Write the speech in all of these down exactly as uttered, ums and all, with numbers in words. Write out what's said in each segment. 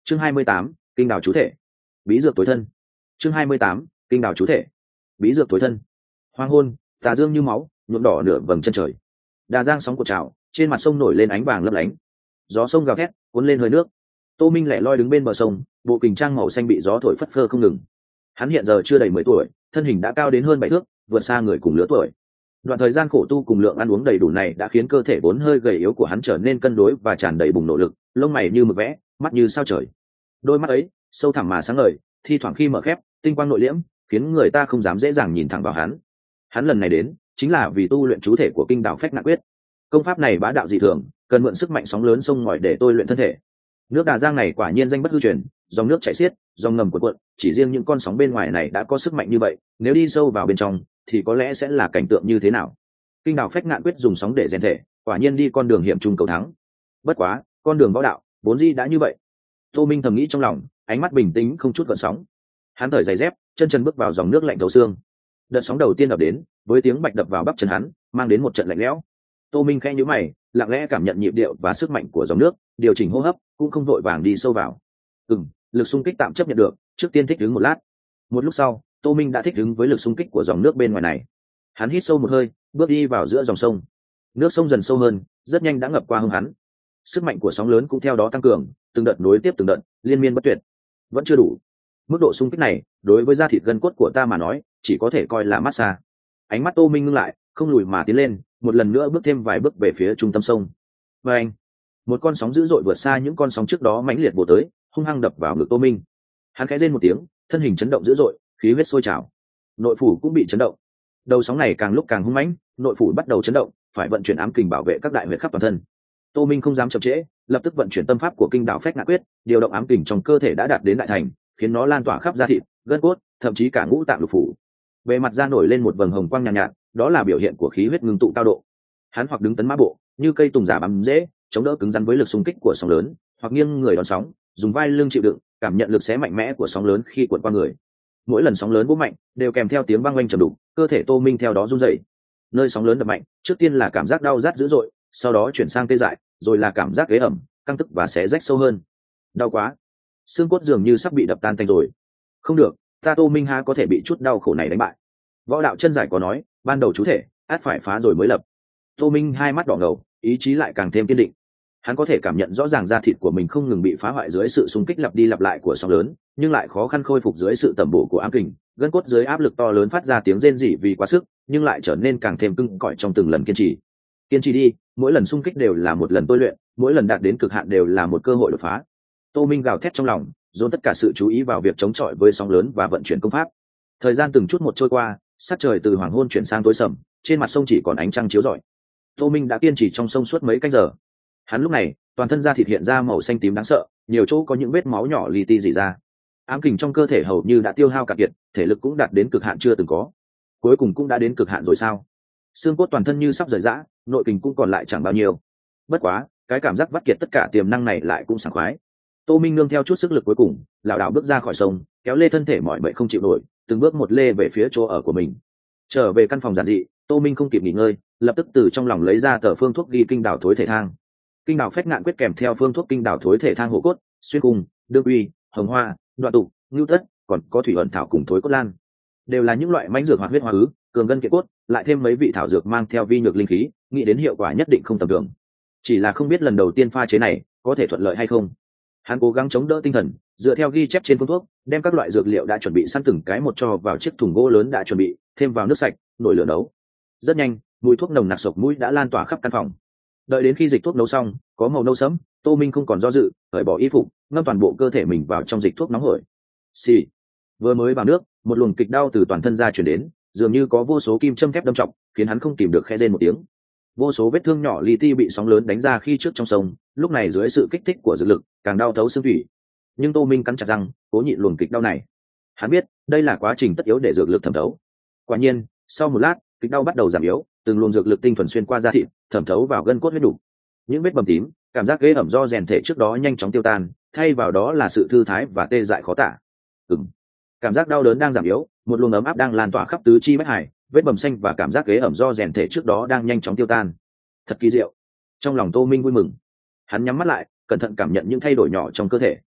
chương hai mươi tám, kinh đào chú thể, bí dược tối thân. chương hai mươi tám, kinh đào chú thể, bí dược tối thân. Hoang hôn, tà dương như máu nhuộm đỏ nửa vầng chân trời. Đà giang sóng cuộn trào, trên mặt sông nổi lên ánh vàng lấp lánh, gió sông gào thét cuốn lên hơi nước. Tô Minh lẻ loi đứng bên bờ sông, bộ kình trang màu xanh bị gió thổi phất phơ không ngừng. Hắn hiện giờ chưa đầy mười tuổi, thân hình đã cao đến hơn bảy thước, vượt xa người cùng lứa tuổi. Đoạn thời gian khổ tu cùng lượng ăn uống đầy đủ này đã khiến cơ thể vốn hơi gầy yếu của hắn trở nên cân đối và tràn đầy bùng nổ lực, lông mày như mực vẽ, mắt như sao trời. Đôi mắt ấy sâu thẳm mà sáng ngời, thi thoảng khi mở khép, tinh quang nội liễm, khiến người ta không dám dễ dàng nhìn thẳng vào hắn. Hắn lần này đến chính là vì tu luyện chú thể của kinh đào phách ngạn quyết. Công pháp này bá đạo dị thường, cần mượn sức mạnh sóng lớn sông ngòi để tôi luyện thân thể. Nước Đà Giang này quả nhiên danh bất hư truyền, dòng nước chảy xiết, dòng ngầm cuộn cuộn, chỉ riêng những con sóng bên ngoài này đã có sức mạnh như vậy, nếu đi sâu vào bên trong thì có lẽ sẽ là cảnh tượng như thế nào. Kinh đào phách ngạn quyết dùng sóng để rèn thể, quả nhiên đi con đường hiểm trung cầu thắng. Bất quá, con đường võ đạo vốn dĩ đã như vậy. Tô Minh thầm nghĩ trong lòng, ánh mắt bình tĩnh không chút gợn sóng. Hắn cởi giày dép, chân chân bước vào dòng nước lạnh thấu xương. Đợt sóng đầu tiên ập đến, với tiếng bạch đập vào bắp chân hắn, mang đến một trận lạnh lẽo. Tô Minh khẽ nhíu mày, lặng lẽ cảm nhận nhịp điệu và sức mạnh của dòng nước, điều chỉnh hô hấp, cũng không vội vàng đi sâu vào. Ừm, lực xung kích tạm chấp nhận được, trước tiên thích ứng một lát. Một lúc sau, Tô Minh đã thích ứng với lực xung kích của dòng nước bên ngoài này. Hắn hít sâu một hơi, bước đi vào giữa dòng sông. Nước sông dần sâu hơn, rất nhanh đã ngập qua hông hắn. Sức mạnh của sóng lớn cũng theo đó tăng cường, từng đợt nối tiếp từng đợt, liên miên bất tuyệt. Vẫn chưa đủ. Mức độ xung kích này, đối với da thịt gân cốt của ta mà nói, chỉ có thể coi là massage. Ánh mắt Tô Minh ngưng lại, không lùi mà tiến lên, một lần nữa bước thêm vài bước về phía trung tâm sông. Và anh, một con sóng dữ dội vượt xa những con sóng trước đó mãnh liệt bổ tới, hung hăng đập vào ngực Tô Minh. Hắn khẽ rên một tiếng, thân hình chấn động dữ dội, khí huyết sôi trào. Nội phủ cũng bị chấn động. Đầu sóng này càng lúc càng hung mãnh, nội phủ bắt đầu chấn động, phải vận chuyển ám kình bảo vệ các đại huyệt khắp toàn thân. Tô Minh không dám chậm trễ, lập tức vận chuyển tâm pháp của kinh đạo phách ngạn quyết, điều động ám kình trong cơ thể đã đạt đến đại thành, khiến nó lan tỏa khắp da thịt, gân cốt, thậm chí cả ngũ tạng lục phủ. Bề mặt da nổi lên một vầng hồng quang nhàn nhạt, nhạt, đó là biểu hiện của khí huyết ngưng tụ cao độ. Hắn hoặc đứng tấn mã bộ, như cây tùng giả bám dễ, chống đỡ cứng rắn với lực xung kích của sóng lớn, hoặc nghiêng người đón sóng, dùng vai lưng chịu đựng, cảm nhận lực xé mạnh mẽ của sóng lớn khi cuộn qua người. Mỗi lần sóng lớn vỗ mạnh, đều kèm theo tiếng vang oanh trầm đục, cơ thể Tô Minh theo đó run rẩy. Nơi sóng lớn đập mạnh, trước tiên là cảm giác đau rát dữ dội, sau đó chuyển sang tê dại, rồi là cảm giác ghế ẩm, căng tức và xé rách sâu hơn. Đau quá, xương cốt dường như sắp bị đập tan tành rồi. Không được, ta Tô Minh ha có thể bị chút đau khổ này đánh bại. Võ đạo chân giải có nói, ban đầu chú thể, ắt phải phá rồi mới lập. Tô Minh hai mắt đỏ ngầu, ý chí lại càng thêm kiên định. Hắn có thể cảm nhận rõ ràng da thịt của mình không ngừng bị phá hoại dưới sự xung kích lặp đi lặp lại của sóng lớn, nhưng lại khó khăn khôi phục dưới sự tẩm bổ của ám kình, gân cốt dưới áp lực to lớn phát ra tiếng rên rỉ vì quá sức, nhưng lại trở nên càng thêm cứng cỏi trong từng lần kiên trì. Kiên trì đi, mỗi lần xung kích đều là một lần tôi luyện, mỗi lần đạt đến cực hạn đều là một cơ hội đột phá. Tô Minh gào thét trong lòng, dồn tất cả sự chú ý vào việc chống chọi với sóng lớn và vận chuyển công pháp. Thời gian từng chút một trôi qua, sắc trời từ hoàng hôn chuyển sang tối sầm, trên mặt sông chỉ còn ánh trăng chiếu rọi. Tô Minh đã kiên trì trong sông suốt mấy canh giờ. Hắn lúc này, toàn thân da thịt hiện ra màu xanh tím đáng sợ, nhiều chỗ có những vết máu nhỏ li ti rỉ ra. Ám kình trong cơ thể hầu như đã tiêu hao cạn kiệt, thể lực cũng đạt đến cực hạn chưa từng có. Cuối cùng cũng đã đến cực hạn rồi sao? Xương cốt toàn thân như sắp rời rã, nội kình cũng còn lại chẳng bao nhiêu. Bất quá, cái cảm giác vắt kiệt tất cả tiềm năng này lại cũng sảng khoái. Tô Minh nương theo chút sức lực cuối cùng, lảo đảo bước ra khỏi sông, kéo lê thân thể mỏi mệt không chịu nổi, từng bước một lê về phía chỗ ở của mình. Trở về căn phòng giản dị, Tô Minh không kịp nghỉ ngơi, lập tức từ trong lòng lấy ra tờ phương thuốc ghi kinh đào thối thể thang. Kinh đào phách ngạn quyết kèm theo phương thuốc kinh đào thối thể thang hộ cốt, xuyên cung, đương uy, hồng hoa, đoạn tụ, ngưu tất, còn có thủy ẩn thảo cùng thối cốt lan, đều là những loại mãnh dược hoạt huyết hóa ứ, cường gân kiện cốt, lại thêm mấy vị thảo dược mang theo vi nhược linh khí, nghĩ đến hiệu quả nhất định không tầm thường. Chỉ là không biết lần đầu tiên pha chế này có thể thuận lợi hay không. Hắn cố gắng chống đỡ tinh thần, dựa theo ghi chép trên phương thuốc, đem các loại dược liệu đã chuẩn bị sẵn từng cái một cho vào chiếc thùng gỗ lớn đã chuẩn bị, thêm vào nước sạch, nồi lửa nấu. Rất nhanh, mùi thuốc nồng nặc sộc mũi đã lan tỏa khắp căn phòng. Đợi đến khi dịch thuốc nấu xong, có màu nâu sẫm, Tô Minh không còn do dự, cởi bỏ y phục, ngâm toàn bộ cơ thể mình vào trong dịch thuốc nóng hổi. Xì. Vừa mới vào nước, một luồng kịch đau từ toàn thân ra truyền đến, dường như có vô số kim châm thép đâm trọng, khiến hắn không kìm được khẽ rên một tiếng. Vô số vết thương nhỏ li ti bị sóng lớn đánh ra khi trước trong sông, lúc này dưới sự kích thích của dược lực, càng đau thấu xương thủy. Nhưng Tô Minh cắn chặt răng, cố nhịn luồng kịch đau này. Hắn biết, đây là quá trình tất yếu để dược lực thẩm thấu. Quả nhiên, sau một lát, kịch đau bắt đầu giảm yếu, từng luồng dược lực tinh thuần xuyên qua da thịt, thẩm thấu vào gân cốt huyết đủ. Những vết bầm tím, cảm giác ghê ẩm do rèn thể trước đó nhanh chóng tiêu tan, thay vào đó là sự thư thái và tê dại khó tả. Ừm. Cảm giác đau đớn đang giảm yếu, một luồng ấm áp đang lan tỏa khắp tứ chi bách hải, vết bầm xanh và cảm giác ghế ẩm do rèn thể trước đó đang nhanh chóng tiêu tan. Thật kỳ diệu. Trong lòng Tô Minh vui mừng, hắn nhắm mắt lại, cẩn thận cảm nhận những thay đổi nhỏ trong cơ thể.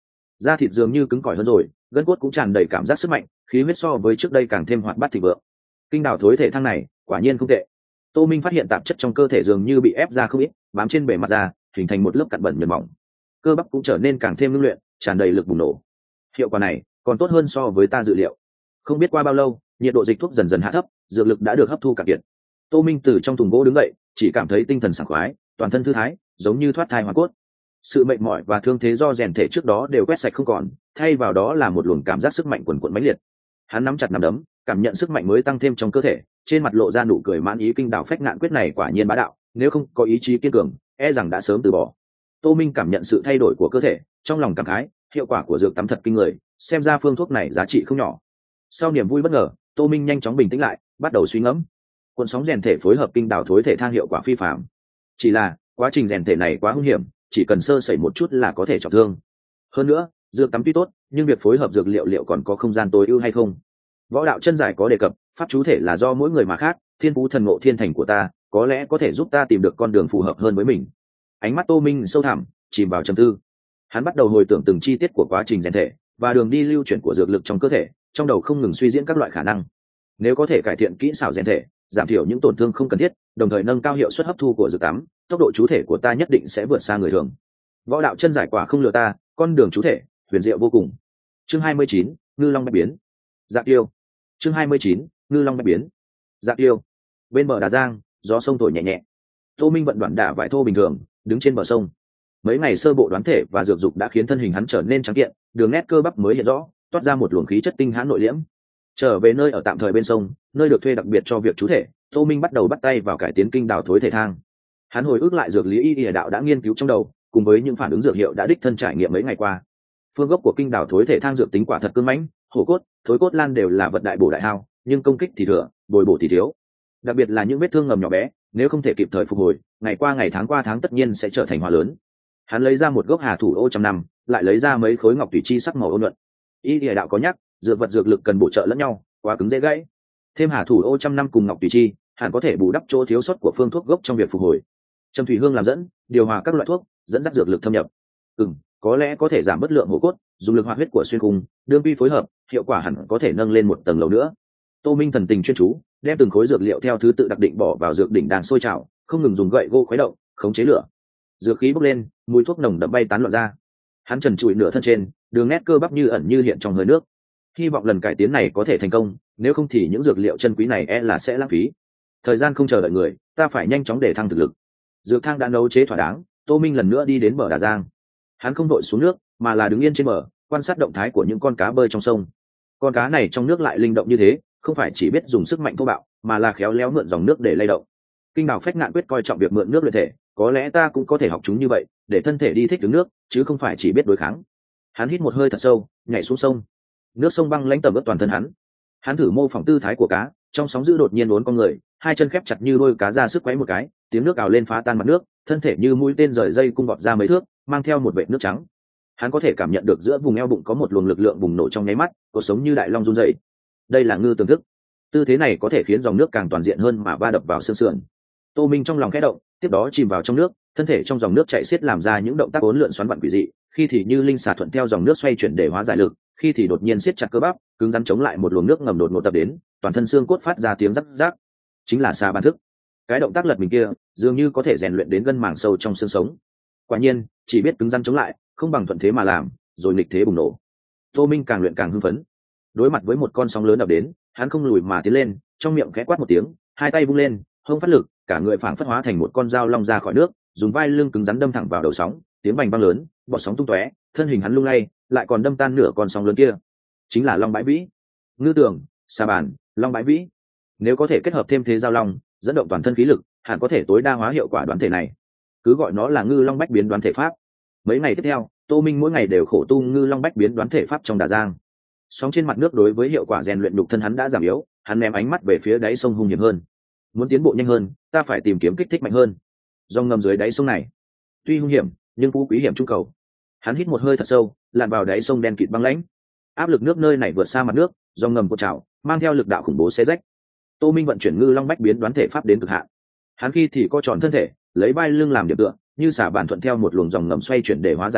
da thịt dường như cứng cỏi hơn rồi, gân cốt cũng tràn đầy cảm giác sức mạnh, khí huyết so với trước đây càng thêm hoạt bát thịnh vượng. Kinh đào thối thể thang này quả nhiên không tệ. Tô Minh phát hiện tạp chất trong cơ thể dường như bị ép ra không ít, bám trên bề mặt da, hình thành một lớp cặn bẩn mềm mỏng. Cơ bắp cũng trở nên càng thêm ngưng luyện, tràn đầy lực bùng nổ. Hiệu quả này còn tốt hơn so với ta dự liệu. Không biết qua bao lâu, nhiệt độ dịch thuốc dần dần hạ thấp, dược lực đã được hấp thu cạn kiệt. Tô Minh từ trong thùng gỗ đứng dậy, chỉ cảm thấy tinh thần sảng khoái, toàn thân thư thái, giống như thoát thai hóa cốt. Sự mệt mỏi và thương thế do rèn thể trước đó đều quét sạch không còn, thay vào đó là một luồng cảm giác sức mạnh quần quần mãnh liệt. Hắn nắm chặt nắm đấm, cảm nhận sức mạnh mới tăng thêm trong cơ thể, trên mặt lộ ra nụ cười mãn ý. Kinh đào phách ngạn quyết này quả nhiên bá đạo, nếu không có ý chí kiên cường, e rằng đã sớm từ bỏ. Tô Minh cảm nhận sự thay đổi của cơ thể, trong lòng cảm khái, hiệu quả của dược tắm thật kinh người, xem ra phương thuốc này giá trị không nhỏ. Sau niềm vui bất ngờ, Tô Minh nhanh chóng bình tĩnh lại, bắt đầu suy ngẫm. Cuộn sóng rèn thể phối hợp kinh đào thối thể thang hiệu quả phi phàm. Chỉ là quá trình rèn thể này quá hung hiểm, chỉ cần sơ sẩy một chút là có thể trọng thương. Hơn nữa, dược tắm tuy tốt, nhưng việc phối hợp dược liệu liệu còn có không gian tối ưu hay không? Võ đạo chân giải có đề cập, pháp chú thể là do mỗi người mà khác, thiên phú thần ngộ thiên thành của ta, có lẽ có thể giúp ta tìm được con đường phù hợp hơn với mình. Ánh mắt Tô Minh sâu thẳm, chìm vào trầm tư. Hắn bắt đầu hồi tưởng từng chi tiết của quá trình rèn thể và đường đi lưu chuyển của dược lực trong cơ thể, trong đầu không ngừng suy diễn các loại khả năng. Nếu có thể cải thiện kỹ xảo rèn thể, giảm thiểu những tổn thương không cần thiết, đồng thời nâng cao hiệu suất hấp thu của dược tắm, tốc độ chú thể của ta nhất định sẽ vượt xa người thường. Võ đạo chân giải quả không lừa ta, con đường chú thể huyền diệu vô cùng. Chương hai mươi chín, ngư long bách biến. Dạ tiêu. Chương hai mươi chín, ngư long bách biến. Dạ tiêu. Bên bờ Đà Giang, gió sông thổi nhẹ nhẹ. Tô Minh vận đoạn đả vải thô bình thường, đứng trên bờ sông. Mấy ngày sơ bộ đoán thể và dược dục đã khiến thân hình hắn trở nên trắng kiện, đường nét cơ bắp mới hiện rõ, toát ra một luồng khí chất tinh hãn nội liễm. Trở về nơi ở tạm thời bên sông, nơi được thuê đặc biệt cho việc chú thể, Tô Minh bắt đầu bắt tay vào cải tiến kinh đào thối thể thang. Hắn hồi ức lại dược lý y y đạo đã nghiên cứu trong đầu, cùng với những phản ứng dược hiệu đã đích thân trải nghiệm mấy ngày qua. Phương gốc của kinh đào thối thể thang dược tính quả thật cứng mãnh, hổ cốt, thối cốt lan đều là vật đại bổ đại hao, nhưng công kích thì thừa, bồi bổ thì thiếu. Đặc biệt là những vết thương ngầm nhỏ bé, nếu không thể kịp thời phục hồi, ngày qua ngày tháng qua tháng tất nhiên sẽ trở thành họa lớn. Hắn lấy ra một gốc hà thủ ô trăm năm, lại lấy ra mấy khối ngọc thủy chi sắc màu ôn nhuận. Y y đạo có nhắc, dược vật dược lực cần bổ trợ lẫn nhau, quá cứng dễ gãy. Thêm hà thủ ô trăm năm cùng ngọc thủy chi, hẳn có thể bù đắp chỗ thiếu sót của phương thuốc gốc trong việc phục hồi. Trầm thủy hương làm dẫn, điều hòa các loại thuốc, dẫn dắt dược lực thâm nhập. Ừm, có lẽ có thể giảm bất lượng hổ cốt, dùng lực hoạt huyết của xuyên cung, đương vi phối hợp, hiệu quả hẳn có thể nâng lên một tầng lầu nữa. Tô Minh thần tình chuyên chú, đem từng khối dược liệu theo thứ tự đặc định bỏ vào dược đỉnh đang sôi trào, không ngừng dùng gậy gỗ khuấy động, khống chế lửa. Dược khí bốc lên, mùi thuốc nồng đậm bay tán loạn ra. Hắn trần trụi nửa thân trên, đường nét cơ bắp như ẩn như hiện trong hơi nước. Hy vọng lần cải tiến này có thể thành công, nếu không thì những dược liệu chân quý này e là sẽ lãng phí. Thời gian không chờ đợi người, ta phải nhanh chóng để thăng thực lực. Dược thang đã nấu chế thỏa đáng, Tô Minh lần nữa đi đến bờ Đà Giang. Hắn không đội xuống nước, mà là đứng yên trên bờ, quan sát động thái của những con cá bơi trong sông. Con cá này trong nước lại linh động như thế, không phải chỉ biết dùng sức mạnh thô bạo, mà là khéo léo mượn dòng nước để lay động. Kinh đào phách ngạn quyết coi trọng việc mượn nước luyện thể, có lẽ ta cũng có thể học chúng như vậy, để thân thể đi thích ứng nước, chứ không phải chỉ biết đối kháng. Hắn hít một hơi thật sâu, nhảy xuống sông. Nước sông băng lãnh tẩm ướt toàn thân hắn. Hắn thử mô phỏng tư thái của cá, trong sóng dữ đột nhiên uốn con người, hai chân khép chặt như đôi cá ra sức quấy một cái, tiếng nước ào lên phá tan mặt nước, thân thể như mũi tên rời dây cung vọt ra mấy thước, mang theo một vệt nước trắng. Hắn có thể cảm nhận được giữa vùng eo bụng có một luồng lực lượng bùng nổ trong nháy mắt, cuộc sống như đại long run rẩy. Đây là ngư tường thức. Tư thế này có thể khiến dòng nước càng toàn diện hơn mà va đập vào xương sườn. Tô Minh trong lòng khẽ động, tiếp đó chìm vào trong nước, thân thể trong dòng nước chảy xiết làm ra những động tác uốn lượn xoắn vặn quỷ dị, khi thì như linh xà thuận theo dòng nước xoay chuyển để hóa giải lực, khi thì đột nhiên siết chặt cơ bắp, cứng rắn chống lại một luồng nước ngầm đột ngột tập đến, toàn thân xương cốt phát ra tiếng rắc rắc. Chính là xà bàn thức. Cái động tác lật mình kia, dường như có thể rèn luyện đến gân màng sâu trong xương sống. Quả nhiên, chỉ biết cứng rắn chống lại, không bằng thuận thế mà làm, rồi nghịch thế bùng nổ. Tô Minh càng luyện càng hưng phấn. Đối mặt với một con sóng lớn ập đến, hắn không lùi mà tiến lên, trong miệng khẽ quát một tiếng, hai tay vung lên, hông phát lực, cả người phảng phất hóa thành một con dao long ra khỏi nước, dùng vai lưng cứng rắn đâm thẳng vào đầu sóng, tiếng bành vang lớn, bọt sóng tung tóe, thân hình hắn lung lay, lại còn đâm tan nửa con sóng lớn kia. Chính là long bãi vĩ. Ngư tường, xà bàn, long bãi vĩ. Nếu có thể kết hợp thêm thế giao long, dẫn động toàn thân khí lực, hẳn có thể tối đa hóa hiệu quả đoán thể này. Cứ gọi nó là ngư long bách biến đoán thể pháp. Mấy ngày tiếp theo, Tô Minh mỗi ngày đều khổ tu ngư long bách biến đoán thể pháp trong Đà Giang. Sóng trên mặt nước đối với hiệu quả rèn luyện nhục thân hắn đã giảm yếu, hắn ném ánh mắt về phía đáy sông hung hiểm hơn. Muốn tiến bộ nhanh hơn, ta phải tìm kiếm kích thích mạnh hơn. Dòng ngầm dưới đáy sông này, tuy hung hiểm, nhưng phú quý hiểm trung cầu. Hắn hít một hơi thật sâu, lặn vào đáy sông đen kịt băng lãnh. Áp lực nước nơi này vượt xa mặt nước, dòng ngầm cột trào, mang theo lực đạo khủng bố xé rách. Tô Minh vận chuyển ngư long bách biến đoán thể pháp đến cực hạn. Hắn khi thì co tròn thân thể, lấy vai lưng làm điểm tựa, như xả bàn thuận theo một luồng dòng ngầm xoay chuyển để hóa giải lực,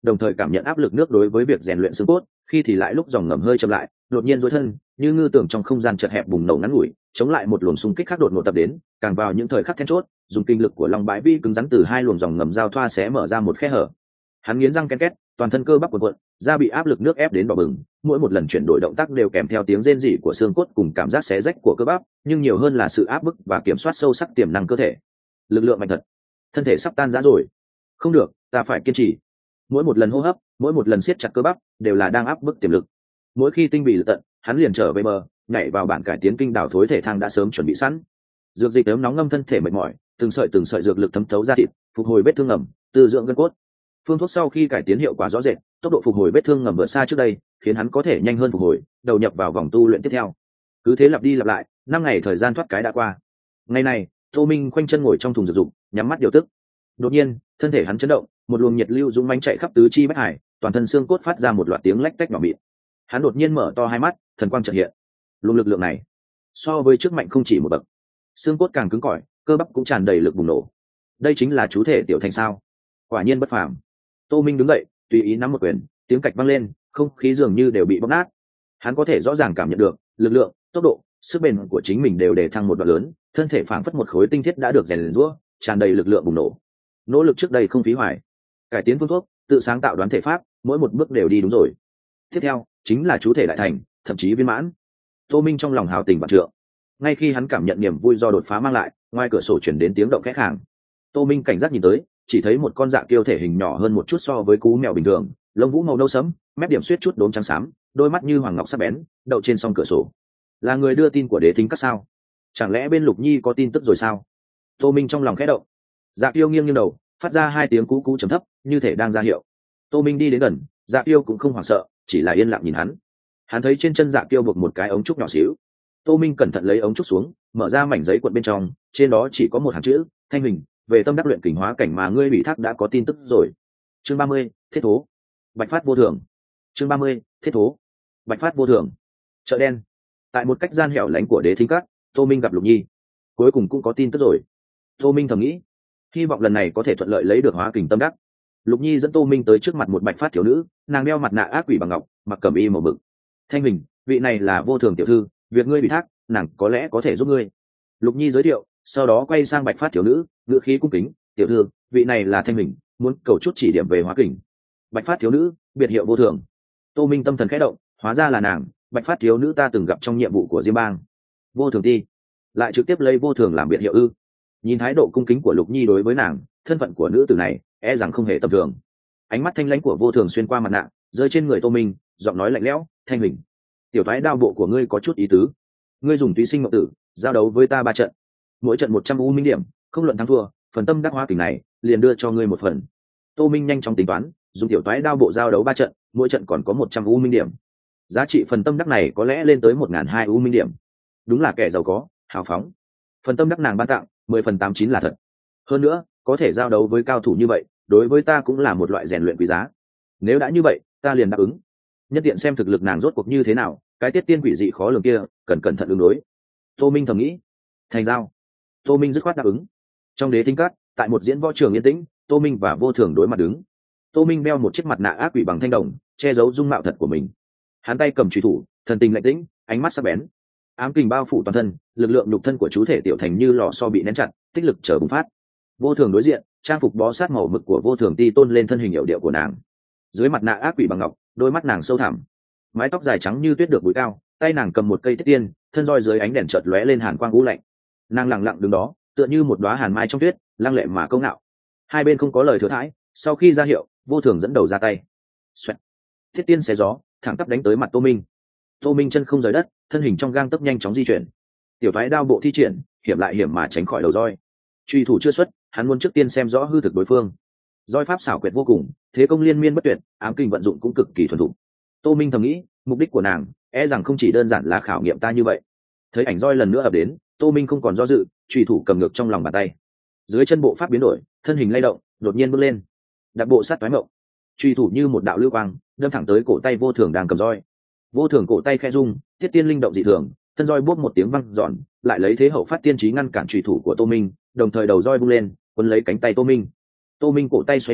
đồng thời cảm nhận áp lực nước đối với việc rèn luyện xương cốt, khi thì lại lúc dòng ngầm hơi chậm lại, đột nhiên duỗi thân như ngư tưởng trong không gian chật hẹp bùng nổ ngắn ngủi, chống lại một luồng xung kích khác đột ngột tập đến, càng vào những thời khắc then chốt, dùng kinh lực của lòng bãi vi cứng rắn từ hai luồng dòng ngầm giao thoa xé mở ra một khe hở. Hắn nghiến răng ken két, toàn thân cơ bắp cuộn cuộn, da bị áp lực nước ép đến đỏ bừng, mỗi một lần chuyển đổi động tác đều kèm theo tiếng rên rỉ của xương cốt cùng cảm giác xé rách của cơ bắp, nhưng nhiều hơn là sự áp bức và kiểm soát sâu sắc tiềm năng cơ thể. Lực lượng mạnh thật, thân thể sắp tan rã rồi. Không được, ta phải kiên trì. Mỗi một lần hô hấp, mỗi một lần siết chặt cơ bắp, đều là đang áp bức tiềm lực. Mỗi khi tinh bị lực tận, hắn liền trở về bờ, nhảy vào bản cải tiến kinh đảo thối thể thang đã sớm chuẩn bị sẵn. Dược dịch ấm nóng ngâm thân thể mệt mỏi, từng sợi từng sợi dược lực thấm thấu ra thịt, phục hồi vết thương ngầm, tư dưỡng gân cốt. Phương thuốc sau khi cải tiến hiệu quả rõ rệt, tốc độ phục hồi vết thương ngầm vượt xa trước đây, khiến hắn có thể nhanh hơn phục hồi, đầu nhập vào vòng tu luyện tiếp theo. Cứ thế lặp đi lặp lại, năm ngày thời gian thoát cái đã qua. Ngày này, Tô Minh khoanh chân ngồi trong thùng dược dụng, nhắm mắt điều tức. Đột nhiên, thân thể hắn chấn động, một luồng nhiệt lưu dũng mãnh chạy khắp tứ chi bách hải, toàn thân xương cốt phát ra một loạt tiếng lách tách nhỏ mịn. Hắn đột nhiên mở to hai mắt, thần quang chợt hiện. Luồng lực lượng này, so với trước mạnh không chỉ một bậc. Xương cốt càng cứng cỏi, cơ bắp cũng tràn đầy lực bùng nổ. Đây chính là chú thể tiểu thành sao? Quả nhiên bất phàm. Tô Minh đứng dậy, tùy ý nắm một quyền, tiếng cạch vang lên, không khí dường như đều bị bóp nát. Hắn có thể rõ ràng cảm nhận được, lực lượng, tốc độ, sức bền của chính mình đều đề thăng một đoạn lớn, thân thể phảng phất một khối tinh thiết đã được rèn luyện rũa, tràn đầy lực lượng bùng nổ. Nỗ lực trước đây không phí hoài. Cải tiến phương thuốc, tự sáng tạo đoán thể pháp, mỗi một bước đều đi đúng rồi. Tiếp theo, chính là chú thể đại thành, thậm chí viên mãn. Tô Minh trong lòng hào tình vạn trượng. Ngay khi hắn cảm nhận niềm vui do đột phá mang lại, ngoài cửa sổ truyền đến tiếng động khẽ khàng. Tô Minh cảnh giác nhìn tới, chỉ thấy một con dạ kiêu thể hình nhỏ hơn một chút so với cú mèo bình thường, lông vũ màu nâu sẫm, mép điểm suýt chút đốm trắng xám, đôi mắt như hoàng ngọc sắc bén, đậu trên song cửa sổ. Là người đưa tin của Đế Thính Các sao? Chẳng lẽ bên Lục Nhi có tin tức rồi sao? Tô Minh trong lòng khẽ động. Dạ kiêu nghiêng nghiêng đầu, phát ra hai tiếng cú cú trầm thấp, như thể đang ra hiệu. Tô Minh đi đến gần, dạ kiêu cũng không hoảng sợ, chỉ là yên lặng nhìn hắn. Hắn thấy trên chân dạ kiêu buộc một cái ống trúc nhỏ xíu. Tô Minh cẩn thận lấy ống trúc xuống, mở ra mảnh giấy cuộn bên trong, trên đó chỉ có một hàng chữ: Thanh Huỳnh, về tâm đắc luyện kình hóa cảnh mà ngươi ủy thác đã có tin tức rồi. Chương ba mươi, thiết thố. Bạch phát vô thường. Chương ba mươi, thiết thố. Bạch phát vô thường. Chợ đen. Tại một cách gian hẻo lánh của Đế Thính Các, Tô Minh gặp Lục Nhi. Cuối cùng cũng có tin tức rồi. Tô Minh thầm nghĩ, hy vọng lần này có thể thuận lợi lấy được hóa kình tâm đắc. Lục Nhi dẫn Tô Minh tới trước mặt một bạch phát thiếu nữ, nàng đeo mặt nạ ác quỷ bằng ngọc, mặc cẩm y màu bực. Thanh Huỳnh, vị này là vô thường tiểu thư, việc ngươi ủy thác, nàng có lẽ có thể giúp ngươi. Lục Nhi giới thiệu, sau đó quay sang bạch phát thiếu nữ, ngữ khí cung kính: tiểu thư, vị này là Thanh Huỳnh, muốn cầu chút chỉ điểm về hóa kình. Bạch phát thiếu nữ, biệt hiệu vô thường. Tô Minh tâm thần khẽ động, hóa ra là nàng, bạch phát thiếu nữ ta từng gặp trong nhiệm vụ của Diêm Bang. Vô thường ti, lại trực tiếp lấy vô thường làm biệt hiệu ư? Nhìn thái độ cung kính của Lục Nhi đối với nàng, thân phận của nữ tử này e rằng không hề tầm thường. Ánh mắt thanh lãnh của vô thường xuyên qua mặt nạ, rơi trên người Tô Minh, giọng nói lạnh lẽo: Thanh Huỳnh, tiểu thoái đao bộ của ngươi có chút ý tứ. Ngươi dùng túy sinh ngọc tử giao đấu với ta ba trận, mỗi trận một trăm u minh điểm, không luận thắng thua, phần tâm đắc hóa kình này liền đưa cho ngươi một phần. Tô Minh nhanh chóng tính toán, dùng tiểu toái đao bộ giao đấu ba trận, mỗi trận còn có một trăm u minh điểm, giá trị phần tâm đắc này có lẽ lên tới một ngàn hai u minh điểm. Đúng là kẻ giàu có hào phóng. Phần tâm đắc nàng ban tặng mười phần tám chín là thật. Hơn nữa, có thể giao đấu với cao thủ như vậy, đối với ta cũng là một loại rèn luyện quý giá. Nếu đã như vậy, ta liền đáp ứng. Nhất tiện xem thực lực nàng rốt cuộc như thế nào, cái tiết tiên quỷ dị khó lường kia, cần cẩn thận ứng đối. Tô Minh thầm nghĩ. Thành giao. Tô Minh dứt khoát đáp ứng. Trong Đế Thính Các, tại một diễn võ trường yên tĩnh, Tô Minh và vô thường đối mặt đứng. Tô Minh đeo một chiếc mặt nạ ác quỷ bằng thanh đồng, che giấu dung mạo thật của mình. Hắn tay cầm chùy thủ, thần tình lạnh tĩnh, ánh mắt sắc bén. Ám kình bao phủ toàn thân, lực lượng nhục thân của chú thể tiểu thành như lò xo bị nén chặt, tích lực chờ bùng phát. Vô thường đối diện, trang phục bó sát màu mực của vô thường ti tôn lên thân hình hiệu điệu của nàng. Dưới mặt nạ ác quỷ bằng ngọc, đôi mắt nàng sâu thẳm, mái tóc dài trắng như tuyết được búi cao, tay nàng cầm một cây thiết tiên, thân roi dưới ánh đèn chợt lóe lên hàn quang u lạnh. Nàng lặng lặng đứng đó, tựa như một đóa hàn mai trong tuyết, lăng lệ mà công ngạo. Hai bên không có lời thừa thãi, sau khi ra hiệu, vô thường dẫn đầu ra tay. Xoẹt. Thiết tiên xé gió, thẳng tắp đánh tới mặt Tô Minh. Tô Minh chân không rời đất, thân hình trong gang tấc nhanh chóng di chuyển. Tiểu thoái đao bộ thi triển, hiểm lại hiểm mà tránh khỏi đầu roi. Truy thủ chưa xuất, hắn muốn trước tiên xem rõ hư thực đối phương. Roi pháp xảo quyệt vô cùng, thế công liên miên bất tuyệt, ám kình vận dụng cũng cực kỳ thuần thục. Tô Minh thầm nghĩ, mục đích của nàng e rằng không chỉ đơn giản là khảo nghiệm ta như vậy. Thấy ảnh roi lần nữa ập đến, Tô Minh không còn do dự, truy thủ cầm ngược trong lòng bàn tay. Dưới chân bộ pháp biến đổi, thân hình lay động, đột nhiên bước lên, đạp bộ sát toái mộng. Truy thủ như một đạo lưu quang, đâm thẳng tới cổ tay vô thường đang cầm roi. Vô thường cổ tay khẽ rung, thiết tiên linh động dị thường, thân roi bốp một tiếng vang giòn, lại lấy thế hậu phát tiên trí ngăn cản truy thủ của Tô Minh, đồng thời đầu roi bung lên, quấn lấy cánh tay Tô Minh. Tô Minh cổ tay xoay nhanh,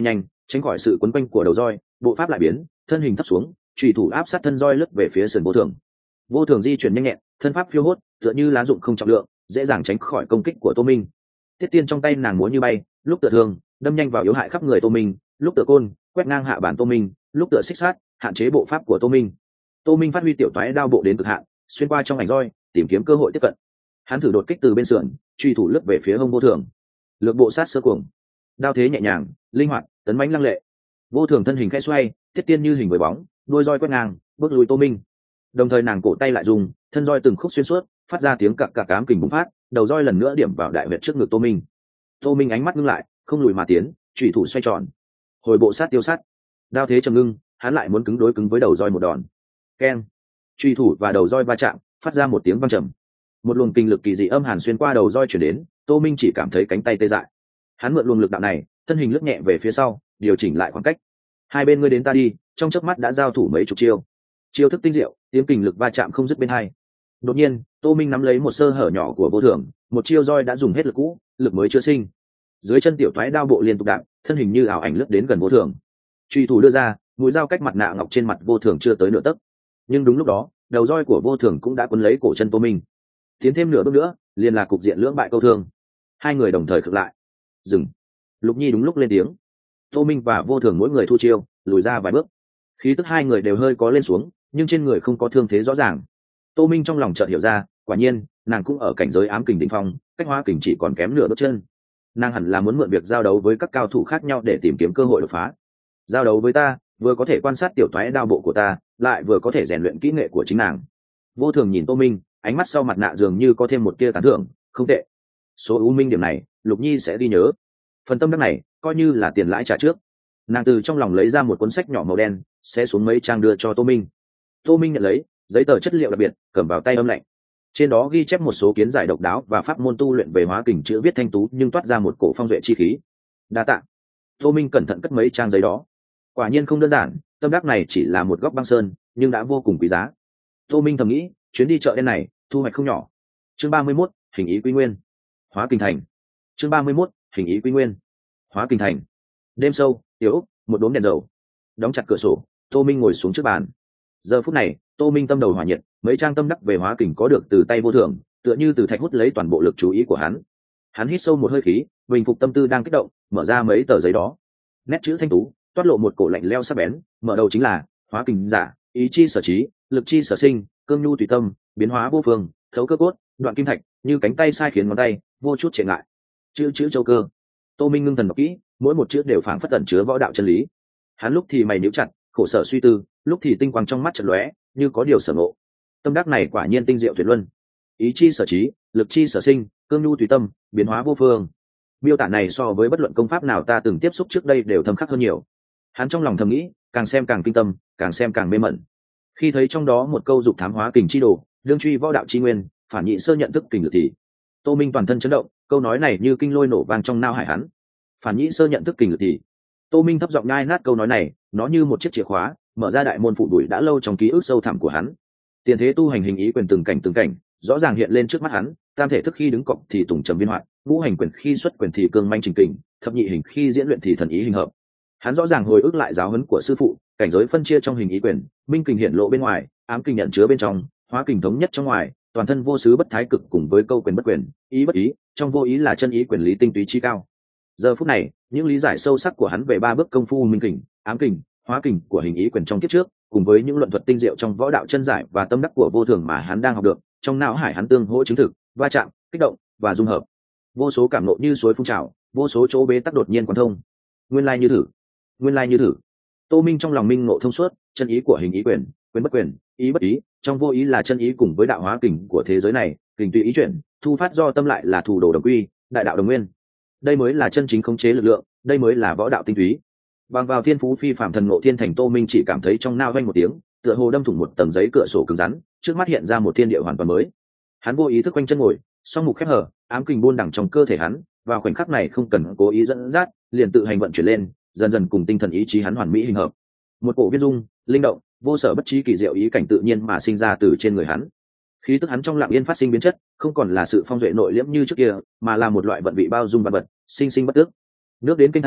tránh khỏi sự quấn quanh của đầu roi, bộ pháp lại biến, thân hình thấp xuống, chủy thủ áp sát thân roi lướt về phía sườn vô thường. Vô thường di chuyển nhanh nhẹn, thân pháp phiêu hốt, tựa như lá dụng không trọng lượng, dễ dàng tránh khỏi công kích của Tô Minh. Thiết tiên trong tay nàng múa như bay, lúc tựa thường đâm nhanh vào yếu hại khắp người Tô Minh, lúc tựa côn quét ngang hạ bản Tô Minh, lúc tựa xích sát hạn chế bộ pháp của Tô Minh. Tô Minh phát huy tiểu toái đao bộ đến cực hạn, xuyên qua trong ảnh roi, tìm kiếm cơ hội tiếp cận. Hắn thử đột kích từ bên sườn, truy thủ lướt về phía hông vô thường. Lược bộ sát sơ cuồng, đao thế nhẹ nhàng, linh hoạt, tấn mãnh lăng lệ. Vô thường thân hình khẽ xoay, thiết tiên như hình với bóng, đuôi roi quét ngang, bước lùi Tô Minh. Đồng thời nàng cổ tay lại dùng, thân roi từng khúc xuyên suốt, phát ra tiếng cặc cặc cám kình bùng phát, đầu roi lần nữa điểm vào đại huyệt trước ngực Tô Minh. Tô Minh ánh mắt ngưng lại, không lùi mà tiến, chủy thủ xoay tròn, hồi bộ sát tiêu sát. Đao thế trầm ngưng, hắn lại muốn cứng đối cứng với đầu roi một đòn. Keng, chủy thủ và đầu roi va chạm, phát ra một tiếng vang trầm. Một luồng kinh lực kỳ dị âm hàn xuyên qua đầu roi chuyển đến, Tô Minh chỉ cảm thấy cánh tay tê dại. Hắn mượn luồng lực đạo này, thân hình lướt nhẹ về phía sau, điều chỉnh lại khoảng cách. Hai bên ngươi đến ta đi, trong chớp mắt đã giao thủ mấy chục chiêu. Chiêu thức tinh diệu, tiếng kình lực va chạm không dứt bên hai. Đột nhiên, Tô Minh nắm lấy một sơ hở nhỏ của vô thường, một chiêu roi đã dùng hết lực cũ, lực mới chưa sinh. Dưới chân tiểu thoái đao bộ liên tục đạp, thân hình như ảo ảnh lướt đến gần vô thường. Truy thủ đưa ra, mũi dao cách mặt nạ ngọc trên mặt vô thường chưa tới nửa tấc. Nhưng đúng lúc đó, đầu roi của vô thường cũng đã quấn lấy cổ chân Tô Minh. Tiến thêm nửa bước nữa, liền là cục diện lưỡng bại câu thương. Hai người đồng thời khựng lại. Dừng. Lục Nhi đúng lúc lên tiếng. Tô Minh và vô thường mỗi người thu chiêu, lùi ra vài bước. Khí tức hai người đều hơi có lên xuống, nhưng trên người không có thương thế rõ ràng. Tô Minh trong lòng chợt hiểu ra, quả nhiên nàng cũng ở cảnh giới ám kình đỉnh phong, cách hóa kình chỉ còn kém nửa bước chân. Nàng hẳn là muốn mượn việc giao đấu với các cao thủ khác nhau để tìm kiếm cơ hội đột phá. Giao đấu với ta, vừa có thể quan sát tiểu toái đao bộ của ta, lại vừa có thể rèn luyện kỹ nghệ của chính nàng. Vô thường nhìn Tô Minh, ánh mắt sau mặt nạ dường như có thêm một tia tán thưởng, không tệ. Số ưu minh điểm này, Lục Nhi sẽ ghi nhớ. Phần tâm đắc này, coi như là tiền lãi trả trước. Nàng từ trong lòng lấy ra một cuốn sách nhỏ màu đen, sẽ xuống mấy trang đưa cho Tô Minh. Tô Minh nhận lấy, giấy tờ chất liệu đặc biệt, cầm vào tay âm lạnh. Trên đó ghi chép một số kiến giải độc đáo và pháp môn tu luyện về hóa kình, chữ viết thanh tú nhưng toát ra một cổ phong duệ chi khí. Đa tạ. Tô Minh cẩn thận cất mấy trang giấy đó. Quả nhiên không đơn giản, tâm đắc này chỉ là một góc băng sơn, nhưng đã vô cùng quý giá. Tô Minh thầm nghĩ, chuyến đi chợ đen này, thu hoạch không nhỏ. Chương ba mươi mốt, hình ý quy nguyên. Hóa kình thành. Chương ba mươi mốt, hình ý quy nguyên. Hóa kình thành. Đêm sâu, yếu, một đốm đèn dầu. Đóng chặt cửa sổ, Tô Minh ngồi xuống trước bàn. Giờ phút này, Tô Minh tâm đầu hỏa nhiệt, mấy trang tâm đắc về hóa kình có được từ tay vô thường, tựa như từ thạch hút lấy toàn bộ lực chú ý của hắn. Hắn hít sâu một hơi khí, bình phục tâm tư đang kích động, mở ra mấy tờ giấy đó. Nét chữ thanh tú, toát lộ một cổ lạnh lẽo sắc bén, mở đầu chính là hóa kình giả, ý chi sở trí, lực chi sở sinh, cương nhu tùy tâm, biến hóa vô phương, thấu cơ cốt, đoạn kim thạch, như cánh tay sai khiến ngón tay, vô chút trệ ngại. Chữ chữ châu cơ. Tô Minh ngưng thần đọc kỹ, mỗi một chữ đều phảng phất ẩn chứa võ đạo chân lý. Hắn lúc thì mày nhíu chặt, khổ sở suy tư, lúc thì tinh quang trong mắt chợt lóe, như có điều sở ngộ. Tâm đắc này quả nhiên tinh diệu tuyệt luân. Ý chi sở trí, lực chi sở sinh, cương nhu tùy tâm, biến hóa vô phương. Miêu tả này so với bất luận công pháp nào ta từng tiếp xúc trước đây đều thâm khắc hơn nhiều. Hắn trong lòng thầm nghĩ, càng xem càng kinh tâm, càng xem càng mê mẩn. Khi thấy trong đó một câu dục thám hóa kình chi đồ, đương truy võ đạo chi nguyên, phản nhị sơ nhận thức kình lực thì, Tô Minh toàn thân chấn động, câu nói này như kinh lôi nổ vang trong nao hải hắn. Phản nhị sơ nhận thức kình lực thì, Tô Minh thấp giọng nhai nát câu nói này, nó như một chiếc chìa khóa, mở ra đại môn phụ đuổi đã lâu trong ký ức sâu thẳm của hắn. Tiền thế tu hành hình ý quyền từng cảnh từng cảnh, rõ ràng hiện lên trước mắt hắn. Tam thể thức khi đứng cọc thì tùng trầm viên hoạt, ngũ hành quyền khi xuất quyền thì cương manh trình kình, thập nhị hình khi diễn luyện thì thần ý hình hợp. Hắn rõ ràng hồi ức lại giáo huấn của sư phụ, cảnh giới phân chia trong hình ý quyền, minh kình hiện lộ bên ngoài, ám kình nhận chứa bên trong, hóa kình thống nhất trong ngoài, toàn thân vô xứ bất thái cực cùng với câu quyền bất quyền, ý bất ý, trong vô ý là chân ý quyền lý tinh túy chi cao. Giờ phút này, những lý giải sâu sắc của hắn về ba bước công phu minh kình, ám kình, hóa kình của hình ý quyền trong kiếp trước, cùng với những luận thuật tinh diệu trong võ đạo chân giải và tâm đắc của vô thường mà hắn đang học được, trong não hải hắn tương hỗ chứng thực, va chạm, kích động và dung hợp. Vô số cảm ngộ như suối phun trào, vô số chỗ bế tắc đột nhiên quán thông. Nguyên lai như thử, nguyên lai như thử. Tô Minh trong lòng minh ngộ thông suốt, chân ý của hình ý quyền, quyền bất quyền, ý bất ý, trong vô ý là chân ý cùng với đạo hóa kình của thế giới này, kình tùy ý chuyển, thu phát do tâm lại là thủ đồ đồng quy, đại đạo đồng nguyên. Đây mới là chân chính khống chế lực lượng, đây mới là võ đạo tinh túy. Bằng vào thiên phú phi phàm thần ngộ thiên thành, Tô Minh chỉ cảm thấy trong nao vang một tiếng, tựa hồ đâm thủng một tầng giấy cửa sổ cứng rắn, trước mắt hiện ra một thiên địa hoàn toàn mới. Hắn vô ý thức quanh chân ngồi, song mục khép hở, ám kình buôn đẳng trong cơ thể hắn, vào khoảnh khắc này không cần cố ý dẫn dắt, liền tự hành vận chuyển lên, dần dần cùng tinh thần ý chí hắn hoàn mỹ hình hợp. Một cổ viên dung, linh động, vô sở bất trí kỳ diệu ý cảnh tự nhiên mà sinh ra từ trên người hắn. Khí tức hắn trong lặng yên phát sinh biến chất, không còn là sự phong duệ nội liễm như trước kia, mà là một loại vận vị bao dung vạn vật, sinh sinh bất tức. Nước đến kinh thành,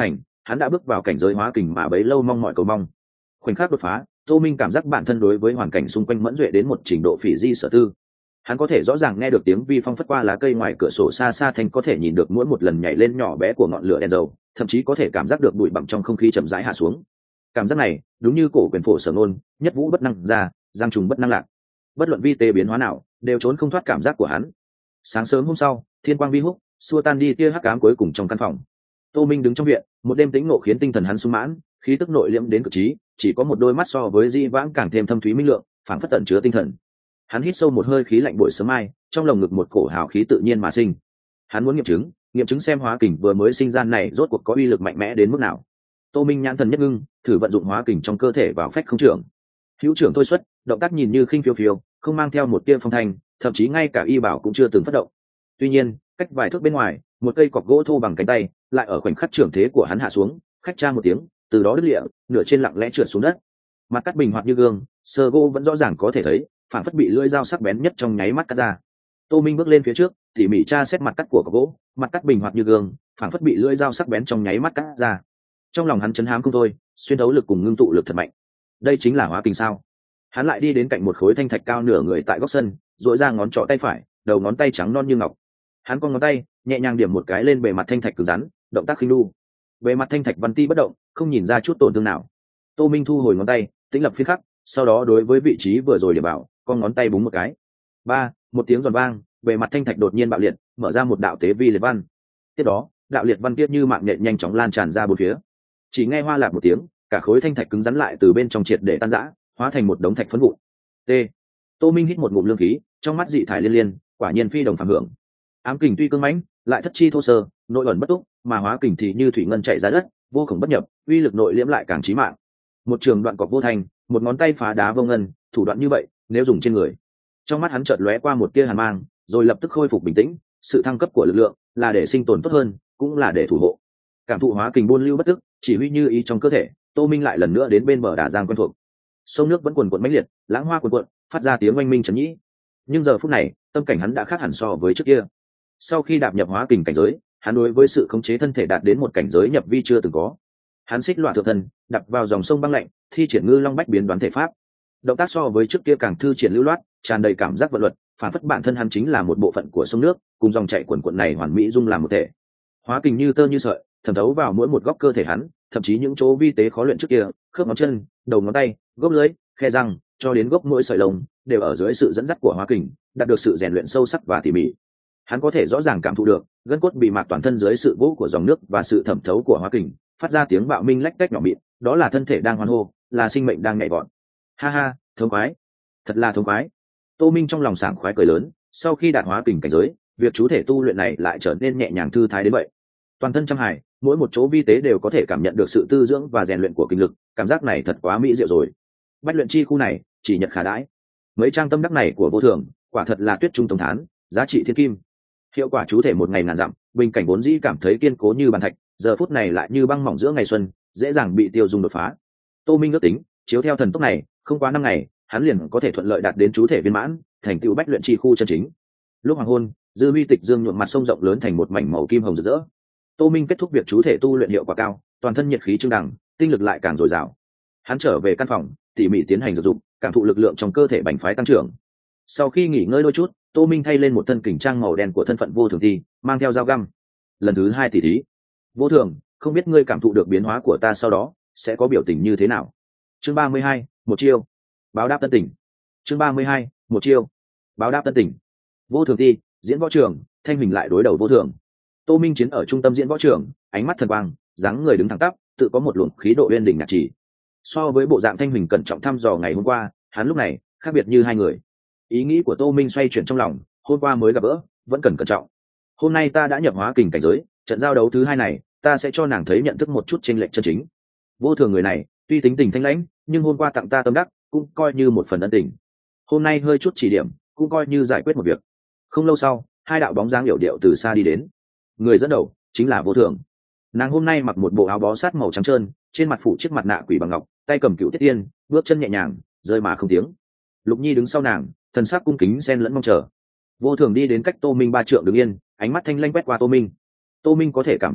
hắn đã bước vào cảnh giới hóa kình mà bấy lâu mong mọi cầu mong. Khoảnh khắc đột phá, Tô Minh cảm giác bản thân đối với hoàn cảnh xung quanh mẫn duệ đến một trình độ phỉ di sở tư. Hắn có thể rõ ràng nghe được tiếng vi phong phất qua lá cây ngoài cửa sổ xa xa, thành có thể nhìn được mỗi một lần nhảy lên nhỏ bé của ngọn lửa đèn dầu, thậm chí có thể cảm giác được bụi bặm trong không khí chậm rãi hạ xuống. Cảm giác này đúng như cổ quyền phổ sở ngôn, nhất vũ bất năng ra, giang trùng bất năng lạc. Bất luận vi tế biến hóa nào, đều trốn không thoát cảm giác của hắn. Sáng sớm hôm sau, thiên quang vi húc, xua tan đi tia hắc ám cuối cùng trong căn phòng. Tô Minh đứng trong viện, một đêm tĩnh ngộ khiến tinh thần hắn sung mãn, khí tức nội liễm đến cực trí, chỉ có một đôi mắt so với di vãng càng thêm thâm thúy minh lượng, phảng phất tận chứa tinh thần. Hắn hít sâu một hơi khí lạnh buổi sớm mai, trong lồng ngực một cổ hào khí tự nhiên mà sinh. Hắn muốn nghiệm chứng, nghiệm chứng xem hóa kình vừa mới sinh ra này rốt cuộc có uy lực mạnh mẽ đến mức nào. Tô Minh nhãn thần nhất ngưng, thử vận dụng hóa kình trong cơ thể vào phách không trưởng. Hữu trưởng thôi xuất, động tác nhìn như khinh phiêu phiêu, không mang theo một tia phong thanh, thậm chí ngay cả y bảo cũng chưa từng phát động. Tuy nhiên, cách vài thước bên ngoài, một cây cọc gỗ thô bằng cánh tay, lại ở khoảnh khắc trưởng thế của hắn hạ xuống, khách tra một tiếng, từ đó đứt lịa, nửa trên lặng lẽ trượt xuống đất. Mặt cắt bình hoạt như gương, sơ gỗ vẫn rõ ràng có thể thấy, phản phất bị lưỡi dao sắc bén nhất trong nháy mắt cắt ra. Tô Minh bước lên phía trước, tỉ mỉ tra xét mặt cắt của cọc gỗ, mặt cắt bình hoạt như gương, phản phất bị lưỡi dao sắc bén trong nháy mắt cắt ra. Trong lòng hắn chấn hám không thôi, xuyên thấu lực cùng ngưng tụ lực thật mạnh. Đây chính là hóa kình sao? Hắn lại đi đến cạnh một khối thanh thạch cao nửa người tại góc sân, duỗi ra ngón trỏ tay phải, đầu ngón tay trắng non như ngọc. Hắn con ngón tay nhẹ nhàng điểm một cái lên bề mặt thanh thạch cứng rắn, động tác khinh đu. Bề mặt thanh thạch văn ti bất động, không nhìn ra chút tổn thương nào. Tô Minh thu hồi ngón tay, tĩnh lập phiên khắc, sau đó đối với vị trí vừa rồi để bảo, con ngón tay búng một cái. Ba, một tiếng giòn vang, bề mặt thanh thạch đột nhiên bạo liệt, mở ra một đạo tế vi liệt văn. Tiếp đó, đạo liệt văn tiếp như mạng nhện nhanh chóng lan tràn ra bốn phía. Chỉ nghe hoa lạc một tiếng, cả khối thanh thạch cứng rắn lại từ bên trong triệt để tan rã, hóa thành một đống thạch phấn vụn. T. Tô Minh hít một ngụm lương khí, trong mắt dị thải liên liên, quả nhiên phi đồng phàm hưởng. Ám kình tuy cương mãnh, lại thất chi thô sơ, nội ẩn bất túc, mà hóa kình thì như thủy ngân chạy ra đất, vô cùng bất nhập, uy lực nội liễm lại càng chí mạng. Một trường đoạn cọc vô thành, một ngón tay phá đá vô ngân, thủ đoạn như vậy, nếu dùng trên người. Trong mắt hắn chợt lóe qua một tia hàn mang, rồi lập tức khôi phục bình tĩnh, sự thăng cấp của lực lượng là để sinh tồn tốt hơn, cũng là để thủ hộ. Cảm thụ hóa kình buôn lưu bất tức, chỉ huy như ý trong cơ thể, Tô Minh lại lần nữa đến bên bờ đà giang quen thuộc. Sông nước vẫn cuồn cuộn mãnh liệt, lãng hoa cuồn cuộn, phát ra tiếng oanh minh trấn nhĩ. Nhưng giờ phút này, tâm cảnh hắn đã khác hẳn so với trước kia. Sau khi đạp nhập hóa kình cảnh giới, hắn đối với sự khống chế thân thể đạt đến một cảnh giới nhập vi chưa từng có. Hắn xích loạn thượng thân, đập vào dòng sông băng lạnh, thi triển ngư long bách biến đoán thể pháp. Động tác so với trước kia càng thư triển lưu loát, tràn đầy cảm giác vận luật, phản phất bản thân hắn chính là một bộ phận của sông nước, cùng dòng chảy cuồn cuộn này hoàn mỹ dung làm một thể. Hóa kình như tơ như sợi, thẩm thấu vào mỗi một góc cơ thể hắn, thậm chí những chỗ vi tế khó luyện trước kia, khớp ngón chân, đầu ngón tay, gốc lưỡi, khe răng, cho đến gốc mỗi sợi lông, đều ở dưới sự dẫn dắt của hóa kình, đạt được sự rèn luyện sâu sắc và tỉ mỉ. Hắn có thể rõ ràng cảm thụ được, gân cốt bị mạc toàn thân dưới sự vỗ của dòng nước và sự thẩm thấu của hóa kình, phát ra tiếng bạo minh lách cách nhỏ mịn, đó là thân thể đang hoan hô, là sinh mệnh đang nhảy vọt. Ha ha, thống khoái, thật là thống khoái. Tô Minh trong lòng sảng khoái cười lớn, sau khi đạt hóa kình cảnh giới, việc chú thể tu luyện này lại trở nên nhẹ nhàng thư thái đến vậy. Toàn thân trăm hải, mỗi một chỗ vi tế đều có thể cảm nhận được sự tư dưỡng và rèn luyện của kinh lực, cảm giác này thật quá mỹ diệu rồi. Bách luyện chi khu này, chỉ nhật khả đãi. Mấy trang tâm đắc này của vô thường, quả thật là tuyết trung tổng thán, giá trị thiên kim. Hiệu quả chú thể một ngày ngàn dặm, bình cảnh vốn dĩ cảm thấy kiên cố như bàn thạch, giờ phút này lại như băng mỏng giữa ngày xuân, dễ dàng bị tiêu dùng đột phá. Tô Minh ước tính, chiếu theo thần tốc này, không quá năm ngày, hắn liền có thể thuận lợi đạt đến chú thể viên mãn, thành tựu bách luyện chi khu chân chính. Lúc hoàng hôn, dư vi tịch dương nhuộm mặt sông rộng lớn thành một mảnh màu kim hồng rực rỡ. Tô Minh kết thúc việc chú thể tu luyện hiệu quả cao, toàn thân nhiệt khí trưng đằng, tinh lực lại càng dồi dào. Hắn trở về căn phòng, tỉ mỉ tiến hành dược dụng, cảm thụ lực lượng trong cơ thể bành phái tăng trưởng. Sau khi nghỉ ngơi đôi chút, Tô Minh thay lên một thân kình trang màu đen của thân phận vô thường thi, mang theo dao găm. Lần thứ hai tỉ thí. Vô thường, không biết ngươi cảm thụ được biến hóa của ta sau đó sẽ có biểu tình như thế nào. Chương ba mươi hai, một chiêu. Báo đáp tân tình. Chương ba mươi hai, một chiêu. Báo đáp tân tình. Vô thường thi, diễn võ trường, thanh hình lại đối đầu vô thường. Tô Minh chiến ở trung tâm diễn võ trường, ánh mắt thần quang, dáng người đứng thẳng tắp, tự có một luồng khí độ uyên đỉnh nhạc chỉ. So với bộ dạng thanh hình cẩn trọng thăm dò ngày hôm qua, hắn lúc này khác biệt như hai người. Ý nghĩ của Tô Minh xoay chuyển trong lòng, hôm qua mới gặp gỡ, vẫn cần cẩn trọng. Hôm nay ta đã nhập hóa kình cảnh giới, trận giao đấu thứ hai này, ta sẽ cho nàng thấy nhận thức một chút chênh lệch chân chính. Vô thường người này, tuy tính tình thanh lãnh, nhưng hôm qua tặng ta tâm đắc, cũng coi như một phần ân tình. Hôm nay hơi chút chỉ điểm, cũng coi như giải quyết một việc. Không lâu sau, hai đạo bóng dáng hiểu điệu từ xa đi đến. Người dẫn đầu chính là Vô Thường. Nàng hôm nay mặc một bộ áo bó sát màu trắng trơn, trên mặt phủ chiếc mặt nạ quỷ bằng ngọc, tay cầm cựu tiết tiên, bước chân nhẹ nhàng, rơi mà không tiếng. Lục Nhi đứng sau nàng, thần sắc cung kính xen lẫn mong chờ. Vô Thường đi đến cách Tô Minh ba trượng đứng yên, ánh mắt thanh lanh quét qua Tô Minh. Tô Minh có thể cảm nhận được,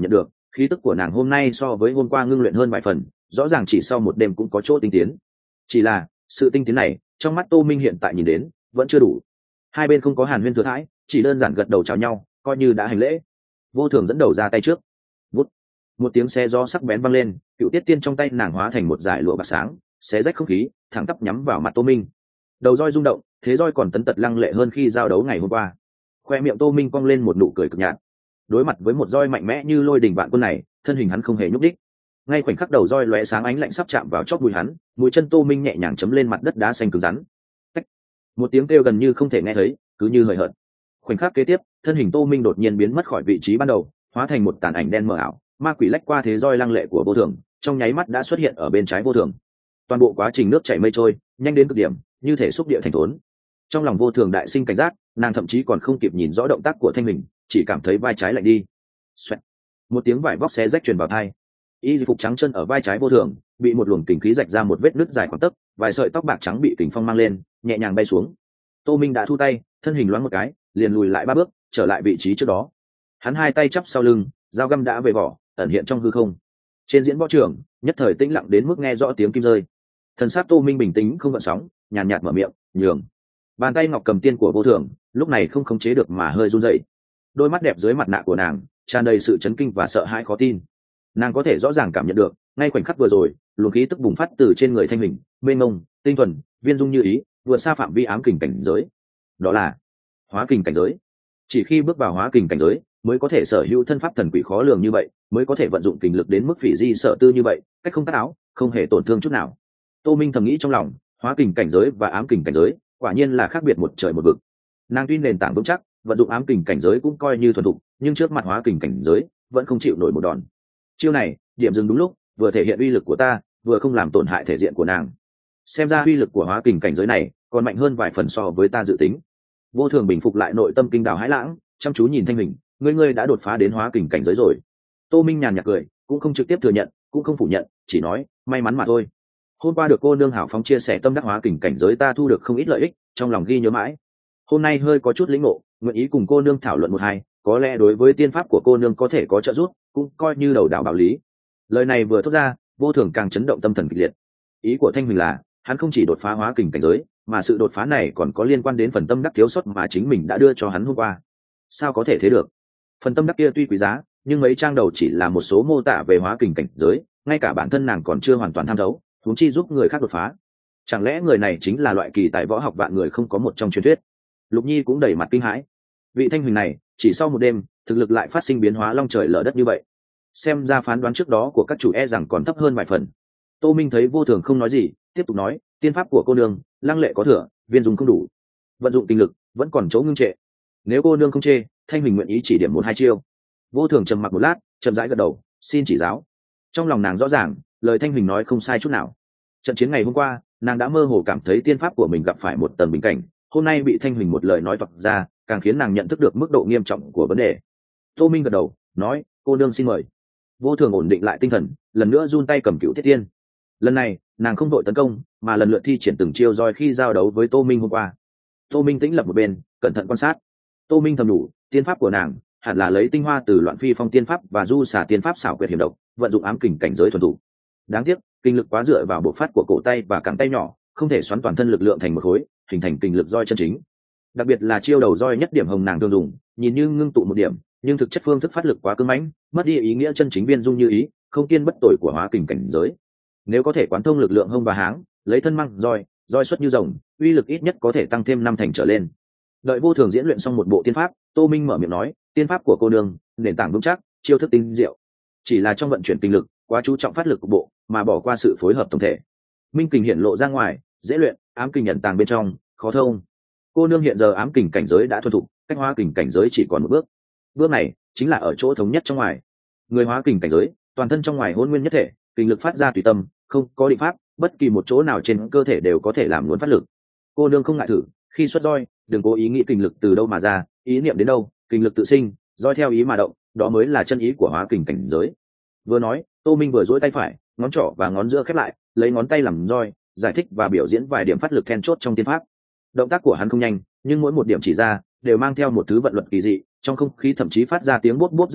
khí tức của nàng hôm nay so với hôm qua ngưng luyện hơn vài phần, rõ ràng chỉ sau một đêm cũng có chỗ tinh tiến. Chỉ là sự tinh tiến này trong mắt Tô Minh hiện tại nhìn đến vẫn chưa đủ. Hai bên không có hàn huyên thừa thãi, chỉ đơn giản gật đầu chào nhau, coi như đã hành lễ. Vô Thường dẫn đầu ra tay trước. Vút, một tiếng xe gió sắc bén vang lên, cựu tiết tiên trong tay nàng hóa thành một dải lụa bạc sáng, xé rách không khí, thẳng tắp nhắm vào mặt Tô Minh. Đầu roi rung động, thế roi còn tấn tật lăng lệ hơn khi giao đấu ngày hôm qua. Khoe miệng Tô Minh cong lên một nụ cười cực nhạt. Đối mặt với một roi mạnh mẽ như lôi đình vạn quân này, thân hình hắn không hề nhúc đích. Ngay khoảnh khắc đầu roi lóe sáng ánh lạnh sắp chạm vào chóp mũi hắn, mũi chân Tô Minh nhẹ nhàng chấm lên mặt đất đá xanh cứng rắn. Tách. Một tiếng kêu gần như không thể nghe thấy, cứ như hời hợt. Khoảnh khắc kế tiếp, thân hình Tô Minh đột nhiên biến mất khỏi vị trí ban đầu, hóa thành một tàn ảnh đen mờ ảo, ma quỷ lách qua thế roi lăng lệ của Vô Thường, trong nháy mắt đã xuất hiện ở bên trái Vô Thường. Toàn bộ quá trình nước chảy mây trôi, nhanh đến cực điểm, như thể xúc địa thành thốn. Trong lòng Vô Thường đại sinh cảnh giác, nàng thậm chí còn không kịp nhìn rõ động tác của thanh mình, chỉ cảm thấy vai trái lạnh đi. Xoẹt. Một tiếng vải vóc xé rách truyền vào tai. Y phục trắng chân ở vai trái Vô Thường bị một luồng kình khí rạch ra một vết nứt dài khoảng tấc, vài sợi tóc bạc trắng bị kình phong mang lên, nhẹ nhàng bay xuống. Tô Minh đã thu tay, thân hình loáng một cái, liền lùi lại ba bước, trở lại vị trí trước đó. Hắn hai tay chắp sau lưng, dao găm đã về vỏ, ẩn hiện trong hư không. Trên diễn võ trường, nhất thời tĩnh lặng đến mức nghe rõ tiếng kim rơi. Thần sắc Tô Minh bình tĩnh không gợn sóng, nhàn nhạt mở miệng, nhường. Bàn tay ngọc cầm tiên của Vô Thường lúc này không khống chế được mà hơi run rẩy. Đôi mắt đẹp dưới mặt nạ của nàng tràn đầy sự chấn kinh và sợ hãi khó tin. Nàng có thể rõ ràng cảm nhận được, ngay khoảnh khắc vừa rồi, luồng khí tức bùng phát từ trên người thanh mình, mênh mông, tinh thuần, viên dung như ý, vượt xa phạm vi ám kình cảnh giới. Đó là hóa kình cảnh giới. Chỉ khi bước vào hóa kình cảnh giới, mới có thể sở hữu thân pháp thần quỷ khó lường như vậy, mới có thể vận dụng kình lực đến mức phỉ di sở tư như vậy, cách không tắt áo, không hề tổn thương chút nào. Tô Minh thầm nghĩ trong lòng, hóa kình cảnh giới và ám kình cảnh giới, quả nhiên là khác biệt một trời một vực. Nàng tuy nền tảng vững chắc, vận dụng ám kình cảnh giới cũng coi như thuần thục, nhưng trước mặt hóa kình cảnh giới, vẫn không chịu nổi một đòn. Chiêu này, điểm dừng đúng lúc, vừa thể hiện uy lực của ta, vừa không làm tổn hại thể diện của nàng. Xem ra uy lực của hóa kình cảnh giới này còn mạnh hơn vài phần so với ta dự tính. Vô Thường bình phục lại nội tâm kinh đào hãi lãng, chăm chú nhìn thanh mình, ngươi ngươi đã đột phá đến hóa kình cảnh giới rồi. Tô Minh nhàn nhạt cười, cũng không trực tiếp thừa nhận, cũng không phủ nhận, chỉ nói may mắn mà thôi. Hôm qua được cô nương hảo phóng chia sẻ tâm đắc hóa kình cảnh giới, ta thu được không ít lợi ích, trong lòng ghi nhớ mãi. Hôm nay hơi có chút lĩnh ngộ, nguyện ý cùng cô nương thảo luận một hai, có lẽ đối với tiên pháp của cô nương có thể có trợ giúp, cũng coi như đầu đạo bảo lý. Lời này vừa thốt ra, Vô Thường càng chấn động tâm thần kịch liệt. Ý của thanh mình là, hắn không chỉ đột phá hóa kình cảnh giới, mà sự đột phá này còn có liên quan đến phần tâm đắc thiếu sót mà chính mình đã đưa cho hắn hôm qua. Sao có thể thế được? Phần tâm đắc kia tuy quý giá, nhưng mấy trang đầu chỉ là một số mô tả về hóa kình cảnh giới, ngay cả bản thân nàng còn chưa hoàn toàn tham thấu, huống chi giúp người khác đột phá. Chẳng lẽ người này chính là loại kỳ tài võ học vạn người không có một trong truyền thuyết? Lục Nhi cũng đầy mặt kinh hãi. Vị thanh huỳnh này, chỉ sau một đêm, thực lực lại phát sinh biến hóa long trời lở đất như vậy. Xem ra phán đoán trước đó của các chủ e rằng còn thấp hơn vài phần. Tô Minh thấy Vô Thường không nói gì, tiếp tục nói, tiên pháp của cô nương, lăng lệ có thừa, viên dùng không đủ, vận dụng tinh lực vẫn còn chỗ ngưng trệ. Nếu cô nương không chê, thanh huỳnh nguyện ý chỉ điểm một hai chiêu. Vô Thường trầm mặc một lát, chậm rãi gật đầu, xin chỉ giáo. Trong lòng nàng rõ ràng, lời thanh huỳnh nói không sai chút nào. Trận chiến ngày hôm qua, nàng đã mơ hồ cảm thấy tiên pháp của mình gặp phải một tầng bình cảnh, hôm nay bị thanh huỳnh một lời nói toạc ra, càng khiến nàng nhận thức được mức độ nghiêm trọng của vấn đề. Tô Minh gật đầu, nói, cô nương xin mời. Vô Thường ổn định lại tinh thần, lần nữa run tay cầm cựu thiết tiên. Lần này, nàng không đội tấn công, mà lần lượt thi triển từng chiêu roi khi giao đấu với Tô Minh hôm qua. Tô Minh tĩnh lập một bên, cẩn thận quan sát. Tô Minh thầm đủ, tiên pháp của nàng hẳn là lấy tinh hoa từ Loạn Phi Phong tiên pháp và Du Xà tiên pháp xảo quyệt hiểm độc, vận dụng ám kình cảnh giới thuần thủ. Đáng tiếc, kinh lực quá dựa vào bộ phát của cổ tay và cẳng tay nhỏ, không thể xoắn toàn thân lực lượng thành một khối, hình thành kinh lực roi chân chính. Đặc biệt là chiêu đầu roi nhất điểm hồng nàng thường dùng, nhìn như ngưng tụ một điểm, nhưng thực chất phương thức phát lực quá cứng mãnh, mất đi ý nghĩa chân chính viên dung như ý, không kiên bất tội của hóa kình cảnh giới. Nếu có thể quán thông lực lượng hông và háng, lấy thân măng roi, roi xuất như rồng, uy lực ít nhất có thể tăng thêm năm thành trở lên. Đợi Vô Thường diễn luyện xong một bộ tiên pháp, Tô Minh mở miệng nói, tiên pháp của cô nương nền tảng vững chắc, chiêu thức tinh diệu, chỉ là trong vận chuyển kinh lực quá chú trọng phát lực của bộ, mà bỏ qua sự phối hợp tổng thể. Minh kình hiện lộ ra ngoài, dễ luyện, ám kình nhận tàng bên trong, khó thông. Cô nương hiện giờ ám kình cảnh giới đã thuần thục, cách hóa kình cảnh giới chỉ còn một bước. Bước này chính là ở chỗ thống nhất trong ngoài. Người hóa kình cảnh giới, toàn thân trong ngoài hỗn nguyên nhất thể, kinh lực phát ra tùy tâm, không có định pháp, bất kỳ một chỗ nào trên cơ thể đều có thể làm luồn phát lực. Cô nương không ngại thử, khi xuất roi, đừng cố ý nghĩ kinh lực từ đâu mà ra, ý niệm đến đâu, kinh lực tự sinh, roi theo ý mà động, đó mới là chân ý của hóa kình cảnh giới. Vừa nói, Tô Minh vừa duỗi tay phải, ngón trỏ và ngón giữa khép lại, lấy ngón tay làm roi, giải thích và biểu diễn vài điểm phát lực then chốt trong tiên pháp. Động tác của hắn không nhanh, nhưng mỗi một điểm chỉ ra đều mang theo một thứ vận luật kỳ dị, trong không khí thậm chí phát ra tiếng bốp bốp rất nhẹ,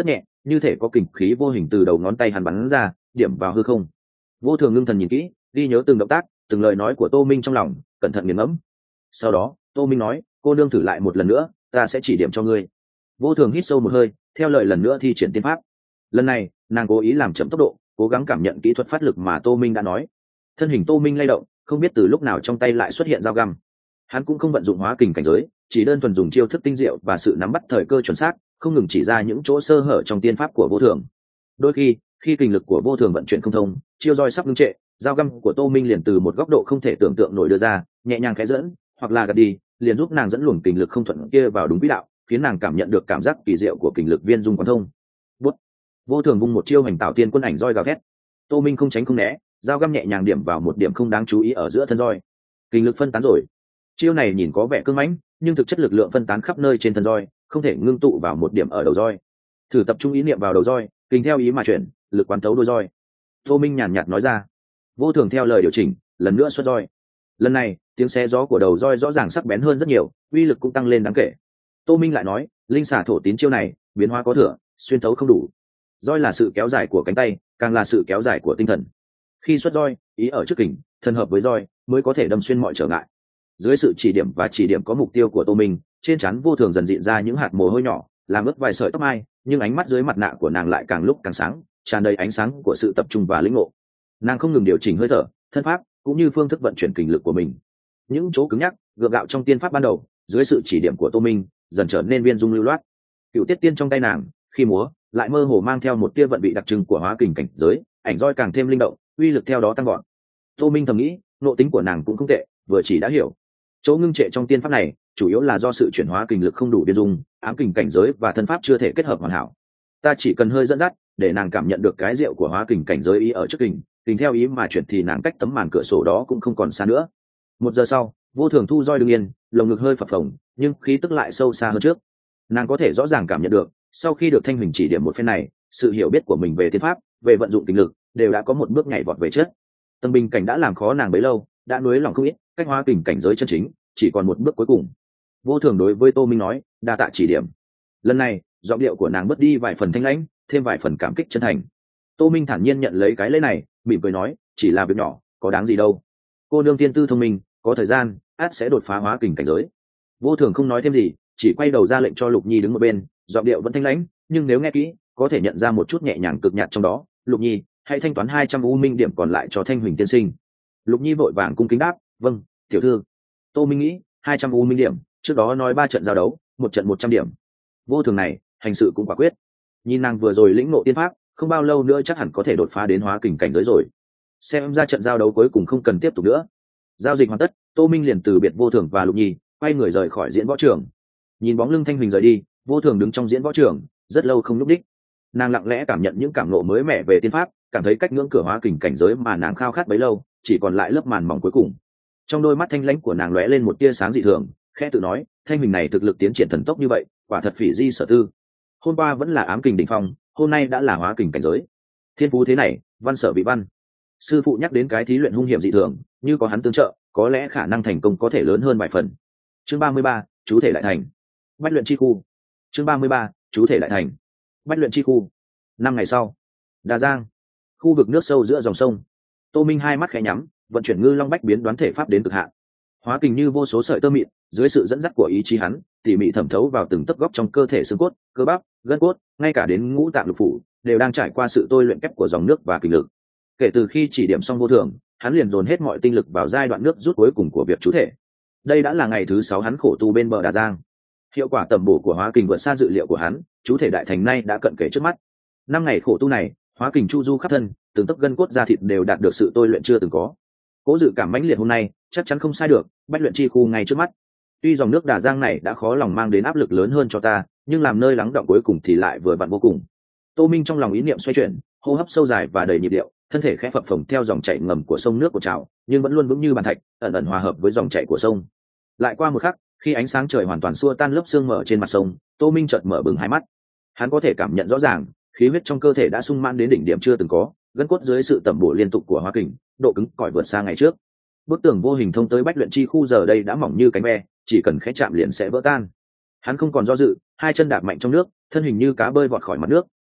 như thể có kình khí vô hình từ đầu ngón tay hắn bắn ra, điểm vào hư không. Vô Thường ngưng thần nhìn kỹ, ghi nhớ từng động tác, từng lời nói của Tô Minh trong lòng, cẩn thận nghiền ngẫm. Sau đó Tô Minh nói, cô nương thử lại một lần nữa, ta sẽ chỉ điểm cho ngươi. Vô Thường hít sâu một hơi, theo lời lần nữa thi triển tiên pháp. Lần này nàng cố ý làm chậm tốc độ, cố gắng cảm nhận kỹ thuật phát lực mà Tô Minh đã nói. Thân hình Tô Minh lay động, không biết từ lúc nào trong tay lại xuất hiện dao găm. Hắn cũng không vận dụng hóa kình cảnh giới, chỉ đơn thuần dùng chiêu thức tinh diệu và sự nắm bắt thời cơ chuẩn xác, không ngừng chỉ ra những chỗ sơ hở trong tiên pháp của Vô Thường. Đôi khi khi kình lực của Vô Thường vận chuyển không thông, chiêu roi sắp ngưng trệ, dao găm của Tô Minh liền từ một góc độ không thể tưởng tượng nổi đưa ra, nhẹ nhàng khẽ dẫn hoặc là gạt đi, liền giúp nàng dẫn luồng kình lực không thuận kia vào đúng quỹ đạo, khiến nàng cảm nhận được cảm giác kỳ diệu của kình lực viên dung quán thông. Bút. Vô Thường vung một chiêu hành tạo tiên quân ảnh roi gào thét. Tô Minh không tránh không né, dao găm nhẹ nhàng điểm vào một điểm không đáng chú ý ở giữa thân roi. Kình lực phân tán rồi. Chiêu này nhìn có vẻ cứng mãnh, nhưng thực chất lực lượng phân tán khắp nơi trên thân roi, không thể ngưng tụ vào một điểm ở đầu roi. Thử tập trung ý niệm vào đầu roi, kình theo ý mà chuyển, lực quán thấu đôi roi. Tô Minh nhàn nhạt nói ra. Vô Thường theo lời điều chỉnh, lần nữa xuất roi. Lần này tiếng xé gió của đầu roi rõ ràng sắc bén hơn rất nhiều, uy lực cũng tăng lên đáng kể. Tô Minh lại nói, linh xà thổ tín chiêu này biến hóa có thừa, xuyên thấu không đủ. Roi là sự kéo dài của cánh tay, càng là sự kéo dài của tinh thần. Khi xuất roi, ý ở trước kình, thân hợp với roi mới có thể đâm xuyên mọi trở ngại. Dưới sự chỉ điểm và chỉ điểm có mục tiêu của Tô Minh, trên trán Vô Thường dần dịn ra những hạt mồ hôi nhỏ, làm ướt vài sợi tóc mai, nhưng ánh mắt dưới mặt nạ của nàng lại càng lúc càng sáng, tràn đầy ánh sáng của sự tập trung và lĩnh ngộ. Nàng không ngừng điều chỉnh hơi thở, thân pháp, cũng như phương thức vận chuyển kình lực của mình. Những chỗ cứng nhắc, gượng gạo trong tiên pháp ban đầu, dưới sự chỉ điểm của Tô Minh, dần trở nên viên dung lưu loát. Cựu tiết tiên trong tay nàng, khi múa, lại mơ hồ mang theo một tia vận vị đặc trưng của hóa kình cảnh giới, ảnh roi càng thêm linh động, uy lực theo đó tăng gọn. Tô Minh thầm nghĩ, nội tính của nàng cũng không tệ, vừa chỉ đã hiểu. Chỗ ngưng trệ trong tiên pháp này, chủ yếu là do sự chuyển hóa kình lực không đủ biên dung, ám kình cảnh giới và thân pháp chưa thể kết hợp hoàn hảo. Ta chỉ cần hơi dẫn dắt, để nàng cảm nhận được cái diệu của hóa kình cảnh giới ý ở trước kình, kình theo ý mà chuyển thì nàng cách tấm màn cửa sổ đó cũng không còn xa nữa. Một giờ sau, Vô Thường thu roi đứng yên, lồng ngực hơi phập phồng, nhưng khí tức lại sâu xa hơn trước. Nàng có thể rõ ràng cảm nhận được, sau khi được Thanh Huỳnh chỉ điểm một phen này, sự hiểu biết của mình về tiên pháp, về vận dụng kình lực, đều đã có một bước nhảy vọt về trước. Tầng bình cảnh đã làm khó nàng bấy lâu, đã nuối lòng không ít, cách hóa kình cảnh giới chân chính, chỉ còn một bước cuối cùng. Vô Thường đối với Tô Minh nói, đa tạ chỉ điểm. Lần này, giọng điệu của nàng bớt đi vài phần thanh lãnh, thêm vài phần cảm kích chân thành. Tô Minh thản nhiên nhận lấy cái lễ này, mỉm cười nói, chỉ là việc nhỏ, có đáng gì đâu. Cô nương tiên tư thông minh, có thời gian, át sẽ đột phá hóa kình cảnh giới. Vô Thường không nói thêm gì, chỉ quay đầu ra lệnh cho Lục Nhi đứng một bên, giọng điệu vẫn thanh lãnh, nhưng nếu nghe kỹ, có thể nhận ra một chút nhẹ nhàng cực nhạt trong đó. Lục Nhi, hãy thanh toán hai trăm u minh điểm còn lại cho Thanh Huỳnh tiên sinh. Lục Nhi vội vàng cung kính đáp, vâng, tiểu thư. Tô Minh nghĩ, hai trăm u minh điểm, trước đó nói ba trận giao đấu, một trận một trăm điểm. Vô Thường này, hành sự cũng quả quyết. Nhìn nàng vừa rồi lĩnh ngộ tiên pháp, không bao lâu nữa chắc hẳn có thể đột phá đến hóa kình cảnh giới rồi. Xem ra trận giao đấu cuối cùng không cần tiếp tục nữa. Giao dịch hoàn tất, Tô Minh liền từ biệt Vô Thường và Lục Nhi, quay người rời khỏi diễn võ trường. Nhìn bóng lưng Thanh Huỳnh rời đi, Vô Thường đứng trong diễn võ trường, rất lâu không nhúc đích. Nàng lặng lẽ cảm nhận những cảm ngộ mới mẻ về tiên pháp, cảm thấy cách ngưỡng cửa hóa kình cảnh giới mà nàng khao khát bấy lâu, chỉ còn lại lớp màn mỏng cuối cùng. Trong đôi mắt thanh lãnh của nàng lóe lên một tia sáng dị thường, khẽ tự nói, Thanh Huỳnh này thực lực tiến triển thần tốc như vậy, quả thật phỉ di sở tư. Hôm qua vẫn là ám kình đỉnh phong, hôm nay đã là hóa kình cảnh giới. Thiên phú thế này, văn sở bị văn. Sư phụ nhắc đến cái thí luyện hung hiểm dị thường, như có hắn tương trợ, có lẽ khả năng thành công có thể lớn hơn vài phần. Chương ba mươi ba, chú thể đại thành. Bách luyện chi khu. Chương ba mươi ba, chú thể đại thành. Bách luyện chi khu. Năm ngày sau, Đà Giang, khu vực nước sâu giữa dòng sông. Tô Minh hai mắt khẽ nhắm, vận chuyển ngư long bách biến đoán thể pháp đến cực hạn. Hóa kình như vô số sợi tơ mịn, dưới sự dẫn dắt của ý chí hắn, tỉ mỉ thẩm thấu vào từng tấc góc trong cơ thể xương cốt, cơ bắp, gân cốt, ngay cả đến ngũ tạng lục phủ, đều đang trải qua sự tôi luyện kép của dòng nước và kình lực. Kể từ khi chỉ điểm xong Vô Thường, hắn liền dồn hết mọi tinh lực vào giai đoạn nước rút cuối cùng của việc chú thể. Đây đã là ngày thứ sáu hắn khổ tu bên bờ Đà Giang. Hiệu quả tầm bổ của hóa kình vượt xa dự liệu của hắn, chú thể đại thành nay đã cận kề trước mắt. Năm ngày khổ tu này, hóa kình chu du khắp thân, từng tấc gân cốt da thịt đều đạt được sự tôi luyện chưa từng có. Cố dự cảm mãnh liệt hôm nay, chắc chắn không sai được, bách luyện chi khu ngay trước mắt. Tuy dòng nước Đà Giang này đã khó lòng mang đến áp lực lớn hơn cho ta, nhưng làm nơi lắng động cuối cùng thì lại vừa vặn vô cùng. Tô Minh trong lòng ý niệm xoay chuyển, hô hấp sâu dài và đầy nhịp điệu, thân thể khẽ phập phồng theo dòng chảy ngầm của sông nước của trào, nhưng vẫn luôn vững như bàn thạch, ẩn ẩn hòa hợp với dòng chảy của sông. Lại qua một khắc, khi ánh sáng trời hoàn toàn xua tan lớp sương mờ trên mặt sông, Tô Minh chợt mở bừng hai mắt. Hắn có thể cảm nhận rõ ràng, khí huyết trong cơ thể đã sung mãn đến đỉnh điểm chưa từng có, gân cốt dưới sự tẩm bổ liên tục của hóa kình, độ cứng cỏi vượt xa ngày trước. Bức tường vô hình thông tới bách luyện chi khu giờ đây đã mỏng như cánh ve, chỉ cần khẽ chạm liền sẽ vỡ tan. Hắn không còn do dự, hai chân đạp mạnh trong nước, thân hình như cá bơi vọt khỏi mặt nước,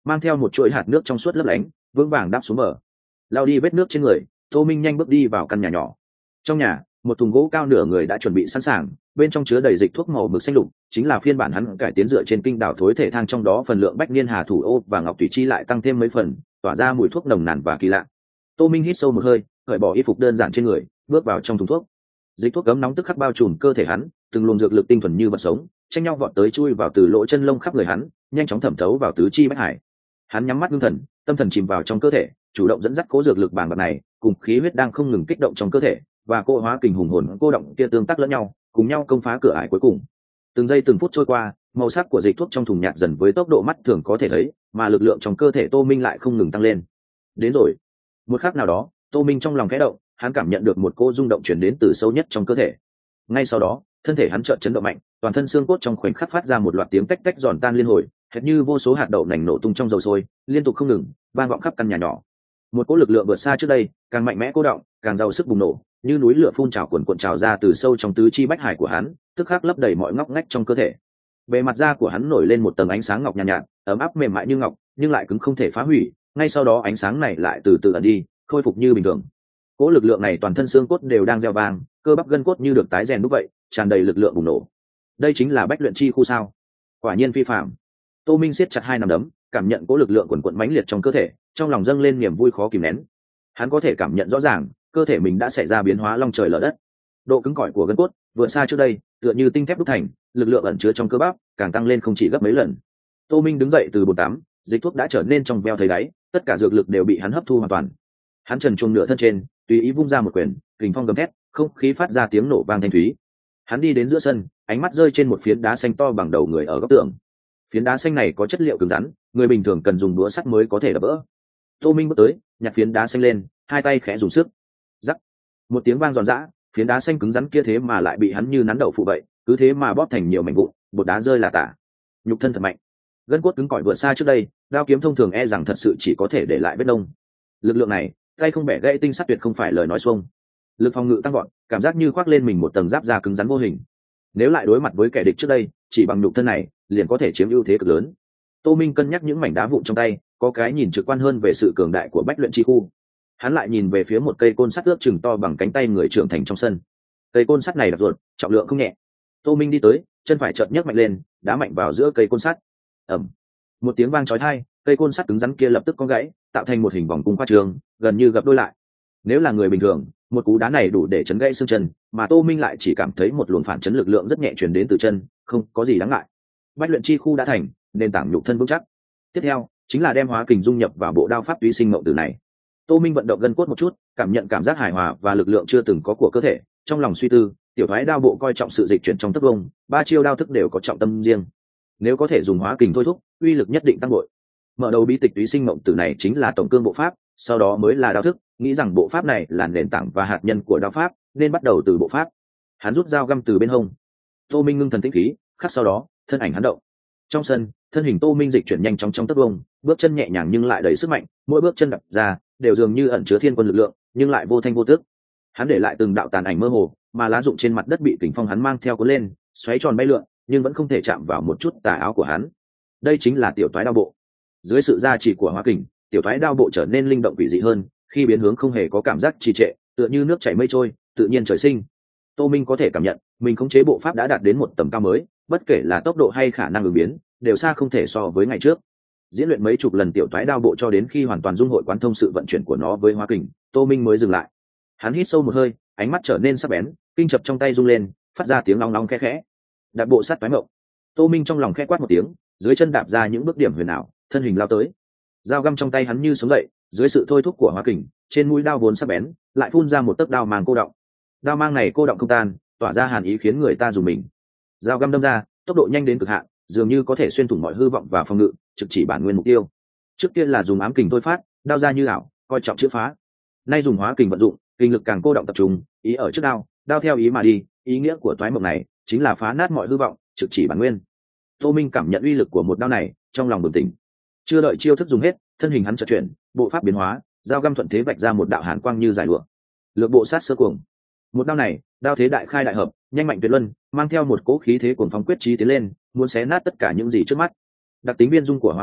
mang theo một chuỗi hạt nước trong suốt lấp lánh vững vàng đáp xuống bờ. Lao đi vết nước trên người, Tô Minh nhanh bước đi vào căn nhà nhỏ. Trong nhà, một thùng gỗ cao nửa người đã chuẩn bị sẵn sàng, bên trong chứa đầy dịch thuốc màu mực xanh lục, chính là phiên bản hắn cải tiến dựa trên kinh đảo thối thể thang, trong đó phần lượng bách niên hà thủ ô và ngọc thủy chi lại tăng thêm mấy phần, tỏa ra mùi thuốc nồng nàn và kỳ lạ. Tô Minh hít sâu một hơi, cởi bỏ y phục đơn giản trên người, bước vào trong thùng thuốc. Dịch thuốc cấm nóng tức khắc bao trùm cơ thể hắn, từng luồng dược lực tinh thuần như vật sống, tranh nhau vọt tới chui vào từ lỗ chân lông khắp người hắn, nhanh chóng thẩm thấu vào tứ chi bách hải. Hắn nhắm mắt ngưng thần, tâm thần chìm vào trong cơ thể, chủ động dẫn dắt cố dược lực bàng bạc này, cùng khí huyết đang không ngừng kích động trong cơ thể, và cô hóa kình hùng hồn cô động kia tương tác lẫn nhau, cùng nhau công phá cửa ải cuối cùng. Từng giây từng phút trôi qua, màu sắc của dịch thuốc trong thùng nhạt dần với tốc độ mắt thường có thể thấy, mà lực lượng trong cơ thể Tô Minh lại không ngừng tăng lên. Đến rồi. Một khắc nào đó, Tô Minh trong lòng khẽ động, hắn cảm nhận được một cô rung động truyền đến từ sâu nhất trong cơ thể. Ngay sau đó, thân thể hắn chợt chấn động mạnh, toàn thân xương cốt trong khoảnh khắc phát ra một loạt tiếng tách tách giòn tan liên hồi, hệt như vô số hạt đậu nành nổ tung trong dầu sôi, liên tục không ngừng, vang vọng khắp căn nhà nhỏ. Một cỗ lực lượng vượt xa trước đây, càng mạnh mẽ cô động, càng giàu sức bùng nổ, như núi lửa phun trào cuồn cuộn trào ra từ sâu trong tứ chi bách hải của hắn, tức khắc lấp đầy mọi ngóc ngách trong cơ thể. Bề mặt da của hắn nổi lên một tầng ánh sáng ngọc nhàn nhạt, nhạt, ấm áp mềm mại như ngọc, nhưng lại cứng không thể phá hủy. Ngay sau đó ánh sáng này lại từ từ ẩn đi, khôi phục như bình thường. Cỗ lực lượng này toàn thân xương cốt đều đang reo vang, cơ bắp gân cốt như được tái rèn đúc vậy, tràn đầy lực lượng bùng nổ. Đây chính là bách luyện chi khu sao? Quả nhiên phi phàm. Tô Minh siết chặt hai nắm đấm, cảm nhận cỗ lực lượng quần quần mãnh liệt trong cơ thể, trong lòng dâng lên niềm vui khó kìm nén. Hắn có thể cảm nhận rõ ràng, cơ thể mình đã xảy ra biến hóa long trời lở đất. Độ cứng cỏi của gân cốt vượt xa trước đây, tựa như tinh thép đúc thành, lực lượng ẩn chứa trong cơ bắp càng tăng lên không chỉ gấp mấy lần. Tô Minh đứng dậy từ bồn tắm, dịch thuốc đã trở nên trong veo thấy đáy, tất cả dược lực đều bị hắn hấp thu hoàn toàn. Hắn trần truồng nửa thân trên, tùy ý vung ra một quyền, kình phong gầm thét, không khí phát ra tiếng nổ vang thanh thúy. Hắn đi đến giữa sân, ánh mắt rơi trên một phiến đá xanh to bằng đầu người ở góc tường. Phiến đá xanh này có chất liệu cứng rắn, người bình thường cần dùng đũa sắt mới có thể đập vỡ. Tô Minh bước tới, nhặt phiến đá xanh lên, hai tay khẽ dùng sức. Rắc, một tiếng vang giòn giã, phiến đá xanh cứng rắn kia thế mà lại bị hắn như nắn đậu phụ vậy, cứ thế mà bóp thành nhiều mảnh vụn, bột đá rơi là tả. Nhục thân thật mạnh, gân cốt cứng cỏi vượt xa trước đây, đao kiếm thông thường e rằng thật sự chỉ có thể để lại vết đông. Lực lượng này, tay không bẻ gãy tinh sắt tuyệt không phải lời nói xuông. Lực phòng ngự tăng vọt, cảm giác như khoác lên mình một tầng giáp da cứng rắn vô hình. Nếu lại đối mặt với kẻ địch trước đây, chỉ bằng nhục thân này, liền có thể chiếm ưu thế cực lớn. Tô Minh cân nhắc những mảnh đá vụn trong tay, có cái nhìn trực quan hơn về sự cường đại của bách luyện chi khu. Hắn lại nhìn về phía một cây côn sắt ước chừng to bằng cánh tay người trưởng thành trong sân. Cây côn sắt này đặc ruột, trọng lượng không nhẹ. Tô Minh đi tới, chân phải chợt nhấc mạnh lên, đá mạnh vào giữa cây côn sắt. Ầm, một tiếng vang chói tai, cây côn sắt cứng rắn kia lập tức có gãy, tạo thành một hình vòng cung khoa trương, gần như gập đôi lại. Nếu là người bình thường, một cú đá này đủ để chấn gãy xương chân, mà Tô Minh lại chỉ cảm thấy một luồng phản chấn lực lượng rất nhẹ truyền đến từ chân, không có gì đáng ngại. Bách luyện chi khu đã thành, nền tảng nhục thân vững chắc. Tiếp theo chính là đem hóa kình dung nhập vào bộ đao pháp túy sinh mộng tử này. Tô Minh vận động gân cốt một chút, cảm nhận cảm giác hài hòa và lực lượng chưa từng có của cơ thể, trong lòng suy tư, tiểu thoái đao bộ coi trọng sự dịch chuyển trong tấc vông, ba chiêu đao thức đều có trọng tâm riêng. Nếu có thể dùng hóa kình thôi thúc, uy lực nhất định tăng bội. Mở đầu bí tịch túy sinh mộng tử này chính là tổng cương bộ pháp, sau đó mới là đao thức, nghĩ rằng bộ pháp này là nền tảng và hạt nhân của đao pháp, nên bắt đầu từ bộ pháp. Hắn rút dao găm từ bên hông. Tô Minh ngưng thần tĩnh khí, khắc sau đó, thân ảnh hắn động. Trong sân, thân hình Tô Minh dịch chuyển nhanh chóng trong tấc vông, bước chân nhẹ nhàng nhưng lại đầy sức mạnh, mỗi bước chân đập ra đều dường như ẩn chứa thiên quân lực lượng, nhưng lại vô thanh vô tức. Hắn để lại từng đạo tàn ảnh mơ hồ, mà lá rụng trên mặt đất bị kình phong hắn mang theo cuốn lên, xoáy tròn bay lượn, nhưng vẫn không thể chạm vào một chút tà áo của hắn. Đây chính là tiểu toái đao bộ. Dưới sự gia trì của hóa kình, tiểu toái đao bộ trở nên linh động quỷ dị hơn, khi biến hướng không hề có cảm giác trì trệ, tựa như nước chảy mây trôi, tự nhiên trời sinh. Tô Minh có thể cảm nhận, mình khống chế bộ pháp đã đạt đến một tầm cao mới, bất kể là tốc độ hay khả năng ứng biến, đều xa không thể so với ngày trước. Diễn luyện mấy chục lần tiểu toái đao bộ cho đến khi hoàn toàn dung hội quán thông sự vận chuyển của nó với hóa kình, Tô Minh mới dừng lại. Hắn hít sâu một hơi, ánh mắt trở nên sắc bén, kinh chập trong tay rung lên, phát ra tiếng long long khẽ khẽ. Đạp bộ sát toái mộng. Tô Minh trong lòng khẽ quát một tiếng, dưới chân đạp ra những bước điểm huyền ảo, thân hình lao tới. Dao găm trong tay hắn như sống dậy, dưới sự thôi thúc của hóa kình, trên mũi đao vốn sắc bén, lại phun ra một tấc đao mang cô động. Đao mang này cô động không tan, tỏa ra hàn ý khiến người ta dùng mình. Dao găm đâm ra, tốc độ nhanh đến cực hạn, dường như có thể xuyên thủng mọi hư vọng và phòng ngự, trực chỉ bản nguyên mục tiêu. Trước kia là dùng ám kình thôi phát, đao ra như ảo, coi trọng chữ phá. Nay dùng hóa kình vận dụng, kinh lực càng cô động tập trung, ý ở trước đao, đao theo ý mà đi, ý nghĩa của toái mộng này chính là phá nát mọi hư vọng, trực chỉ bản nguyên. Tô Minh cảm nhận uy lực của một đao này, trong lòng bừng tỉnh. Chưa đợi chiêu thức dùng hết, thân hình hắn chợt chuyển, bộ pháp biến hóa, dao găm thuận thế vạch ra một đạo hàn quang như giải lụa. Lược bộ sát sơ cuồng. Một đao này, đao thế đại khai đại hợp, nhanh mạnh tuyệt luân, mang theo một cỗ khí thế cuồng phong quyết chí tiến lên, muốn xé nát tất cả những gì trước mắt. Đặc tính viên dung của hóa kình,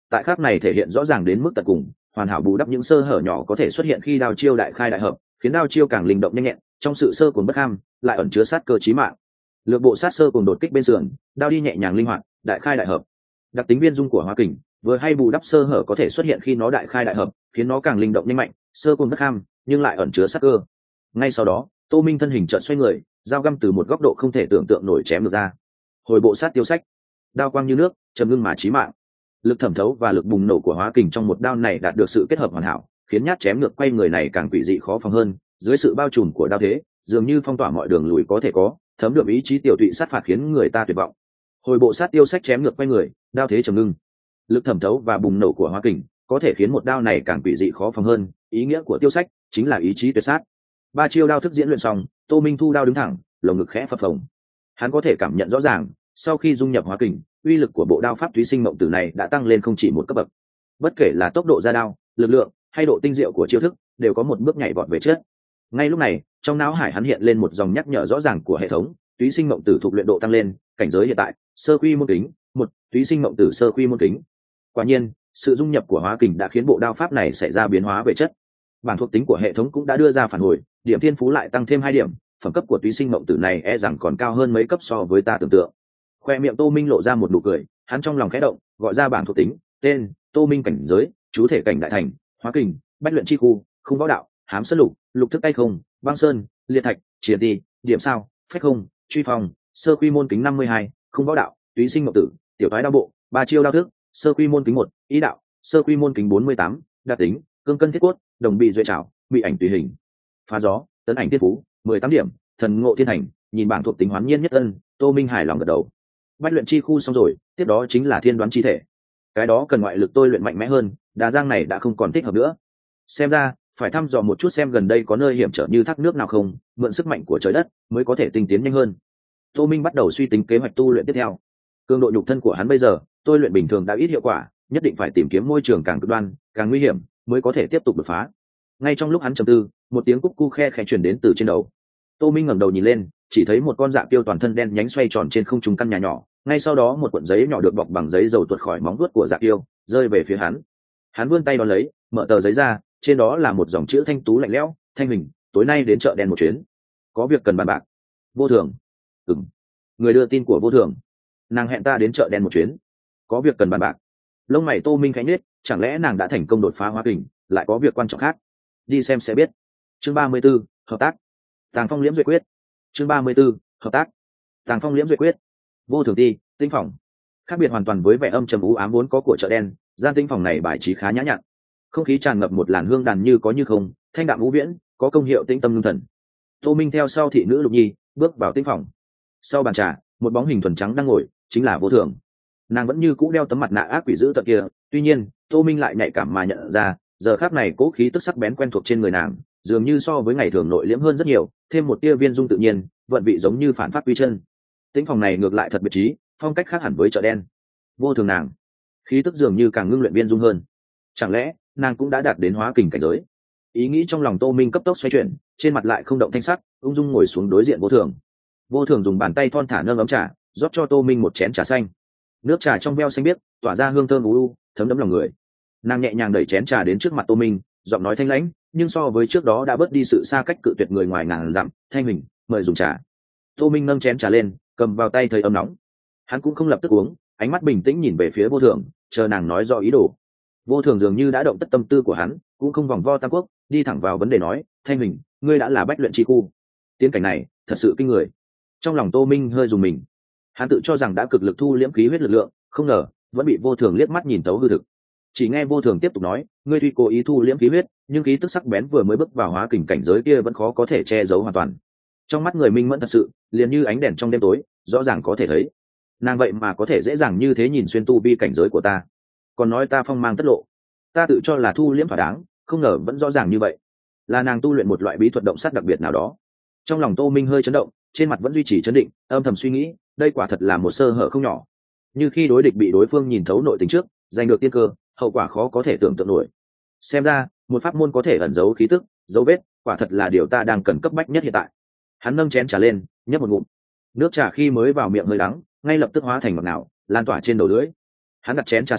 tại khắc này thể hiện rõ ràng đến mức tận cùng, hoàn hảo bù đắp những sơ hở nhỏ có thể xuất hiện khi đao chiêu đại khai đại hợp, khiến đao chiêu càng linh động nhanh nhẹn, trong sự sơ cuồng bất ham lại ẩn chứa sát cơ chí mạng. Lược bộ sát sơ cùng đột kích bên sườn, đao đi nhẹ nhàng linh hoạt, đại khai đại hợp. Đặc tính viên dung của hóa kình vừa hay bù đắp sơ hở có thể xuất hiện khi nó đại khai đại hợp, khiến nó càng linh động nhanh mạnh, sơ cuồng bất ham nhưng lại ẩn chứa sát cơ. Ngay sau đó, Tô Minh thân hình chợt xoay người, dao găm từ một góc độ không thể tưởng tượng nổi chém được ra. Hồi bộ sát tiêu sách, đao quang như nước, trầm ngưng mà chí mạng. Lực thẩm thấu và lực bùng nổ của hóa kình trong một đao này đạt được sự kết hợp hoàn hảo, khiến nhát chém ngược quay người này càng quỷ dị khó phòng hơn. Dưới sự bao trùm của đao thế, dường như phong tỏa mọi đường lùi có thể có, thấm đượm ý chí tiểu tụy sát phạt khiến người ta tuyệt vọng. Hồi bộ sát tiêu sách chém ngược quay người, đao thế trầm ngưng. Lực thẩm thấu và bùng nổ của hóa kình có thể khiến một đao này càng quỷ dị khó phòng hơn. Ý nghĩa của tiêu sách chính là ý chí tuyệt sát. Ba chiêu đao thức diễn luyện xong, Tô Minh thu đao đứng thẳng, lồng ngực khẽ phập phồng. Hắn có thể cảm nhận rõ ràng, sau khi dung nhập hóa kình, uy lực của bộ đao pháp túy sinh mộng tử này đã tăng lên không chỉ một cấp bậc. Bất kể là tốc độ ra đao, lực lượng hay độ tinh diệu của chiêu thức, đều có một bước nhảy vọt về trước. Ngay lúc này, trong não hải hắn hiện lên một dòng nhắc nhở rõ ràng của hệ thống, túy sinh mộng tử thuộc luyện độ tăng lên, cảnh giới hiện tại, sơ quy môn kính, một, túy sinh mộng tử sơ quy môn kính. Quả nhiên, sự dung nhập của hóa kình đã khiến bộ đao pháp này xảy ra biến hóa về chất. Bảng thuộc tính của hệ thống cũng đã đưa ra phản hồi, điểm thiên phú lại tăng thêm hai điểm, phẩm cấp của túy sinh mộng tử này e rằng còn cao hơn mấy cấp so với ta tưởng tượng. Khoe miệng Tô Minh lộ ra một nụ cười, hắn trong lòng khẽ động, gọi ra bảng thuộc tính, tên: Tô Minh, cảnh giới, chú thể cảnh đại thành, hóa kình, bách luyện chi khu, không võ đạo, hám sơn lục, lục thức tay không, băng sơn, liệt thạch, chiến đi, điểm sao, phách không, truy phòng, sơ quy môn kính năm mươi hai, không võ đạo, túy sinh mộng tử, tiểu toái đao bộ, ba chiêu đao thức, sơ quy môn kính một, ý đạo, sơ quy môn kính bốn mươi tám, đặc tính, cương cân thiết cốt, đồng bị duệ trảo, bị ảnh tùy hình, phá gió, tấn ảnh thiên phú, mười tám điểm, thần ngộ thiên thành. Nhìn bảng thuộc tính hoán nhiên nhất tân, Tô Minh hài lòng gật đầu. Bách luyện chi khu xong rồi, tiếp đó chính là thiên đoán chi thể. Cái đó cần ngoại lực tôi luyện mạnh mẽ hơn, đà giang này đã không còn thích hợp nữa. Xem ra phải thăm dò một chút xem gần đây có nơi hiểm trở như thác nước nào không, mượn sức mạnh của trời đất mới có thể tinh tiến nhanh hơn. Tô Minh bắt đầu suy tính kế hoạch tu luyện tiếp theo. Cường độ nhục thân của hắn bây giờ, tôi luyện bình thường đã ít hiệu quả, nhất định phải tìm kiếm môi trường càng cực đoan, càng nguy hiểm mới có thể tiếp tục đột phá. Ngay trong lúc hắn trầm tư, một tiếng cúc cu khe khẽ truyền đến từ trên đầu. Tô Minh ngẩng đầu nhìn lên, chỉ thấy một con dạ tiêu toàn thân đen nhánh xoay tròn trên không trung căn nhà nhỏ, ngay sau đó một cuộn giấy nhỏ được bọc bằng giấy dầu tuột khỏi móng vuốt của dạ tiêu, rơi về phía hắn. Hắn vươn tay đón lấy, mở tờ giấy ra, trên đó là một dòng chữ thanh tú lạnh lẽo: Thanh Huỳnh, tối nay đến chợ đen một chuyến, có việc cần bàn bạc. Vô Thường. Ừm. Người đưa tin của Vô Thường. Nàng hẹn ta đến chợ đen một chuyến, có việc cần bàn bạc. Lông mày Tô Minh khẽ nhếch, chẳng lẽ nàng đã thành công đột phá hóa kình, lại có việc quan trọng khác? Đi xem sẽ biết. Chương ba mươi 34, hợp tác. Tàng Phong Liễm Duyệt Quyết. Chương ba mươi 34, hợp tác. Tàng Phong Liễm Duyệt Quyết. Vô Thường ti, tinh phòng. Khác biệt hoàn toàn với vẻ âm trầm u ám vốn có của chợ đen, gian tinh phòng này bài trí khá nhã nhặn. Không khí tràn ngập một làn hương đàn như có như không, thanh đạm ngũ viễn, có công hiệu tĩnh tâm ngưng thần. Tô Minh theo sau thị nữ Lục Nhi, bước vào tinh phòng. Sau bàn trà, một bóng hình thuần trắng đang ngồi, chính là Vô Thường. Nàng vẫn như cũ đeo tấm mặt nạ ác quỷ dữ tợn kia, tuy nhiên, Tô Minh lại nhạy cảm mà nhận ra, giờ khắc này cố khí tức sắc bén quen thuộc trên người nàng, dường như so với ngày thường nội liễm hơn rất nhiều, thêm một tia viên dung tự nhiên, vận vị giống như phản pháp quy chân. Tĩnh phòng này ngược lại thật biệt trí, phong cách khác hẳn với chợ đen. Vô Thường nàng, khí tức dường như càng ngưng luyện viên dung hơn. Chẳng lẽ nàng cũng đã đạt đến hóa kình cảnh giới? Ý nghĩ trong lòng Tô Minh cấp tốc xoay chuyển, trên mặt lại không động thanh sắc, ung dung ngồi xuống đối diện Vô Thường. Vô Thường dùng bàn tay thon thả nâng ấm trà, rót cho Tô Minh một chén trà xanh. Nước trà trong veo xanh biếc, tỏa ra hương thơm u u, thấm đẫm lòng người. Nàng nhẹ nhàng đẩy chén trà đến trước mặt Tô Minh, giọng nói thanh lãnh, nhưng so với trước đó đã bớt đi sự xa cách cự tuyệt người ngoài ngàn dặm. Thanh Huỳnh, mời dùng trà. Tô Minh nâng chén trà lên, cầm vào tay thấy ấm nóng. Hắn cũng không lập tức uống, ánh mắt bình tĩnh nhìn về phía Vô Thường, chờ nàng nói rõ ý đồ. Vô Thường dường như đã động tất tâm tư của hắn, cũng không vòng vo tam quốc, đi thẳng vào vấn đề nói: Thanh Huỳnh, ngươi đã là bách luyện chi khu, tiến cảnh này thật sự kinh người. Trong lòng Tô Minh hơi dùng mình, hắn tự cho rằng đã cực lực thu liễm khí huyết lực lượng, không ngờ vẫn bị Vô Thường liếc mắt nhìn tấu hư thực. Chỉ nghe Vô Thường tiếp tục nói: ngươi tuy cố ý thu liễm khí huyết, nhưng khí tức sắc bén vừa mới bước vào hóa kình cảnh giới kia vẫn khó có thể che giấu hoàn toàn. Trong mắt người minh mẫn thật sự, liền như ánh đèn trong đêm tối, rõ ràng có thể thấy. Nàng vậy mà có thể dễ dàng như thế nhìn xuyên tu vi cảnh giới của ta, còn nói ta phong mang tất lộ. Ta tự cho là thu liễm thỏa đáng, không ngờ vẫn rõ ràng như vậy. Là nàng tu luyện một loại bí thuật động sát đặc biệt nào đó. Trong lòng Tô Minh hơi chấn động, trên mặt vẫn duy trì chấn định, âm thầm suy nghĩ, đây quả thật là một sơ hở không nhỏ. Như khi đối địch bị đối phương nhìn thấu nội tình trước, giành được tiên cơ, hậu quả khó có thể tưởng tượng nổi. Xem ra, một pháp môn có thể ẩn giấu khí tức, dấu vết, quả thật là điều ta đang cần cấp bách nhất hiện tại. Hắn nâng chén trà lên, nhấp một ngụm. Nước trà khi mới vào miệng hơi đắng, ngay lập tức hóa thành ngọt ngào, lan tỏa trên đầu lưỡi. Hắn đặt chén trà xuống,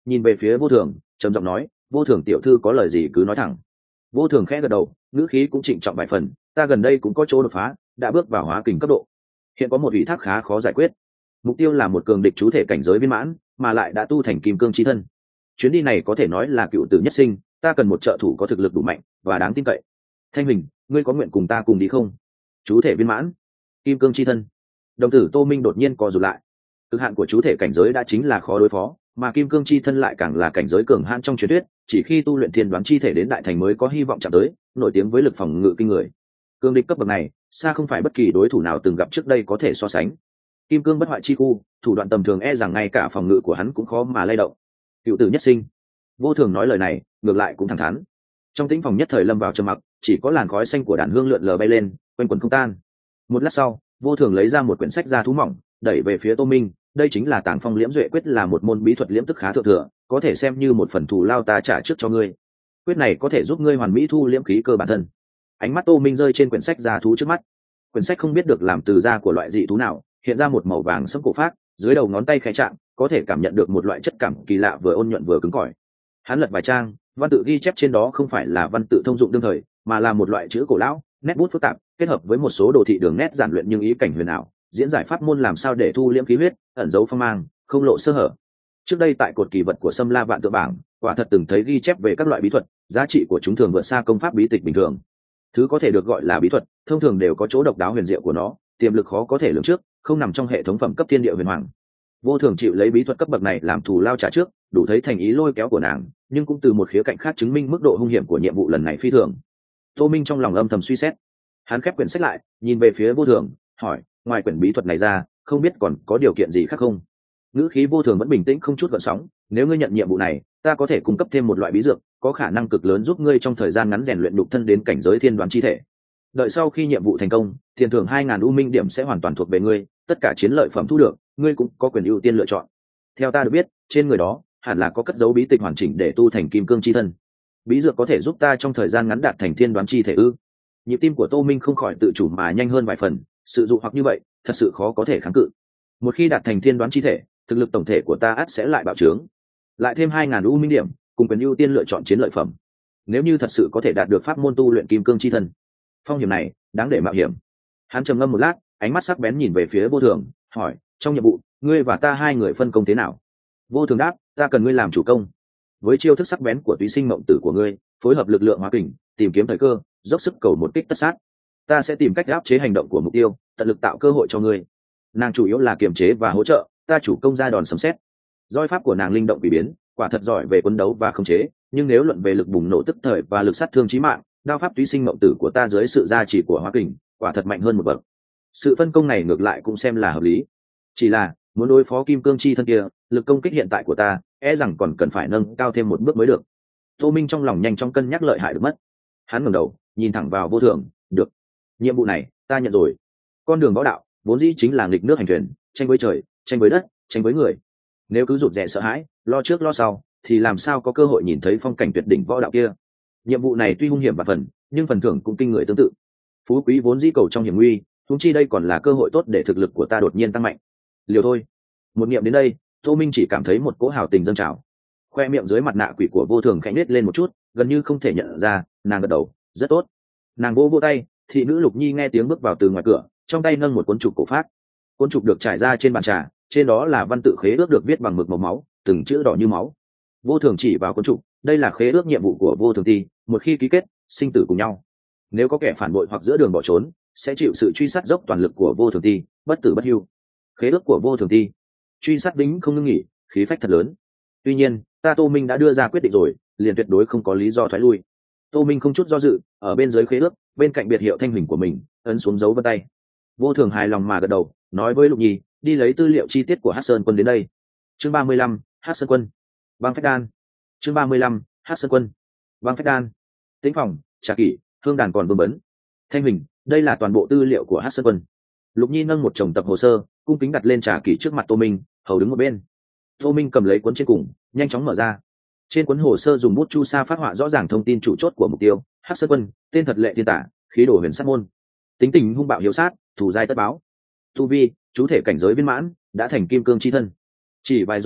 nhìn về phía vô thường trầm giọng nói, vô thường tiểu thư có lời gì cứ nói thẳng. Vô thường khẽ gật đầu, ngữ khí cũng trịnh trọng vài phần, ta gần đây cũng có chỗ đột phá, đã bước vào hóa kình cấp độ. Hiện có một ủy thác khá khó giải quyết, mục tiêu là một cường địch chú thể cảnh giới viên mãn, mà lại đã tu thành kim cương chi thân. Chuyến đi này có thể nói là cựu tử nhất sinh, ta cần một trợ thủ có thực lực đủ mạnh và đáng tin cậy. Thanh Huỳnh, ngươi có nguyện cùng ta cùng đi không? Chú thể viên mãn, kim cương chi thân. Đồng tử Tô Minh đột nhiên co rụt lại. Cực hạn của chú thể cảnh giới đã chính là khó đối phó, mà kim cương chi thân lại càng là cảnh giới cường hãn trong truyền thuyết, chỉ khi tu luyện thiên đoán chi thể đến đại thành mới có hy vọng chạm tới, nổi tiếng với lực phòng ngự kinh người. Cương địch cấp bậc này, xa không phải bất kỳ đối thủ nào từng gặp trước đây có thể so sánh. Kim cương bất hoại chi khu, thủ đoạn tầm thường e rằng ngay cả phòng ngự của hắn cũng khó mà lay động. Cựu tử nhất sinh. Vô thường nói lời này, ngược lại cũng thẳng thắn. Trong tĩnh phòng nhất thời lâm vào trầm mặc, chỉ có làn khói xanh của đàn hương lượn lờ bay lên, quanh quần không tan. Một lát sau, vô thường lấy ra một quyển sách da thú mỏng, đẩy về phía Tô Minh, đây chính là Tàng Phong Liễm Duệ quyết, là một môn bí thuật liễm tức khá thượng thừa, có thể xem như một phần thù lao ta trả trước cho ngươi. Quyết này có thể giúp ngươi hoàn mỹ thu liễm khí cơ bản thân. Ánh mắt Tô Minh rơi trên quyển sách da thú trước mắt. Quyển sách không biết được làm từ da của loại dị thú nào, hiện ra một màu vàng sẫm cổ phác, dưới đầu ngón tay khẽ chạm, có thể cảm nhận được một loại chất cảm kỳ lạ vừa ôn nhuận vừa cứng cỏi. Hắn lật vài trang, văn tự ghi chép trên đó không phải là văn tự thông dụng đương thời, mà là một loại chữ cổ lão, nét bút phức tạp, kết hợp với một số đồ thị đường nét giản luyện nhưng ý cảnh huyền ảo, diễn giải pháp môn làm sao để thu liễm khí huyết, ẩn giấu phong mang, không lộ sơ hở. Trước đây tại cột kỳ vật của Sâm La Vạn Tự bảng, quả thật từng thấy ghi chép về các loại bí thuật, giá trị của chúng thường vượt xa công pháp bí tịch bình thường. Thứ có thể được gọi là bí thuật, thông thường đều có chỗ độc đáo huyền diệu của nó, tiềm lực khó có thể lường trước, không nằm trong hệ thống phẩm cấp thiên địa huyền hoàng. Vô thường chịu lấy bí thuật cấp bậc này làm thù lao trả trước, đủ thấy thành ý lôi kéo của nàng, nhưng cũng từ một khía cạnh khác chứng minh mức độ hung hiểm của nhiệm vụ lần này phi thường. Tô Minh trong lòng âm thầm suy xét, hắn khép quyển sách lại, nhìn về phía vô thường, hỏi, ngoài quyển bí thuật này ra, không biết còn có điều kiện gì khác không? Ngữ khí vô thường vẫn bình tĩnh không chút gợn sóng, nếu ngươi nhận nhiệm vụ này, ta có thể cung cấp thêm một loại bí dược, có khả năng cực lớn giúp ngươi trong thời gian ngắn rèn luyện đục thân đến cảnh giới thiên đoán chi thể. Đợi sau khi nhiệm vụ thành công, tiền thưởng hai ngàn u minh điểm sẽ hoàn toàn thuộc về ngươi, tất cả chiến lợi phẩm thu được, ngươi cũng có quyền ưu tiên lựa chọn. Theo ta được biết, trên người đó hẳn là có cất dấu bí tịch hoàn chỉnh để tu thành kim cương chi thân. Bí dược có thể giúp ta trong thời gian ngắn đạt thành thiên đoán chi thể ư? Nhịp tim của Tô Minh không khỏi tự chủ mà nhanh hơn vài phần, sự dụ hoặc như vậy, thật sự khó có thể kháng cự. Một khi đạt thành thiên đoán chi thể, thực lực tổng thể của ta ắt sẽ lại bạo trướng. Lại thêm hai ngàn u minh điểm, cùng quyền ưu tiên lựa chọn chiến lợi phẩm. Nếu như thật sự có thể đạt được pháp môn tu luyện kim cương chi thân, phong hiểm này đáng để mạo hiểm. Hắn trầm ngâm một lát, ánh mắt sắc bén nhìn về phía vô thường, hỏi, trong nhiệm vụ, ngươi và ta hai người phân công thế nào? Vô thường đáp, ta cần ngươi làm chủ công. Với chiêu thức sắc bén của túy sinh mộng tử của ngươi, phối hợp lực lượng hóa kình, tìm kiếm thời cơ, dốc sức cầu một kích tất sát. Ta sẽ tìm cách áp chế hành động của mục tiêu, tận lực tạo cơ hội cho ngươi. Nàng chủ yếu là kiềm chế và hỗ trợ, ta chủ công ra đòn sấm sét. Doi pháp của nàng linh động kỳ biến, quả thật giỏi về quân đấu và khống chế, nhưng nếu luận về lực bùng nổ tức thời và lực sát thương chí mạng, đao pháp túy sinh mộng tử của ta dưới sự gia trì của hóa kình, quả thật mạnh hơn một bậc. Sự phân công này ngược lại cũng xem là hợp lý. Chỉ là muốn đối phó kim cương chi thân kia, lực công kích hiện tại của ta e rằng còn cần phải nâng cao thêm một bước mới được. Tô Minh trong lòng nhanh chóng cân nhắc lợi hại được mất. Hắn ngẩng đầu nhìn thẳng vào vô thường, được, nhiệm vụ này ta nhận rồi. Con đường võ đạo vốn dĩ chính là nghịch nước hành thuyền, tranh với trời, tranh với đất, tranh với người. Nếu cứ rụt rè sợ hãi, lo trước lo sau, thì làm sao có cơ hội nhìn thấy phong cảnh tuyệt đỉnh võ đạo kia. Nhiệm vụ này tuy hung hiểm và phần, nhưng phần thưởng cũng kinh người tương tự. Phú quý vốn dĩ cầu trong hiểm nguy, huống chi đây còn là cơ hội tốt để thực lực của ta đột nhiên tăng mạnh. Liều thôi. Một niệm đến đây, Tô Minh chỉ cảm thấy một cỗ hào tình dâng trào. Khoe miệng dưới mặt nạ quỷ của vô thường khẽ nết lên một chút, gần như không thể nhận ra, nàng gật đầu, rất tốt. Nàng vô vô tay, thị nữ Lục Nhi nghe tiếng bước vào từ ngoài cửa, trong tay nâng một cuốn trục cổ phác. Cuốn trục được trải ra trên bàn trà, trên đó là văn tự khế ước được viết bằng mực màu máu, từng chữ đỏ như máu. Vô thường chỉ vào cuốn trục, đây là khế ước nhiệm vụ của vô thường ti, một khi ký kết, sinh tử cùng nhau. Nếu có kẻ phản bội hoặc giữa đường bỏ trốn, sẽ chịu sự truy sát dốc toàn lực của vô thường ti, bất tử bất hưu. Khế ước của vô thường ti, truy sát vĩnh không ngưng nghỉ, khí phách thật lớn. Tuy nhiên, ta Tô Minh đã đưa ra quyết định rồi, liền tuyệt đối không có lý do thoái lui. Tô Minh không chút do dự, ở bên dưới khế ước, bên cạnh biệt hiệu Thanh Huỳnh của mình, ấn xuống dấu vân tay. Vô thường hài lòng mà gật đầu, nói với Lục Nhi, đi lấy tư liệu chi tiết của Hắc Sơn Quân đến đây. Chương ba mươi lăm, Hắc Sơn Quân, băng phách đan. Chương ba mươi lăm, Hắc Sơn Quân, băng phách đan. Tĩnh phòng, Trà Kỷ, Hương Đàn còn vương vấn. Thanh Huỳnh, đây là toàn bộ tư liệu của Hắc Sơn Quân. Lục Nhi nâng một chồng tập hồ sơ, cung kính đặt lên Trà Kỷ trước mặt Tô Minh, hầu đứng một bên. Tô Minh cầm lấy cuốn trên cùng, nhanh chóng mở ra. Trên cuốn hồ sơ dùng bút chu sa phát họa rõ ràng thông tin chủ chốt của mục tiêu. Hắc Sơn Quân, tên thật Lệ Thiên Tả, khí độ huyền sát môn, tính tình hung bạo hiếu sát, thủ giai tất báo. Tu vi, chú thể cảnh giới viên mãn, đã thành kim cương chi thân. Chỉ vài dòng chữ,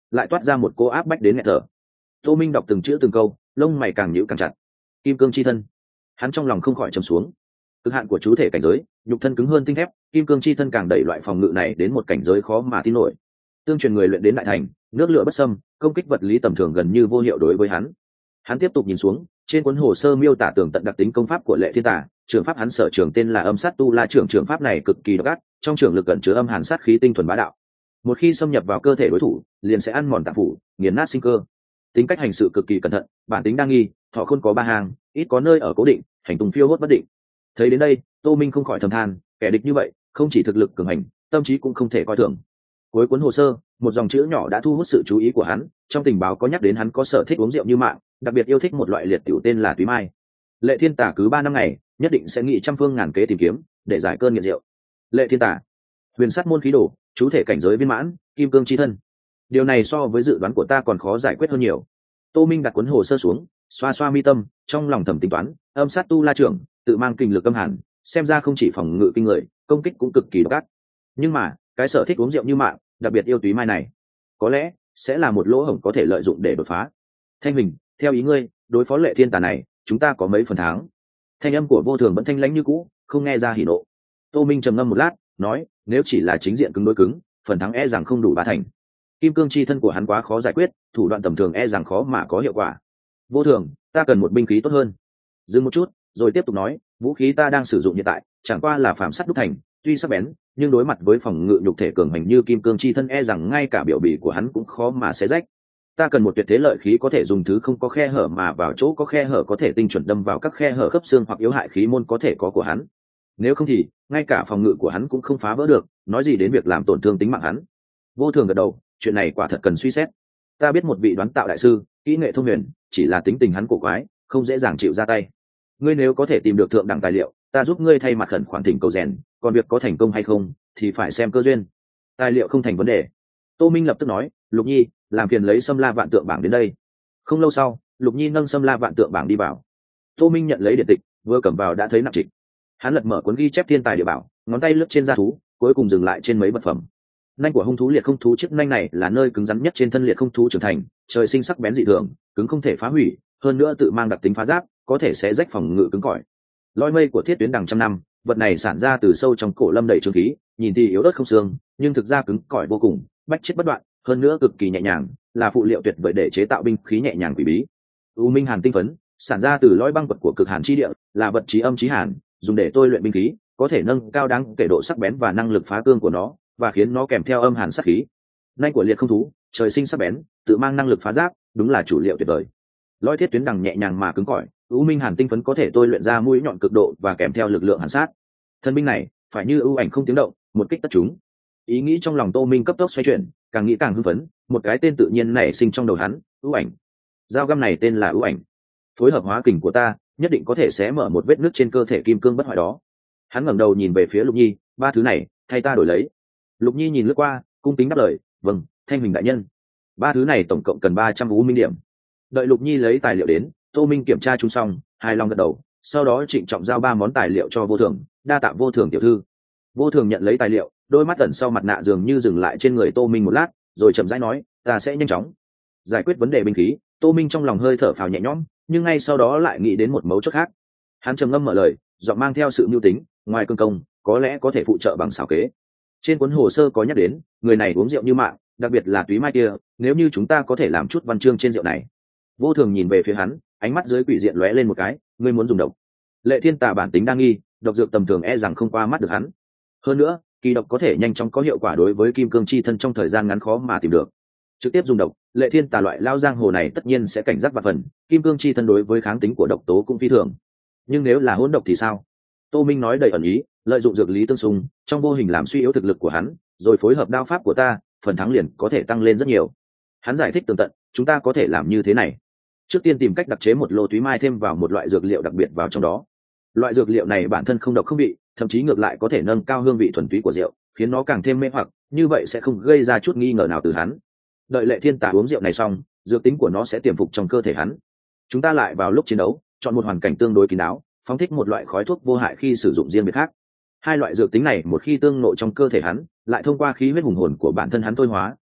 lại toát ra một cô áp bách đến nghẹt thở. Tô Minh đọc từng chữ từng câu, lông mày càng nhíu càng chặt. Kim cương chi thân, hắn trong lòng không khỏi trầm xuống. Cực hạn của chú thể cảnh giới, nhục thân cứng hơn tinh thép, kim cương chi thân càng đẩy loại phòng ngự này đến một cảnh giới khó mà tin nổi. Tương truyền người luyện đến đại thành, nước lửa bất xâm, công kích vật lý tầm thường gần như vô hiệu đối với hắn. Hắn tiếp tục nhìn xuống, trên cuốn hồ sơ miêu tả tường tận đặc tính công pháp của Lệ Thiên Tà, trường pháp hắn sở trường tên là Âm Sát Tu La trưởng, trường pháp này cực kỳ độc ác, trong trường lực ẩn chứa âm hàn sát khí tinh thuần bá đạo. Một khi xâm nhập vào cơ thể đối thủ, liền sẽ ăn mòn tạng phủ, nghiền nát sinh cơ. Tính cách hành sự cực kỳ cẩn thận, bản tính đa nghi, thọ khôn có ba hàng, ít có nơi ở cố định, hành tung phiêu hốt bất định. Thấy đến đây, Tô Minh không khỏi thầm than, kẻ địch như vậy, không chỉ thực lực cường hành, tâm trí cũng không thể coi thường. Cuối cuốn hồ sơ, một dòng chữ nhỏ đã thu hút sự chú ý của hắn, trong tình báo có nhắc đến hắn có sở thích uống rượu như mạng, đặc biệt yêu thích một loại liệt tiểu tên là túy mai. Lệ Thiên Tà cứ ba năm ngày, nhất định sẽ nghị trăm phương ngàn kế tìm kiếm để giải cơn nghiện rượu. Lệ Thiên Tà, huyền sát môn khí đồ, chú thể cảnh giới viên mãn, kim cương chi thân. Điều này so với dự đoán của ta còn khó giải quyết hơn nhiều. Tô Minh đặt cuốn hồ sơ xuống, xoa xoa mi tâm, trong lòng thầm tính toán, Âm Sát Tu La trưởng, tự mang kinh lực âm hàn, xem ra không chỉ phòng ngự kinh người, công kích cũng cực kỳ độc ác. Nhưng mà, cái sở thích uống rượu như mạng, đặc biệt yêu túy mai này, có lẽ sẽ là một lỗ hổng có thể lợi dụng để đột phá. Thanh Huỳnh, theo ý ngươi, đối phó Lệ Thiên Tà này, chúng ta có mấy phần thắng? Thanh âm của Vô Thường vẫn thanh lãnh như cũ, không nghe ra hỉ nộ. Tô Minh trầm ngâm một lát, nói, nếu chỉ là chính diện cứng đối cứng, phần thắng e rằng không đủ ba thành. Kim cương chi thân của hắn quá khó giải quyết, thủ đoạn tầm thường e rằng khó mà có hiệu quả. Vô Thường, ta cần một binh khí tốt hơn. Dừng một chút, rồi tiếp tục nói, vũ khí ta đang sử dụng hiện tại chẳng qua là phàm sắt đúc thành, tuy sắc bén, nhưng đối mặt với phòng ngự nhục thể cường hành như kim cương chi thân e rằng ngay cả biểu bì của hắn cũng khó mà xé rách. Ta cần một tuyệt thế lợi khí có thể dùng thứ không có khe hở mà vào chỗ có khe hở có thể tinh chuẩn đâm vào các khe hở khớp xương hoặc yếu hại khí môn có thể có của hắn. Nếu không thì ngay cả phòng ngự của hắn cũng không phá vỡ được, nói gì đến việc làm tổn thương tính mạng hắn. Vô Thường gật đầu, chuyện này quả thật cần suy xét. Ta biết một vị đoán tạo đại sư, kỹ nghệ thông huyền, chỉ là tính tình hắn cổ quái, không dễ dàng chịu ra tay. Ngươi nếu có thể tìm được thượng đẳng tài liệu, ta giúp ngươi thay mặt khẩn khoản thỉnh cầu rèn, còn việc có thành công hay không thì phải xem cơ duyên. Tài liệu không thành vấn đề. Tô Minh lập tức nói, Lục Nhi, làm phiền lấy Sâm La Vạn Tượng bảng đến đây. Không lâu sau, Lục Nhi nâng Sâm La Vạn Tượng bảng đi vào. Tô Minh nhận lấy điện tịch, vừa cầm vào đã thấy nặng trịch. Hắn lật mở cuốn ghi chép thiên tài địa bảo, ngón tay lướt trên da thú, cuối cùng dừng lại trên mấy vật phẩm. Nanh của hung thú liệt không thú, chiếc nanh này là nơi cứng rắn nhất trên thân liệt không thú trưởng thành, trời sinh sắc bén dị thường, cứng không thể phá hủy, hơn nữa tự mang đặc tính phá giáp, có thể sẽ rách phòng ngự cứng cỏi. Lôi mây của thiết tuyến đằng trăm năm, vật này sản ra từ sâu trong cổ lâm đầy trương khí, nhìn thì yếu ớt không xương, nhưng thực ra cứng cỏi vô cùng, bách chết bất đoạn, hơn nữa cực kỳ nhẹ nhàng, là phụ liệu tuyệt vời để chế tạo binh khí nhẹ nhàng quỷ bí. U Minh Hàn tinh phấn, sản ra từ lõi băng vật của cực hàn chi địa, là vật trí âm trí hàn, dùng để tôi luyện binh khí, có thể nâng cao đáng kể độ sắc bén và năng lực phá cương của nó, và khiến nó kèm theo âm hàn sát khí. Nanh của liệt không thú, trời sinh sắc bén, tự mang năng lực phá giáp, đúng là chủ liệu tuyệt vời. Lõi thiết tuyến đằng nhẹ nhàng mà cứng cỏi, U Minh Hàn tinh phấn có thể tôi luyện ra mũi nhọn cực độ và kèm theo lực lượng hàn sát. Thân binh này phải như ưu ảnh không tiếng động, một kích tất chúng. Ý nghĩ trong lòng Tô Minh cấp tốc xoay chuyển, càng nghĩ càng hưng phấn, một cái tên tự nhiên nảy sinh trong đầu hắn, ưu ảnh. Dao găm này tên là ưu ảnh. Phối hợp hóa kình của ta, nhất định có thể xé mở một vết nứt trên cơ thể kim cương bất hoại đó. Hắn ngẩng đầu nhìn về phía Lục Nhi, ba thứ này, thay ta đổi lấy. Lục Nhi nhìn lướt qua, cung kính đáp lời, vâng, Thanh Huỳnh đại nhân. Ba thứ này tổng cộng cần ba trăm U minh điểm. Đợi Lục Nhi lấy tài liệu đến, Tô Minh kiểm tra chung xong, hài lòng gật đầu, sau đó trịnh trọng giao ba món tài liệu cho Vô Thường, đa tạ Vô Thường tiểu thư. Vô Thường nhận lấy tài liệu, đôi mắt ẩn sau mặt nạ dường như dừng lại trên người Tô Minh một lát, rồi chậm rãi nói, ta sẽ nhanh chóng giải quyết vấn đề binh khí. Tô Minh trong lòng hơi thở phào nhẹ nhõm, nhưng ngay sau đó lại nghĩ đến một mấu chốt khác. Hắn trầm ngâm mở lời, giọng mang theo sự mưu tính, ngoài cương công, có lẽ có thể phụ trợ bằng xảo kế. Trên cuốn hồ sơ có nhắc đến, người này uống rượu như mạng, đặc biệt là túy mai kia, nếu như chúng ta có thể làm chút văn chương trên rượu này. Vô Thường nhìn về phía hắn, ánh mắt dưới quỷ diện lóe lên một cái, ngươi muốn dùng độc. Lệ Thiên Tà bản tính đa nghi, độc dược tầm thường e rằng không qua mắt được hắn. Hơn nữa, kỳ độc có thể nhanh chóng có hiệu quả đối với kim cương chi thân trong thời gian ngắn khó mà tìm được. Trực tiếp dùng độc, Lệ Thiên Tà loại lao giang hồ này tất nhiên sẽ cảnh giác vạn phần, kim cương chi thân đối với kháng tính của độc tố cũng phi thường. Nhưng nếu là hỗn độc thì sao? Tô Minh nói đầy ẩn ý, lợi dụng dược lý tương xung, trong vô hình làm suy yếu thực lực của hắn, rồi phối hợp đao pháp của ta, phần thắng liền có thể tăng lên rất nhiều. Hắn giải thích tường tận, chúng ta có thể làm như thế này. Trước tiên tìm cách đặc chế một lô túy mai thêm vào một loại dược liệu đặc biệt vào trong đó. Loại dược liệu này bản thân không độc không vị, thậm chí ngược lại có thể nâng cao hương vị thuần túy của rượu, khiến nó càng thêm mê hoặc, như vậy sẽ không gây ra chút nghi ngờ nào từ hắn. Đợi Lệ Thiên Tà uống rượu này xong, dược tính của nó sẽ tiềm phục trong cơ thể hắn. Chúng ta lại vào lúc chiến đấu, chọn một hoàn cảnh tương đối kín đáo, phóng thích một loại khói thuốc vô hại khi sử dụng riêng biệt khác. Hai loại dược tính này một khi tương ngộ trong cơ thể hắn, lại thông qua khí huyết hùng hồn của bản thân hắn thôi hóa,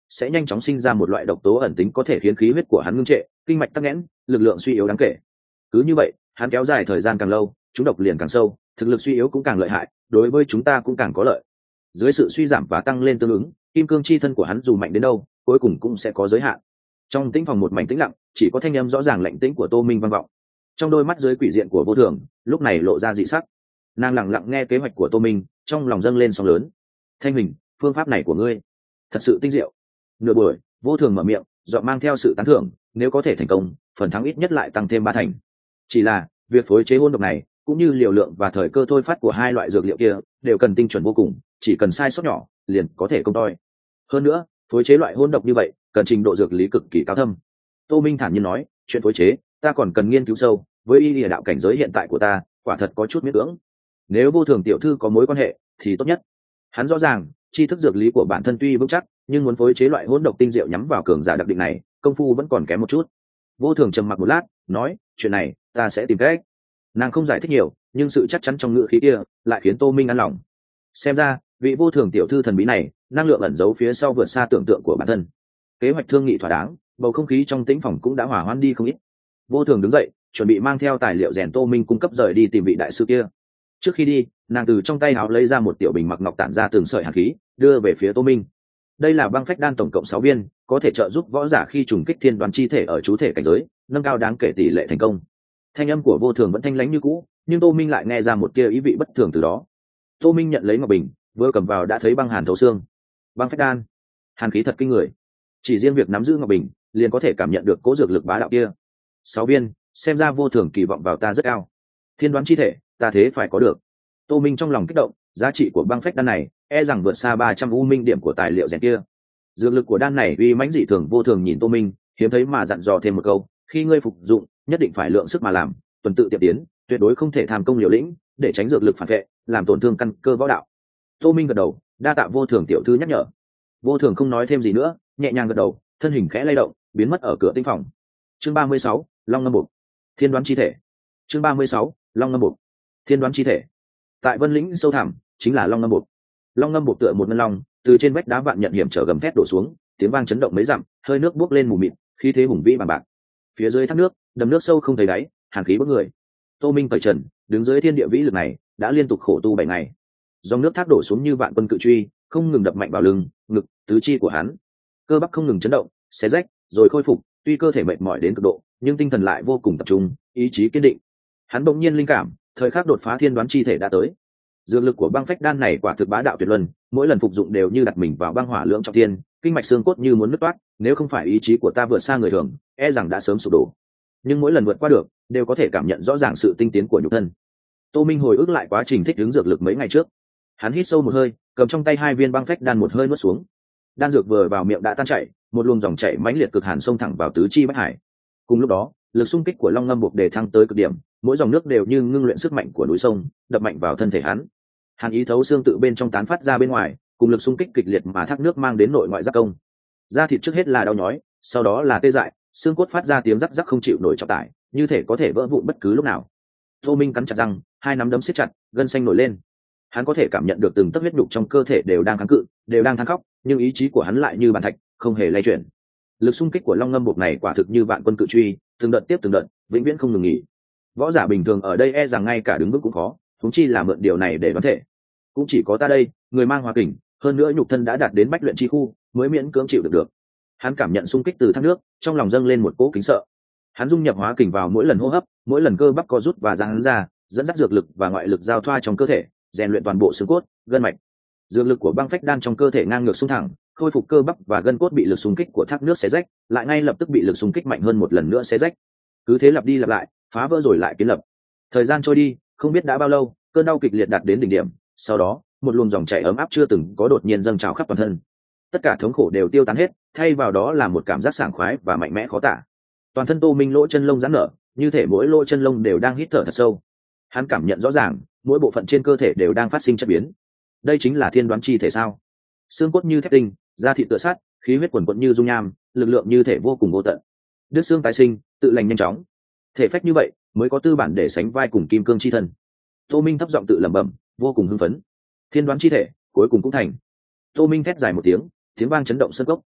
sẽ nhanh chóng sinh ra một loại độc tố ẩn tính có thể khiến khí huyết của hắn ngưng trệ, kinh mạch tắc nghẽn, lực lượng suy yếu đáng kể. Cứ như vậy hắn kéo dài thời gian càng lâu, chúng độc liền càng sâu, thực lực suy yếu cũng càng lợi hại, đối với chúng ta cũng càng có lợi. Dưới sự suy giảm và tăng lên tương ứng, kim cương chi thân của hắn dù mạnh đến đâu cuối cùng cũng sẽ có giới hạn. Trong tĩnh phòng một mảnh tĩnh lặng, chỉ có thanh âm rõ ràng lạnh tĩnh của Tô Minh vang vọng. Trong đôi mắt dưới quỷ diện của Vô Thường lúc này lộ ra dị sắc. Nàng lặng lặng nghe kế hoạch của Tô Minh, trong lòng dâng lên sóng lớn. Thanh Huỳnh, phương pháp này của ngươi thật sự tinh diệu. Nửa buổi, Vô Thường mở miệng, giọng mang theo sự tán thưởng, nếu có thể thành công, phần thắng ít nhất lại tăng thêm ba thành. Chỉ là việc phối chế hôn độc này cũng như liều lượng và thời cơ thôi phát của hai loại dược liệu kia đều cần tinh chuẩn vô cùng, chỉ cần sai sót nhỏ liền có thể công toi. Hơn nữa phối chế loại hôn độc như vậy cần trình độ dược lý cực kỳ cao thâm. Tô Minh thản nhiên nói, chuyện phối chế ta còn cần nghiên cứu sâu, với y địa đạo cảnh giới hiện tại của ta quả thật có chút miễn cưỡng. Nếu Vô Thường tiểu thư có mối quan hệ thì tốt nhất. Hắn rõ ràng tri thức dược lý của bản thân tuy vững chắc, nhưng muốn phối chế loại hỗn độc tinh diệu nhắm vào cường giả đặc định này, công phu vẫn còn kém một chút. Vô Thường trầm mặc một lát, nói, chuyện này ta sẽ tìm cách. Nàng không giải thích nhiều, nhưng sự chắc chắn trong ngữ khí kia lại khiến Tô Minh an lòng. Xem ra vị Vô Thường tiểu thư thần bí này năng lượng ẩn giấu phía sau vượt xa tưởng tượng của bản thân. Kế hoạch thương nghị thỏa đáng, bầu không khí trong tĩnh phòng cũng đã hòa hoãn đi không ít. Vô Thường đứng dậy, chuẩn bị mang theo tài liệu rèn Tô Minh cung cấp rời đi tìm vị đại sư kia. Trước khi đi, nàng từ trong tay áo lấy ra một tiểu bình mặc ngọc tản ra từng sợi hàn khí, đưa về phía Tô Minh. Đây là băng phách đan tổng cộng sáu viên, có thể trợ giúp võ giả khi trùng kích thiên đoán chi thể ở chú thể cảnh giới, nâng cao đáng kể tỷ lệ thành công. Thanh âm của Vô Thường vẫn thanh lãnh như cũ, nhưng Tô Minh lại nghe ra một tia ý vị bất thường từ đó. Tô Minh nhận lấy ngọc bình, vừa cầm vào đã thấy băng hàn thấu xương. Băng phách đan, hàn khí thật kinh người. Chỉ riêng việc nắm giữ ngọc bình, liền có thể cảm nhận được cố dược lực bá đạo kia. Sáu viên, xem ra Vô Thường kỳ vọng vào ta rất cao. Thiên đoán chi thể, ta thế phải có được. Tô Minh trong lòng kích động, giá trị của băng phách đan này e rằng vượt xa ba trăm u minh điểm của tài liệu rèn kia. Dược lực của đan này uy mãnh dị thường. Vô Thường nhìn Tô Minh, hiếm thấy mà dặn dò thêm một câu, khi ngươi phục dụng, nhất định phải lượng sức mà làm, tuần tự tiệm tiến, tuyệt đối không thể tham công liều lĩnh, để tránh dược lực phản vệ, làm tổn thương căn cơ võ đạo. Tô Minh gật đầu, đa tạ Vô Thường tiểu thư nhắc nhở. Vô Thường không nói thêm gì nữa, nhẹ nhàng gật đầu, thân hình khẽ lay động, biến mất ở cửa tinh phòng. Chương ba mươi sáu, Long Ngâm Bục, Thiên đoán chi thể. Chương ba mươi sáu, Long Ngâm Bục, Thiên đoán chi thể. Tại Vân Lĩnh sâu thẳm, chính là Long Ngâm Bục. Long Ngâm Bục tựa một ngân long, từ trên vách đá vạn nhận hiểm trở gầm thét đổ xuống, tiếng vang chấn động mấy dặm, hơi nước bốc lên mù mịt, khí thế hùng vĩ bằng bạc. Phía dưới thác nước, đầm nước sâu không thấy đáy, hàn khí bức người. Tô Minh cởi trần, đứng dưới thiên địa vĩ lực này, đã liên tục khổ tu bảy ngày. Dòng nước thác đổ xuống như vạn quân cự truy, không ngừng đập mạnh vào lưng, ngực, tứ chi của hắn. Cơ bắp không ngừng chấn động, xé rách, rồi khôi phục. Tuy cơ thể mệt mỏi đến cực độ, nhưng tinh thần lại vô cùng tập trung, ý chí kiên định. Hắn bỗng nhiên linh cảm, thời khắc đột phá thiên đoán chi thể đã tới. Dược lực của băng phách đan này quả thực bá đạo tuyệt luân, mỗi lần phục dụng đều như đặt mình vào băng hỏa lưỡng trọng thiên, kinh mạch xương cốt như muốn nứt toát, nếu không phải ý chí của ta vượt xa người thường, e rằng đã sớm sụp đổ. Nhưng mỗi lần vượt qua được, đều có thể cảm nhận rõ ràng sự tinh tiến của nhục thân. Tô Minh hồi ức lại quá trình thích ứng dược lực mấy ngày trước. Hắn hít sâu một hơi, cầm trong tay hai viên băng phách đan một hơi nuốt xuống. Đan dược vừa vào miệng đã tan chảy, một luồng dòng chảy mãnh liệt cực hàn xông thẳng vào tứ chi bách hải. Cùng lúc đó, lực xung kích của Long Ngâm Bục đề thăng tới cực điểm, mỗi dòng nước đều như ngưng luyện sức mạnh của núi sông, đập mạnh vào thân thể hắn. Hàn ý thấu xương tự bên trong tán phát ra bên ngoài, cùng lực xung kích kịch liệt mà thác nước mang đến nội ngoại giáp công. Da thịt trước hết là đau nhói, sau đó là tê dại, xương cốt phát ra tiếng rắc rắc không chịu nổi trọng tải, như thể có thể vỡ vụn bất cứ lúc nào. Tô Minh cắn chặt răng, hai nắm đấm siết chặt, gân xanh nổi lên. Hắn có thể cảm nhận được từng tấc huyết nhục trong cơ thể đều đang kháng cự, đều đang than khóc, nhưng ý chí của hắn lại như bàn thạch, không hề lay chuyển. Lực xung kích của Long Ngâm Bục này quả thực như vạn quân cự truy, từng đợt tiếp từng đợt, vĩnh viễn không ngừng nghỉ. Võ giả bình thường ở đây e rằng ngay cả đứng vững cũng khó, huống chi là mượn điều này để đoán thể. Cũng chỉ có ta đây, người mang hóa kình, hơn nữa nhục thân đã đạt đến bách luyện chi khu, mới miễn cưỡng chịu được được. Hắn cảm nhận xung kích từ thác nước, trong lòng dâng lên một cỗ kính sợ. Hắn dung nhập hóa kình vào mỗi lần hô hấp, mỗi lần cơ bắp co rút và giãn ra, dẫn dắt dược lực và ngoại lực giao thoa trong cơ thể, rèn luyện toàn bộ xương cốt, gân mạch. Dược lực của băng phách đan trong cơ thể ngang ngược xung thẳng, khôi phục cơ bắp và gân cốt bị lực xung kích của thác nước xé rách, lại ngay lập tức bị lực xung kích mạnh hơn một lần nữa xé rách. Cứ thế lặp đi lặp lại, phá vỡ rồi lại kiến lập. Thời gian trôi đi, không biết đã bao lâu, cơn đau kịch liệt đạt đến đỉnh điểm, sau đó, một luồng dòng chảy ấm áp chưa từng có đột nhiên dâng trào khắp toàn thân. Tất cả thống khổ đều tiêu tán hết, thay vào đó là một cảm giác sảng khoái và mạnh mẽ khó tả. Toàn thân Tô Minh lỗ chân lông giãn nở, như thể mỗi lỗ chân lông đều đang hít thở thật sâu. Hắn cảm nhận rõ ràng, mỗi bộ phận trên cơ thể đều đang phát sinh chất biến. Đây chính là thiên đoán chi thể sao? Xương cốt như thép tinh, da thịt tựa sắt, khí huyết quần quật như dung nham, lực lượng như thể vô cùng vô tận. Đứt xương tái sinh, tự lành nhanh chóng. Thể phách như vậy mới có tư bản để sánh vai cùng kim cương chi thân. Tô Minh thấp giọng tự lẩm bẩm, vô cùng hưng phấn. Thiên đoán chi thể cuối cùng cũng thành. Tô Minh thét dài một tiếng, tiếng vang chấn động sân cốc.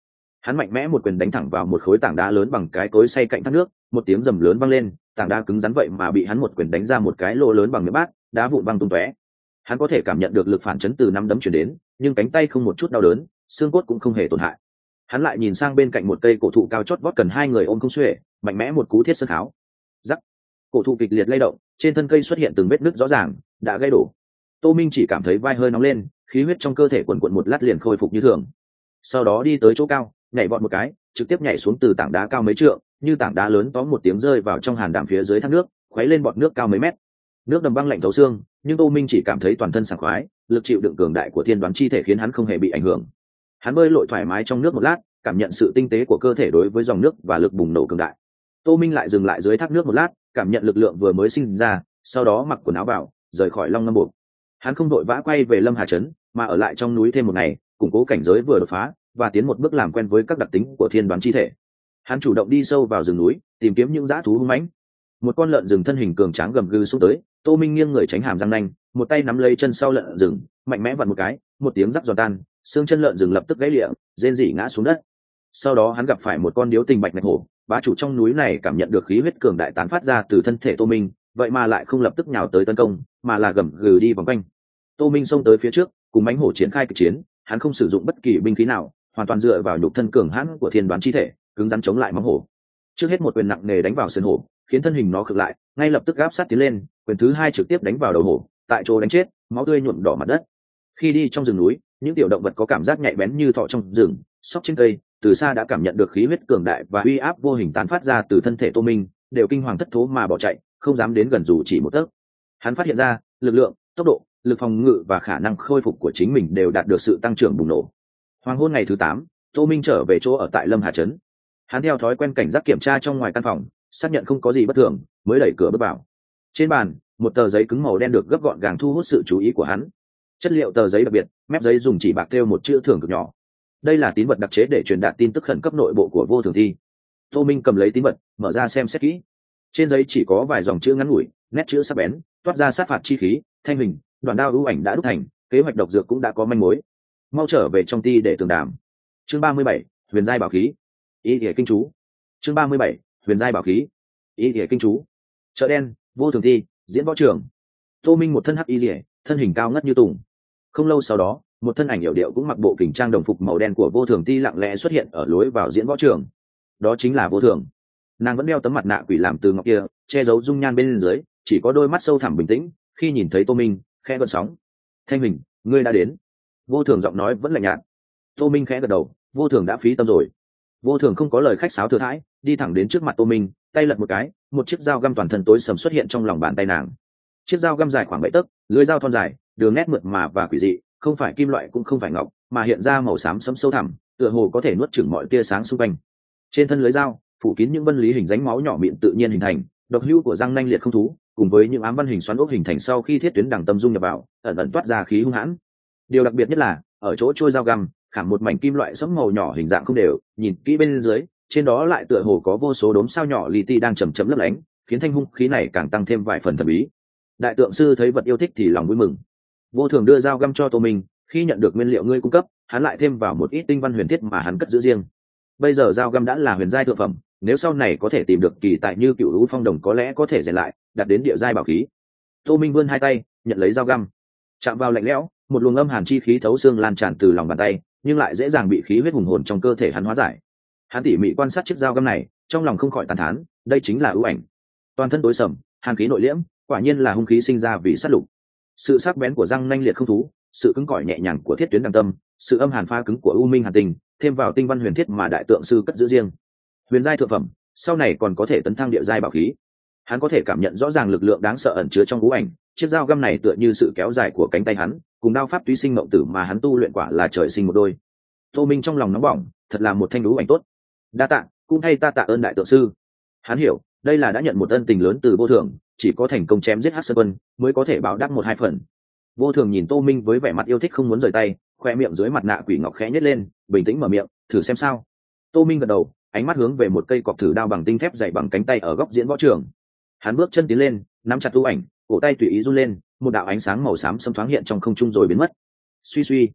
hắn mạnh mẽ một quyền đánh thẳng vào một khối tảng đá lớn bằng cái cối xay cạnh thác nước, một tiếng rầm lớn vang lên, tảng đá cứng rắn vậy mà bị hắn một quyền đánh ra một cái lỗ lớn bằng miệng bát, đá vụn văng tung tóe. Hắn có thể cảm nhận được lực phản chấn từ nắm đấm chuyển đến, nhưng cánh tay không một chút đau đớn, xương cốt cũng không hề tổn hại. Hắn lại nhìn sang bên cạnh một cây cổ thụ cao chót vót cần hai người ôm không xuể, mạnh mẽ một cú thiết sơn kháo. Rắc. Cổ thụ kịch liệt lay động, trên thân cây xuất hiện từng vết nứt rõ ràng, đã gãy đổ. Tô Minh chỉ cảm thấy vai hơi nóng lên, khí huyết trong cơ thể quần quần một lát liền khôi phục như thường. Sau đó đi tới chỗ cao, nhảy vọt một cái, trực tiếp nhảy xuống từ tảng đá cao mấy trượng, như tảng đá lớn tóm một tiếng rơi vào trong hàn đàm phía dưới thác nước, khuấy lên bọt nước cao mấy mét. Nước đầm băng lạnh thấu xương, nhưng Tô Minh chỉ cảm thấy toàn thân sảng khoái, lực chịu đựng cường đại của thiên đoán chi thể khiến hắn không hề bị ảnh hưởng. Hắn bơi lội thoải mái trong nước một lát, cảm nhận sự tinh tế của cơ thể đối với dòng nước và lực bùng nổ cường đại. Tô Minh lại dừng lại dưới thác nước một lát, cảm nhận lực lượng vừa mới sinh ra, sau đó mặc quần áo vào, rời khỏi Long Ngâm Buộc. Hắn không đội vã quay về Lâm Hà Trấn, mà ở lại trong núi thêm một ngày, củng cố cảnh giới vừa đột phá và tiến một bước làm quen với các đặc tính của thiên đoán chi thể. Hắn chủ động đi sâu vào rừng núi, tìm kiếm những dã thú hung mãnh. Một con lợn rừng thân hình cường tráng gầm gừ xuống tới, Tô Minh nghiêng người tránh hàm răng nanh, một tay nắm lấy chân sau lợn rừng, mạnh mẽ vặn một cái, một tiếng rắc giòn tan, xương chân lợn rừng lập tức gãy lịa, rên rỉ ngã xuống đất. Sau đó hắn gặp phải một con điếu tình bạch ngạch hổ, bá chủ trong núi này cảm nhận được khí huyết cường đại tán phát ra từ thân thể Tô Minh, vậy mà lại không lập tức nhào tới tấn công, mà là gầm gừ đi vòng quanh. Tô Minh xông tới phía trước, cùng mãnh hổ triển khai kịch chiến, hắn không sử dụng bất kỳ binh khí nào, hoàn toàn dựa vào nhục thân cường hãn của thiên đoán chi thể, cứng rắn chống lại mãng hổ. Trước hết một quyền nặng nề đánh vào sườn hổ, khiến thân hình nó khựng lại, ngay lập tức gáp sát tiến lên, quyền thứ hai trực tiếp đánh vào đầu hổ, tại chỗ đánh chết, máu tươi nhuộm đỏ mặt đất. Khi đi trong rừng núi, những tiểu động vật có cảm giác nhạy bén như thỏ trong rừng, sóc trên cây, từ xa đã cảm nhận được khí huyết cường đại và uy áp vô hình tán phát ra từ thân thể Tô Minh, đều kinh hoàng thất thố mà bỏ chạy, không dám đến gần dù chỉ một tấc. Hắn phát hiện ra, lực lượng, tốc độ, lực phòng ngự và khả năng khôi phục của chính mình đều đạt được sự tăng trưởng bùng nổ. Hoàng hôn ngày thứ tám, Tô Minh trở về chỗ ở tại Lâm Hà Trấn. Hắn theo thói quen cảnh giác kiểm tra trong ngoài căn phòng, xác nhận không có gì bất thường, mới đẩy cửa bước vào. Trên bàn, một tờ giấy cứng màu đen được gấp gọn gàng thu hút sự chú ý của hắn. Chất liệu tờ giấy đặc biệt, mép giấy dùng chỉ bạc thêu một chữ thưởng cực nhỏ. Đây là tín vật đặc chế để truyền đạt tin tức khẩn cấp nội bộ của Vô Thường Thi. Tô Minh cầm lấy tín vật, mở ra xem xét kỹ. Trên giấy chỉ có vài dòng chữ ngắn ngủi, nét chữ sắc bén, toát ra sát phạt chi khí. Thanh hình, đoàn đao ưu ảnh đã đúc thành, kế hoạch độc dược cũng đã có manh mối. Mau trở về trong ti để tường đàm. Chương ba mươi bảy, huyền giai bảo khí. Ý nghĩa kinh chú. Chương ba mươi bảy, huyền giai bảo khí. Ý nghĩa kinh chú. Chợ đen, Vô Thường Thi, diễn võ trường. Tô Minh một thân hắc y liễu, thân hình cao ngất như tùng. Không lâu sau đó, một thân ảnh hiệu điệu cũng mặc bộ kình trang đồng phục màu đen của Vô Thường Thi lặng lẽ xuất hiện ở lối vào diễn võ trường. Đó chính là Vô Thường. Nàng vẫn đeo tấm mặt nạ quỷ làm từ ngọc kia, che giấu dung nhan bên dưới, chỉ có đôi mắt sâu thẳm bình tĩnh. Khi nhìn thấy Tô Minh, khẽ gợn sóng. Thanh Huỳnh, ngươi đã đến. Vô Thường giọng nói vẫn lạnh nhạt. Tô Minh khẽ gật đầu, Vô Thường đã phí tâm rồi. Vô Thường không có lời khách sáo thừa thãi, đi thẳng đến trước mặt Tô Minh, tay lật một cái, một chiếc dao găm toàn thân tối sầm xuất hiện trong lòng bàn tay nàng. Chiếc dao găm dài khoảng bảy tấc, lưỡi dao thon dài, đường nét mượt mà và quỷ dị, không phải kim loại cũng không phải ngọc, mà hiện ra màu xám sẫm sâu thẳm, tựa hồ có thể nuốt chửng mọi tia sáng xung quanh. Trên thân lưỡi dao, phủ kín những vân lý hình dánh máu nhỏ mịn tự nhiên hình thành, độc hữu của răng nanh liệt không thú, cùng với những ám văn hình xoắn ốc hình thành sau khi thiết tuyến đằng tâm dung nhập vào, ẩn ẩn toát ra khí hung hãn. Điều đặc biệt nhất là, ở chỗ trôi dao găm, khảm một mảnh kim loại sẫm màu nhỏ hình dạng không đều, nhìn kỹ bên dưới, trên đó lại tựa hồ có vô số đốm sao nhỏ li ti đang chầm chậm lấp lánh, khiến thanh hung khí này càng tăng thêm vài phần thần bí. Đại tượng sư thấy vật yêu thích thì lòng vui mừng. Vô Thường đưa dao găm cho Tô Minh, khi nhận được nguyên liệu ngươi cung cấp, hắn lại thêm vào một ít tinh văn huyền thiết mà hắn cất giữ riêng. Bây giờ dao găm đã là huyền giai thượng phẩm, nếu sau này có thể tìm được kỳ tài như Cựu Lũ Phong Đồng có lẽ có thể rèn lại, đạt đến địa giai bảo khí. Tô Minh vươn hai tay, nhận lấy dao găm, chạm vào lạnh lẽo, một luồng âm hàn chi khí thấu xương lan tràn từ lòng bàn tay, nhưng lại dễ dàng bị khí huyết hùng hồn trong cơ thể hắn hóa giải. Hắn tỉ mỉ quan sát chiếc dao găm này, trong lòng không khỏi tàn thán, đây chính là ưu ảnh. Toàn thân tối sầm, hàn khí nội liễm, quả nhiên là hung khí sinh ra vì sát lục. Sự sắc bén của răng nanh liệt không thú, sự cứng cỏi nhẹ nhàng của thiết tuyến đăng tâm, sự âm hàn pha cứng của u minh hàn tình, thêm vào tinh văn huyền thiết mà đại tượng sư cất giữ riêng. Huyền giai thượng phẩm, sau này còn có thể tấn thăng địa giai bảo khí. Hắn có thể cảm nhận rõ ràng lực lượng đáng sợ ẩn chứa trong ưu ảnh, chiếc dao găm này tựa như sự kéo dài của cánh tay hắn, cùng đao pháp túy sinh mộng tử mà hắn tu luyện quả là trời sinh một đôi. Tô Minh trong lòng nóng bỏng, thật là một thanh ưu ảnh tốt. Đa tạ, cũng thay ta tạ ơn đại tượng sư. Hắn hiểu, đây là đã nhận một ân tình lớn từ Vô Thường, chỉ có thành công chém giết Hắc Sơn Quân mới có thể báo đáp một hai phần. Vô Thường nhìn Tô Minh với vẻ mặt yêu thích không muốn rời tay, khoe miệng dưới mặt nạ quỷ ngọc khẽ nhếch lên, bình tĩnh mở miệng, thử xem sao. Tô Minh gật đầu, ánh mắt hướng về một cây cọc thử đao bằng tinh thép dày bằng cánh tay ở góc diễn võ trường. Hắn bước chân tiến lên, nắm chặt ưu ảnh, cổ tay tùy ý run lên, một đạo ánh sáng màu xám xâm thoáng hiện trong không trung rồi biến mất. Suy suy,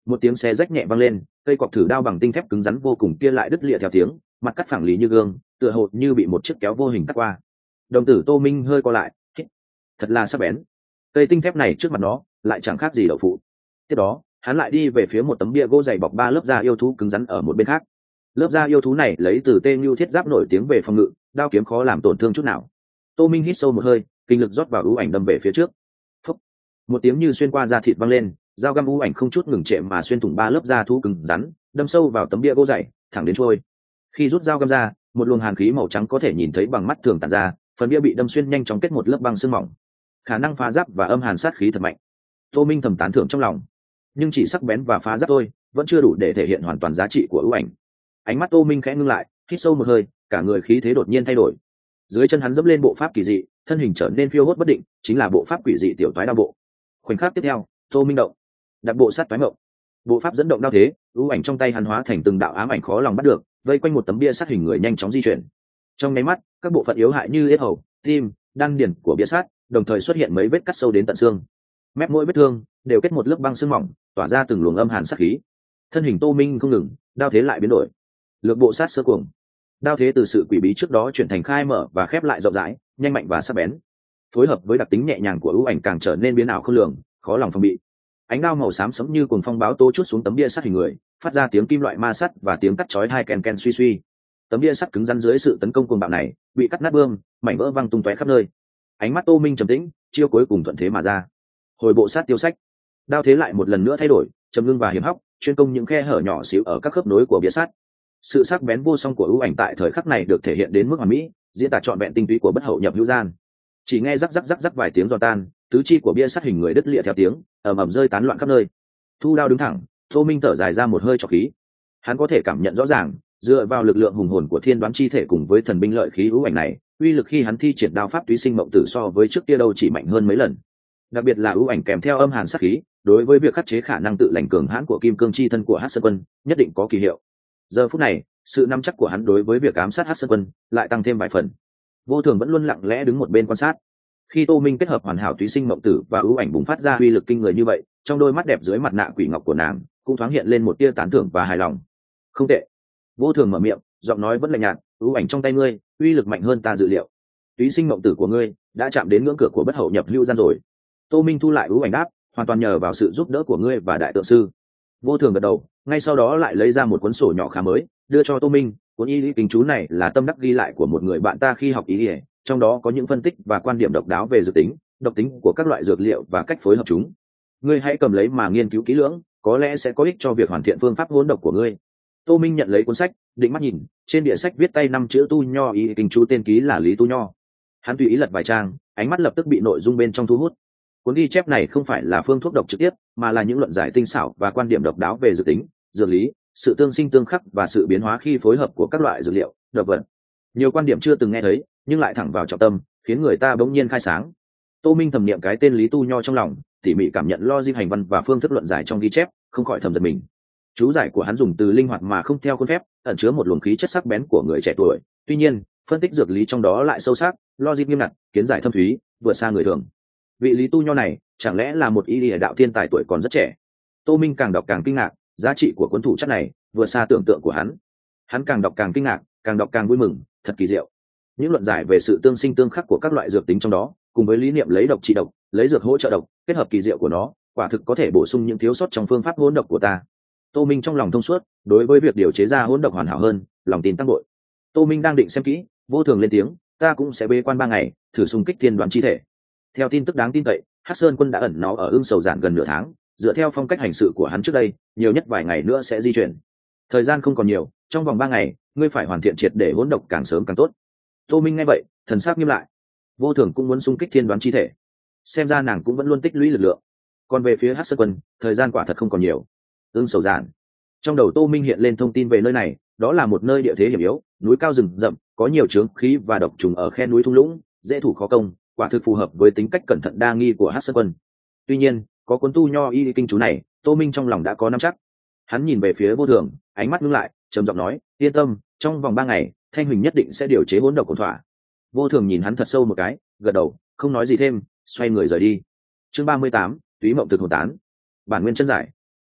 Một tiếng xé rách nhẹ vang lên, cây cọp thử đao bằng tinh thép cứng rắn vô cùng kia lại đứt lìa theo tiếng, mặt cắt phẳng lý như gương, tựa hồ như bị một chiếc kéo vô hình cắt qua. Đồng tử Tô Minh hơi co lại, thật là sắc bén. Cây tinh thép này trước mặt nó lại chẳng khác gì đậu phụ. Tiếp đó hắn lại đi về phía một tấm bia gỗ dày bọc ba lớp da yêu thú cứng rắn ở một bên khác. Lớp da yêu thú này lấy từ tê như thiết giáp nổi tiếng về phòng ngự, đao kiếm khó làm tổn thương chút nào. Tô Minh hít sâu một hơi, kinh lực rót vào ưu ảnh đâm về phía trước. Phúc. Một tiếng như xuyên qua da thịt văng lên, dao găm ưu ảnh không chút ngừng trệ mà xuyên thủng ba lớp da thú cứng rắn, đâm sâu vào tấm bia gỗ dày, thẳng đến trôi. Khi rút dao găm ra, một luồng hàn khí màu trắng có thể nhìn thấy bằng mắt thường tản ra, phần bia bị đâm xuyên nhanh chóng kết một lớp băng sương mỏng. Khả năng phá giáp và âm hàn sát khí thật mạnh. Tô Minh thầm tán thưởng trong lòng, nhưng chỉ sắc bén và phá giáp thôi, vẫn chưa đủ để thể hiện hoàn toàn giá trị của ưu ảnh. Ánh mắt Tô Minh khẽ ngưng lại, hít sâu một hơi, cả người khí thế đột nhiên thay đổi. Dưới chân hắn dẫm lên bộ pháp kỳ dị, thân hình trở nên phiêu hốt bất định, chính là bộ pháp quỷ dị tiểu toái đao bộ. Khoảnh khắc tiếp theo, Tô Minh động, đặt bộ sát toái mộng. Bộ pháp dẫn động đao thế, ưu ảnh trong tay hắn hóa thành từng đạo ám ảnh khó lòng bắt được, vây quanh một tấm bia sát hình người nhanh chóng di chuyển. Trong nháy mắt, các bộ phận yếu hại như yết hầu, tim, đan điền của bia sát, đồng thời xuất hiện mấy vết cắt sâu đến tận xương. Mép mỗi vết thương đều kết một lớp băng sương mỏng, tỏa ra từng luồng âm hàn sát khí. Thân hình Tô Minh không ngừng, đao thế lại biến đổi. Lược bộ sát sơ cuồng. Đao thế từ sự quỷ bí trước đó chuyển thành khai mở và khép lại rộng rãi, nhanh mạnh và sắc bén. Phối hợp với đặc tính nhẹ nhàng của ưu ảnh càng trở nên biến ảo không lường, khó lòng phòng bị. Ánh đao màu xám sẫm như cuồng phong báo tố chút xuống tấm bia sắt hình người, phát ra tiếng kim loại ma sắt và tiếng cắt chói tai ken ken suy suy. Tấm bia sắt cứng rắn dưới sự tấn công cuồng bạo này, bị cắt nát bươm, mảnh vỡ văng tung tóe khắp nơi. Ánh mắt Tô Minh trầm tĩnh, chiêu cuối cùng thuận thế mà ra. Hồi bộ sát tiêu sách. Đao thế lại một lần nữa thay đổi, trầm ngưng và hiểm hóc, chuyên công những khe hở nhỏ xíu ở các khớp nối của bia sắt. Sự sắc bén vô song của ưu ảnh tại thời khắc này được thể hiện đến mức hoàn mỹ, diễn tả trọn vẹn tinh túy của bất hậu nhập hữu gian. Chỉ nghe rắc rắc rắc rắc vài tiếng giòn tan, tứ chi của bia sắt hình người đứt lìa theo tiếng, ầm ầm rơi tán loạn khắp nơi. Thu đao đứng thẳng, Tô Minh thở dài ra một hơi trọc khí. Hắn có thể cảm nhận rõ ràng, dựa vào lực lượng hùng hồn của thiên đoán chi thể cùng với thần binh lợi khí ưu ảnh này, uy lực khi hắn thi triển đao pháp túy sinh mộng tử so với trước kia đâu chỉ mạnh hơn mấy lần. Đặc biệt là ưu ảnh kèm theo âm hàn sát khí, đối với việc khắc chế khả năng tự lành cường hãn của kim cương chi thân của Hắc Sơn Quân, nhất định có kỳ hiệu. Giờ phút này, sự nắm chắc của hắn đối với việc ám sát Hắc Sơn Quân lại tăng thêm vài phần. Vô Thường vẫn luôn lặng lẽ đứng một bên quan sát. Khi Tô Minh kết hợp hoàn hảo túy sinh mộng tử và ưu ảnh bùng phát ra uy lực kinh người như vậy, trong đôi mắt đẹp dưới mặt nạ quỷ ngọc của nàng cũng thoáng hiện lên một tia tán thưởng và hài lòng. Không tệ. Vô Thường mở miệng, giọng nói vẫn lạnh nhạt, ưu ảnh trong tay ngươi, uy lực mạnh hơn ta dự liệu. Túy sinh mộng tử của ngươi đã chạm đến ngưỡng cửa của bất hậu nhập lưu gian rồi. Tô Minh thu lại ưu ảnh đáp, hoàn toàn nhờ vào sự giúp đỡ của ngươi và đại tượng sư. Vô Thường gật đầu, ngay sau đó lại lấy ra một cuốn sổ nhỏ khá mới, đưa cho Tô Minh. Cuốn y lý kinh chú này là tâm đắc ghi lại của một người bạn ta khi học y lý, trong đó có những phân tích và quan điểm độc đáo về dược tính, độc tính của các loại dược liệu và cách phối hợp chúng. Ngươi hãy cầm lấy mà nghiên cứu kỹ lưỡng, có lẽ sẽ có ích cho việc hoàn thiện phương pháp hỗn độc của ngươi. Tô Minh nhận lấy cuốn sách, định mắt nhìn, trên địa sách viết tay năm chữ Tu Nho y kinh chú, tên ký là Lý Tu Nho. Hắn tùy ý lật vài trang, ánh mắt lập tức bị nội dung bên trong thu hút. Cuốn ghi chép này không phải là phương thuốc độc trực tiếp, mà là những luận giải tinh xảo và quan điểm độc đáo về dược tính, dược lý, sự tương sinh tương khắc và sự biến hóa khi phối hợp của các loại dược liệu, độc vật. Nhiều quan điểm chưa từng nghe thấy, nhưng lại thẳng vào trọng tâm, khiến người ta bỗng nhiên khai sáng. Tô Minh thầm niệm cái tên Lý Tu Nho trong lòng, tỉ mỉ cảm nhận logic hành văn và phương thức luận giải trong ghi chép, không khỏi thầm giật mình. Chú giải của hắn dùng từ linh hoạt mà không theo khuôn phép, ẩn chứa một luồng khí chất sắc bén của người trẻ tuổi. Tuy nhiên, phân tích dược lý trong đó lại sâu sắc, logic nghiêm ngặt, kiến giải thâm thúy, vượt xa người thường. Vị Lý Tu Nho này, chẳng lẽ là một y lý đạo thiên tài tuổi còn rất trẻ? Tô Minh càng đọc càng kinh ngạc, giá trị của cuốn thủ chất này vượt xa tưởng tượng của hắn. Hắn càng đọc càng kinh ngạc, càng đọc càng vui mừng, thật kỳ diệu. Những luận giải về sự tương sinh tương khắc của các loại dược tính trong đó, cùng với lý niệm lấy độc trị độc, lấy dược hỗ trợ độc, kết hợp kỳ diệu của nó, quả thực có thể bổ sung những thiếu sót trong phương pháp hỗn độc của ta. Tô Minh trong lòng thông suốt, đối với việc điều chế ra hỗn độc hoàn hảo hơn, lòng tin tăng bội. Tô Minh đang định xem kỹ, Vô Thường lên tiếng, ta cũng sẽ bế quan ba ngày, thử xung kích thiên đoán chi thể. Theo tin tức đáng tin cậy, Hắc Sơn Quân đã ẩn náu ở Ưng Sầu Giản gần nửa tháng, dựa theo phong cách hành sự của hắn trước đây, nhiều nhất vài ngày nữa sẽ di chuyển. Thời gian không còn nhiều, trong vòng ba ngày, ngươi phải hoàn thiện triệt để hỗn độc càng sớm càng tốt. Tô Minh nghe vậy, thần sắc nghiêm lại. Vô Thường cũng muốn xung kích thiên đoán chi thể, xem ra nàng cũng vẫn luôn tích lũy lực lượng. Còn về phía Hắc Sơn Quân, thời gian quả thật không còn nhiều. Ưng Sầu Giản, trong đầu Tô Minh hiện lên thông tin về nơi này, đó là một nơi địa thế hiểm yếu, núi cao rừng rậm, có nhiều chướng khí và độc trùng ở khe núi thung lũng, dễ thủ khó công, quả thực phù hợp với tính cách cẩn thận đa nghi của Hắc Sơn Quân. Tuy nhiên, có cuốn Tu Nho y kinh chú này, Tô Minh trong lòng đã có nắm chắc. Hắn nhìn về phía Vô Thường, ánh mắt ngưng lại, trầm giọng nói, yên tâm, trong vòng ba ngày, Thanh Huỳnh nhất định sẽ điều chế hỗn độc ổn thỏa. Vô Thường nhìn hắn thật sâu một cái, gật đầu, không nói gì thêm, xoay người rời đi. Chương ba mươi tám, Túy Mộng Thực Hồn Tán. Bản nguyên chân giải.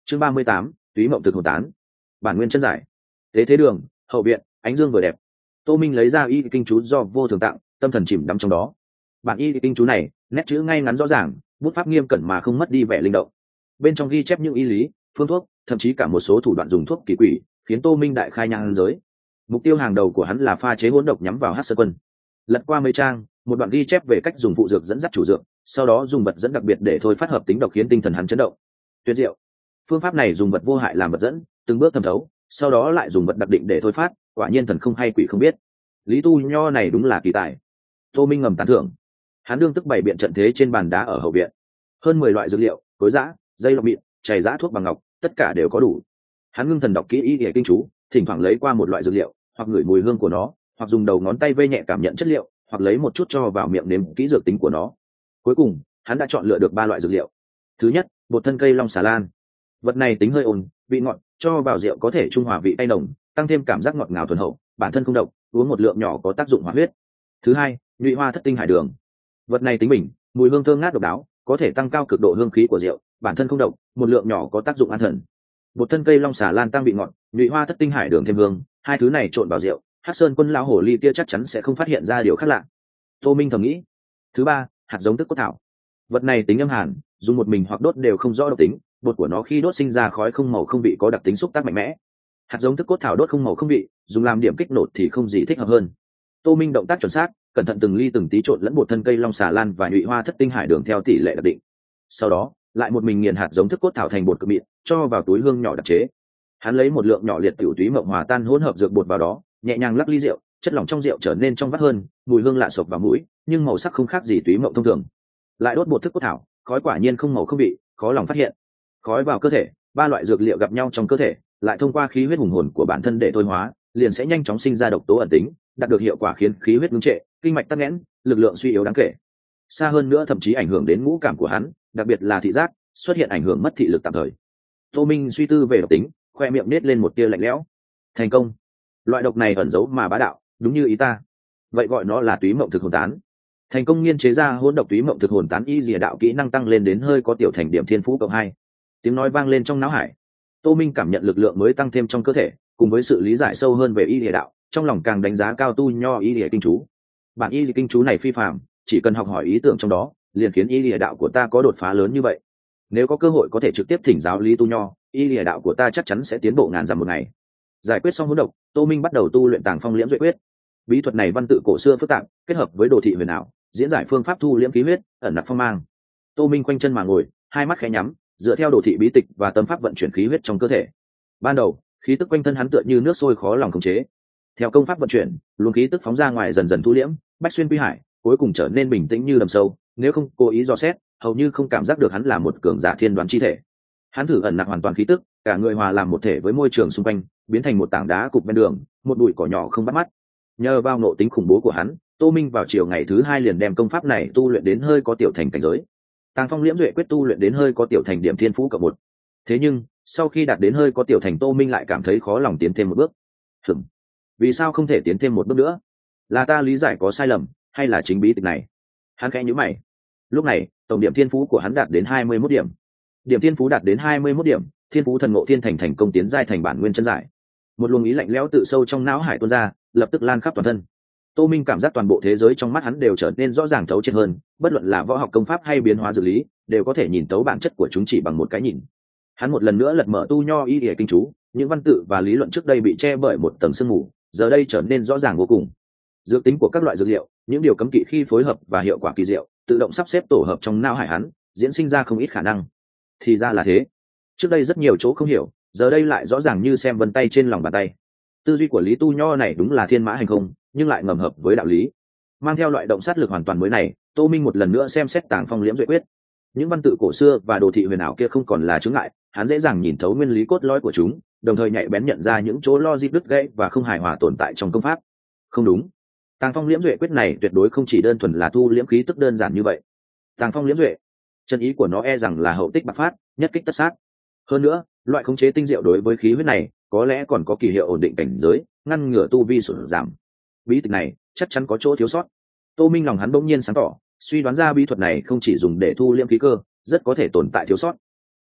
chương ba mươi tám, túy mộng thực hồn tán. Bản nguyên chân giải. Tế thế đường, hậu viện, ánh dương vừa đẹp. Tô Minh lấy ra y kinh chú do vô thường tặng, tâm thần chìm đắm trong đó. Bản y kinh chú này, nét chữ ngay ngắn rõ ràng, bút pháp nghiêm cẩn mà không mất đi vẻ linh động. Bên trong ghi chép những y lý, phương thuốc, thậm chí cả một số thủ đoạn dùng thuốc kỳ quỷ, khiến Tô Minh đại khai nhang giới. Mục tiêu hàng đầu của hắn là pha chế hỗn độc nhắm vào Hắc Sơn Quân. Lật qua mấy trang, một đoạn ghi chép về cách dùng phụ dược dẫn dắt chủ dược, sau đó dùng vật dẫn đặc biệt để thôi phát hợp tính độc khiến tinh thần hắn chấn động. Tuyệt diệu. Phương pháp này dùng vật vô hại làm vật dẫn, từng bước thẩm thấu, sau đó lại dùng vật đặc định để thôi phát, quả nhiên thần không hay quỷ không biết. Lý Tu Nho này đúng là kỳ tài. Tô Minh ngầm tán thưởng. Hắn đương tức bày biện trận thế trên bàn đá ở hậu viện. Hơn mười loại dược liệu, cối giã, dây lọc mịn, chày giã thuốc bằng ngọc, tất cả đều có đủ. Hắn ngưng thần đọc kỹ y y kinh chú, thỉnh thoảng lấy qua một loại dược liệu, hoặc ngửi mùi hương của nó, hoặc dùng đầu ngón tay vây nhẹ cảm nhận chất liệu, hoặc lấy một chút cho vào miệng nếm kỹ dược tính của nó. Cuối cùng, hắn đã chọn lựa được ba loại dược liệu. Thứ nhất, bột thân cây long xà lan. Vật này tính hơi ôn, vị ngọt, cho vào rượu có thể trung hòa vị cay nồng, tăng thêm cảm giác ngọt ngào thuần hậu, bản thân không độc, uống một lượng nhỏ có tác dụng hoạt huyết. Thứ hai, nhụy hoa thất tinh hải đường. Vật này tính bình, mùi hương thơm ngát độc đáo, có thể tăng cao cực độ hương khí của rượu, bản thân không độc, một lượng nhỏ có tác dụng an thần. Bột thân cây long xà lan tăng vị ngọt, nhụy hoa thất tinh hải đường thêm hương, hai thứ này trộn vào rượu, Hắc Sơn Quân lão hồ ly kia chắc chắn sẽ không phát hiện ra điều khác lạ. Tô Minh thầm nghĩ. Thứ ba, hạt giống tức cốt thảo. Vật này tính âm hàn, dùng một mình hoặc đốt đều không rõ độc tính, bột của nó khi đốt sinh ra khói không màu không vị có đặc tính xúc tác mạnh mẽ. Hạt giống tức cốt thảo đốt không màu không vị, dùng làm điểm kích nổ thì không gì thích hợp hơn. Tô Minh động tác chuẩn xác, cẩn thận từng ly từng tí trộn lẫn bột thân cây long xà lan và nhụy hoa thất tinh hải đường theo tỷ lệ đặc định. Sau đó, lại một mình nghiền hạt giống thức cốt thảo thành bột cực mịn, cho vào túi hương nhỏ đặc chế. Hắn lấy một lượng nhỏ liệt tiểu túy mộng hòa tan hỗn hợp dược bột vào đó, nhẹ nhàng lắc ly rượu, chất lỏng trong rượu trở nên trong vắt hơn, mùi hương lạ sộc vào mũi, nhưng màu sắc không khác gì túy mộng thông thường. Lại đốt bột thức cốt thảo, khói quả nhiên không màu không vị, khó lòng phát hiện. Khói vào cơ thể, ba loại dược liệu gặp nhau trong cơ thể, lại thông qua khí huyết hùng hồn của bản thân để thôi hóa, liền sẽ nhanh chóng sinh ra độc tố ẩn tính, đạt được hiệu quả khiến khí huyết ngưng trệ, kinh mạch tắc nghẽn, lực lượng suy yếu đáng kể. Xa hơn nữa thậm chí ảnh hưởng đến ngũ cảm của hắn, đặc biệt là thị giác, xuất hiện ảnh hưởng mất thị lực tạm thời. Tô Minh suy tư về độc tính, khoe miệng nết lên một tia lạnh lẽo. Thành công. Loại độc này ẩn giấu mà bá đạo, đúng như ý ta. Vậy gọi nó là túy mộng thực hồn tán. Thành công nghiên chế ra hỗn độc túy mộng thực hồn tán y dìa đạo kỹ năng tăng lên đến hơi có tiểu thành điểm thiên phú cộng hai. Tiếng nói vang lên trong não hải. Tô Minh cảm nhận lực lượng mới tăng thêm trong cơ thể, cùng với sự lý giải sâu hơn về y dìa đạo, trong lòng càng đánh giá cao tu nho y dìa kinh chú. Bản y dìa kinh chú này phi phàm, chỉ cần học hỏi ý tưởng trong đó, liền khiến y dìa đạo của ta có đột phá lớn như vậy. Nếu có cơ hội có thể trực tiếp thỉnh giáo lý tu nho, y dìa đạo của ta chắc chắn sẽ tiến bộ ngàn dặm một ngày. Giải quyết xong hỗn độc, Tô Minh bắt đầu tu luyện Tàng Phong Liễm Duệ Quyết. Bí thuật này văn tự cổ xưa phức tạp, kết hợp với đồ thị huyền ảo, diễn giải phương pháp thu liễm khí huyết, ẩn nặc phong mang. Tô Minh quanh chân mà ngồi, hai mắt khẽ nhắm, dựa theo đồ thị bí tịch và tâm pháp vận chuyển khí huyết trong cơ thể. Ban đầu, khí tức quanh thân hắn tựa như nước sôi khó lòng khống chế. Theo công pháp vận chuyển, luồng khí tức phóng ra ngoài dần dần thu liễm, bách xuyên quy hải, cuối cùng trở nên bình tĩnh như đầm sâu. Nếu không cố ý dò xét, hầu như không cảm giác được hắn là một cường giả thiên đoán chi thể. Hắn thử ẩn nặc hoàn toàn khí tức, cả người hòa làm một thể với môi trường xung quanh, biến thành một tảng đá cục bên đường, một bụi cỏ nhỏ không bắt mắt. Nhờ vào ngộ tính khủng bố của hắn, Tô Minh vào chiều ngày thứ hai liền đem công pháp này tu luyện đến hơi có tiểu thành cảnh giới. Tàng Phong Liễm Duệ Quyết tu luyện đến hơi có tiểu thành điểm thiên phú cộng một. Thế nhưng, sau khi đạt đến hơi có tiểu thành, Tô Minh lại cảm thấy khó lòng tiến thêm một bước. Hửm, vì sao không thể tiến thêm một bước nữa? Là ta lý giải có sai lầm, hay là chính bí tịch này? Hắn khẽ nhíu mày. Lúc này, tổng điểm thiên phú của hắn đạt đến hai mươi mốt điểm. Điểm thiên phú đạt đến hai mươi mốt điểm, thiên phú thần ngộ thiên thành thành công tiến giai thành bản nguyên chân giải. Một luồng ý lạnh lẽo tự sâu trong não hải tuôn ra, lập tức lan khắp toàn thân. Tô Minh cảm giác toàn bộ thế giới trong mắt hắn đều trở nên rõ ràng thấu triệt hơn, bất luận là võ học công pháp hay biến hóa dược lý, đều có thể nhìn tấu bản chất của chúng chỉ bằng một cái nhìn. Hắn một lần nữa lật mở tu nho y y kinh chú, những văn tự và lý luận trước đây bị che bởi một tầng sương mù, giờ đây trở nên rõ ràng vô cùng. Dược tính của các loại dược liệu, những điều cấm kỵ khi phối hợp và hiệu quả kỳ diệu, tự động sắp xếp tổ hợp trong não hải hắn, diễn sinh ra không ít khả năng. Thì ra là thế. Trước đây rất nhiều chỗ không hiểu, giờ đây lại rõ ràng như xem vân tay trên lòng bàn tay. Tư duy của Lý Tu Nho này đúng là thiên mã hành không, nhưng lại ngầm hợp với đạo lý. Mang theo loại động sát lực hoàn toàn mới này, Tô Minh một lần nữa xem xét Tàng Phong Liễm Duệ Quyết. Những văn tự cổ xưa và đồ thị huyền ảo kia không còn là chướng ngại, hắn dễ dàng nhìn thấu nguyên lý cốt lõi của chúng, đồng thời nhạy bén nhận ra những chỗ logic đứt gãy và không hài hòa tồn tại trong công pháp. Không đúng, Tàng Phong Liễm Duệ Quyết này tuyệt đối không chỉ đơn thuần là thu liễm khí tức đơn giản như vậy. Tàng Phong Liễm Duệ, chân ý của nó e rằng là hậu tích bạc phát, nhất kích tất sát. Hơn nữa, loại khống chế tinh diệu đối với khí huyết này, có lẽ còn có kỳ hiệu ổn định cảnh giới, ngăn ngừa tu vi sụt giảm. Bí tịch này chắc chắn có chỗ thiếu sót. Tô Minh lòng hắn bỗng nhiên sáng tỏ, suy đoán ra bí thuật này không chỉ dùng để thu liễm khí cơ, rất có thể tồn tại thiếu sót.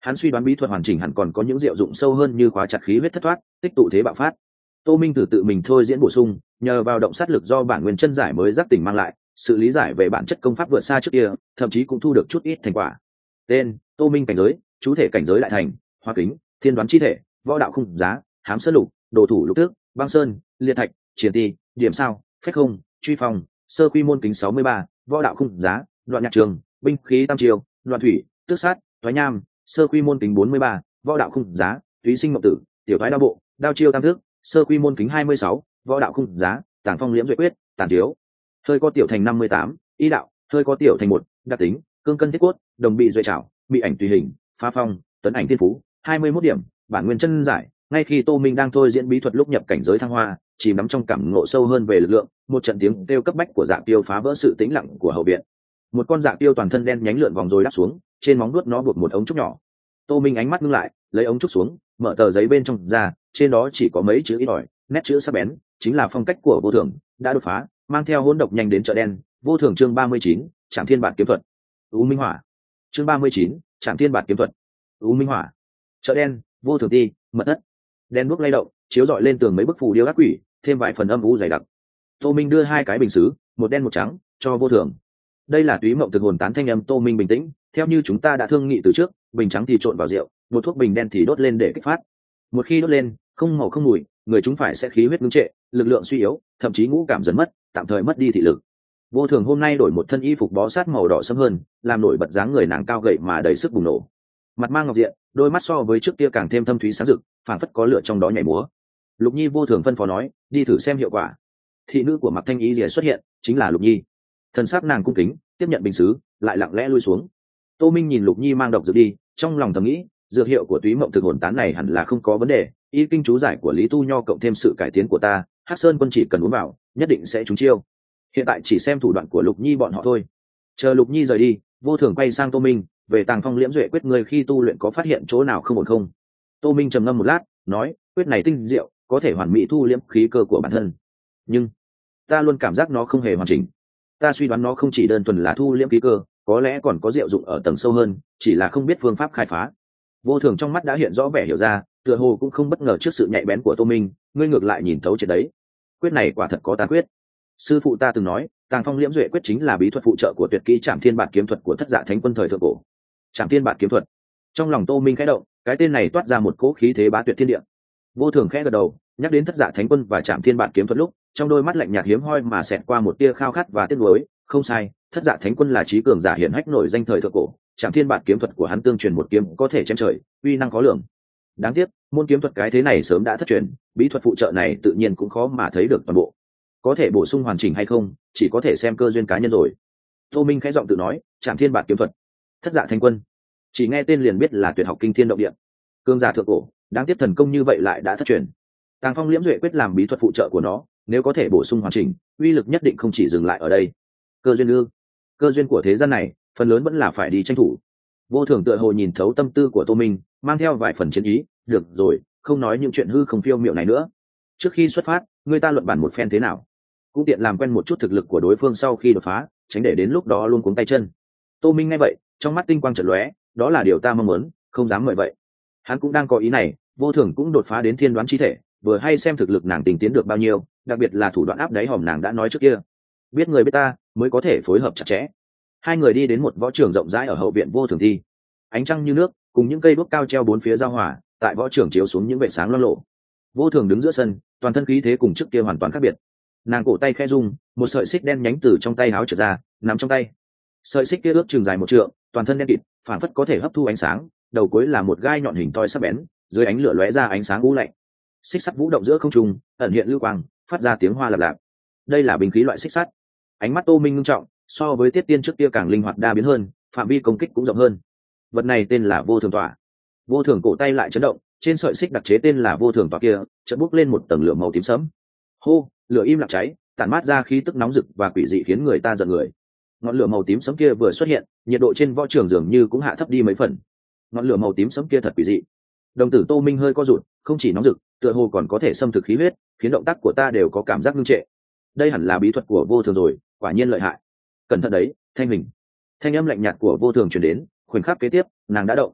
Hắn suy đoán bí thuật hoàn chỉnh hẳn còn có những diệu dụng sâu hơn như khóa chặt khí huyết thất thoát, tích tụ thế bạo phát. Tô Minh thử tự mình thôi diễn bổ sung, nhờ vào động sát lực do bản nguyên chân giải mới giác tỉnh mang lại, sự lý giải về bản chất công pháp vượt xa trước kia, thậm chí cũng thu được chút ít thành quả. Tên: Tô Minh cảnh giới, chú thể cảnh giới đại thành, hoa kính, thiên đoán chi thể, võ đạo khung giá, hám sơn lục, đồ thủ lục tước, băng sơn, liệt thạch, triển ti, điểm sao, phách không, truy phong, sơ quy môn kính sáu mươi ba, võ đạo khung giá, đoạn nhạc trường, binh khí tam triều, đoạn thủy, tước sát, thoái nham, sơ quy môn kính bốn mươi ba, võ đạo khung giá, túy sinh mộng tử, tiểu thoái đao bộ, đao chiêu tam thước, sơ quy môn kính hai mươi sáu, võ đạo khung giá, tàng phong liễm duệ quyết, tàn thiếu, hơi có tiểu thành năm mươi tám, ý đạo, hơi có tiểu thành một, đặc tính, cương cân thiết cốt, đồng bị duệ trảo, bị ảnh tùy hình, phá phong, tấn ảnh thiên phú, hai mươi mốt điểm, bản nguyên chân giải. Ngay khi Tô Minh đang thôi diễn bí thuật lúc nhập cảnh giới thăng hoa, chìm đắm trong cảm ngộ sâu hơn về lực lượng, một trận tiếng kêu cấp bách của Dạ Tiêu phá vỡ sự tĩnh lặng của hậu viện. Một con Dạ Tiêu toàn thân đen nhánh lượn vòng rồi đáp xuống, trên móng vuốt nó buộc một ống trúc nhỏ. Tô Minh ánh mắt ngưng lại, lấy ống trúc xuống, mở tờ giấy bên trong ra, trên đó chỉ có mấy chữ ít ỏi, nét chữ sắc bén, chính là phong cách của Vô Thường, đã đột phá, mang theo hỗn độc nhanh đến chợ đen. Vô Thường chương ba mươi chín, Trảm Thiên Bản kiếm thuật. U Minh Hỏa. Chương ba mươi chín, Trảm Thiên Bản kiếm thuật. U Minh Hỏa. Chợ đen, Vô Thường ti, mật thất. Đen đuốc lay động, chiếu rọi lên tường mấy bức phù điêu ác quỷ, thêm vài phần âm u dày đặc. Tô Minh đưa hai cái bình sứ, một đen một trắng, cho Vô Thường. Đây là túy mộng thực hồn tán thanh âm. Tô Minh bình tĩnh, theo như chúng ta đã thương nghị từ trước, bình trắng thì trộn vào rượu, một thuốc bình đen thì đốt lên để kích phát. Một khi đốt lên, không màu không mùi, người chúng phải sẽ khí huyết ngưng trệ, lực lượng suy yếu, thậm chí ngũ cảm dần mất, tạm thời mất đi thị lực. Vô Thường hôm nay đổi một thân y phục bó sát màu đỏ sẫm hơn, làm nổi bật dáng người nàng cao gầy mà đầy sức bùng nổ. Mặt mang ngọc diện, đôi mắt so với trước kia càng thêm thâm thúy sáng rực, phảng phất có lửa trong đó nhảy múa. Lục Nhi Vô Thường phân phó nói, đi thử xem hiệu quả. Thị nữ của Mạc Thanh Y lìa xuất hiện, chính là Lục Nhi. Thần sắc nàng cung kính, tiếp nhận bình sứ, lại lặng lẽ lui xuống. Tô Minh nhìn Lục Nhi mang độc dược đi, trong lòng thầm nghĩ, dược hiệu của túy mộng thực hồn tán này hẳn là không có vấn đề, y kinh chú giải của Lý Tu Nho cộng thêm sự cải tiến của ta, Hắc Sơn quân chỉ cần uống vào, nhất định sẽ trúng chiêu. Hiện tại chỉ xem thủ đoạn của Lục Nhi bọn họ thôi. Chờ Lục Nhi rời đi, Vô Thường quay sang Tô Minh, về Tàng Phong liễm duệ quyết ngươi khi tu luyện có phát hiện chỗ nào không ổn không? Tô Minh trầm ngâm một lát, nói, quyết này tinh diệu, có thể hoàn mỹ thu liễm khí cơ của bản thân, nhưng ta luôn cảm giác nó không hề hoàn chỉnh. Ta suy đoán nó không chỉ đơn thuần là thu liễm khí cơ, có lẽ còn có diệu dụng ở tầng sâu hơn, chỉ là không biết phương pháp khai phá. Vô Thường trong mắt đã hiện rõ vẻ hiểu ra, tựa hồ cũng không bất ngờ trước sự nhạy bén của Tô Minh, ngươi ngược lại nhìn thấu triệt đấy. Quyết này quả thật có tàn quyết. Sư phụ ta từng nói, Tàng Phong liễm duệ quyết chính là bí thuật phụ trợ của tuyệt kỹ Trảm Thiên Bản kiếm thuật của Thất Dạ Thánh Quân thời thượng cổ. Trảm Thiên Bản kiếm thuật. Trong lòng Tô Minh khẽ động, cái tên này toát ra một cỗ khí thế bá tuyệt thiên địa. Vô Thường khẽ gật đầu, nhắc đến Thất Dạ Thánh Quân và Trảm Thiên Bản kiếm thuật lúc, trong đôi mắt lạnh nhạt hiếm hoi mà xẹt qua một tia khao khát và tiếc nuối. Không sai, Thất Dạ Thánh Quân là trí cường giả hiển hách nổi danh thời thượng cổ, Trảm Thiên Bản kiếm thuật của hắn tương truyền một kiếm có thể chém trời, uy năng khó lường. Đáng tiếc, môn kiếm thuật cái thế này sớm đã thất truyền, bí thuật phụ trợ này tự nhiên cũng khó mà thấy được toàn bộ. Có thể bổ sung hoàn chỉnh hay không, chỉ có thể xem cơ duyên cá nhân rồi. Tô Minh khẽ giọng tự nói, Trảm Thiên Bản kiếm thuật, Thất Dạ Thánh Quân, chỉ nghe tên liền biết là tuyệt học kinh thiên động địa, cường giả thượng cổ, đáng tiếc thần công như vậy lại đã thất truyền. Tàng Phong liễm duệ quyết làm bí thuật phụ trợ của nó, nếu có thể bổ sung hoàn chỉnh, uy lực nhất định không chỉ dừng lại ở đây. Cơ duyên ư? Cơ duyên của thế gian này, phần lớn vẫn là phải đi tranh thủ. Vô Thường tựa hồ nhìn thấu tâm tư của Tô Minh, mang theo vài phần chiến ý, được rồi, không nói những chuyện hư không phiêu miệu này nữa. Trước khi xuất phát, người ta luận bàn một phen thế nào? Cũng tiện làm quen một chút thực lực của đối phương sau khi đột phá, tránh để đến lúc đó luôn cuống tay chân. Tô Minh nghe vậy, trong mắt tinh quang chợt lóe, đó là điều ta mong muốn, không dám mời vậy. Hắn cũng đang có ý này, Vô Thường cũng đột phá đến thiên đoán chi thể, vừa hay xem thực lực nàng tình tiến được bao nhiêu, đặc biệt là thủ đoạn áp đáy hòm nàng đã nói trước kia. Biết người biết ta, mới có thể phối hợp chặt chẽ. Hai người đi đến một võ trường rộng rãi ở hậu viện Vô Thường thi. Ánh trăng như nước, cùng những cây đuốc cao treo bốn phía giao hòa, tại võ trường chiếu xuống những vệt sáng loang lổ. Vô Thường đứng giữa sân, toàn thân khí thế cùng trước kia hoàn toàn khác biệt. Nàng cổ tay khẽ rung, một sợi xích đen nhánh từ trong tay áo trượt ra, nằm trong tay. Sợi xích kia ước chừng dài một trượng, toàn thân đen kịt, phản phất có thể hấp thu ánh sáng, đầu cuối là một gai nhọn hình thoi sắc bén, dưới ánh lửa lóe ra ánh sáng u lạnh. Xích sắt vũ động giữa không trung, ẩn hiện lưu quang, phát ra tiếng hoa lạp lạp. Đây là binh khí loại xích sắt. Ánh mắt Tô Minh ngưng trọng, so với Tiết Tiên trước kia càng linh hoạt đa biến hơn, phạm vi công kích cũng rộng hơn. Vật này tên là Vô Thường tỏa. Vô Thường cổ tay lại chấn động, trên sợi xích đặc chế tên là Vô Thường tỏa kia, chợt bốc lên một tầng lửa màu tím sẫm. Hô, lửa im lặng cháy, tản mát ra khí tức nóng rực và quỷ dị khiến người ta giận người. Ngọn lửa màu tím sẫm kia vừa xuất hiện, nhiệt độ trên võ trường dường như cũng hạ thấp đi mấy phần. Ngọn lửa màu tím sẫm kia thật quỷ dị. Đồng tử Tô Minh hơi co rụt, không chỉ nóng rực, tựa hồ còn có thể xâm thực khí huyết, khiến động tác của ta đều có cảm giác ngưng trệ. Đây hẳn là bí thuật của Vô Thường rồi, quả nhiên lợi hại. Cẩn thận đấy, Thanh Hình. Thanh âm lạnh nhạt của Vô Thường truyền đến, khoảnh khắc kế tiếp, nàng đã động.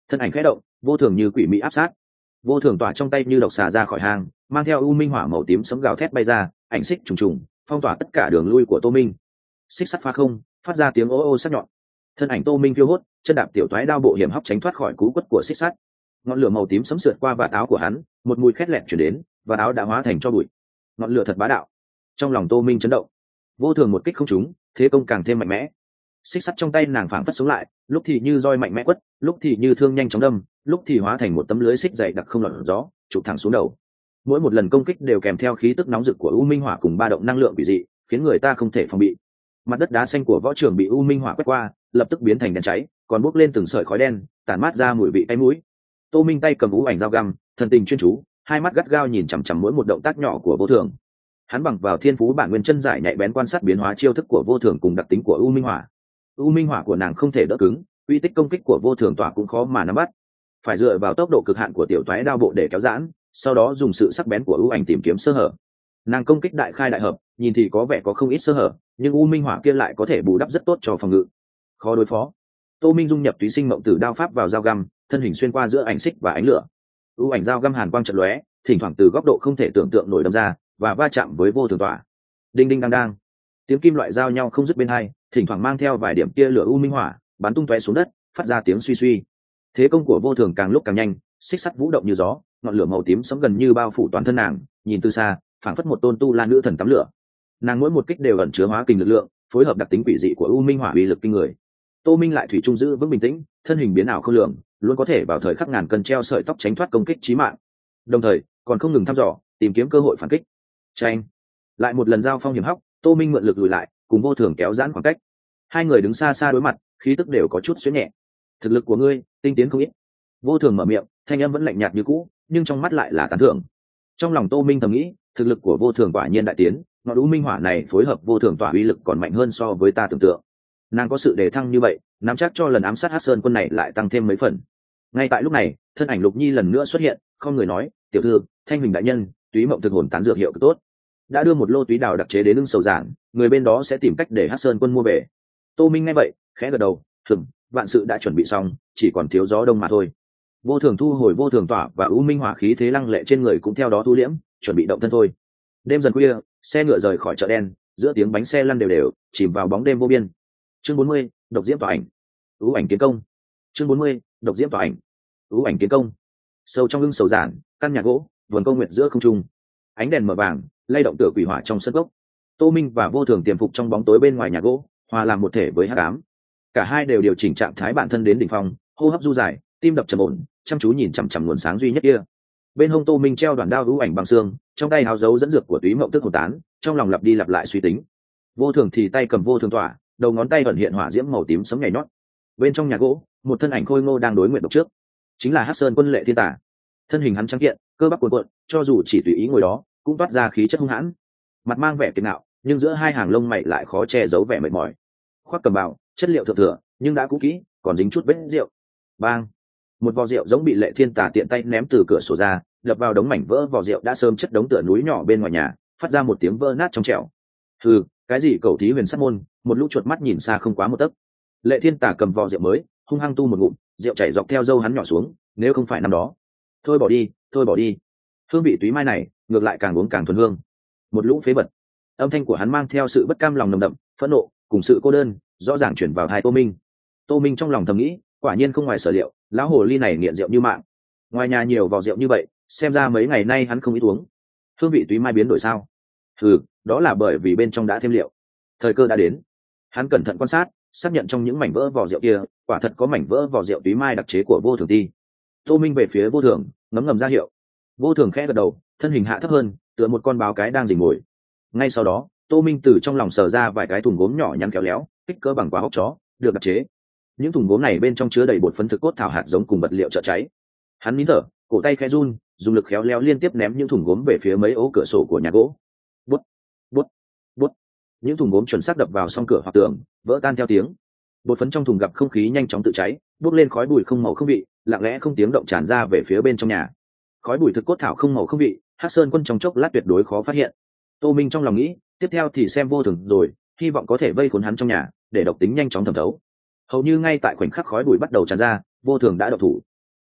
thân ảnh khẽ động, vô thường như quỷ mị áp sát. Vô thường tỏa trong tay như độc xà ra khỏi hang, mang theo u minh hỏa màu tím sấm gào thét bay ra, ảnh xích trùng trùng phong tỏa tất cả đường lui của Tô Minh. Xích sắt phá không, phát ra tiếng ô ô sắc nhọn. Thân ảnh Tô Minh phiêu hốt, chân đạp tiểu toái đao bộ hiểm hóc tránh thoát khỏi cú quất của xích sắt. Ngọn lửa màu tím sấm sượt qua vạt áo của hắn, một mùi khét lẹt chuyển đến, và áo đã hóa thành cho bụi. Ngọn lửa thật bá đạo. Trong lòng Tô Minh chấn động. Vô thường một kích không trúng, thế công càng thêm mạnh mẽ. Xích sắt trong tay nàng phảng phất sống lại, lúc thì như roi mạnh mẽ quất, lúc thì như thương nhanh chóng đâm, lúc thì hóa thành một tấm lưới xích dày đặc không lọt gió, chụp thẳng xuống đầu. Mỗi một lần công kích đều kèm theo khí tức nóng rực của u minh hỏa cùng ba động năng lượng quỷ dị, khiến người ta không thể phòng bị. Mặt đất đá xanh của võ trường bị u minh hỏa quét qua, lập tức biến thành đèn cháy, còn bốc lên từng sợi khói đen, tản mát ra mùi vị cay mũi. Tô Minh tay cầm ú ảnh dao găm, thần tình chuyên chú, hai mắt gắt gao nhìn chằm chằm mỗi một động tác nhỏ của vô thường. Hắn bằng vào thiên phú bản nguyên chân giải nhạy bén quan sát biến hóa chiêu thức của vô thường cùng đặc tính của u minh hỏa. U minh hỏa của nàng không thể đỡ cứng, uy tích công kích của vô thường tỏa cũng khó mà nắm bắt. Phải dựa vào tốc độ cực hạn của tiểu toái đao bộ để kéo giãn, sau đó dùng sự sắc bén của ưu ảnh tìm kiếm sơ hở. Nàng công kích đại khai đại hợp, nhìn thì có vẻ có không ít sơ hở, nhưng u minh hỏa kia lại có thể bù đắp rất tốt cho phòng ngự. Khó đối phó. Tô Minh dung nhập túy sinh mộng tử đao pháp vào dao găm, thân hình xuyên qua giữa ảnh xích và ánh lửa. ưu ảnh dao găm hàn quang chợt lóe, thỉnh thoảng từ góc độ không thể tưởng tượng nổi đâm ra và va chạm với vô thường tỏa. Đinh đinh đang đang, tiếng kim loại giao nhau không dứt bên hai, thỉnh thoảng mang theo vài điểm tia lửa u minh hỏa bắn tung tóe xuống đất, phát ra tiếng suy suy. Thế công của vô thường càng lúc càng nhanh, xích sắt vũ động như gió, ngọn lửa màu tím sẫm gần như bao phủ toàn thân nàng, nhìn từ xa phảng phất một tôn tu la nữ thần tắm lửa. Nàng mỗi một kích đều ẩn chứa hóa kình lực lượng, phối hợp đặc tính quỷ dị của u minh hỏa uy lực kinh người. Tô Minh lại thủy chung giữ vững bình tĩnh, thân hình biến ảo không lường, luôn có thể vào thời khắc ngàn cân treo sợi tóc tránh thoát công kích chí mạng, đồng thời còn không ngừng thăm dò tìm kiếm cơ hội phản kích. Tranh lại một lần giao phong hiểm hóc, Tô Minh mượn lực lùi lại, cùng vô thường kéo giãn khoảng cách. Hai người đứng xa xa đối mặt, khí tức đều có chút xuyến nhẹ. Thực lực của ngươi tinh tiến không ít. Vô thường mở miệng, thanh âm vẫn lạnh nhạt như cũ, nhưng trong mắt lại là tán thưởng. Trong lòng Tô Minh thầm nghĩ, thực lực của vô thường quả nhiên đại tiến, ngọn u minh hỏa này phối hợp vô thường tỏa uy lực còn mạnh hơn so với ta tưởng tượng. Nàng có sự đề thăng như vậy, nắm chắc cho lần ám sát Hắc Sơn quân này lại tăng thêm mấy phần. Ngay tại lúc này, thân ảnh Lục Nhi lần nữa xuất hiện, không người nói, tiểu thư, Thanh Huỳnh đại nhân, túy mộng thực hồn tán dược hiệu cực tốt, đã đưa một lô túy đào đặc chế đến lưng sầu giản, người bên đó sẽ tìm cách để Hắc Sơn quân mua về. Tô Minh nghe vậy, khẽ gật đầu, hừm, vạn sự đã chuẩn bị xong, chỉ còn thiếu gió đông mà thôi. Vô thường thu hồi vô thường tỏa và u minh hỏa khí thế lăng lệ trên người cũng theo đó thu liễm, chuẩn bị động thân thôi. Đêm dần khuya, xe ngựa rời khỏi chợ đen, giữa tiếng bánh xe lăn đều đều, chìm vào bóng đêm vô biên. Chương bốn mươi, độc diễm tỏa ảnh. Ưu ảnh kiến công. Chương bốn mươi, độc diễm tỏa ảnh. Ưu ảnh kiến công. Sâu trong lưng sầu giản, căn nhà gỗ, vườn câu nguyệt giữa không trung. Ánh đèn mở vàng, lay động tựa quỷ hỏa trong sân gốc. Tô Minh và vô thường tiềm phục trong bóng tối bên ngoài nhà gỗ, hòa làm một thể với hắc ám. Cả hai đều điều chỉnh trạng thái bản thân đến đỉnh phong, hô hấp du dài, tim đập trầm ổn, chăm chú nhìn chằm chằm nguồn sáng duy nhất kia. Bên hông Tô Minh treo đoàn đao ưu ảnh bằng xương, trong tay háo dấu dẫn dược của túy mộng tức hồn tán, trong lòng lặp đi lặp lại suy tính. Vô thường thì tay cầm vô thường tỏa, đầu ngón tay ẩn hiện hỏa diễm màu tím sấm nhảy nhót. Bên trong nhà gỗ, một thân ảnh khôi ngô đang đối nguyện độc trước, chính là Hắc Sơn quân Lệ Thiên Tả. Thân hình hắn trắng kiện, cơ bắp cuồn cuộn, cho dù chỉ tùy ý ngồi đó, cũng toát ra khí chất hung hãn. Mặt mang vẻ kiệt ngạo, nhưng giữa hai hàng lông mày lại khó che giấu vẻ mệt mỏi. Khoác cầm bào, chất liệu thượng thừa, nhưng đã cũ kỹ, còn dính chút vết rượu. Bang! Một vò rượu giống bị Lệ Thiên Tả tiện tay ném từ cửa sổ ra, đập vào đống mảnh vỡ vò rượu đã sớm chất đống tựa núi nhỏ bên ngoài nhà, phát ra một tiếng vỡ nát trong trẻo. Hừ, cái gì cầu thí huyền sát môn, một lũ chuột mắt nhìn xa không quá một tấc. Lệ Thiên Tả cầm vò rượu mới, hung hăng tu một ngụm, rượu chảy dọc theo râu hắn nhỏ xuống, nếu không phải năm đó. Thôi bỏ đi, thôi bỏ đi. Hương vị túy mai này, ngược lại càng uống càng thuần hương. Một lũ phế vật. Âm thanh của hắn mang theo sự bất cam lòng nồng đậm, phẫn nộ, cùng sự cô đơn, rõ ràng chuyển vào tai Tô Minh. Tô Minh trong lòng thầm nghĩ, quả nhiên không ngoài sở liệu, lão hồ ly này nghiện rượu như mạng. Ngoài nhà nhiều vò rượu như vậy, xem ra mấy ngày nay hắn không ít uống. Hương vị túy mai biến đổi sao? Ừ, đó là bởi vì bên trong đã thêm liệu. Thời cơ đã đến. Hắn cẩn thận quan sát, xác nhận trong những mảnh vỡ vò rượu kia, quả thật có mảnh vỡ vò rượu túy mai đặc chế của vô thường ti. Tô Minh về phía vô thường, ngấm ngầm ra hiệu. Vô thường khẽ gật đầu, thân hình hạ thấp hơn, tựa một con báo cái đang rình mồi. Ngay sau đó, Tô Minh từ trong lòng sờ ra vài cái thùng gốm nhỏ nhắn khéo léo, kích cỡ bằng quả hốc chó, được đặc chế. Những thùng gốm này bên trong chứa đầy bột phấn thực cốt thảo hạt giống cùng vật liệu trợ cháy. Hắn nín thở, cổ tay khẽ run, dùng lực khéo léo liên tiếp ném những thùng gốm về phía mấy ố cửa sổ của nhà gỗ. Bút, bút, bút. Những thùng gốm chuẩn xác đập vào song cửa hoặc tường, vỡ tan theo tiếng. Bột phấn trong thùng gặp không khí nhanh chóng tự cháy, bốc lên khói bụi không màu không vị, lặng lẽ không tiếng động tràn ra về phía bên trong nhà. Khói bụi thực cốt thảo không màu không vị, Hắc Sơn quân trong chốc lát tuyệt đối khó phát hiện. Tô Minh trong lòng nghĩ, tiếp theo thì xem vô thường rồi, hy vọng có thể vây khốn hắn trong nhà, để độc tính nhanh chóng thẩm thấu. Hầu như ngay tại khoảnh khắc khói bụi bắt đầu tràn ra, vô thường đã độc thủ.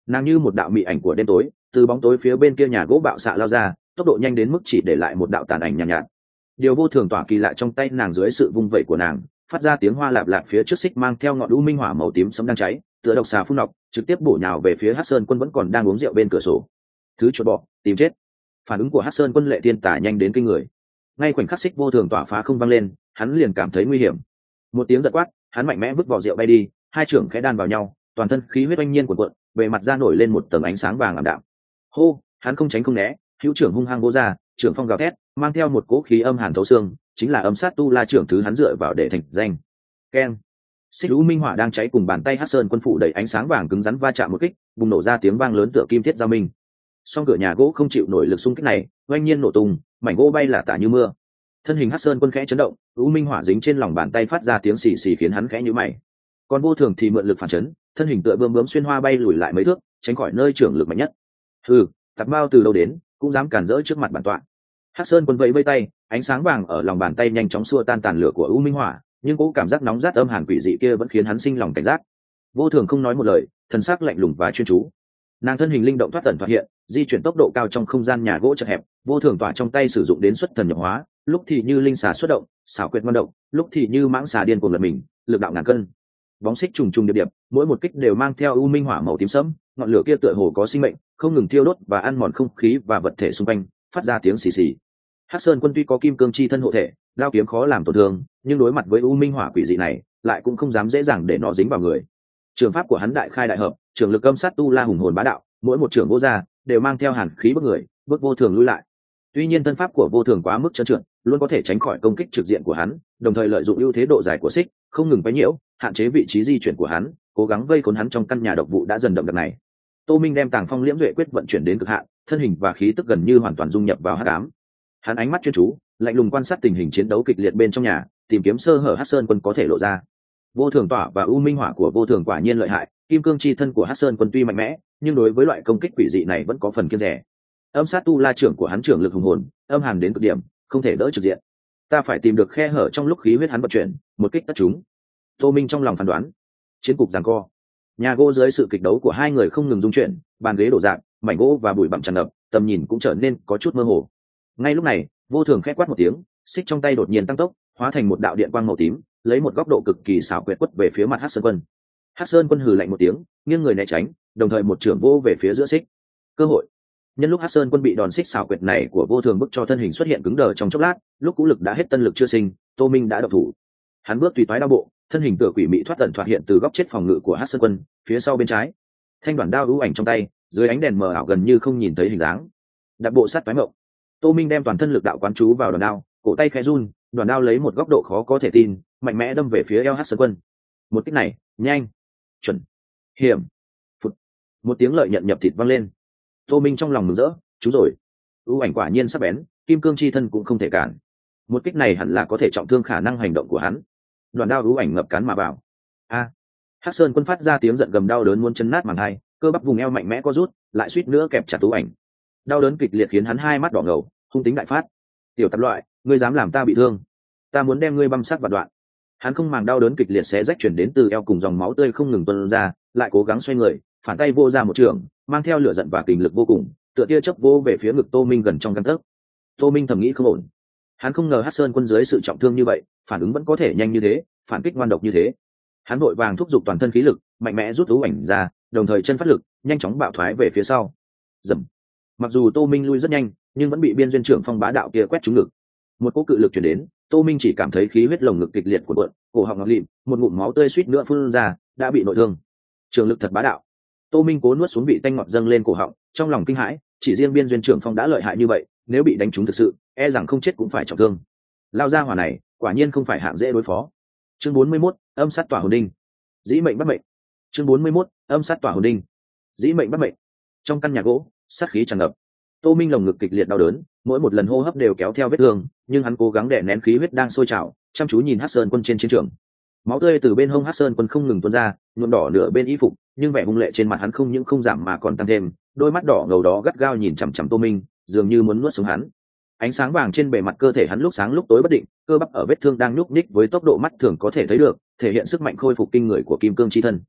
Nàng như một đạo mị ảnh của đêm tối, từ bóng tối phía bên kia nhà gỗ bạo xạ lao ra, tốc độ nhanh đến mức chỉ để lại một đạo tàn ảnh nhàn nhạt, nhạt. Điều vô thường tỏa kỳ lạ trong tay nàng dưới sự vung vẩy của nàng, phát ra tiếng hoa lạp lạp phía trước xích mang theo ngọn lũ minh hỏa màu tím sấm đang cháy, tựa độc xà phun nọc, trực tiếp bổ nhào về phía Hắc Sơn Quân vẫn còn đang uống rượu bên cửa sổ. Thứ chuột bọ, tìm chết. Phản ứng của Hắc Sơn Quân lệ thiên tả nhanh đến kinh người. Ngay khoảnh khắc xích vô thường tỏa phá không vang lên, hắn liền cảm thấy nguy hiểm. Một tiếng giật quát, hắn mạnh mẽ vứt vỏ rượu bay đi, hai trưởng khẽ đan vào nhau, toàn thân khí huyết oanh nhiên cuộn cuộn, bề mặt ra nổi lên một tầng ánh sáng vàng ảm đạm. Hô, hắn không tránh không né, hữu trưởng hung hăng vỗ ra, trưởng phong gào thét, mang theo một cỗ khí âm hàn thấu xương, chính là âm sát tu la trưởng thứ hắn dựa vào để thành danh. Keng. Xích lũ minh hỏa đang cháy cùng bàn tay Hắc Sơn Quân phủ đẩy ánh sáng vàng cứng rắn va chạm một kích, bùng nổ ra tiếng vang lớn tựa kim thiết giao minh. Song cửa nhà gỗ không chịu nổi lực xung kích này, oanh nhiên nổ tung, mảnh gỗ bay là tả như mưa. Thân hình Hắc Sơn Quân khẽ chấn động, lũ minh hỏa dính trên lòng bàn tay phát ra tiếng xì xì khiến hắn khẽ nhíu mày. Còn vô thường thì mượn lực phản chấn, thân hình tựa bướm bướm xuyên hoa bay lùi lại mấy thước, tránh khỏi nơi trưởng lực mạnh nhất. Hừ, tạp mao từ đâu đến, cũng dám cản rỡ trước mặt bản tọa. Hắc Sơn Quân vẫy vẫy tay, ánh sáng vàng ở lòng bàn tay nhanh chóng xua tan tàn lửa của u minh hỏa, nhưng cỗ cảm giác nóng rát âm hàn quỷ dị kia vẫn khiến hắn sinh lòng cảnh giác. Vô thường không nói một lời, thần sắc lạnh lùng và chuyên chú. Nàng thân hình linh động thoát tẩn thoát hiện, di chuyển tốc độ cao trong không gian nhà gỗ chật hẹp, vô thường tỏa trong tay sử dụng đến xuất thần nhập hóa, lúc thì như linh xà xuất động, xảo quyệt ngoan động, lúc thì như mãng xà điên cuồng lật mình, lực đạo ngàn cân. Bóng xích trùng trùng điệp điệp, mỗi một kích đều mang theo u minh hỏa màu tím sẫm, ngọn lửa kia tựa hồ có sinh mệnh, không ngừng thiêu đốt và ăn mòn không khí và vật thể xung quanh, phát ra tiếng xì xì. Hắc Sơn Quân tuy có kim cương chi thân hộ thể, đao kiếm khó làm tổn thương, nhưng đối mặt với u minh hỏa quỷ dị này, lại cũng không dám dễ dàng để nó dính vào người. Trường pháp của hắn đại khai đại hợp, trường lực âm sát tu la hùng hồn bá đạo, mỗi một trường vô ra đều mang theo hàn khí bức người, bước vô thường lui lại. Tuy nhiên thân pháp của vô thường quá mức trơn trượt, luôn có thể tránh khỏi công kích trực diện của hắn, đồng thời lợi dụng ưu thế độ dài của xích, không ngừng quấy nhiễu, hạn chế vị trí di chuyển của hắn, cố gắng vây khốn hắn trong căn nhà độc vụ đã dần đậm đặc này. Tô Minh đem Tàng Phong Liễm Duệ quyết vận chuyển đến cực hạn, thân hình và khí tức gần như hoàn toàn dung nhập vào hắc ám. Hắn ánh mắt chuyên chú, lạnh lùng quan sát tình hình chiến đấu kịch liệt bên trong nhà, tìm kiếm sơ hở Hắc Sơn Quân có thể lộ ra. Vô thường tỏa và u minh hỏa của vô thường quả nhiên lợi hại, kim cương chi thân của Hắc Sơn Quân tuy mạnh mẽ, nhưng đối với loại công kích quỷ dị này vẫn có phần kiêng dè. Âm sát tu la trưởng của hắn trưởng lực hùng hồn, âm hàn đến cực điểm, không thể đỡ trực diện. Ta phải tìm được khe hở trong lúc khí huyết hắn vận chuyển, một kích tất chúng. Tô Minh trong lòng phán đoán. Chiến cục giằng co. Nhà gỗ dưới sự kịch đấu của hai người không ngừng rung chuyển, bàn ghế đổ rạn, mảnh gỗ và bụi bặm tràn ngập, tầm nhìn cũng trở nên có chút mơ hồ. Ngay lúc này, vô thường khẽ quát một tiếng, xích trong tay đột nhiên tăng tốc, hóa thành một đạo điện quang màu tím, lấy một góc độ cực kỳ xảo quyệt quất về phía mặt Hắc Sơn Quân. Hắc Sơn Quân hừ lạnh một tiếng, nghiêng người né tránh, đồng thời một trưởng vô về phía giữa xích. Cơ hội. Nhân lúc Hắc Sơn Quân bị đòn xích xảo quyệt này của vô thường bức cho thân hình xuất hiện cứng đờ trong chốc lát, lúc cú lực đã hết tân lực chưa sinh, Tô Minh đã độc thủ. Hắn bước tùy toái đao bộ, thân hình tựa quỷ mị thoát tận thoát hiện từ góc chết phòng ngự của Hắc Sơn Quân, phía sau bên trái. Thanh đoàn đao ưu ảnh trong tay, dưới ánh đèn mờ ảo gần như không nhìn thấy hình dáng. Đạp bộ sát toái mộng. Tô Minh đem toàn thân lực đạo quán chú vào đoàn đao, cổ tay khẽ run, đoàn đao lấy một góc độ khó có thể tin, mạnh mẽ đâm về phía eo Hắc Sơn Quân. Một kích này, nhanh, chuẩn, hiểm, phụt. Một tiếng lợi nhận nhập thịt vang lên. Tô Minh trong lòng mừng rỡ, chú rồi. Ưu ảnh quả nhiên sắc bén, kim cương chi thân cũng không thể cản. Một kích này hẳn là có thể trọng thương khả năng hành động của hắn. Đoàn đao ưu ảnh ngập cán mà vào. A! Hắc Sơn Quân phát ra tiếng giận gầm đau đớn muốn chấn nát màng hai, cơ bắp vùng eo mạnh mẽ co rút, lại suýt nữa kẹp chặt ưu ảnh. Đau đớn kịch liệt khiến hắn hai mắt đỏ ngầu, hung tính đại phát. Tiểu tạp loại, ngươi dám làm ta bị thương, ta muốn đem ngươi băm xác vạn đoạn. Hắn không màng đau đớn kịch liệt xé rách chuyển đến từ eo cùng dòng máu tươi không ngừng tuôn ra, lại cố gắng xoay người, phản tay vô ra một trường, mang theo lửa giận và kình lực vô cùng, tựa tia chớp vô về phía ngực Tô Minh gần trong gang tấc. Tô Minh thầm nghĩ không ổn. Hắn không ngờ Hắc Sơn Quân dưới sự trọng thương như vậy, phản ứng vẫn có thể nhanh như thế, phản kích ngoan độc như thế. Hắn vội vàng thúc giục toàn thân khí lực, mạnh mẽ rút ưu ảnh ra, đồng thời chân phát lực, nhanh chóng bạo thoái về phía sau. Dầm. Mặc dù Tô Minh lui rất nhanh, nhưng vẫn bị biên duyên trưởng phong bá đạo kia quét trúng ngực. Một cỗ cự lực truyền đến, Tô Minh chỉ cảm thấy khí huyết lồng ngực kịch liệt cuộn cuộn, cổ họng ngọt lịm, một ngụm máu tươi suýt nữa phun ra, đã bị nội thương. Trường lực thật bá đạo. Tô Minh cố nuốt xuống vị tanh ngọt dâng lên cổ họng, trong lòng kinh hãi, chỉ riêng biên duyên trưởng phong đã lợi hại như vậy, nếu bị đánh trúng thực sự, e rằng không chết cũng phải trọng thương. Lao ra hỏa này, quả nhiên không phải hạng dễ đối phó. Chương bốn mươi mốt, âm sát tỏa hồn đinh. Dĩ mệnh bắt mệnh. Chương bốn mươi mốt, âm sát tỏa hồn đinh. Dĩ mệnh bắt mệnh. Trong căn nhà gỗ, sát khí tràn ngập. Tô Minh lồng ngực kịch liệt đau đớn, mỗi một lần hô hấp đều kéo theo vết thương, nhưng hắn cố gắng đè nén khí huyết đang sôi trào, chăm chú nhìn Hắc Sơn Quân trên chiến trường. Máu tươi từ bên hông Hắc Sơn Quân không ngừng tuôn ra, nhuộm đỏ nửa bên y phục, nhưng vẻ hung lệ trên mặt hắn không những không giảm mà còn tăng thêm, đôi mắt đỏ ngầu đó gắt gao nhìn chằm chằm Tô Minh, dường như muốn nuốt sống hắn. Ánh sáng vàng trên bề mặt cơ thể hắn lúc sáng lúc tối bất định, cơ bắp ở vết thương đang nhúc nhích với tốc độ mắt thường có thể thấy được, thể hiện sức mạnh khôi phục kinh người của kim cương chi thân.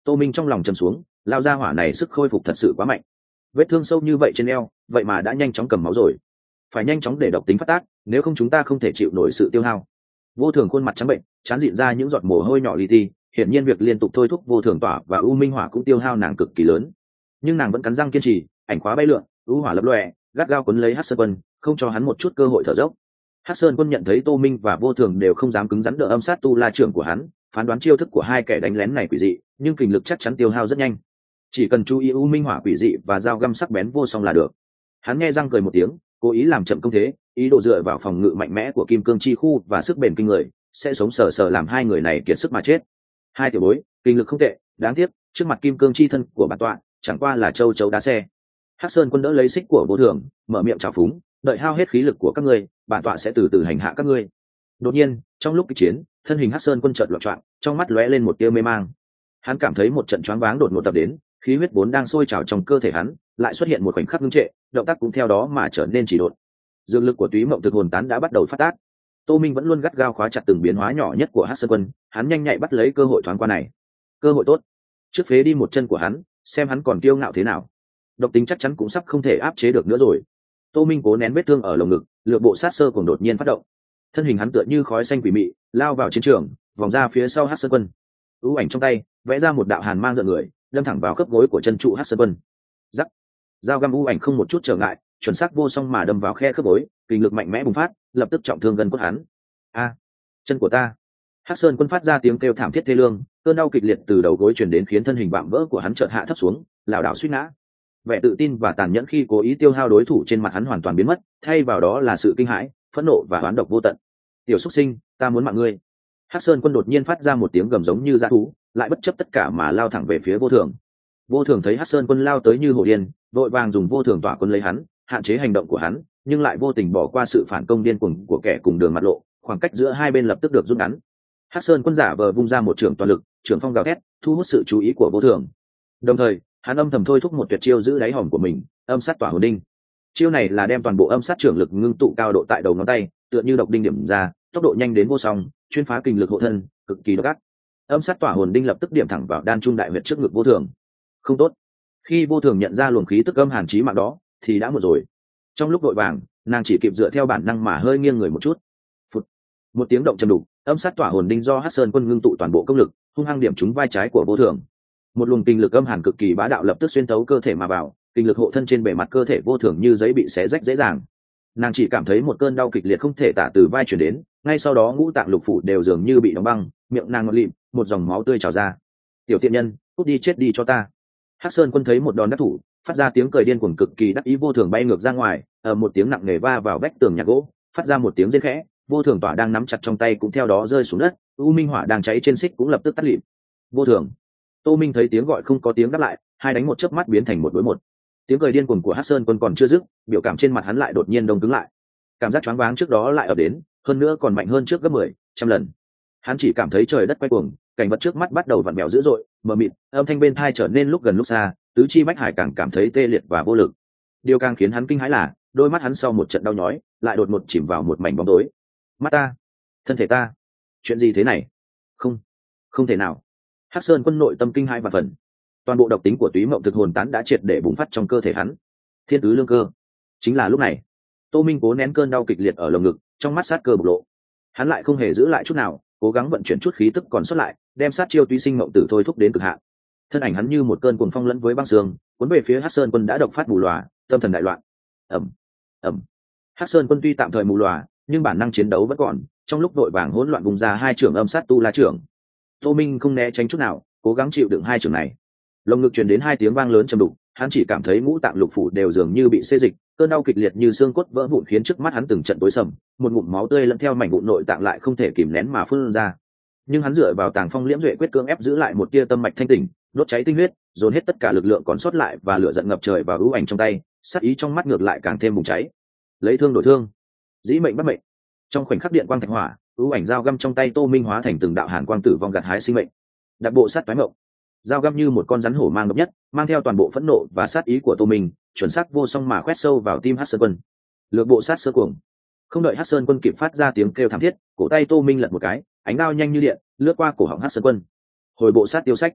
Tô Minh trong lòng trầm xuống, lao ra hỏa này sức khôi phục thật sự quá mạnh, vết thương sâu như vậy trên eo vậy mà đã nhanh chóng cầm máu rồi, phải nhanh chóng để độc tính phát tác, nếu không chúng ta không thể chịu nổi sự tiêu hao. Vô Thường khuôn mặt trắng bệnh, chán dịn ra những giọt mồ hôi nhỏ li ti, hiển nhiên việc liên tục thôi thúc Vô Thường tỏa và U Minh Hỏa cũng tiêu hao nàng cực kỳ lớn, nhưng nàng vẫn cắn răng kiên trì. Ảnh khóa bay lượn, U Hỏa lập lòe, gắt gao quấn lấy Hắc Sơn Quân, không cho hắn một chút cơ hội thở dốc. Hắc Sơn Quân nhận thấy Tô Minh và Vô Thường đều không dám cứng rắn đỡ âm sát tu la trưởng của hắn, phán đoán chiêu thức của hai kẻ đánh lén này quỷ dị, nhưng kình lực chắc chắn tiêu hao rất nhanh. Chỉ cần chú ý U Minh Hỏa quỷ dị và dao găm sắc bén vô song là được. Hắn nghe răng cười một tiếng, cố ý làm chậm công thế, ý đồ dựa vào phòng ngự mạnh mẽ của kim cương chi khu và sức bền kinh người, sẽ sống sờ sờ làm hai người này kiệt sức mà chết. Hai tiểu bối, kinh lực không tệ, đáng tiếc trước mặt kim cương chi thân của bản tọa chẳng qua là châu chấu đá xe. Hắc Sơn Quân đỡ lấy xích của Vô Thường, mở miệng trào phúng, đợi hao hết khí lực của các ngươi, bản tọa sẽ từ từ hành hạ các ngươi. Đột nhiên, trong lúc kịch chiến, thân hình Hắc Sơn Quân chợt loạn choạng, trong mắt lóe lên một tia mê mang. Hắn cảm thấy một trận choáng váng đột ngột tập đến, khí huyết vốn đang sôi trào trong cơ thể hắn, lại xuất hiện một khoảnh khắc ngưng trệ, động tác cũng theo đó mà trở nên chỉ độn. Dương lực của Túy Mộng Thực Hồn Tán đã bắt đầu phát tác. Tô Minh vẫn luôn gắt gao khóa chặt từng biến hóa nhỏ nhất của Hắc Sơn Quân, hắn nhanh nhạy bắt lấy cơ hội thoáng qua này. Cơ hội tốt. Trước phế đi một chân của hắn, xem hắn còn kiêu ngạo thế nào. Độc tính chắc chắn cũng sắp không thể áp chế được nữa rồi. Tô Minh cố nén vết thương ở lồng ngực, lược bộ sát sơ cùng đột nhiên phát động. Thân hình hắn tựa như khói xanh quỷ mị, lao vào chiến trường, vòng ra phía sau Hắc Sơn Quân. U ảnh trong tay, vẽ ra một đạo hàn mang giận người, đâm thẳng vào khớp gối của chân trụ Hắc Sơn Quân. Rắc. Dao găm u ảnh không một chút trở ngại, chuẩn xác vô song mà đâm vào khe khớp gối, kình lực mạnh mẽ bùng phát, lập tức trọng thương gần cốt hắn. A, chân của ta! Hắc Sơn Quân phát ra tiếng kêu thảm thiết thê lương, cơn đau kịch liệt từ đầu gối truyền đến khiến thân hình vạm vỡ của hắn chợt hạ thấp xuống, lảo đảo suýt ngã. Vẻ tự tin và tàn nhẫn khi cố ý tiêu hao đối thủ trên mặt hắn hoàn toàn biến mất, thay vào đó là sự kinh hãi, phẫn nộ và oán độc vô tận. Tiểu xuất sinh, ta muốn mạng ngươi! Hắc Sơn Quân đột nhiên phát ra một tiếng gầm giống như dã thú, lại bất chấp tất cả mà lao thẳng về phía Vô Thường. Vô Thường thấy Hắc Sơn Quân lao tới như hổ điên, vội vàng dùng Vô Thường tỏa quân lấy hắn, hạn chế hành động của hắn, nhưng lại vô tình bỏ qua sự phản công điên cuồng của kẻ cùng đường mặt lộ, khoảng cách giữa hai bên lập tức được rút ngắn. Hắc Sơn Quân giả vờ vung ra một trường toàn lực, trường phong gào thét, thu hút sự chú ý của Vô Thường. Đồng thời, hắn âm thầm thôi thúc một tuyệt chiêu giữ đáy hòm của mình, âm sát tỏa hồn đinh. Chiêu này là đem toàn bộ âm sát trưởng lực ngưng tụ cao độ tại đầu ngón tay, tựa như độc đinh điểm ra, tốc độ nhanh đến vô song, chuyên phá kình lực hộ thân, cực kỳ độc ác. Âm sát tỏa hồn đinh lập tức điểm thẳng vào đan trung đại huyệt trước ngực Vô Thường. Không tốt. Khi Vô Thường nhận ra luồng khí tức âm hàn chí mạng đó, thì đã muộn rồi. Trong lúc vội vàng, nàng chỉ kịp dựa theo bản năng mà hơi nghiêng người một chút. Phụt. Một tiếng động trầm đục, âm sát tỏa hồn đinh do Hắc Sơn Quân ngưng tụ toàn bộ công lực, hung hăng điểm trúng vai trái của Vô Thường. Một luồng kinh lực âm hàn cực kỳ bá đạo lập tức xuyên thấu cơ thể mà vào, kinh lực hộ thân trên bề mặt cơ thể Vô Thường như giấy bị xé rách dễ dàng. Nàng chỉ cảm thấy một cơn đau kịch liệt không thể tả từ vai truyền đến, ngay sau đó ngũ tạng lục phủ đều dường như bị đóng băng, miệng nàng ngọt lịm, một dòng máu tươi trào ra. Tiểu tiện nhân, cút đi chết đi cho ta! Hắc Sơn Quân thấy một đòn đắc thủ, phát ra tiếng cười điên cuồng cực kỳ đắc ý. Vô Thường bay ngược ra ngoài, ở một tiếng nặng nề va vào vách tường nhà gỗ, phát ra một tiếng rên khẽ. Vô Thường tỏa đang nắm chặt trong tay cũng theo đó rơi xuống đất, U Minh Hỏa đang cháy trên xích cũng lập tức tắt lịm. Vô Thường! Tô Minh thấy tiếng gọi không có tiếng đáp lại, hai đánh một chớp mắt biến thành một đối một. Tiếng cười điên cuồng của Hắc Sơn Quân còn chưa dứt, biểu cảm trên mặt hắn lại đột nhiên đông cứng lại. Cảm giác choáng váng trước đó lại ập đến, hơn nữa còn mạnh hơn trước gấp mười, trăm lần. Hắn chỉ cảm thấy trời đất quay cuồng, cảnh vật trước mắt bắt đầu vặn vẹo dữ dội, mờ mịt, âm thanh bên tai trở nên lúc gần lúc xa, tứ chi bách hải càng cảm thấy tê liệt và vô lực. Điều càng khiến hắn kinh hãi là, đôi mắt hắn sau một trận đau nhói, lại đột ngột chìm vào một mảnh bóng tối. Mắt ta, thân thể ta, chuyện gì thế này? Không, không thể nào. Hắc Sơn Quân nội tâm kinh hãi và phần. Toàn bộ độc tính của Túy Mộng Thực Hồn Tán đã triệt để bùng phát trong cơ thể hắn. Thiên tứ lương cơ. Chính là lúc này, Tô Minh cố nén cơn đau kịch liệt ở lồng ngực, trong mắt sát cơ bộc lộ. Hắn lại không hề giữ lại chút nào, cố gắng vận chuyển chút khí tức còn sót lại, đem sát chiêu Túy Sinh Mộng Tử thôi thúc đến cực hạn. Thân ảnh hắn như một cơn cuồng phong lẫn với băng sương, cuốn về phía Hắc Sơn Quân đã độc phát mù lòa, tâm thần đại loạn. Ầm, ầm. Hắc Sơn Quân tuy tạm thời mù lòa, nhưng bản năng chiến đấu vẫn còn, trong lúc đội vàng hỗn loạn vùng ra hai trưởng âm sát tu la trưởng. Tô Minh không né tránh chút nào, cố gắng chịu đựng hai trưởng này. Lồng ngực truyền đến hai tiếng vang lớn trầm đục, hắn chỉ cảm thấy ngũ tạng lục phủ đều dường như bị xê dịch, cơn đau kịch liệt như xương cốt vỡ vụn khiến trước mắt hắn từng trận tối sầm, một ngụm máu tươi lẫn theo mảnh vụn nội tạng lại không thể kìm nén mà phun ra. Nhưng hắn dựa vào Tàng Phong Liễm Duệ quyết cưỡng ép giữ lại một tia tâm mạch thanh tỉnh, đốt cháy tinh huyết, dồn hết tất cả lực lượng còn sót lại và lửa giận ngập trời vào ưu ảnh trong tay, sát ý trong mắt ngược lại càng thêm bùng cháy. Lấy thương đổi thương, dĩ mệnh bắt mệnh. Trong khoảnh khắc điện quang thạch hỏa, ưu ảnh dao găm trong tay Tô Minh hóa thành từng đạo hàn quang tử vong gặt hái sinh mệnh. Đặc bộ sát toái mộng, dao găm như một con rắn hổ mang độc nhất, mang theo toàn bộ phẫn nộ và sát ý của Tô Minh, chuẩn xác vô song mà khoét sâu vào tim Hắc Sơn Quân. Lược bộ sát sơ cuồng. Không đợi Hắc Sơn Quân kịp phát ra tiếng kêu thảm thiết, cổ tay Tô Minh lật một cái, ánh đao nhanh như điện, lướt qua cổ họng Hắc Sơn Quân. Hồi bộ sát tiêu sách.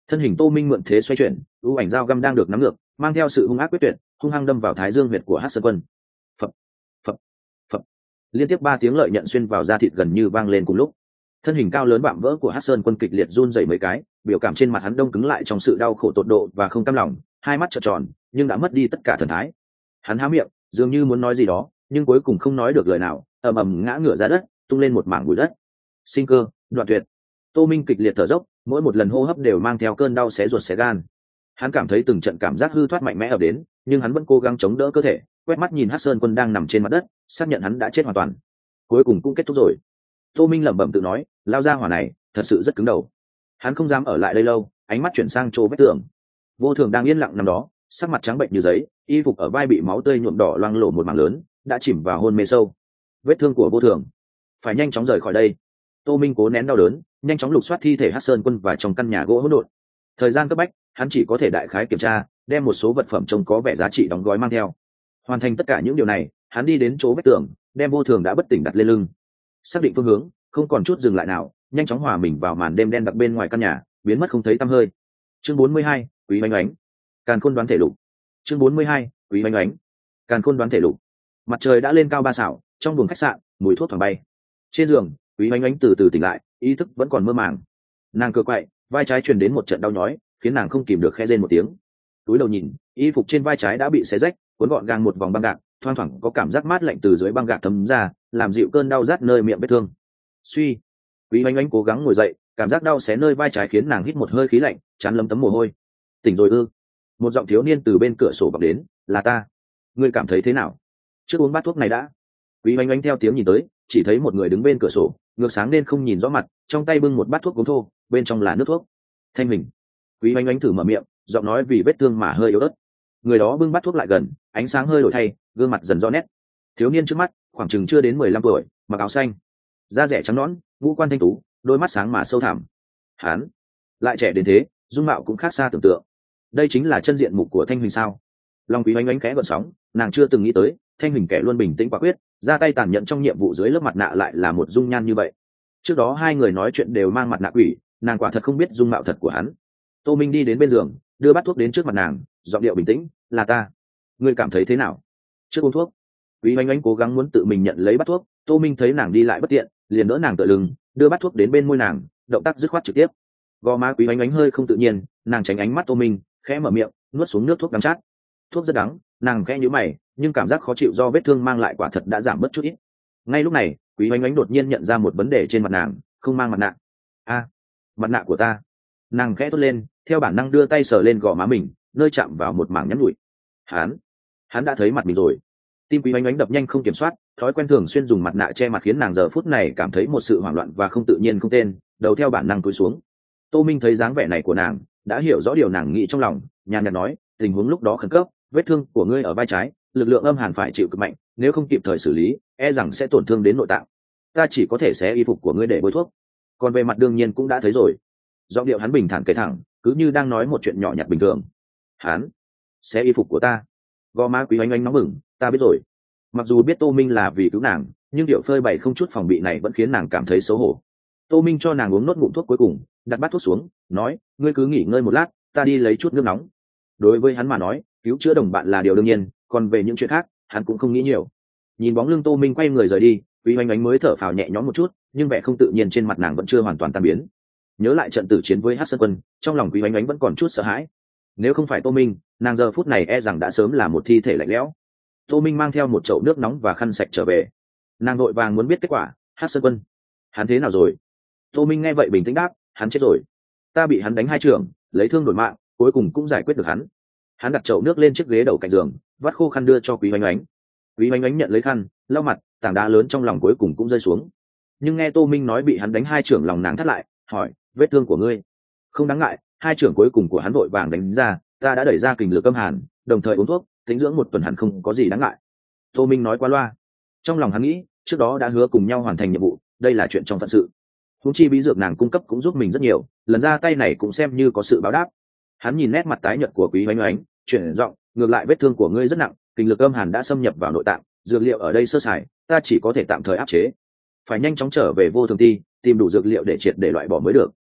Thân hình Tô Minh mượn thế xoay chuyển, ưu ảnh dao găm đang được nắm ngược, mang theo sự hung ác quyết tuyệt, hung hăng đâm vào thái dương huyệt của Hắc Sơn Quân. Phập, phập, phập. Liên tiếp ba tiếng lợi nhận xuyên vào da thịt gần như vang lên cùng lúc. Thân hình cao lớn vạm vỡ của Hắc Sơn Quân kịch liệt run rẩy mấy cái, biểu cảm trên mặt hắn đông cứng lại trong sự đau khổ tột độ và không cam lòng, hai mắt trợn tròn, nhưng đã mất đi tất cả thần thái. Hắn há miệng, dường như muốn nói gì đó, nhưng cuối cùng không nói được lời nào, ầm ầm ngã ngửa ra đất, tung lên một mảng bụi đất. Sinh cơ đoạn tuyệt. Tô Minh kịch liệt thở dốc, mỗi một lần hô hấp đều mang theo cơn đau xé ruột xé gan. Hắn cảm thấy từng trận cảm giác hư thoát mạnh mẽ ập đến, nhưng hắn vẫn cố gắng chống đỡ cơ thể, quét mắt nhìn Hắc Sơn Quân đang nằm trên mặt đất, xác nhận hắn đã chết hoàn toàn. Cuối cùng cũng kết thúc rồi. Tô Minh lẩm bẩm tự nói, lao ra hỏa này thật sự rất cứng đầu. Hắn không dám ở lại đây lâu, ánh mắt chuyển sang chỗ vách tường. Vô Thường đang yên lặng nằm đó, sắc mặt trắng bệnh như giấy, y phục ở vai bị máu tươi nhuộm đỏ loang lổ một mảng lớn, đã chìm vào hôn mê sâu. Vết thương của Vô Thường, phải nhanh chóng rời khỏi đây. Tô Minh cố nén đau đớn, nhanh chóng lục soát thi thể Hắc Sơn Quân và trong căn nhà gỗ hỗn độn. Thời gian cấp bách, hắn chỉ có thể đại khái kiểm tra, đem một số vật phẩm trông có vẻ giá trị đóng gói mang theo. Hoàn thành tất cả những điều này, hắn đi đến chỗ vách tường, đem Vô Thường đã bất tỉnh đặt lên lưng. Xác định phương hướng, không còn chút dừng lại nào, nhanh chóng hòa mình vào màn đêm đen đặc bên ngoài căn nhà, biến mất không thấy tăm hơi. Chương bốn mươi hai, Quý Oánh Oánh. Càn Khôn đoán thể lục. Chương bốn mươi hai, Quý Oánh Oánh. Càn Khôn đoán thể lục. Mặt trời đã lên cao ba sảo, trong buồng khách sạn, mùi thuốc thoảng bay. Trên giường, Quý Oánh Oánh từ từ tỉnh lại, ý thức vẫn còn mơ màng. Nàng cựa quậy, vai trái truyền đến một trận đau nhói, khiến nàng không kìm được khẽ rên một tiếng. Túi đầu nhìn, y phục trên vai trái đã bị xé rách, cuốn gọn gàng một vòng băng gạc, thoang thoảng có cảm giác mát lạnh từ dưới băng gạc thấm ra, làm dịu cơn đau rát nơi miệng vết thương. Suy, Quý Oánh Oánh cố gắng ngồi dậy, cảm giác đau xé nơi vai trái khiến nàng hít một hơi khí lạnh, chán lấm tấm mồ hôi. Tỉnh rồi ư? Một giọng thiếu niên từ bên cửa sổ vọng đến, là ta. Ngươi cảm thấy thế nào? Trước uống bát thuốc này đã. Quý Oánh Oánh theo tiếng nhìn tới, chỉ thấy một người đứng bên cửa sổ, ngược sáng nên không nhìn rõ mặt, trong tay bưng một bát thuốc uống thô, bên trong là nước thuốc. Thanh Huỳnh. Quý Oánh Oánh thử mở miệng, giọng nói vì vết thương mà hơi yếu ớt. Người đó bưng bát thuốc lại gần, ánh sáng hơi đổi thay, gương mặt dần rõ nét. Thiếu niên trước mắt, khoảng chừng chưa đến mười lăm tuổi, mặc áo xanh, da rẻ trắng nõn, ngũ quan thanh tú, đôi mắt sáng mà sâu thẳm. Hán, lại trẻ đến thế, dung mạo cũng khác xa tưởng tượng. Đây chính là chân diện mục của Thanh Huỳnh sao? Long Quý Oánh Oánh khẽ gợn sóng, nàng chưa từng nghĩ tới, Thanh Huỳnh kẻ luôn bình tĩnh quả quyết, ra tay tàn nhẫn trong nhiệm vụ dưới lớp mặt nạ lại là một dung nhan như vậy. Trước đó hai người nói chuyện đều mang mặt nạ quỷ, nàng quả thật không biết dung mạo thật của hắn. Tô Minh đi đến bên giường, đưa bát thuốc đến trước mặt nàng, giọng điệu bình tĩnh, là ta. Ngươi cảm thấy thế nào? Trước uống thuốc. Quý Oánh Oánh cố gắng muốn tự mình nhận lấy bát thuốc, Tô Minh thấy nàng đi lại bất tiện, liền đỡ nàng tựa lưng, đưa bát thuốc đến bên môi nàng, động tác dứt khoát trực tiếp. Gò má Quý Oánh Oánh hơi không tự nhiên, nàng tránh ánh mắt Tô Minh, khẽ mở miệng, nuốt xuống nước thuốc đắng chát. Thuốc rất đắng, nàng khẽ nhíu mày, nhưng cảm giác khó chịu do vết thương mang lại quả thật đã giảm bớt chút ít. Ngay lúc này, Quý Oánh Oánh đột nhiên nhận ra một vấn đề trên mặt nàng, không mang mặt nạ. A, mặt nạ của ta. Nàng khẽ thốt lên, theo bản năng đưa tay sờ lên gò má mình, nơi chạm vào một mảng nhắn nhủi. Hắn, hắn đã thấy mặt mình rồi. Tim Quý Oánh Oánh đập nhanh không kiểm soát, thói quen thường xuyên dùng mặt nạ che mặt khiến nàng giờ phút này cảm thấy một sự hoảng loạn và không tự nhiên không tên, đầu theo bản năng cúi xuống. Tô Minh thấy dáng vẻ này của nàng, đã hiểu rõ điều nàng nghĩ trong lòng, nhàn nhạt nói, tình huống lúc đó khẩn cấp, vết thương của ngươi ở vai trái, lực lượng âm hàn phải chịu cực mạnh, nếu không kịp thời xử lý, e rằng sẽ tổn thương đến nội tạng. Ta chỉ có thể xé y phục của ngươi để bôi thuốc. Còn về mặt đương nhiên cũng đã thấy rồi. Giọng điệu hắn bình thản kể thẳng, cứ như đang nói một chuyện nhỏ nhặt bình thường. Hắn, xé y phục của ta. Gò má Quý Oánh Oánh nóng bừng, ta biết rồi. Mặc dù biết Tô Minh là vì cứu nàng, nhưng điệu phơi bày không chút phòng bị này vẫn khiến nàng cảm thấy xấu hổ. Tô Minh cho nàng uống nốt ngụm thuốc cuối cùng, đặt bát thuốc xuống, nói, ngươi cứ nghỉ ngơi một lát, ta đi lấy chút nước nóng. Đối với hắn mà nói, cứu chữa đồng bạn là điều đương nhiên, còn về những chuyện khác, hắn cũng không nghĩ nhiều. Nhìn bóng lưng Tô Minh quay người rời đi, Quý Oánh Oánh mới thở phào nhẹ nhõm một chút, nhưng vẻ không tự nhiên trên mặt nàng vẫn chưa hoàn toàn tan biến. Nhớ lại trận tử chiến với Hắc Sơn Quân, trong lòng Quý Oánh Oánh vẫn còn chút sợ hãi. Nếu không phải Tô Minh, nàng giờ phút này e rằng đã sớm là một thi thể lạnh lẽo. Tô Minh mang theo một chậu nước nóng và khăn sạch trở về. Nàng vội vàng muốn biết kết quả. Hắc Sơn Quân, hắn thế nào rồi? Tô Minh nghe vậy bình tĩnh đáp, hắn chết rồi. Ta bị hắn đánh hai trường, lấy thương đổi mạng, cuối cùng cũng giải quyết được hắn. Hắn đặt chậu nước lên chiếc ghế đầu cạnh giường, vắt khô khăn đưa cho Quý Oánh Oánh. Quý Oánh Oánh nhận lấy khăn, lau mặt, tảng đá lớn trong lòng cuối cùng cũng rơi xuống. Nhưng nghe Tô Minh nói bị hắn đánh hai trưởng, lòng nàng thắt lại, hỏi, vết thương của ngươi? Không đáng ngại, hai trưởng cuối cùng của hắn vội vàng đánh ra, ta đã đẩy ra kình lực âm hàn, đồng thời uống thuốc, tĩnh dưỡng một tuần hẳn không có gì đáng ngại. Tô Minh nói qua loa. Trong lòng hắn nghĩ, trước đó đã hứa cùng nhau hoàn thành nhiệm vụ, đây là chuyện trong phận sự. Huống chi bí dược nàng cung cấp cũng giúp mình rất nhiều, lần ra tay này cũng xem như có sự báo đáp. Hắn nhìn nét mặt tái nhợt của Quý Oánh Oánh, chuyển giọng, ngược lại vết thương của ngươi rất nặng, kình lực âm hàn đã xâm nhập vào nội tạng, dược liệu ở đây sơ sài, ta chỉ có thể tạm thời áp chế. Phải nhanh chóng trở về Vô Thường Ti, tìm đủ dược liệu để triệt để loại bỏ mới được.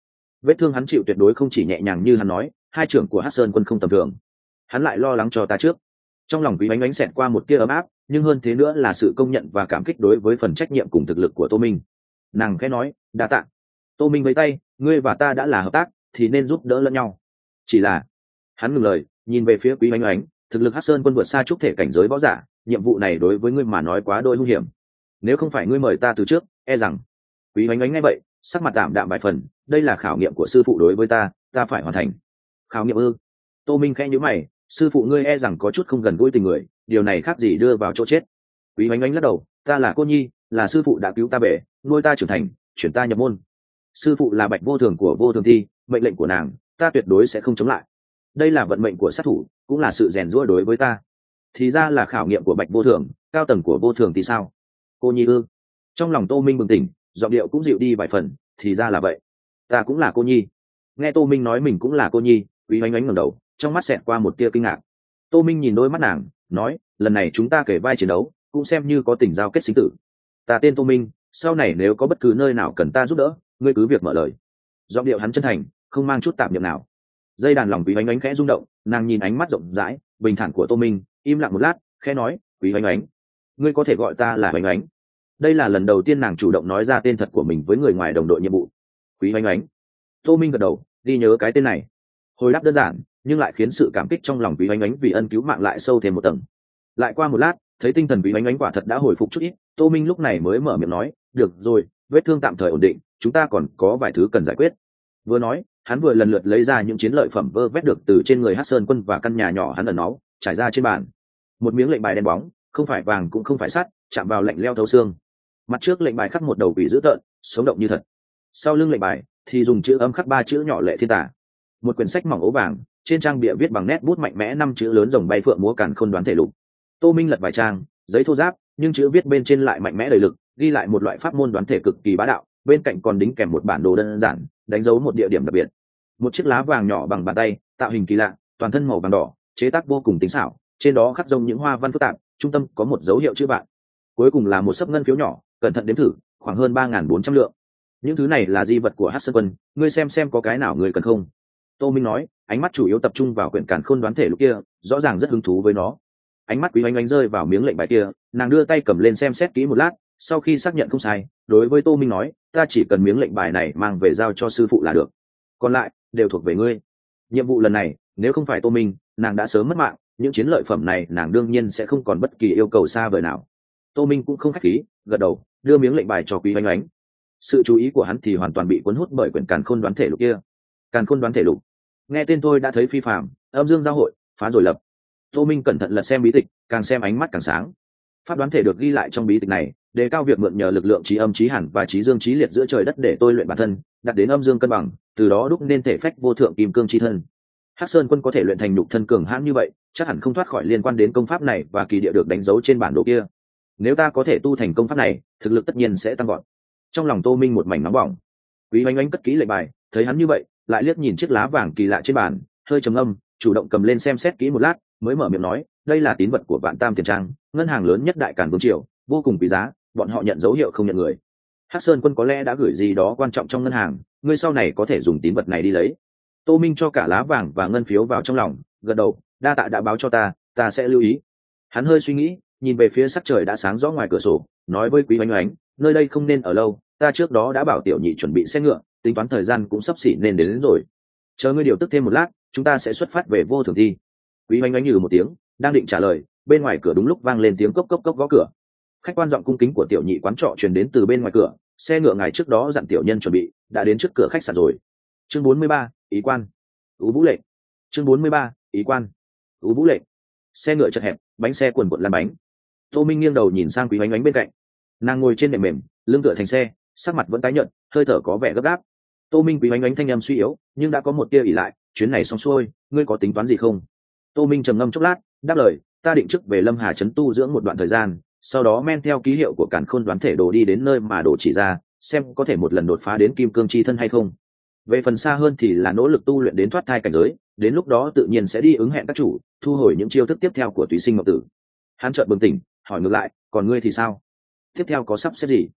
vết thương hắn chịu tuyệt đối không chỉ nhẹ nhàng như hắn nói, hai trưởng của Hắc Sơn Quân không tầm thường. Hắn lại lo lắng cho ta trước. Trong lòng Quý Ánh Ánh xẹt qua một tia ấm áp, nhưng hơn thế nữa là sự công nhận và cảm kích đối với phần trách nhiệm cùng thực lực của Tô Minh. Nàng khẽ nói, đa tạ. Tô Minh với tay, ngươi và ta đã là hợp tác, thì nên giúp đỡ lẫn nhau. Chỉ là, hắn ngừng lời, nhìn về phía Quý Ánh Ánh, thực lực Hắc Sơn Quân vượt xa trúc thể cảnh giới võ giả, nhiệm vụ này đối với ngươi mà nói quá đôi hung hiểm. Nếu không phải ngươi mời ta từ trước, e rằng. Quý Ánh Ánh nghe vậy, sắc mặt tạm đạm vài phần, đây là khảo nghiệm của sư phụ đối với ta, ta phải hoàn thành. Khảo nghiệm ư? Tô Minh khẽ nhíu mày, sư phụ ngươi e rằng có chút không gần gũi tình người, điều này khác gì đưa vào chỗ chết. Quý Ánh Ánh lắc đầu, ta là cô nhi, là sư phụ đã cứu ta về, nuôi ta trưởng thành, chuyển ta nhập môn. Sư phụ là Bạch Vô Thường của Vô Thường Thi, mệnh lệnh của nàng, ta tuyệt đối sẽ không chống lại. Đây là vận mệnh của sát thủ, cũng là sự rèn giũa đối với ta. Thì ra là khảo nghiệm của Bạch Vô Thường, cao tầng của Vô Thường thì sao? Cô nhi ư? Trong lòng Tô Minh bừng tỉnh, giọng điệu cũng dịu đi vài phần, thì ra là vậy. Ta cũng là cô nhi. Nghe Tô Minh nói mình cũng là cô nhi, Quý Ánh Ánh ngẩng đầu, trong mắt xẹt qua một tia kinh ngạc. Tô Minh nhìn đôi mắt nàng, nói, lần này chúng ta kể vai chiến đấu, cũng xem như có tình giao kết sinh tử. Ta tên Tô Minh, sau này nếu có bất cứ nơi nào cần ta giúp đỡ, ngươi cứ việc mở lời. Giọng điệu hắn chân thành, không mang chút tạp niệm nào. Dây đàn lòng Quý Ánh Ánh khẽ rung động, nàng nhìn ánh mắt rộng rãi, bình thản của Tô Minh, im lặng một lát, khẽ nói, Quý Ánh Ánh, ngươi có thể gọi ta là Ánh Ánh. Đây là lần đầu tiên nàng chủ động nói ra tên thật của mình với người ngoài đồng đội nhiệm vụ. Quý Ánh Ánh. Tô Minh gật đầu, ghi nhớ cái tên này. Hồi đáp đơn giản, nhưng lại khiến sự cảm kích trong lòng Quý Ánh Ánh vì ân cứu mạng lại sâu thêm một tầng. Lại qua một lát, thấy tinh thần Quý Ánh Ánh quả thật đã hồi phục chút ít, Tô Minh lúc này mới mở miệng nói, được rồi, vết thương tạm thời ổn định, chúng ta còn có vài thứ cần giải quyết. Vừa nói, hắn vừa lần lượt lấy ra những chiến lợi phẩm vơ vét được từ trên người Hắc Sơn Quân và căn nhà nhỏ hắn ẩn náu, trải ra trên bàn. Một miếng lệnh bài đen bóng, không phải vàng cũng không phải sắt, chạm vào lạnh leo thấu xương. Mặt trước lệnh bài khắc một đầu quỷ dữ tợn, sống động như thật. Sau lưng lệnh bài thì dùng chữ âm khắc ba chữ nhỏ lệ thiên tả. Một quyển sách mỏng ố vàng, trên trang bìa viết bằng nét bút mạnh mẽ năm chữ lớn rồng bay phượng múa càn khôn đoán thể lục. Tô Minh lật vài trang, giấy thô ráp, nhưng chữ viết bên trên lại mạnh mẽ đầy lực, ghi lại một loại pháp môn đoán thể cực kỳ bá đạo, bên cạnh còn đính kèm một bản đồ đơn giản, đánh dấu một địa điểm đặc biệt. Một chiếc lá vàng nhỏ bằng bàn tay, tạo hình kỳ lạ, toàn thân màu vàng đỏ, chế tác vô cùng tinh xảo, trên đó khắc rông những hoa văn phức tạp, trung tâm có một dấu hiệu chữ vạn. Cuối cùng là một sấp ngân phiếu nhỏ, cẩn thận đếm thử, khoảng hơn ba nghìn bốn trăm lượng. Những thứ này là di vật của Hắc Sơn Quân, ngươi xem xem có cái nào ngươi cần không? Tô Minh nói, ánh mắt chủ yếu tập trung vào quyển càn khôn đoán thể lục kia, rõ ràng rất hứng thú với nó. Ánh mắt Quý Ánh Ánh rơi vào miếng lệnh bài kia, nàng đưa tay cầm lên xem xét kỹ một lát, sau khi xác nhận không sai, đối với Tô Minh nói, ta chỉ cần miếng lệnh bài này mang về giao cho sư phụ là được, còn lại đều thuộc về ngươi. Nhiệm vụ lần này, nếu không phải Tô Minh, nàng đã sớm mất mạng, những chiến lợi phẩm này nàng đương nhiên sẽ không còn bất kỳ yêu cầu xa vời nào. Tô Minh cũng không khách khí, gật đầu, đưa miếng lệnh bài cho Quý Ánh Ánh. Sự chú ý của hắn thì hoàn toàn bị cuốn hút bởi quyển càn khôn đoán thể lục kia. Càn khôn đoán thể lục, nghe tên tôi đã thấy phi phàm, âm dương giao hội, phá rồi lập. Tô Minh cẩn thận lật xem bí tịch, càng xem ánh mắt càng sáng. Pháp đoán thể được ghi lại trong bí tịch này, đề cao việc mượn nhờ lực lượng trí âm trí hàn và trí dương trí liệt giữa trời đất để tôi luyện bản thân, đạt đến âm dương cân bằng, từ đó đúc nên thể phách vô thượng kim cương chi thân. Hắc Sơn Quân có thể luyện thành nhục thân cường hãn như vậy, chắc hẳn không thoát khỏi liên quan đến công pháp này và kỳ địa được đánh dấu trên bản đồ kia. Nếu ta có thể tu thành công pháp này, thực lực tất nhiên sẽ tăng vọt. Trong lòng Tô Minh một mảnh nóng bỏng. Quý Ánh Ánh cất kỹ lệnh bài, thấy hắn như vậy, lại liếc nhìn chiếc lá vàng kỳ lạ trên bàn, hơi trầm ngâm, chủ động cầm lên xem xét kỹ một lát, mới mở miệng nói, đây là tín vật của Vạn Tam Tiền Trang, ngân hàng lớn nhất Đại Càn Vương triều, vô cùng quý giá, bọn họ nhận dấu hiệu không nhận người. Hắc Sơn Quân có lẽ đã gửi gì đó quan trọng trong ngân hàng, ngươi sau này có thể dùng tín vật này đi lấy. Tô Minh cho cả lá vàng và ngân phiếu vào trong lòng, gật đầu, đa tạ đã báo cho ta, ta sẽ lưu ý. Hắn hơi suy nghĩ, nhìn về phía sắc trời đã sáng rõ ngoài cửa sổ, nói với Quý Ánh Ánh, nơi đây không nên ở lâu, ta trước đó đã bảo tiểu nhị chuẩn bị xe ngựa, tính toán thời gian cũng sắp xỉ nên đến, đến rồi. Chờ ngươi điều tức thêm một lát, chúng ta sẽ xuất phát về Vô Thường Thi. Quý Ánh Ánh nhừ một tiếng, đang định trả lời, bên ngoài cửa đúng lúc vang lên tiếng cốc cốc cốc gõ cửa. Khách quan giọng cung kính của tiểu nhị quán trọ truyền đến từ bên ngoài cửa, xe ngựa ngài trước đó dặn tiểu nhân chuẩn bị, đã đến trước cửa khách sạn rồi. Chương bốn mươi ba, ý quan. Ú Vũ lệnh. Chương bốn mươi ba, ý quan. Ú Vũ lệnh. Xe ngựa chật hẹp, bánh xe quần quật lăn bánh. Tô Minh nghiêng đầu nhìn sang Quý Ánh Ánh bên cạnh, nàng ngồi trên nệm mềm, lưng tựa thành xe, sắc mặt vẫn tái nhợt, hơi thở có vẻ gấp gáp. Tô Minh Quý Ánh Ánh thanh âm suy yếu, nhưng đã có một tia ỉ lại, chuyến này xong xuôi, ngươi có tính toán gì không? Tô Minh trầm ngâm chốc lát, đáp lời, ta định trước về Lâm Hà trấn tu dưỡng một đoạn thời gian, sau đó men theo ký hiệu của Càn Khôn đoán thể đồ đi đến nơi mà đồ chỉ ra, xem có thể một lần đột phá đến kim cương chi thân hay không. Về phần xa hơn thì là nỗ lực tu luyện đến thoát thai cảnh giới, đến lúc đó tự nhiên sẽ đi ứng hẹn các chủ, thu hồi những chiêu thức tiếp theo của Tùy Sinh Mộng Tử. Hắn chợt bừng tỉnh, hỏi ngược lại, còn ngươi thì sao? Tiếp theo có sắp xếp gì?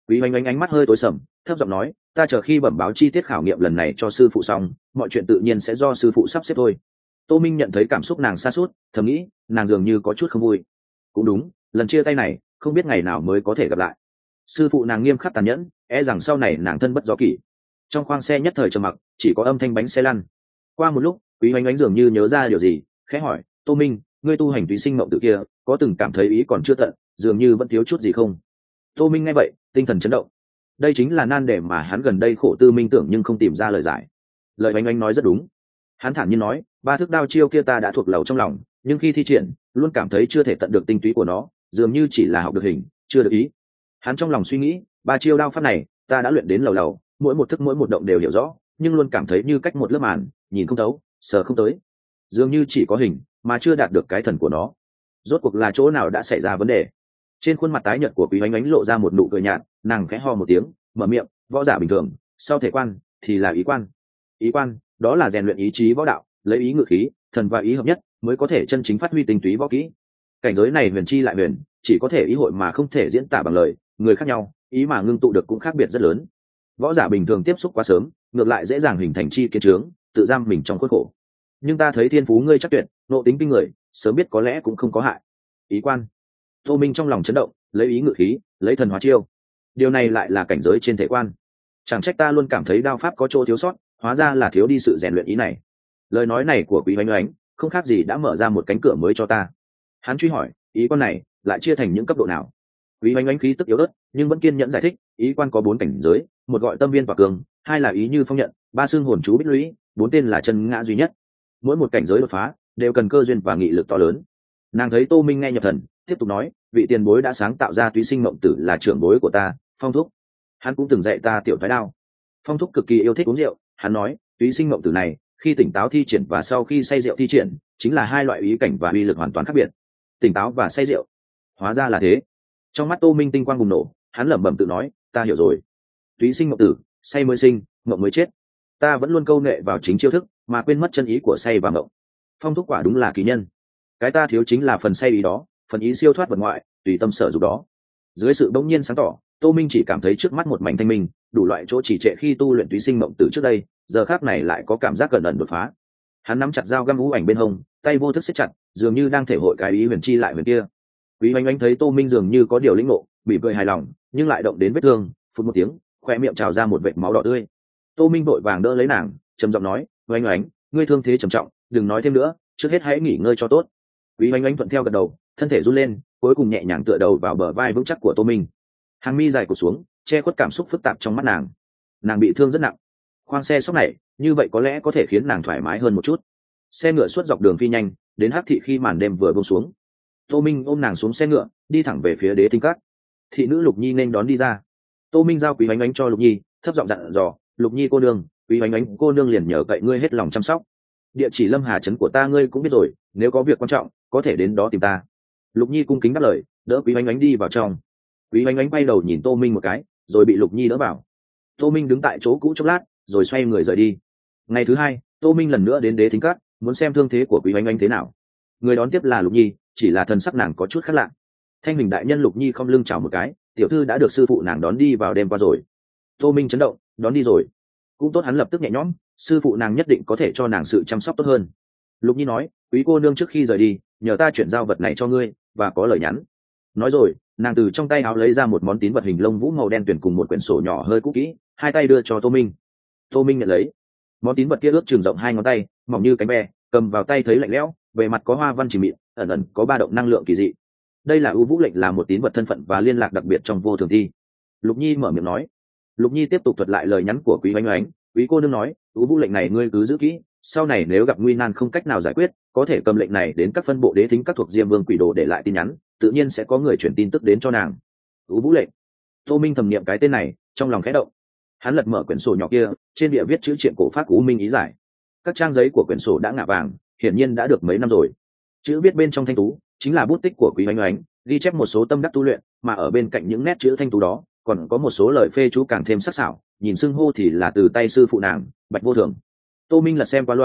Quý Oanh Oanh ánh mắt hơi tối sầm, thấp giọng nói, ta chờ khi bẩm báo chi tiết khảo nghiệm lần này cho sư phụ xong, mọi chuyện tự nhiên sẽ do sư phụ sắp xếp thôi. Tô Minh nhận thấy cảm xúc nàng sa sút, thầm nghĩ nàng dường như có chút không vui. Cũng đúng, lần chia tay này không biết ngày nào mới có thể gặp lại. Sư phụ nàng nghiêm khắc tàn nhẫn, e rằng sau này nàng thân bất do kỷ. Trong khoang xe nhất thời trầm mặc, chỉ có âm thanh bánh xe lăn. Qua một lúc, Quý Oanh Oanh dường như nhớ ra điều gì, khẽ hỏi, Tô Minh, ngươi tu hành túy sinh mộng tự kia có từng cảm thấy ý còn chưa tận, dường như vẫn thiếu chút gì không? Tô Minh nghe vậy, tinh thần chấn động. Đây chính là nan đề mà hắn gần đây khổ tư minh tưởng nhưng không tìm ra lời giải. Lời Oanh Oanh nói rất đúng. Hắn thản nhiên nói, ba thức đao chiêu kia ta đã thuộc lầu trong lòng, nhưng khi thi triển luôn cảm thấy chưa thể tận được tinh túy của nó, dường như chỉ là học được hình, chưa được ý. Hắn trong lòng suy nghĩ, ba chiêu đao pháp này ta đã luyện đến lầu lầu, mỗi một thức mỗi một động đều hiểu rõ, nhưng luôn cảm thấy như cách một lớp màn, nhìn không thấu, sờ không tới, dường như chỉ có hình mà chưa đạt được cái thần của nó. Rốt cuộc là chỗ nào đã xảy ra vấn đề? Trên khuôn mặt tái nhợt của Quý Oanh Oanh lộ ra một nụ cười nhạt, nàng khẽ ho một tiếng, mở miệng, võ giả bình thường sau thể quan thì là ý quan. Ý quan đó là rèn luyện ý chí võ đạo, lấy ý ngự khí, thần và ý hợp nhất mới có thể chân chính phát huy tinh túy võ kỹ. Cảnh giới này huyền chi lại huyền, chỉ có thể ý hội mà không thể diễn tả bằng lời, người khác nhau ý mà ngưng tụ được cũng khác biệt rất lớn. Võ giả bình thường tiếp xúc quá sớm, ngược lại dễ dàng hình thành chi kiến trướng, tự giam mình trong khuôn khổ. Nhưng ta thấy thiên phú ngươi chắc tuyệt, nộ tính kinh người, sớm biết có lẽ cũng không có hại. Ý quan. Tô Minh trong lòng chấn động, lấy ý ngự khí, lấy thần hóa chiêu. Điều này lại là cảnh giới trên thể quan. Chẳng trách ta luôn cảm thấy đao pháp có chỗ thiếu sót, hóa ra là thiếu đi sự rèn luyện ý này. Lời nói này của Quý Oanh Oanh không khác gì đã mở ra một cánh cửa mới cho ta. Hắn truy hỏi, ý quan này lại chia thành những cấp độ nào? Quý Oanh Oanh khí tức yếu ớt, nhưng vẫn kiên nhẫn giải thích, ý quan có bốn cảnh giới, một gọi tâm viên và cường, hai là ý như phong nhận, ba xương hồn chú bích lũy, bốn tên là chân ngã duy nhất. Mỗi một cảnh giới đột phá đều cần cơ duyên và nghị lực to lớn. Nàng thấy Tô Minh nghe nhập thần, tiếp tục nói, vị tiền bối đã sáng tạo ra túy sinh mộng tử là trưởng bối của ta, Phong Thúc. Hắn cũng từng dạy ta tiểu thái đao. Phong Thúc cực kỳ yêu thích uống rượu, hắn nói, túy sinh mộng tử này khi tỉnh táo thi triển và sau khi say rượu thi triển chính là hai loại ý cảnh và uy lực hoàn toàn khác biệt. Tỉnh táo và say rượu, hóa ra là thế. Trong mắt Tô Minh tinh quang bùng nổ, hắn lẩm bẩm tự nói, ta hiểu rồi. Túy sinh mộng tử, say mới sinh, mộng mới chết. Ta vẫn luôn câu nệ vào chính chiêu thức mà quên mất chân ý của say và mộng. Phong Thúc quả đúng là kỳ nhân. Cái ta thiếu chính là phần say ý đó, phần ý siêu thoát vật ngoại, tùy tâm sở dục đó. Dưới sự bỗng nhiên sáng tỏ, Tô Minh chỉ cảm thấy trước mắt một mảnh thanh minh, đủ loại chỗ chỉ trệ khi tu luyện túy sinh mộng tử trước đây, giờ khác này lại có cảm giác gần ẩn đột phá. Hắn nắm chặt dao găm ngũ ảnh bên hông, tay vô thức siết chặt, dường như đang thể hội cái ý huyền chi lại huyền kia. Quý Oanh Oanh thấy Tô Minh dường như có điều lĩnh ngộ, bị cười hài lòng, nhưng lại động đến vết thương, phút một tiếng, khoe miệng trào ra một vệt máu đỏ tươi. Tô Minh vội vàng đỡ lấy nàng, trầm giọng nói, Oanh Oanh, ngươi thương thế trầm trọng, đừng nói thêm nữa, trước hết hãy nghỉ ngơi cho tốt. Quý Oanh Oanh thuận theo gật đầu, thân thể run lên, cuối cùng nhẹ nhàng tựa đầu vào bờ vai vững chắc của Tô Minh. Hàng mi dài cụt xuống, che khuất cảm xúc phức tạp trong mắt nàng. Nàng bị thương rất nặng, khoang xe sốc này như vậy có lẽ có thể khiến nàng thoải mái hơn một chút. Xe ngựa suốt dọc đường phi nhanh, đến Hắc Thị khi màn đêm vừa buông xuống. Tô Minh ôm nàng xuống xe ngựa, đi thẳng về phía Đế Thính Các. Thị nữ Lục Nhi nên đón đi ra. Tô Minh giao Quý Oanh Oanh cho Lục Nhi, thấp giọng dặn dò, Lục Nhi cô nương, Quý Oanh Oanh cô nương liền nhờ cậy ngươi hết lòng chăm sóc. Địa chỉ Lâm Hà trấn của ta ngươi cũng biết rồi, nếu có việc quan trọng có thể đến đó tìm ta. Lục Nhi cung kính đáp lời, đỡ Quý Oanh Oanh đi vào trong. Quý Oanh Oanh quay đầu nhìn Tô Minh một cái, rồi bị Lục Nhi đỡ vào. Tô Minh đứng tại chỗ cũ chốc lát, rồi xoay người rời đi. Ngày thứ hai, Tô Minh lần nữa đến Đế Thính Các, muốn xem thương thế của Quý Oanh Oanh thế nào. Người đón tiếp là Lục Nhi, chỉ là thần sắc nàng có chút khác lạ. Thanh Huỳnh đại nhân. Lục Nhi không lưng chào một cái, tiểu thư đã được sư phụ nàng đón đi vào đêm qua rồi. Tô Minh chấn động, đón đi rồi, cũng tốt. Hắn lập tức nhẹ nhõm, sư phụ nàng nhất định có thể cho nàng sự chăm sóc tốt hơn. Lục Nhi nói, Quý cô nương trước khi rời đi nhờ ta chuyển giao vật này cho ngươi, và có lời nhắn. Nói rồi, nàng từ trong tay áo lấy ra một món tín vật hình lông vũ màu đen tuyển cùng một quyển sổ nhỏ hơi cũ kỹ, hai tay đưa cho Tô Minh. Tô Minh nhận lấy. Món tín vật kia ước chừng rộng hai ngón tay, mỏng như cánh ve, cầm vào tay thấy lạnh lẽo, bề mặt có hoa văn chìm mịn, ẩn ẩn có ba động năng lượng kỳ dị. Đây là ưu vũ lệnh, là một tín vật thân phận và liên lạc đặc biệt trong vô thường thi. Lục Nhi mở miệng nói. Lục Nhi tiếp tục thuật lại lời nhắn của Quý Oanh Oanh. Quý cô nương nói, ưu vũ lệnh này ngươi cứ giữ kỹ, sau này nếu gặp nguy nan không cách nào giải quyết, có thể cầm lệnh này đến các phân bộ Đế Thính Các thuộc Diêm Vương Quỷ Đồ để lại tin nhắn, tự nhiên sẽ có người chuyển tin tức đến cho nàng. Ưu vũ lệnh. Tô Minh thầm niệm cái tên này, trong lòng khẽ động. Hắn lật mở quyển sổ nhỏ kia, trên địa viết chữ triện cổ pháp U Minh ý giải. Các trang giấy của quyển sổ đã ngả vàng, hiển nhiên đã được mấy năm rồi. Chữ viết bên trong thanh tú chính là bút tích của Quý Oanh Oanh, ghi chép một số tâm đắc tu luyện, mà ở bên cạnh những nét chữ thanh tú đó còn có một số lời phê chú càng thêm sắc sảo, nhìn xưng hô thì là từ tay sư phụ nàng Bạch Vô Thường. Tô Minh lật xem qua loa,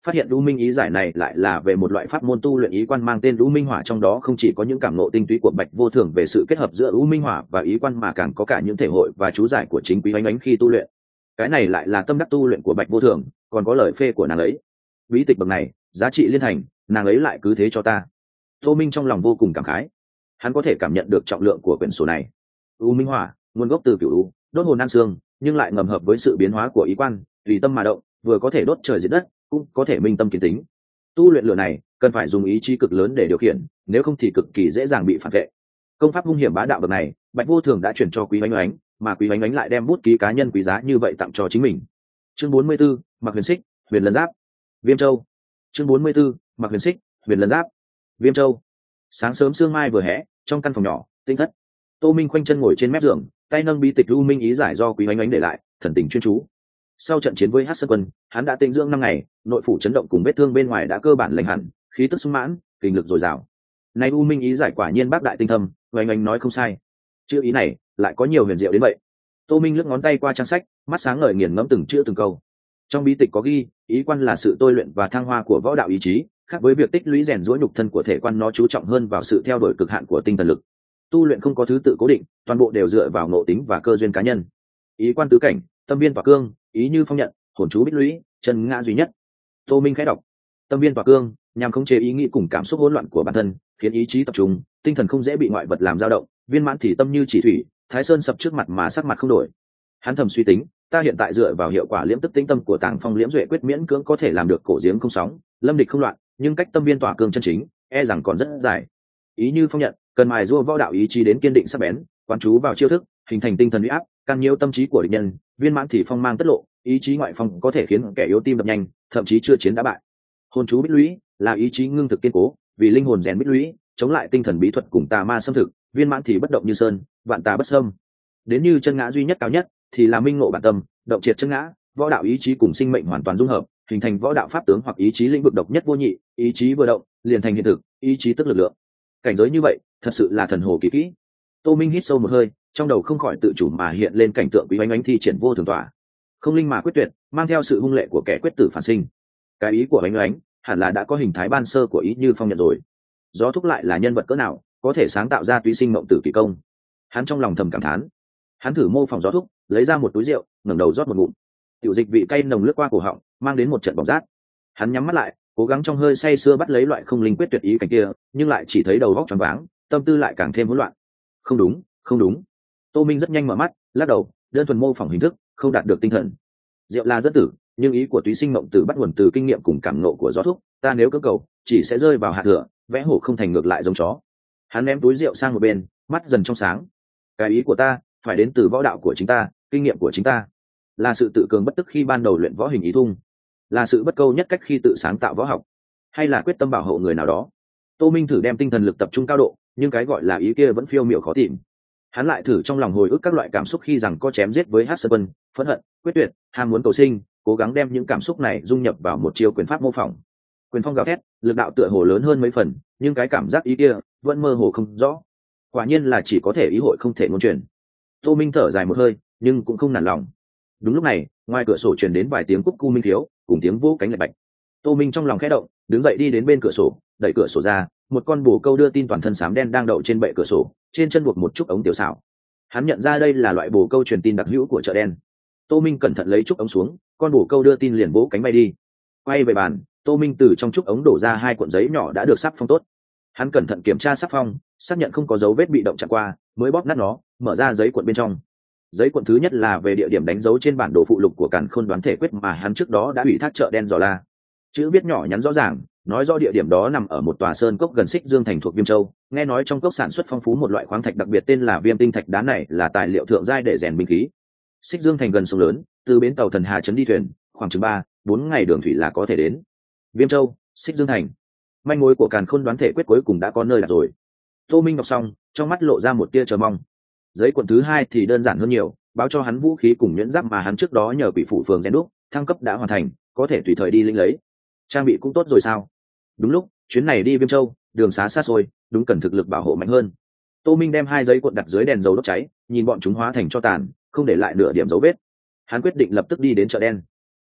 phát hiện u minh ý giải này lại là về một loại pháp môn tu luyện ý quan mang tên u minh hỏa, trong đó không chỉ có những cảm ngộ tinh túy của Bạch Vô Thường về sự kết hợp giữa u minh hỏa và ý quan, mà càng có cả những thể hội và chú giải của chính Quý Oánh Oánh khi tu luyện. Cái này lại là tâm đắc tu luyện của Bạch Vô Thường, còn có lời phê của nàng ấy. Bí tịch bậc này giá trị liên thành, nàng ấy lại cứ thế cho ta. Tô Minh trong lòng vô cùng cảm khái, hắn có thể cảm nhận được trọng lượng của quyển sổ này. U minh hỏa nguồn gốc từ cửu u, đốt hồn ăn xương, nhưng lại ngầm hợp với sự biến hóa của ý quan, tùy tâm mà động, vừa có thể đốt trời diệt đất, cũng có thể minh tâm kiến tính. Tu luyện lửa này cần phải dùng ý chí cực lớn để điều khiển, nếu không thì cực kỳ dễ dàng bị phản vệ. Công pháp hung hiểm bá đạo bậc này, Bạch Vô Thường đã chuyển cho Quý Oánh Oánh, mà Quý Oánh Oánh lại đem bút ký cá nhân quý giá như vậy tặng cho chính mình. Chương bốn mươi 44, Mặc Huyền Xích, Huyền Lân Giáp, Viêm Châu. Chương bốn mươi 44, Mặc Huyền Xích, Huyền Lân Giáp, Viêm Châu. Sáng sớm sương mai vừa hé, trong căn phòng nhỏ tinh thất, Tô Minh khoanh chân ngồi trên mép giường, tay nâng bí tịch u minh ý giải do Quý Oánh Oánh để lại, thần tình chuyên chú. Sau trận chiến với Hắc Sơn Quân, hắn đã tĩnh dưỡng năm ngày, nội phủ chấn động cùng vết thương bên ngoài đã cơ bản lành hẳn, khí tức sung mãn, kinh lực dồi dào. Này u minh ý giải quả nhiên bác đại tinh thâm, Oánh Oánh nói không sai. Chữ ý này lại có nhiều huyền diệu đến vậy. Tô Minh lướt ngón tay qua trang sách, mắt sáng ngời nghiền ngẫm từng chữ từng câu. Trong bí tịch có ghi, ý quan là sự tôi luyện và thăng hoa của võ đạo ý chí, khác với việc tích lũy rèn giũa nhục thân của thể quan, nó chú trọng hơn vào sự theo đuổi cực hạn của tinh thần lực. Tu luyện không có thứ tự cố định, toàn bộ đều dựa vào ngộ tính và cơ duyên cá nhân. Ý quan tứ cảnh, tâm viên tỏa cương, ý như phong nhận, hồn chú bích lũy, chân ngã duy nhất. Tô Minh khẽ đọc. Tâm viên tỏa cương nhằm khống chế ý nghĩ cùng cảm xúc hỗn loạn của bản thân, khiến ý chí tập trung, tinh thần không dễ bị ngoại vật làm dao động. Viên mãn thì tâm như chỉ thủy, Thái Sơn sập trước mặt mà sắc mặt không đổi. Hắn thầm suy tính, ta hiện tại dựa vào hiệu quả liễm tức tĩnh tâm của Tàng Phong Liễm Duệ quyết miễn cưỡng có thể làm được cổ giếng không sóng, lâm địch không loạn, nhưng cách tâm viên tỏa cương chân chính e rằng còn rất dài. Ý như phong nhận, cần mài giũa võ đạo ý chí đến kiên định sắc bén, quán chú vào chiêu thức, hình thành tinh thần uy áp, can nhiễu tâm trí của địch nhân. Viên mãn thì phong mang tất lộ, ý chí ngoại phong có thể khiến kẻ yếu tim đập nhanh, thậm chí chưa chiến đã bại. Hồn chú bích lũy là ý chí ngưng thực kiên cố, vì linh hồn rèn bích lũy, chống lại tinh thần bí thuật cùng tà ma xâm thực. Viên mãn thì bất động như sơn, vạn tà bất xâm. Đến như chân ngã duy nhất cao nhất thì là minh ngộ bản tâm, động triệt chân ngã, võ đạo ý chí cùng sinh mệnh hoàn toàn dung hợp, hình thành võ đạo pháp tướng hoặc ý chí lĩnh vực độc nhất vô nhị. Ý chí vừa động liền thành hiện thực, ý chí tức lực lượng. Cảnh giới như vậy thật sự là thần hồ kỳ kỹ. Tô Minh hít sâu một hơi, trong đầu không khỏi tự chủ mà hiện lên cảnh tượng Quý Oánh Oánh thi triển vô thường tỏa, không linh mà quyết tuyệt, mang theo sự hung lệ của kẻ quyết tử phản sinh. Cái ý của Oánh Oánh hẳn là đã có hình thái ban sơ của ý như phong nhận rồi. Gió thúc lại là nhân vật cỡ nào có thể sáng tạo ra túy sinh mộng tử kỳ công? Hắn trong lòng thầm cảm thán. Hắn thử mô phỏng gió thúc, lấy ra một túi rượu, ngẩng đầu rót một ngụm. Tiểu dịch vị cay nồng lướt qua cổ họng, mang đến một trận bỏng rát. Hắn nhắm mắt lại, cố gắng trong hơi say sưa bắt lấy loại không linh quyết tuyệt ý cảnh kia, nhưng lại chỉ thấy đầu óc choáng váng, tâm tư lại càng thêm hỗn loạn. Không đúng, không đúng. Tô Minh rất nhanh mở mắt, lắc đầu, đơn thuần mô phỏng hình thức, không đạt được tinh thần. Rượu là dẫn tử, nhưng ý của túy sinh mộng tử bắt nguồn từ kinh nghiệm cùng cảm nộ của gió thúc, ta nếu cưỡng cầu, chỉ sẽ rơi vào hạ thừa, vẽ hổ không thành ngược lại giống chó. Hắn ném túi rượu sang một bên, mắt dần trong sáng. Cái ý của ta phải đến từ võ đạo của chính ta, kinh nghiệm của chính ta, là sự tự cường bất tức khi ban đầu luyện võ hình ý thung, là sự bất câu nhất cách khi tự sáng tạo võ học, hay là quyết tâm bảo hộ người nào đó. Tô Minh thử đem tinh thần lực tập trung cao độ, nhưng cái gọi là ý kia vẫn phiêu miểu khó tìm. Hắn lại thử trong lòng hồi ức các loại cảm xúc khi rằng có chém giết với Hắc Sơn Quân, phẫn hận, quyết tuyệt, ham muốn cầu sinh, cố gắng đem những cảm xúc này dung nhập vào một chiêu quyền pháp mô phỏng. Quyền phong gào thét, lực đạo tựa hồ lớn hơn mấy phần, nhưng cái cảm giác ý kia vẫn mơ hồ không rõ. Quả nhiên là chỉ có thể ý hội không thể ngôn truyền. Tô Minh thở dài một hơi, nhưng cũng không nản lòng. Đúng lúc này, ngoài cửa sổ truyền đến vài tiếng cúc cu minh thiếu, cùng tiếng vỗ cánh lạch bạch. Tô Minh trong lòng khẽ động, đứng dậy đi đến bên cửa sổ, đẩy cửa sổ ra, một con bồ câu đưa tin toàn thân xám đen đang đậu trên bệ cửa sổ, trên chân buộc một chút ống tiểu xảo. Hắn nhận ra đây là loại bồ câu truyền tin đặc hữu của chợ đen. Tô Minh cẩn thận lấy chút ống xuống, con bồ câu đưa tin liền vỗ cánh bay đi. Quay về bàn, Tô Minh từ trong chút ống đổ ra hai cuộn giấy nhỏ đã được sắp phong tốt. Hắn cẩn thận kiểm tra sắp phong, xác nhận không có dấu vết bị động chạm qua, mới bóp nát nó, mở ra giấy cuộn bên trong. Giấy cuộn thứ nhất là về địa điểm đánh dấu trên bản đồ phụ lục của Càn Khôn đoán thể quyết mà hắn trước đó đã ủy thác chợ đen dò la. Chữ viết nhỏ nhắn rõ ràng, nói rõ địa điểm đó nằm ở một tòa sơn cốc gần Xích Dương thành thuộc Viêm Châu. Nghe nói trong cốc sản xuất phong phú một loại khoáng thạch đặc biệt tên là Viêm tinh thạch, đá này là tài liệu thượng giai để rèn binh khí. Xích Dương thành gần sông lớn, từ bến tàu Thần Hà trấn đi thuyền, khoảng chừng ba, bốn ngày đường thủy là có thể đến. Viêm Châu, Xích Dương thành. Manh mối của Càn Khôn đoán thể quyết cuối cùng đã có nơi đặt rồi. Tô Minh đọc xong, trong mắt lộ ra một tia chờ mong. Giấy cuộn thứ hai thì đơn giản hơn nhiều, báo cho hắn vũ khí cùng nhuyễn giáp mà hắn trước đó nhờ quỷ phủ phường rèn đúc, thăng cấp đã hoàn thành, có thể tùy thời đi lĩnh lấy. Trang bị cũng tốt rồi sao? Đúng lúc, chuyến này đi Viêm Châu, đường xá xa xôi, đúng cần thực lực bảo hộ mạnh hơn. Tô Minh đem hai giấy cuộn đặt dưới đèn dầu đốt cháy, nhìn bọn chúng hóa thành tro tàn, không để lại nửa điểm dấu vết. Hắn quyết định lập tức đi đến chợ đen.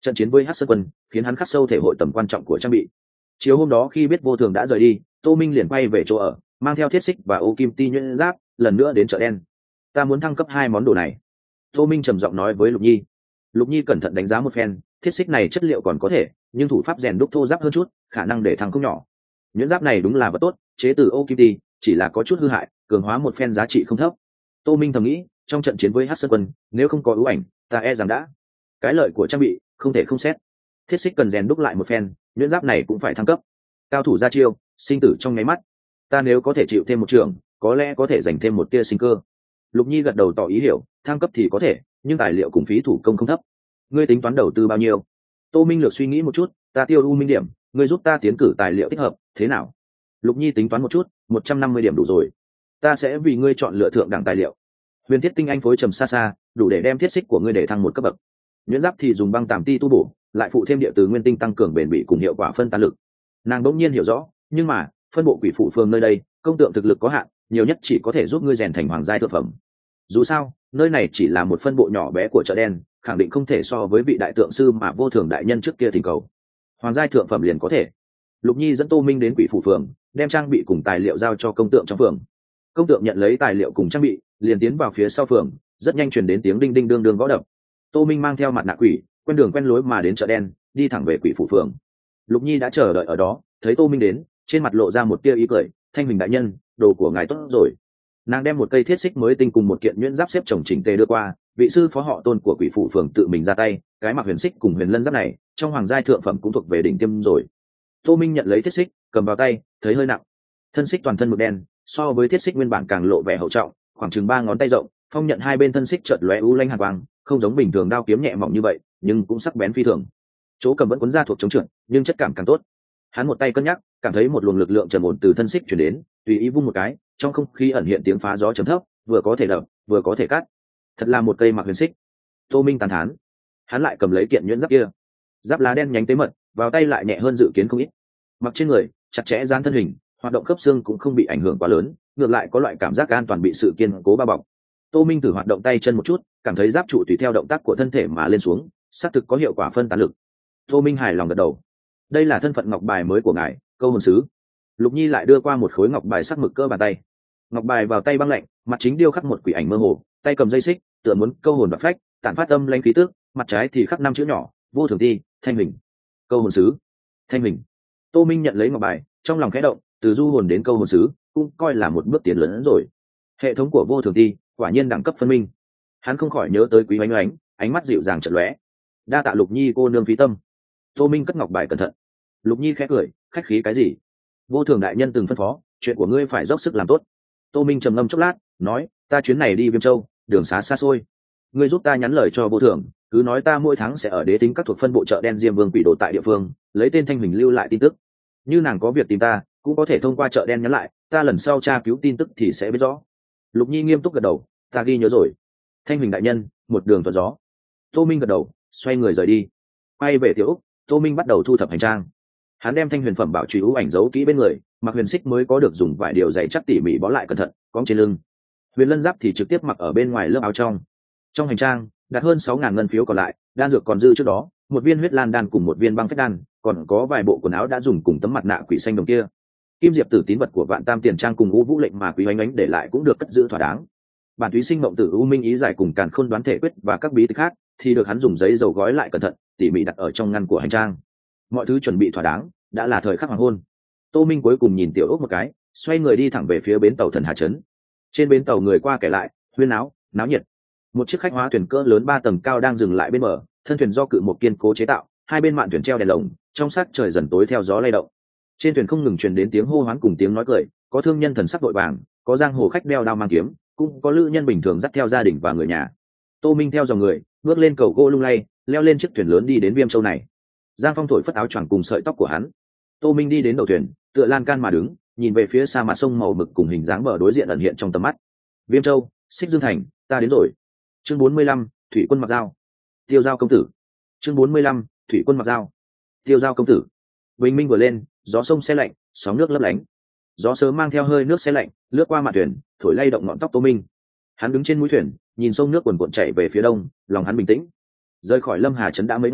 Trận chiến với Hắc Sơn Quân khiến hắn khắc sâu thể hội tầm quan trọng của trang bị. Chiều hôm đó khi biết Vô Thường đã rời đi, Tô Minh liền quay về chỗ ở, mang theo thiết xích và ô kim ti nhuyễn giáp, lần nữa đến chợ đen. Ta muốn thăng cấp hai món đồ này. Tô Minh trầm giọng nói với Lục Nhi. Lục Nhi cẩn thận đánh giá một phen, thiết xích này chất liệu còn có thể, nhưng thủ pháp rèn đúc thô ráp hơn chút, khả năng để thăng không nhỏ. Nhuyễn giáp này đúng là vật tốt, chế từ ô kim ti, chỉ là có chút hư hại, cường hóa một phen giá trị không thấp. Tô Minh thầm nghĩ, trong trận chiến với Hắc Sơn Quân, nếu không có ưu ảnh, ta e rằng đã. Cái lợi của trang bị, không thể không xét. Thiết xích cần rèn đúc lại một phen, nhuyễn giáp này cũng phải thăng cấp. Cao thủ ra chiêu, sinh tử trong nháy mắt. Ta nếu có thể chịu thêm một trường, có lẽ có thể dành thêm một tia sinh cơ. Lục Nhi gật đầu tỏ ý hiểu, thăng cấp thì có thể, nhưng tài liệu cùng phí thủ công không thấp. Ngươi tính toán đầu tư bao nhiêu? Tô Minh lược suy nghĩ một chút, ta tiêu u minh điểm, ngươi giúp ta tiến cử tài liệu thích hợp, thế nào? Lục Nhi tính toán một chút, một trăm năm mươi điểm đủ rồi. Ta sẽ vì ngươi chọn lựa thượng đẳng tài liệu. Huyền thiết tinh anh phối trầm xa xa, đủ để đem thiết xích của ngươi để thăng một cấp bậc. Nhuyễn giáp thì dùng băng tàm ti tu bổ, lại phụ thêm địa từ nguyên tinh tăng cường bền bỉ cùng hiệu quả phân tán lực. Nàng bỗng nhiên hiểu rõ, nhưng mà phân bộ quỷ phụ phường nơi đây, công tượng thực lực có hạn, nhiều nhất chỉ có thể giúp ngươi rèn thành hoàng giai thượng phẩm. Dù sao, nơi này chỉ là một phân bộ nhỏ bé của chợ đen, khẳng định không thể so với vị đại tượng sư mà Vô Thường đại nhân trước kia thỉnh cầu. Hoàng giai thượng phẩm liền có thể. Lục Nhi dẫn Tô Minh đến quỷ phủ phường, đem trang bị cùng tài liệu giao cho công tượng trong phường. Công tượng nhận lấy tài liệu cùng trang bị, liền tiến vào phía sau phường, rất nhanh truyền đến tiếng đinh đinh đương đương gõ đập. Tô Minh mang theo mặt nạ quỷ, quen đường quen lối mà đến chợ đen, đi thẳng về quỷ phủ phường. Lục Nhi đã chờ đợi ở đó, thấy Tô Minh đến, trên mặt lộ ra một tia ý cười, "Thanh Huỳnh đại nhân, đồ của ngài tốt rồi." Nàng đem một cây thiết xích mới tinh cùng một kiện nhuyễn giáp xếp chồng chỉnh tề đưa qua, vị sư phó họ Tôn của quỷ phủ phường tự mình ra tay, cái mặc huyền xích cùng huyền lân giáp này, trong hoàng giai thượng phẩm cũng thuộc về đỉnh tiêm rồi. Tô Minh nhận lấy thiết xích, cầm vào tay, thấy hơi nặng. Thân xích toàn thân mực đen, so với thiết xích nguyên bản càng lộ vẻ hậu trọng, khoảng chừng ba ngón tay rộng, phong nhận hai bên thân xích chợt lóe u lanh hàn quang, không giống bình thường đao kiếm nhẹ mỏng như vậy, nhưng cũng sắc bén phi thường. Chỗ cầm vẫn cuốn ra thuộc chống trượt, nhưng chất cảm càng tốt. Hắn một tay cân nhắc, cảm thấy một luồng lực lượng trầm ổn từ thân xích truyền đến, tùy ý vung một cái, trong không khí ẩn hiện tiếng phá gió trầm thấp, vừa có thể đập, vừa có thể cắt. Thật là một cây mặc huyền xích. Tô Minh tán thán. Hắn lại cầm lấy kiện nhuyễn giáp kia, giáp lá đen nhánh tế mật, vào tay lại nhẹ hơn dự kiến không ít. Mặc trên người, chặt chẽ dán thân hình, hoạt động khớp xương cũng không bị ảnh hưởng quá lớn, ngược lại có loại cảm giác an toàn bị sự kiên cố bao bọc. Tô Minh thử hoạt động tay chân một chút, cảm thấy giáp trụ tùy theo động tác của thân thể mà lên xuống, xác thực có hiệu quả phân tán lực. Tô Minh hài lòng gật đầu. Đây là thân phận ngọc bài mới của ngài, câu hồn sứ. Lục Nhi lại đưa qua một khối ngọc bài sắc mực cơ bàn tay. Ngọc bài vào tay băng lạnh, mặt chính điêu khắc một quỷ ảnh mơ hồ, tay cầm dây xích, tựa muốn câu hồn và phách, tản phát âm lanh khí tức, mặt trái thì khắc năm chữ nhỏ, Vô Thường Ti, Thanh Huỳnh. Câu hồn sứ, Thanh Huỳnh. Tô Minh nhận lấy ngọc bài, trong lòng khẽ động, từ du hồn đến câu hồn sứ, cũng coi là một bước tiến lớn hơn rồi. Hệ thống của Vô Thường Ti, quả nhiên đẳng cấp phân minh. Hắn không khỏi nhớ tới Quý Oánh Oánh, ánh mắt dịu dàng chợt lóe. Đa tạ Lục Nhi cô nương phí tâm. Tô Minh cất ngọc bài cẩn thận. Lục Nhi khẽ cười, khách khí cái gì? Vô Thường đại nhân từng phân phó, chuyện của ngươi phải dốc sức làm tốt. Tô Minh trầm ngâm chốc lát, nói, ta chuyến này đi Viêm Châu, đường xá xa xôi, ngươi giúp ta nhắn lời cho Vô Thường, cứ nói ta mỗi tháng sẽ ở đế tính các thuộc phân bộ chợ đen Diêm Vương quỷ đồ tại địa phương, lấy tên Thanh Huỳnh lưu lại tin tức. Như nàng có việc tìm ta, cũng có thể thông qua chợ đen nhắn lại, ta lần sau tra cứu tin tức thì sẽ biết rõ. Lục Nhi nghiêm túc gật đầu, ta ghi nhớ rồi. Thanh Huỳnh đại nhân, một đường thuận gió. Tô Minh gật đầu, xoay người rời đi. Quay về Tiểu Úc, Tô Minh bắt đầu thu thập hành trang. Hắn đem thanh huyền phẩm bảo trùy ưu ảnh giấu kỹ bên người, mặc huyền xích mới có được dùng vài điều dày chắc tỉ mỉ bó lại cẩn thận, cóng trên lưng. Huyền lân giáp thì trực tiếp mặc ở bên ngoài lớp áo trong. Trong hành trang đặt hơn sáu ngàn ngân phiếu còn lại, đan dược còn dư trước đó, một viên huyết lan đan cùng một viên băng phách đan, còn có vài bộ quần áo đã dùng cùng tấm mặt nạ quỷ xanh đồng kia. Kim diệp tử tín vật của vạn tam tiền trang cùng u vũ lệnh mà quý oánh oánh để lại cũng được cất giữ thỏa đáng. Bản túy sinh mộng tử u minh ý giải cùng càn khôn đoán thể quyết và các bí tịch khác thì được hắn dùng giấy dầu gói lại cẩn thận, tỉ mỉ đặt ở trong ngăn của hành trang. Mọi thứ chuẩn bị thỏa đáng, đã là thời khắc hoàng hôn. Tô Minh cuối cùng nhìn Tiểu Ốc một cái, xoay người đi thẳng về phía bến tàu Thần Hà Trấn. Trên bến tàu người qua kẻ lại, huyên náo, náo nhiệt. Một chiếc khách hóa thuyền cỡ lớn ba tầng cao đang dừng lại bên bờ, thân thuyền do cự một kiên cố chế tạo, hai bên mạn thuyền treo đèn lồng, trong sắc trời dần tối theo gió lay động. Trên thuyền không ngừng truyền đến tiếng hô hoán cùng tiếng nói cười, có thương nhân thần sắc vội vàng, có giang hồ khách đeo đao mang kiếm, cũng có lữ nhân bình thường dắt theo gia đình và người nhà. Tô Minh theo dòng người, bước lên cầu gỗ lung lay, leo lên chiếc thuyền lớn đi đến Viêm Châu này. Giang Phong thổi phất áo choàng cùng sợi tóc của hắn. Tô Minh đi đến đầu thuyền, tựa lan can mà đứng, nhìn về phía xa mặt sông màu mực cùng hình dáng bờ đối diện ẩn hiện trong tầm mắt. Viêm Châu, Xích Dương Thành, ta đến rồi. Chương bốn mươi lăm, Thủy Quân mặc dao. Tiêu Giao công tử. Chương bốn mươi lăm, Thủy Quân mặc dao. Tiêu Giao công tử. Bình minh vừa lên, gió sông se lạnh, sóng nước lấp lánh. Gió sớm mang theo hơi nước se lạnh, lướt qua mạn thuyền, thổi lay động ngọn tóc Tô Minh. Hắn đứng trên mũi thuyền, nhìn sông nước cuồn cuộn chảy về phía đông, lòng hắn bình tĩnh. Rời khỏi Lâm Hà trấn đã mấy ngày,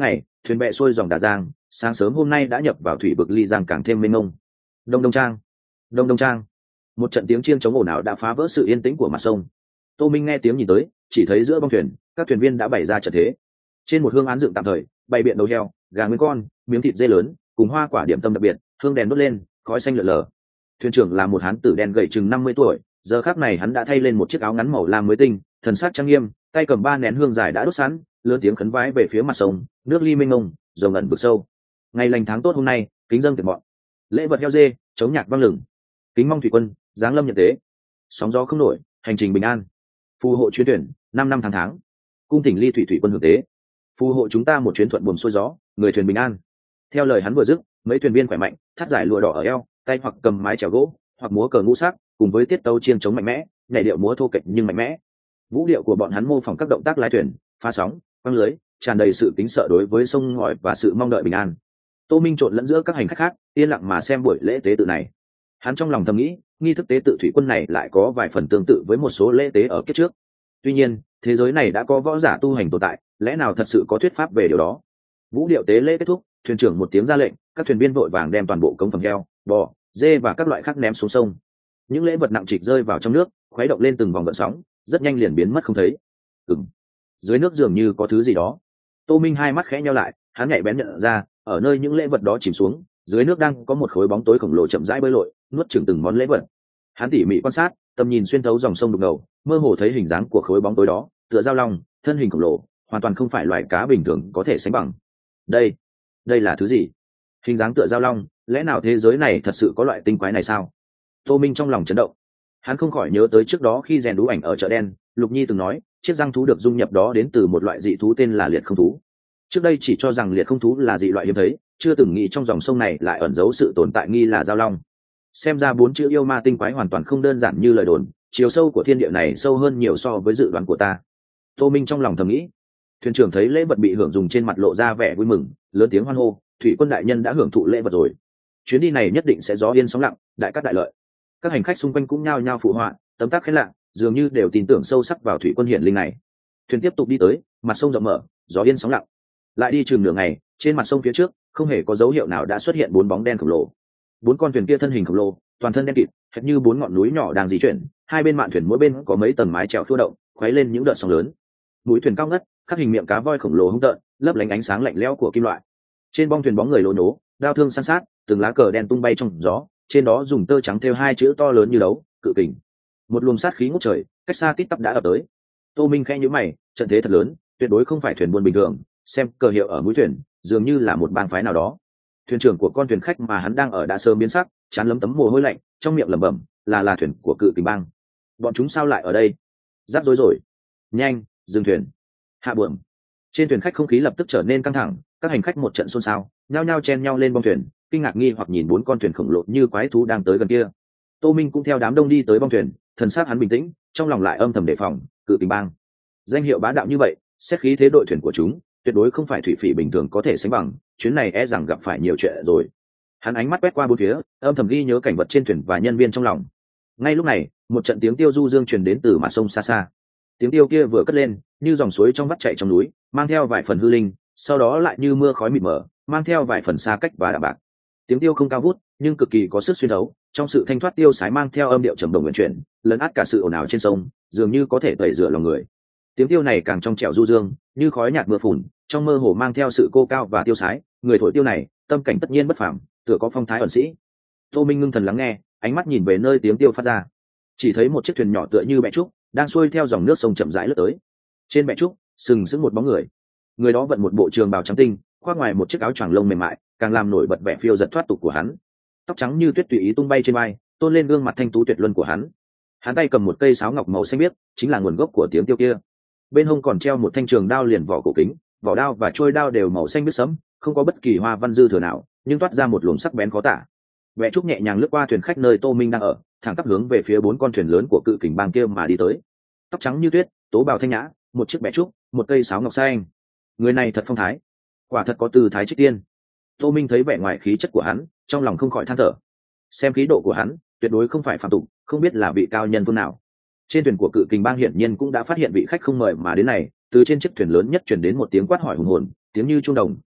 thuyền bè xuôi dòng Đà Giang, sáng sớm hôm nay đã nhập vào thủy vực Ly Giang càng thêm mênh mông. Đông Đông Trang, Đông Đông Trang, một trận tiếng chiêng chống ồn ào đã phá vỡ sự yên tĩnh của mặt sông. Tô Minh nghe tiếng nhìn tới, chỉ thấy giữa bong thuyền, các thuyền viên đã bày ra trận thế. Trên một hương án dựng tạm thời, bày biện đầu heo, gà nguyên con, miếng thịt dê lớn, cùng hoa quả điểm tâm đặc biệt, hương đèn đốt lên, khói xanh lượn lờ. Thuyền trưởng là một hán tử đen gầy chừng năm mươi tuổi, giờ khắc này hắn đã thay lên một chiếc áo ngắn màu lam mới tinh, thần sắc trang nghiêm, tay cầm ba nén hương dài đã đốt sẵn, lớn tiếng khấn vái về phía mặt sông, nước ly mênh mông, rồng ẩn vực sâu. Ngày lành tháng tốt hôm nay, kính dâng tiệc bọn, lễ vật heo dê, chống nhạc vang lừng, kính mong thủy quân giáng lâm nhận tế, sóng gió không nổi, hành trình bình an, phù hộ chuyến thuyền năm năm tháng tháng, cung thỉnh ly thủy thủy quân hưởng tế, phù hộ chúng ta một chuyến thuận buồm xuôi gió, người thuyền bình an. Theo lời hắn vừa dứt, mấy thuyền viên khỏe mạnh, thắt giải lụa đỏ ở eo, tay hoặc cầm mái chèo gỗ, hoặc múa cờ ngũ sắc, cùng với tiết tấu chiêng chống mạnh mẽ, nhảy điệu múa thô kệch nhưng mạnh mẽ. Vũ điệu của bọn hắn mô phỏng các động tác lái thuyền, phá sóng, quăng lưới, tràn đầy sự kính sợ đối với sông ngòi và sự mong đợi bình an. Tô Minh trộn lẫn giữa các hành khách khác, yên lặng mà xem buổi lễ tế tự này. Hắn trong lòng thầm nghĩ, nghi thức tế tự thủy quân này lại có vài phần tương tự với một số lễ tế ở kiếp trước. Tuy nhiên, thế giới này đã có võ giả tu hành tồn tại, lẽ nào thật sự có thuyết pháp về điều đó? Vũ điệu tế lễ kết thúc, thuyền trưởng một tiếng ra lệnh, các thuyền viên vội vàng đem toàn bộ cống phẩm heo, bò, dê và các loại khác ném xuống sông. Những lễ vật nặng trịch rơi vào trong nước, khuấy động lên từng vòng gợn sóng, rất nhanh liền biến mất không thấy. Ừm, dưới nước dường như có thứ gì đó. Tô Minh hai mắt khẽ nheo lại, hắn nhạy bén nhận ra, ở nơi những lễ vật đó chìm xuống, dưới nước đang có một khối bóng tối khổng lồ chậm rãi bơi lội, nuốt chửng từng món lễ vật. Hắn tỉ mỉ quan sát, tầm nhìn xuyên thấu dòng sông đục ngầu, mơ hồ thấy hình dáng của khối bóng tối đó, tựa dao long, thân hình khổng lồ, hoàn toàn không phải loài cá bình thường có thể sánh bằng. Đây, đây là thứ gì? Hình dáng tựa dao long, lẽ nào thế giới này thật sự có loại tinh quái này sao? Tô Minh trong lòng chấn động. Hắn không khỏi nhớ tới trước đó khi rèn đú ảnh ở chợ đen, Lục Nhi từng nói, chiếc răng thú được dung nhập đó đến từ một loại dị thú tên là liệt không thú. Trước đây chỉ cho rằng liệt không thú là dị loại hiếm thấy, chưa từng nghĩ trong dòng sông này lại ẩn giấu sự tồn tại nghi là dao long. Xem ra bốn chữ yêu ma tinh quái hoàn toàn không đơn giản như lời đồn, chiều sâu của thiên địa này sâu hơn nhiều so với dự đoán của ta. Tô Minh trong lòng thầm nghĩ. Thuyền trưởng thấy lễ vật bị hưởng dùng trên mặt lộ ra vẻ vui mừng, lớn tiếng hoan hô, thủy quân đại nhân đã hưởng thụ lễ vật rồi, chuyến đi này nhất định sẽ gió yên sóng lặng, đại cát đại lợi. Các hành khách xung quanh cũng nhao nhao phụ họa, tấm tắc khen lạ, dường như đều tin tưởng sâu sắc vào thủy quân hiển linh này. Thuyền tiếp tục đi tới, mặt sông rộng mở, gió yên sóng lặng. Lại đi chừng nửa ngày, trên mặt sông phía trước không hề có dấu hiệu nào đã xuất hiện bốn bóng đen khổng lồ. Bốn con thuyền kia thân hình khổng lồ, toàn thân đen kịt, hệt như bốn ngọn núi nhỏ đang di chuyển. Hai bên mạn thuyền mỗi bên có mấy tầng mái chèo khua động, khuấy lên những đợt sóng lớn. Mũi thuyền cao ngất, khắc hình miệng cá voi khổng lồ hung tợn, lấp lánh ánh sáng lạnh lẽo của kim loại. Trên bong thuyền bóng người lố nhố, đao thương san sát, từng lá cờ đen tung bay trong gió, trên đó dùng tơ trắng thêu hai chữ to lớn như đấu, cự kình. Một luồng sát khí ngút trời, cách xa tít tắp đã ập tới. Tô Minh khẽ nhíu mày, trận thế thật lớn, tuyệt đối không phải thuyền buôn bình thường, xem cờ hiệu ở mũi thuyền, dường như là một bang phái nào đó. Thuyền trưởng của con thuyền khách mà hắn đang ở đã sớm biến sắc, chán lấm tấm mồ hôi lạnh, trong miệng lẩm bẩm, là là thuyền của cự kình bang. Bọn chúng sao lại ở đây? Rắc rối rồi. Nhanh, dừng thuyền. Hạ buồm. Trên thuyền khách không khí lập tức trở nên căng thẳng, các hành khách một trận xôn xao, nhao nhao chen nhau lên bong thuyền, kinh ngạc nghi hoặc nhìn bốn con thuyền khổng lồ như quái thú đang tới gần kia. Tô Minh cũng theo đám đông đi tới bong thuyền, thần sắc hắn bình tĩnh, trong lòng lại âm thầm đề phòng, cự kình bang. Danh hiệu bá đạo như vậy, xét khí thế đội thuyền của chúng, tuyệt đối không phải thủy phỉ bình thường có thể sánh bằng, chuyến này e rằng gặp phải nhiều chuyện rồi. Hắn ánh mắt quét qua bốn phía, âm thầm ghi nhớ cảnh vật trên thuyền và nhân viên trong lòng. Ngay lúc này, một trận tiếng tiêu du dương truyền đến từ mặt sông xa xa. Tiếng tiêu kia vừa cất lên, như dòng suối trong vắt chảy trong núi, mang theo vài phần hư linh, sau đó lại như mưa khói mịt mờ, mang theo vài phần xa cách và đạm bạc. Tiếng tiêu không cao vút, nhưng cực kỳ có sức xuyên thấu, trong sự thanh thoát tiêu sái mang theo âm điệu trầm đồng uyển chuyển, lấn át cả sự ồn ào trên sông, dường như có thể tẩy rửa lòng người. Tiếng tiêu này càng trong trẻo du dương, như khói nhạt mưa phùn, trong mơ hồ mang theo sự cô cao và tiêu sái, người thổi tiêu này, tâm cảnh tất nhiên bất phàm, tựa có phong thái ẩn sĩ. Tô Minh ngưng thần lắng nghe, ánh mắt nhìn về nơi tiếng tiêu phát ra. Chỉ thấy một chiếc thuyền nhỏ tựa như bẹ trúc, đang xuôi theo dòng nước sông chậm rãi lướt tới. Trên bẹ trúc, sừng sững một bóng người. Người đó vận một bộ trường bào trắng tinh, khoác ngoài một chiếc áo choàng lông mềm mại, càng làm nổi bật vẻ phiêu dật thoát tục của hắn. Tóc trắng như tuyết tùy ý tung bay trên vai, tôn lên gương mặt thanh tú tuyệt luân của hắn. Hắn tay cầm một cây sáo ngọc màu xanh biếc, chính là nguồn gốc của tiếng tiêu kia. Bên hông còn treo một thanh trường đao liền vỏ cổ kính, vỏ đao và trôi đao đều màu xanh biếc sẫm, không có bất kỳ hoa văn dư thừa nào, nhưng toát ra một luồng sắc bén khó tả. Vẽ trúc nhẹ nhàng lướt qua thuyền khách nơi Tô Minh đang ở, thẳng tắp hướng về phía bốn con thuyền lớn của cự kình bang kia mà đi tới. Tóc trắng như tuyết, tố bào thanh nhã, một chiếc bẹ trúc, một cây sáo ngọc xanh. Người này thật phong thái, quả thật có tư thái trích tiên. Tô Minh thấy vẻ ngoài khí chất của hắn, trong lòng không khỏi than thở. Xem khí độ của hắn, tuyệt đối không phải phàm tục, không biết là vị cao nhân phương nào. Trên thuyền của cự kình bang hiển nhiên cũng đã phát hiện vị khách không mời mà đến này, từ trên chiếc thuyền lớn nhất truyền đến một tiếng quát hỏi hùng hồn, tiếng như trung đồng,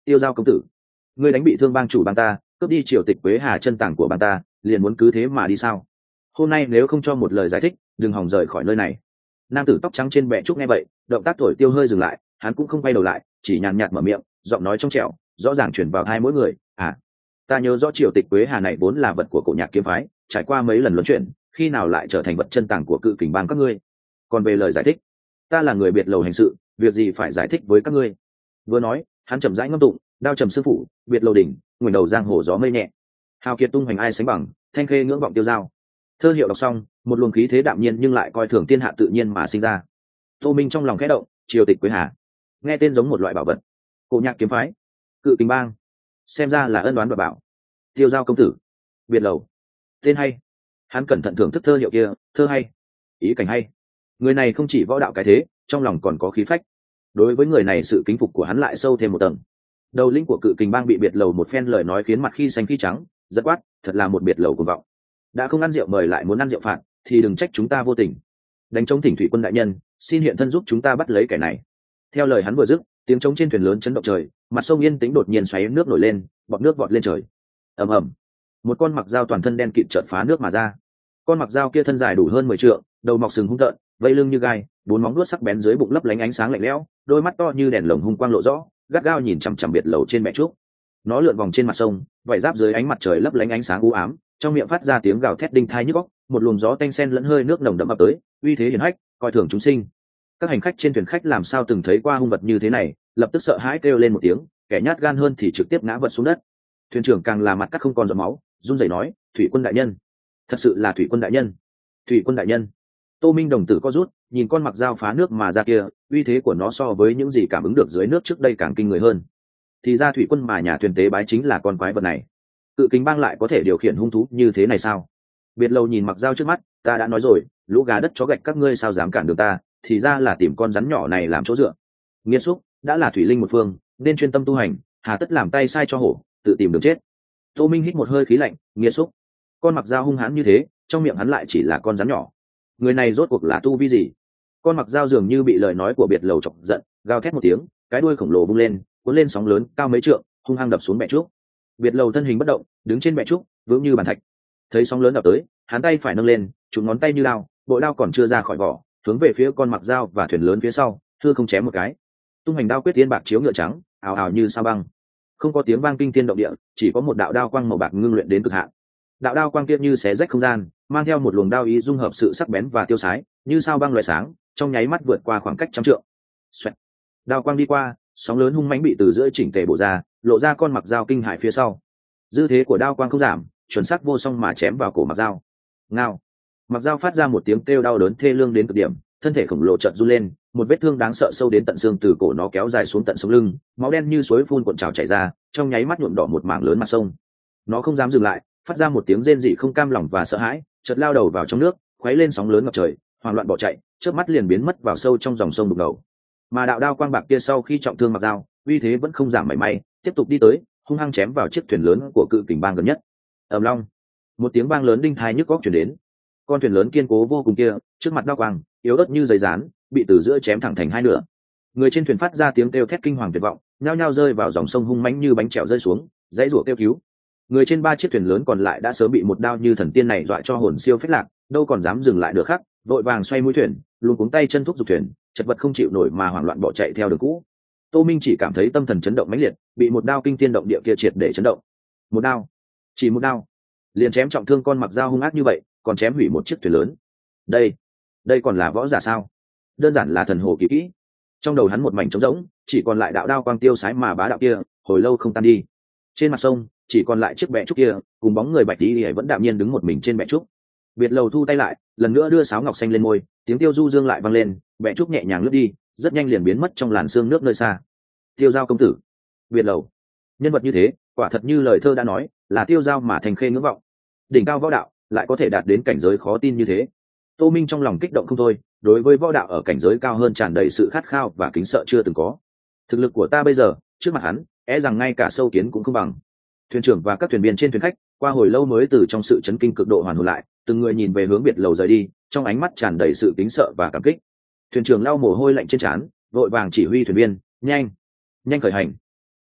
Tiêu Giao công tử, ngươi đánh bị thương bang chủ bang ta, cướp đi triều tịch Quế Hà chân tàng của bang ta, liền muốn cứ thế mà đi sao? Hôm nay nếu không cho một lời giải thích, đừng hòng rời khỏi nơi này. Nam tử tóc trắng trên bệ trúc nghe vậy, động tác thổi tiêu hơi dừng lại, hắn cũng không quay đầu lại, chỉ nhàn nhạt mở miệng, giọng nói trong trẻo, rõ ràng chuyển vào hai mỗi người. À, ta nhớ rõ triều tịch Quế Hà này vốn là vật của cổ nhạc kiếm phái, trải qua mấy lần luân chuyển, khi nào lại trở thành vật chân tàng của cự kình bang các ngươi? Còn về lời giải thích, ta là người biệt lầu hành sự, việc gì phải giải thích với các ngươi? Vừa nói, hắn chậm rãi ngâm tụng, đao trầm sư phụ, biệt lầu đỉnh, nguyền đầu giang hồ gió mây nhẹ, hào kiệt tung hoành ai sánh bằng, thanh khê ngưỡng vọng Tiêu Giao. Thơ hiệu đọc xong, một luồng khí thế đạm nhiên nhưng lại coi thường thiên hạ tự nhiên mà sinh ra. Tô Minh trong lòng khẽ động, triều tịch Quế Hà, nghe tên giống một loại bảo vật. Cổ nhạc kiếm phái, cự kình bang, xem ra là ân đoán và bảo. Tiêu Giao công tử, biệt lầu, tên hay. Hắn cẩn thận thưởng thức thơ hiệu kia, thơ hay, ý cảnh hay. Người này không chỉ võ đạo cái thế, trong lòng còn có khí phách. Đối với người này sự kính phục của hắn lại sâu thêm một tầng. Đầu lĩnh của cự kình bang bị biệt lầu một phen lời nói khiến mặt khi xanh khi trắng, rất quát, thật là một biệt lầu cuồng vọng. Đã không ăn rượu mời lại muốn ăn rượu phạt, thì đừng trách chúng ta vô tình. Đánh trống thỉnh thủy quân đại nhân, xin hiện thân giúp chúng ta bắt lấy kẻ này. Theo lời hắn vừa dứt, tiếng trống trên thuyền lớn chấn động trời, mặt sông yên tĩnh đột nhiên xoáy nước nổi lên, bọt nước vọt lên trời. Ầm ầm, một con mặc dao toàn thân đen kịt chợt phá nước mà ra. Con mặc dao kia thân dài đủ hơn mười trượng, đầu mọc sừng hung tợn, vây lưng như gai, bốn móng vuốt sắc bén dưới bụng lấp lánh ánh sáng lạnh lẽo, đôi mắt to như đèn lồng hung quang lộ rõ, gắt gao nhìn chằm chằm biệt lầu trên mẹ trúc. Nó lượn vòng trên mặt sông, vảy giáp dưới ánh mặt trời lấp lánh ánh sáng u ám, trong miệng phát ra tiếng gào thét đinh thai nhức óc, một luồng gió tanh sen lẫn hơi nước nồng đậm ập tới, uy thế hiển hách, coi thường chúng sinh. Các hành khách trên thuyền khách làm sao từng thấy qua hung vật như thế này, lập tức sợ hãi kêu lên một tiếng, kẻ nhát gan hơn thì trực tiếp ngã vật xuống đất. Thuyền trưởng càng là mặt cắt không còn giọt máu, run rẩy nói, thủy quân đại nhân, thật sự là thủy quân đại nhân, thủy quân đại nhân. Tô Minh đồng tử co rút, nhìn con mặc dao phá nước mà ra kia, uy thế của nó so với những gì cảm ứng được dưới nước trước đây càng kinh người hơn. Thì ra thủy quân mà nhà thuyền tế bái chính là con quái vật này. Cự kình bang lại có thể điều khiển hung thú như thế này sao? Biệt lầu nhìn mặc dao trước mắt, ta đã nói rồi, lũ gà đất chó gạch các ngươi sao dám cản được ta, thì ra là tìm con rắn nhỏ này làm chỗ dựa. Nghiệt xúc, đã là thủy linh một phương, nên chuyên tâm tu hành, hà tất làm tay sai cho hổ, tự tìm đường chết. Tô Minh hít một hơi khí lạnh, nghiệt xúc. Con mặc dao hung hãn như thế, trong miệng hắn lại chỉ là con rắn nhỏ. Người này rốt cuộc là tu vi gì? Con mặc dao dường như bị lời nói của biệt lầu chọc giận, gào thét một tiếng, cái đuôi khổng lồ vung lên, cuốn lên sóng lớn cao mấy trượng, hung hăng đập xuống bệ trúc. Biệt lầu thân hình bất động, đứng trên bệ trúc, vững như bàn thạch. Thấy sóng lớn đập tới, hắn tay phải nâng lên, chụm ngón tay như lao, bội đao còn chưa ra khỏi vỏ, hướng về phía con mặc dao và thuyền lớn phía sau, thưa không chém một cái. Tung hành đao quyết tiên bạc chiếu ngựa trắng, ào ào như sao băng. Không có tiếng vang kinh thiên động địa, chỉ có một đạo đao quang màu bạc ngưng luyện đến cực hạn. Đạo đao quang kia như xé rách không gian, mang theo một luồng đao ý dung hợp sự sắc bén và tiêu sái, như sao băng loại sáng, trong nháy mắt vượt qua khoảng cách trăm trượng. Xoẹt. Đao quang đi qua, sóng lớn hung mãnh bị từ giữa chỉnh tề bổ ra, lộ ra con mặc dao kinh hại phía sau. Dư thế của đao quang không giảm, chuẩn xác vô song mà chém vào cổ mặc dao. Ngao. Mặc dao phát ra một tiếng kêu đau đớn thê lương đến cực điểm, thân thể khổng lồ chợt run lên, một vết thương đáng sợ sâu đến tận xương từ cổ nó kéo dài xuống tận sống lưng, máu đen như suối phun cuộn trào chảy ra, trong nháy mắt nhuộm đỏ một mảng lớn mặt sông. Nó không dám dừng lại, phát ra một tiếng rên rỉ không cam lòng và sợ hãi, chợt lao đầu vào trong nước, khuấy lên sóng lớn ngập trời, hoảng loạn bỏ chạy, chớp mắt liền biến mất vào sâu trong dòng sông đục ngầu. Mà đạo đao quang bạc kia sau khi trọng thương mặc dao, uy thế vẫn không giảm mảy may, tiếp tục đi tới, hung hăng chém vào chiếc thuyền lớn của cự kình bang gần nhất. Ầm long, một tiếng vang lớn đinh thai nhức óc truyền đến. Con thuyền lớn kiên cố vô cùng kia, trước mặt đao quang, yếu ớt như giấy rán, bị từ giữa chém thẳng thành hai nửa. Người trên thuyền phát ra tiếng kêu thét kinh hoàng tuyệt vọng, nhao nhao rơi vào dòng sông hung mãnh như bánh trèo rơi xuống, dãy rủa kêu cứu. Người trên ba chiếc thuyền lớn còn lại đã sớm bị một đao như thần tiên này dọa cho hồn siêu phách lạc, đâu còn dám dừng lại được khắc, vội vàng xoay mũi thuyền, luôn cuống tay chân thúc giục thuyền, chật vật không chịu nổi mà hoảng loạn bỏ chạy theo đường cũ. Tô Minh chỉ cảm thấy tâm thần chấn động mãnh liệt, bị một đao kinh thiên động địa kia triệt để chấn động. Một đao, chỉ một đao, liền chém trọng thương con mặc dao hung ác như vậy, còn chém hủy một chiếc thuyền lớn. Đây, đây còn là võ giả sao? Đơn giản là thần hồ kỳ kỹ. Trong đầu hắn một mảnh trống rỗng, chỉ còn lại đạo đao quang tiêu sái mà bá đạo kia, hồi lâu không tan đi. Trên mặt sông, chỉ còn lại chiếc bè trúc kia, cùng bóng người bạch tí vẫn đạm nhiên đứng một mình trên bè trúc. Biệt lầu thu tay lại, lần nữa đưa sáo ngọc xanh lên môi, tiếng tiêu du dương lại vang lên, bè trúc nhẹ nhàng lướt đi, rất nhanh liền biến mất trong làn sương nước nơi xa. Tiêu Giao công tử, Biệt lầu, nhân vật như thế, quả thật như lời thơ đã nói, là tiêu giao mà thành khê ngưỡng vọng. Đỉnh cao võ đạo lại có thể đạt đến cảnh giới khó tin như thế. Tô Minh trong lòng kích động không thôi, đối với võ đạo ở cảnh giới cao hơn tràn đầy sự khát khao và kính sợ chưa từng có. Thực lực của ta bây giờ, trước mặt hắn, e rằng ngay cả sâu kiến cũng không bằng. Thuyền trưởng và các thuyền viên trên thuyền khách, qua hồi lâu mới từ trong sự chấn kinh cực độ hoàn hồn lại, từng người nhìn về hướng biệt lầu rời đi, trong ánh mắt tràn đầy sự kính sợ và cảm kích. Thuyền trưởng lau mồ hôi lạnh trên trán, vội vàng chỉ huy thuyền viên, nhanh, nhanh khởi hành.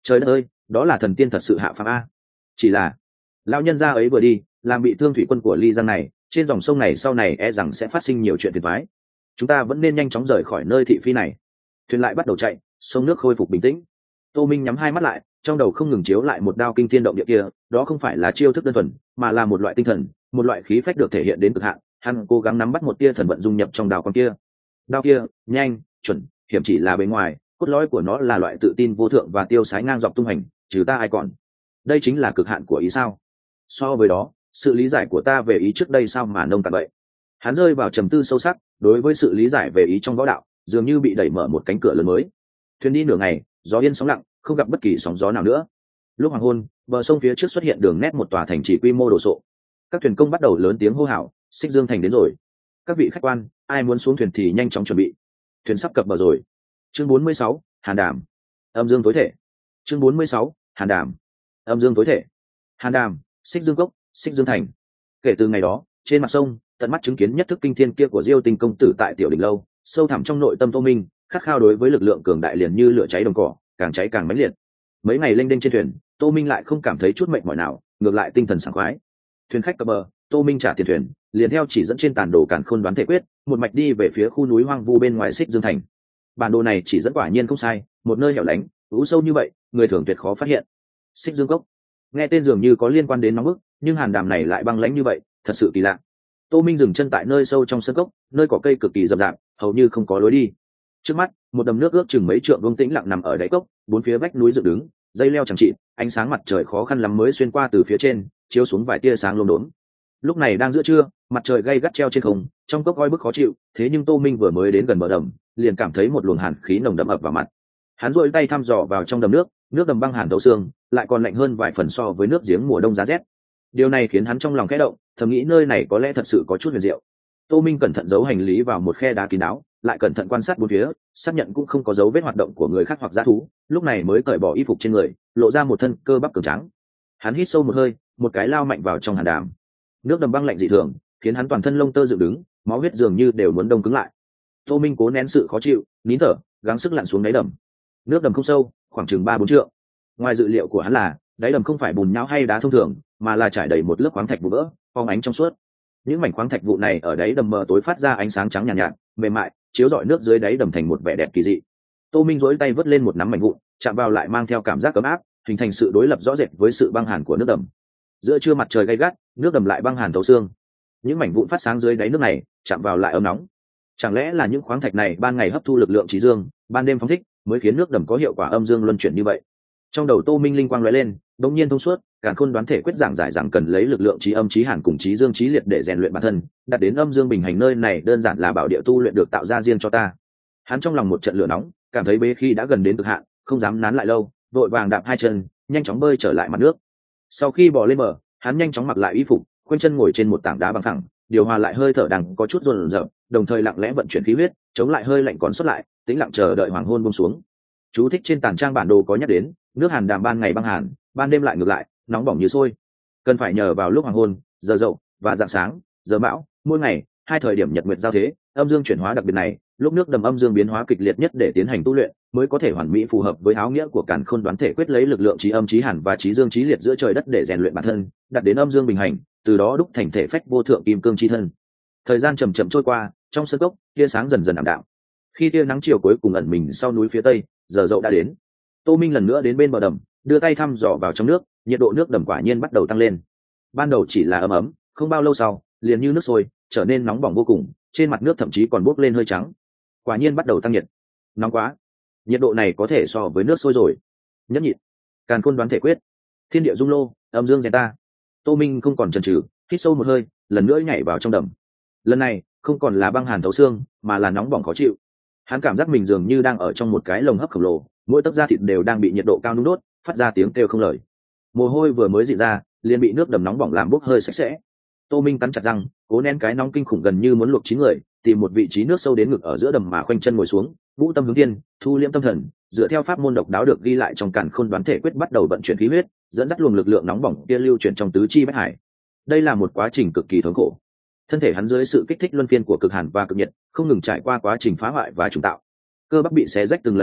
Trời đất ơi, đó là thần tiên thật sự hạ phàm a. Chỉ là lão nhân gia ấy vừa đi, làm bị thương thủy quân của Ly Giang này, trên dòng sông này sau này e rằng sẽ phát sinh nhiều chuyện phiền toái. Chúng ta vẫn nên nhanh chóng rời khỏi nơi thị phi này. Thuyền lại bắt đầu chạy, sông nước khôi phục bình tĩnh. Tô Minh nhắm hai mắt lại, trong đầu không ngừng chiếu lại một đao kinh thiên động địa kia, đó không phải là chiêu thức đơn thuần, mà là một loại tinh thần, một loại khí phách được thể hiện đến cực hạn. Hắn cố gắng nắm bắt một tia thần vận dung nhập trong đao con kia. Đao kia, nhanh, chuẩn, hiểm chỉ là bề ngoài, cốt lõi của nó là loại tự tin vô thượng và tiêu sái ngang dọc tung hành, trừ ta ai còn. Đây chính là cực hạn của ý sao? So với đó, sự lý giải của ta về ý trước đây sao mà nông cạn vậy? Hắn rơi vào trầm tư sâu sắc, đối với sự lý giải về ý trong võ đạo, dường như bị đẩy mở một cánh cửa lớn mới. Thuyền đi nửa ngày, gió yên sóng lặng, không gặp bất kỳ sóng gió nào nữa. Lúc hoàng hôn, bờ sông phía trước xuất hiện đường nét một tòa thành trì quy mô đồ sộ. Các thuyền công bắt đầu lớn tiếng hô hào, Xích Dương thành đến rồi. Các vị khách quan, ai muốn xuống thuyền thì nhanh chóng chuẩn bị. Thuyền sắp cập bờ rồi. Chương bốn mươi sáu, Hàn Đàm. Âm dương tối thể. Chương bốn mươi sáu, Hàn Đàm. Âm dương tối thể. Hàn Đàm, Xích Dương cốc, Xích Dương thành. Kể từ ngày đó, trên mặt sông, tận mắt chứng kiến nhất thức kinh thiên kia của Diêu Tinh công tử tại tiểu đỉnh lâu, sâu thẳm trong nội tâm Tô Minh, khát khao đối với lực lượng cường đại liền như lửa cháy đồng cỏ, càng cháy càng mãnh liệt. Mấy ngày lênh đênh trên thuyền, Tô Minh lại không cảm thấy chút mệt mỏi nào, ngược lại tinh thần sảng khoái. Thuyền khách cập bờ, Tô Minh trả tiền thuyền, liền theo chỉ dẫn trên tàn đồ càn khôn đoán thể quyết, một mạch đi về phía khu núi hoang vu bên ngoài Xích Dương thành. Bản đồ này chỉ dẫn quả nhiên không sai, một nơi hẻo lánh, u sâu như vậy, người thường tuyệt khó phát hiện. Xích Dương cốc, nghe tên dường như có liên quan đến nóng bức, nhưng Hàn Đàm này lại băng lãnh như vậy, thật sự kỳ lạ. Tô Minh dừng chân tại nơi sâu trong sân cốc, nơi cỏ cây cực kỳ rậm rạp, hầu như không có lối đi. Trước mắt, một đầm nước ước chừng mấy trượng vuông tĩnh lặng nằm ở đáy cốc, bốn phía vách núi dựng đứng, dây leo chẳng trị, ánh sáng mặt trời khó khăn lắm mới xuyên qua từ phía trên, chiếu xuống vài tia sáng lốm đốm. Lúc này đang giữa trưa, mặt trời gay gắt treo trên không, trong cốc oi bức khó chịu, thế nhưng Tô Minh vừa mới đến gần bờ đầm, liền cảm thấy một luồng hàn khí nồng đậm ập vào mặt. Hắn duỗi tay thăm dò vào trong đầm nước, nước đầm băng hàn thấu xương, lại còn lạnh hơn vài phần so với nước giếng mùa đông giá rét. Điều này khiến hắn trong lòng khẽ động, thầm nghĩ nơi này có lẽ thật sự có chút huyền diệu. Tô Minh cẩn thận giấu hành lý vào một khe đá kín đáo, lại cẩn thận quan sát bốn phía, xác nhận cũng không có dấu vết hoạt động của người khác hoặc dã thú, lúc này mới cởi bỏ y phục trên người, lộ ra một thân cơ bắp cường tráng. Hắn hít sâu một hơi, một cái lao mạnh vào trong hàn đàm. Nước đầm băng lạnh dị thường, khiến hắn toàn thân lông tơ dựng đứng, máu huyết dường như đều muốn đông cứng lại. Tô Minh cố nén sự khó chịu, nín thở, gắng sức lặn xuống đáy đầm. Nước đầm không sâu, khoảng chừng ba bốn trượng. Ngoài dự liệu của hắn là, đáy đầm không phải bùn nhão hay đá thông thường, mà là trải đầy một lớp khoáng thạch vụ vỡ, phóng ánh trong suốt. Những mảnh khoáng thạch vụ này ở đáy đầm mờ tối phát ra ánh sáng trắng nhàn nhạt, nhạt, mềm mại, chiếu rọi nước dưới đáy đầm thành một vẻ đẹp kỳ dị. Tô Minh duỗi tay vớt lên một nắm mảnh vụn, chạm vào lại mang theo cảm giác ấm áp, hình thành sự đối lập rõ rệt với sự băng hàn của nước đầm. Giữa trưa mặt trời gay gắt, nước đầm lại băng hàn thấu xương. Những mảnh vụn phát sáng dưới đáy nước này, chạm vào lại ấm nóng. Chẳng lẽ là những khoáng thạch này ban ngày hấp thu lực lượng trí dương, ban đêm phóng thích, mới khiến nước đầm có hiệu quả âm dương luân chuyển như vậy? Trong đầu Tô Minh linh quang lóe lên, đột nhiên thông suốt, càn khôn đoán thể quyết giảng giải rằng cần lấy lực lượng trí âm trí hàn cùng trí dương trí liệt để rèn luyện bản thân, đạt đến âm dương bình hành nơi này đơn giản là bảo địa tu luyện được tạo ra riêng cho ta. Hắn trong lòng một trận lửa nóng, cảm thấy bế khi đã gần đến cực hạn, không dám nán lại lâu, vội vàng đạp hai chân, nhanh chóng bơi trở lại mặt nước. Sau khi bò lên bờ, hắn nhanh chóng mặc lại y phục, khoanh chân ngồi trên một tảng đá bằng phẳng, điều hòa lại hơi thở đang có chút run rợn, đồng thời lặng lẽ vận chuyển khí huyết, chống lại hơi lạnh còn sót lại, tĩnh lặng chờ đợi hoàng hôn buông xuống. Chú thích trên tàn trang bản đồ có nhắc đến, nước Hàn Đàm ban ngày băng hàn, ban đêm lại ngược lại, nóng bỏng như sôi. Cần phải nhờ vào lúc hoàng hôn, giờ dậu và rạng sáng, giờ mão, mỗi ngày hai thời điểm nhật nguyệt giao thế, âm dương chuyển hóa đặc biệt này, lúc nước đầm âm dương biến hóa kịch liệt nhất để tiến hành tu luyện, mới có thể hoàn mỹ phù hợp với áo nghĩa của càn khôn đoán thể quyết lấy lực lượng trí âm trí hàn và trí dương trí liệt giữa trời đất để rèn luyện bản thân, đạt đến âm dương bình hành, từ đó đúc thành thể phách vô thượng kim cương chi thân. Thời gian chậm chậm trôi qua, trong sân cốc, tia sáng dần dần ảm đạm. Khi tia nắng chiều cuối cùng ẩn mình sau núi phía tây, giờ dậu đã đến. Tô Minh lần nữa đến bên bờ đầm, đưa tay thăm dò vào trong nước, nhiệt độ nước đầm quả nhiên bắt đầu tăng lên. Ban đầu chỉ là ấm ấm, không bao lâu sau, liền như nước sôi, trở nên nóng bỏng vô cùng, trên mặt nước thậm chí còn bốc lên hơi trắng. Quả nhiên bắt đầu tăng nhiệt. Nóng quá, nhiệt độ này có thể so với nước sôi rồi. Nhẫn nhịn, càn khôn đoán thể quyết, thiên địa dung lô, âm dương rèn ta. Tô Minh không còn chần chừ, hít sâu một hơi, lần nữa nhảy vào trong đầm. Lần này không còn là băng hàn thấu xương, mà là nóng bỏng khó chịu. Hắn cảm giác mình dường như đang ở trong một cái lồng hấp khổng lồ, mỗi tấc da thịt đều đang bị nhiệt độ cao nung đốt, phát ra tiếng kêu không lời. Mồ hôi vừa mới dị ra, liền bị nước đầm nóng bỏng làm bốc hơi sạch sẽ. Tô Minh cắn chặt răng, cố nén cái nóng kinh khủng gần như muốn luộc chín người, tìm một vị trí nước sâu đến ngực ở giữa đầm mà khoanh chân ngồi xuống, vũ tâm hướng thiên, thu liễm tâm thần, dựa theo pháp môn độc đáo được ghi lại trong càn khôn đoán thể quyết bắt đầu vận chuyển khí huyết, dẫn dắt luồng lực lượng nóng bỏng kia lưu chuyển trong tứ chi bách hải. Đây là một quá trình cực kỳ thống khổ. Thân thể hắn dưới sự kích thích luân phiên của cực hàn và cực nhiệt, không ngừng trải qua quá trình phá hoại và trùng tạo. Cơ bắp bị xé rách từng lần một,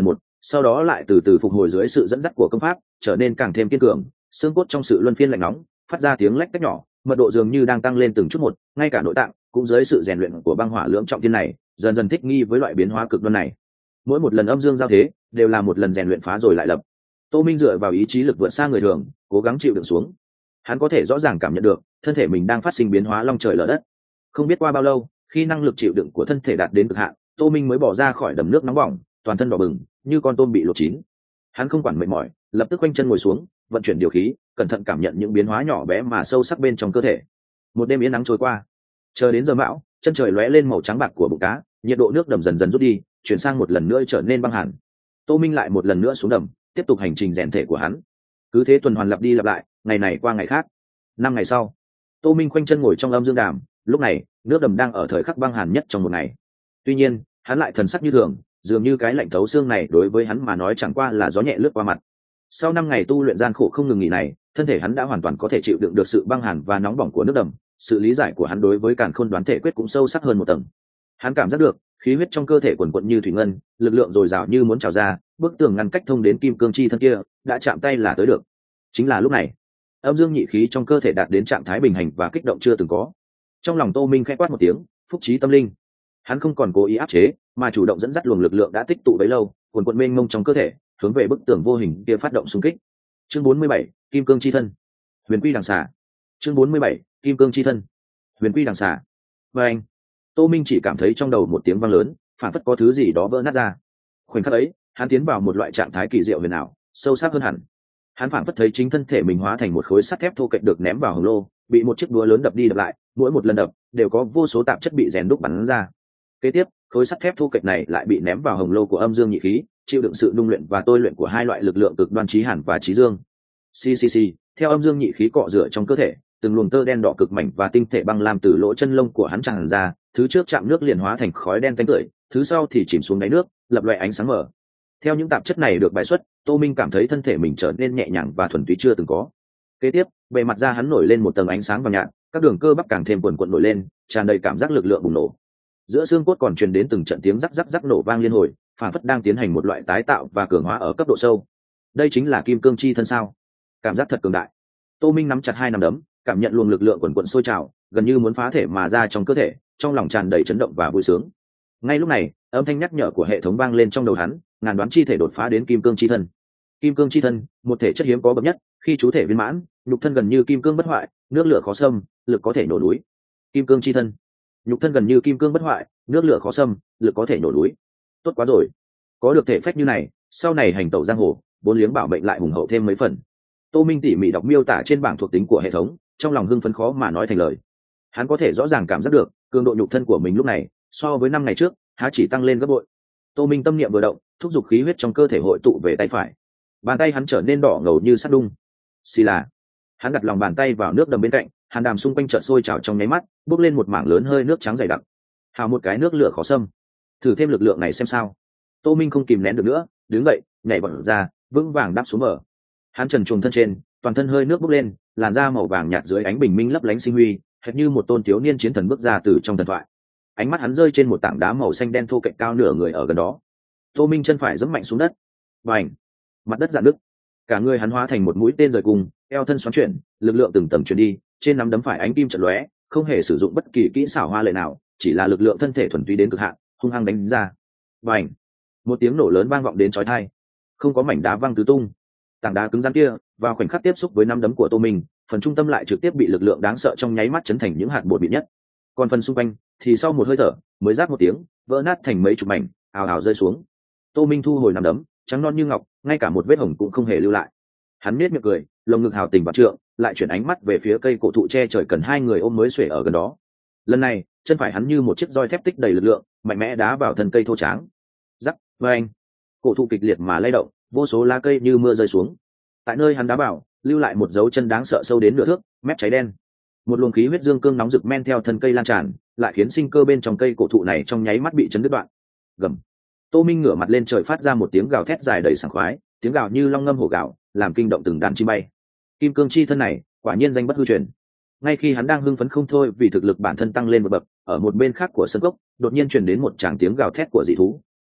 sau đó lại từ từ phục hồi dưới sự dẫn dắt của công pháp, trở nên càng thêm kiên cường, xương cốt trong sự luân phiên lạnh nóng phát ra tiếng lách cách nhỏ, mật độ dường như đang tăng lên từng chút một, ngay cả nội tạng cũng dưới sự rèn luyện của băng hỏa lưỡng trọng thiên này dần dần thích nghi với loại biến hóa cực đoan này. Mỗi một lần âm dương giao thế đều là một lần rèn luyện phá rồi lại lập. Tô Minh dựa vào ý chí lực vượt xa người thường, cố gắng chịu đựng xuống. Hắn có thể rõ ràng cảm nhận được thân thể mình đang phát sinh biến hóa long trời lở đất. Không biết qua bao lâu, khi năng lực chịu đựng của thân thể đạt đến cực hạn, Tô Minh mới bỏ ra khỏi đầm nước nóng bỏng, toàn thân đỏ bừng như con tôm bị luộc chín. Hắn không quản mệt mỏi, lập tức quanh chân ngồi xuống, vận chuyển điều khí, cẩn thận cảm nhận những biến hóa nhỏ bé mà sâu sắc bên trong cơ thể. Một đêm yên nắng trôi qua, chờ đến giờ mão, chân trời lóe lên màu trắng bạc của bụng cá, nhiệt độ nước đầm dần dần rút đi, chuyển sang một lần nữa trở nên băng hàn. Tô Minh lại một lần nữa xuống đầm, tiếp tục hành trình rèn thể của hắn. Cứ thế tuần hoàn lặp đi lặp lại, ngày này qua ngày khác. Năm ngày sau, Tô Minh khoanh chân ngồi trong âm dương đàm, lúc này nước đầm đang ở thời khắc băng hàn nhất trong một ngày. Tuy nhiên hắn lại thần sắc như thường, dường như cái lạnh thấu xương này đối với hắn mà nói chẳng qua là gió nhẹ lướt qua mặt. Sau năm ngày tu luyện gian khổ không ngừng nghỉ này, thân thể hắn đã hoàn toàn có thể chịu đựng được sự băng hàn và nóng bỏng của nước đầm. Sự lý giải của hắn đối với càn khôn đoán thể quyết cũng sâu sắc hơn một tầng. Hắn cảm giác được khí huyết trong cơ thể quần quận như thủy ngân, lực lượng dồi dào như muốn trào ra, bức tường ngăn cách thông đến kim cương chi thân kia đã chạm tay là tới được. Chính là lúc này, âm dương nhị khí trong cơ thể đạt đến trạng thái bình hành và kích động chưa từng có. Trong lòng Tô Minh khẽ quát một tiếng, phúc trí tâm linh. Hắn không còn cố ý áp chế, mà chủ động dẫn dắt luồng lực lượng đã tích tụ bấy lâu, quần quận mênh mông trong cơ thể, hướng về bức tường vô hình kia phát động xung kích. Chương bốn mươi bảy, Kim Cương chi thân, Huyền Quy đằng xà. Chương bốn mươi bảy, Kim Cương chi thân, Huyền Quy đằng xà. Và anh, Tô Minh chỉ cảm thấy trong đầu một tiếng vang lớn, phản phất có thứ gì đó vỡ nát ra. Khoảnh khắc ấy, hắn tiến vào một loại trạng thái kỳ diệu huyền ảo, sâu sắc hơn hẳn. Hắn phản phất thấy chính thân thể mình hóa thành một khối sắt thép thô kệch được ném vào hồng lô, bị một chiếc búa lớn đập đi đập lại, mỗi một lần đập đều có vô số tạp chất bị rèn đúc bắn ra. Kế tiếp, khối sắt thép thô kệch này lại bị ném vào hồng lô của âm dương nhị khí, chịu đựng sự nung luyện và tôi luyện của hai loại lực lượng cực đoan chí hàn và chí dương. Xì xì xì, theo âm dương nhị khí cọ rửa trong cơ thể, từng luồng tơ đen đỏ cực mảnh và tinh thể băng lam từ lỗ chân lông của hắn tràn ra, thứ trước chạm nước liền hóa thành khói đen tanh tưởi, thứ sau thì chìm xuống đáy nước, lập loè ánh sáng mở. Theo những tạp chất này được bài xuất, Tô Minh cảm thấy thân thể mình trở nên nhẹ nhàng và thuần túy chưa từng có. Kế tiếp, bề mặt da hắn nổi lên một tầng ánh sáng vàng nhạt, các đường cơ bắp càng thêm cuồn cuộn nổi lên, tràn đầy cảm giác lực lượng bùng nổ. Giữa xương cốt còn truyền đến từng trận tiếng rắc rắc rắc nổ vang liên hồi, phản phất đang tiến hành một loại tái tạo và cường hóa ở cấp độ sâu. Đây chính là kim cương chi thân sao? Cảm giác thật cường đại. Tô Minh nắm chặt hai nắm đấm, cảm nhận luồng lực lượng cuồn cuộn sôi trào, gần như muốn phá thể mà ra trong cơ thể, trong lòng tràn đầy chấn động và vui sướng. Ngay lúc này, âm thanh nhắc nhở của hệ thống vang lên trong đầu hắn, ngàn đoán chi thể đột phá đến kim cương chi thân. Kim cương chi thân, một thể chất hiếm có bậc nhất, khi chú thể viên mãn, nhục thân gần như kim cương bất hoại, nước lửa khó xâm, lực có thể nổ núi. Kim cương chi thân, nhục thân gần như kim cương bất hoại, nước lửa khó xâm, lực có thể nổ núi. Tốt quá rồi, có được thể phách như này, sau này hành tẩu giang hồ, vốn liếng bảo mệnh lại hùng hậu thêm mấy phần. Tô Minh tỉ mỉ đọc miêu tả trên bảng thuộc tính của hệ thống, trong lòng hưng phấn khó mà nói thành lời. Hắn có thể rõ ràng cảm giác được cường độ nhục thân của mình lúc này so với năm ngày trước há chỉ tăng lên gấp bội. Tô Minh tâm niệm vừa động, thúc giục khí huyết trong cơ thể hội tụ về tay phải, bàn tay hắn trở nên đỏ ngầu như sắt đung. Xì là, hắn đặt lòng bàn tay vào nước đầm bên cạnh, hàn đàm xung quanh chợt sôi trào trong nháy mắt, bốc lên một mảng lớn hơi nước trắng dày đặc. Hào một cái nước lửa khó xâm, thử thêm lực lượng này xem sao. Tô Minh không kìm nén được nữa, đứng dậy, nhảy vọt ra, vững vàng đáp xuống bờ. Hắn trần truồng thân trên, toàn thân hơi nước bốc lên, làn da màu vàng nhạt dưới ánh bình minh lấp lánh sinh huy, hệt như một tôn thiếu niên chiến thần bước ra từ trong thần thoại. Ánh mắt hắn rơi trên một tảng đá màu xanh đen thô kệch cao nửa người ở gần đó. Tô Minh chân phải giẫm mạnh xuống đất, bành, mặt đất rạn nứt, cả người hắn hóa thành một mũi tên rời cùng, eo thân xoắn chuyển, lực lượng từng tầng truyền đi, trên nắm đấm phải ánh kim chợt lóe, không hề sử dụng bất kỳ kỹ xảo hoa lệ nào, chỉ là lực lượng thân thể thuần túy đến cực hạn, hung hăng đánh ra. Bành, một tiếng nổ lớn vang vọng đến chói tai, không có mảnh đá văng tứ tung. Tảng đá cứng rắn kia vào khoảnh khắc tiếp xúc với nắm đấm của Tô Minh, phần trung tâm lại trực tiếp bị lực lượng đáng sợ trong nháy mắt chấn thành những hạt bột bị nhất. Còn phần xung quanh thì sau một hơi thở mới rát một tiếng, vỡ nát thành mấy chục mảnh, ào ào rơi xuống. Tô Minh thu hồi nắm đấm, trắng non như ngọc, ngay cả một vết hồng cũng không hề lưu lại. Hắn nhếch miệng cười, lồng ngực hào tình vạn trượng, lại chuyển ánh mắt về phía cây cổ thụ che trời cần hai người ôm mới xuể ở gần đó. Lần này, chân phải hắn như một chiếc roi thép tích đầy lực lượng, mạnh mẽ đá vào thân cây thô tráng. Rắc, vang, cổ thụ kịch liệt mà lay động, vô số lá cây như mưa rơi xuống. Tại nơi hắn đá vào, lưu lại một dấu chân đáng sợ sâu đến nửa thước, mép cháy đen. Một luồng khí huyết dương cương nóng rực men theo thân cây lan tràn, lại khiến sinh cơ bên trong cây cổ thụ này trong nháy mắt bị chấn đứt đoạn. Gầm. Tô Minh ngửa mặt lên trời phát ra một tiếng gào thét dài đầy sảng khoái, tiếng gào như long ngâm hổ gào, làm kinh động từng đàn chim bay. Kim cương chi thân này, quả nhiên danh bất hư truyền. Ngay khi hắn đang hưng phấn không thôi vì thực lực bản thân tăng lên một bậc, ở một bên khác của sân cốc, đột nhiên truyền đến một tràng tiếng gào thét của dị thú,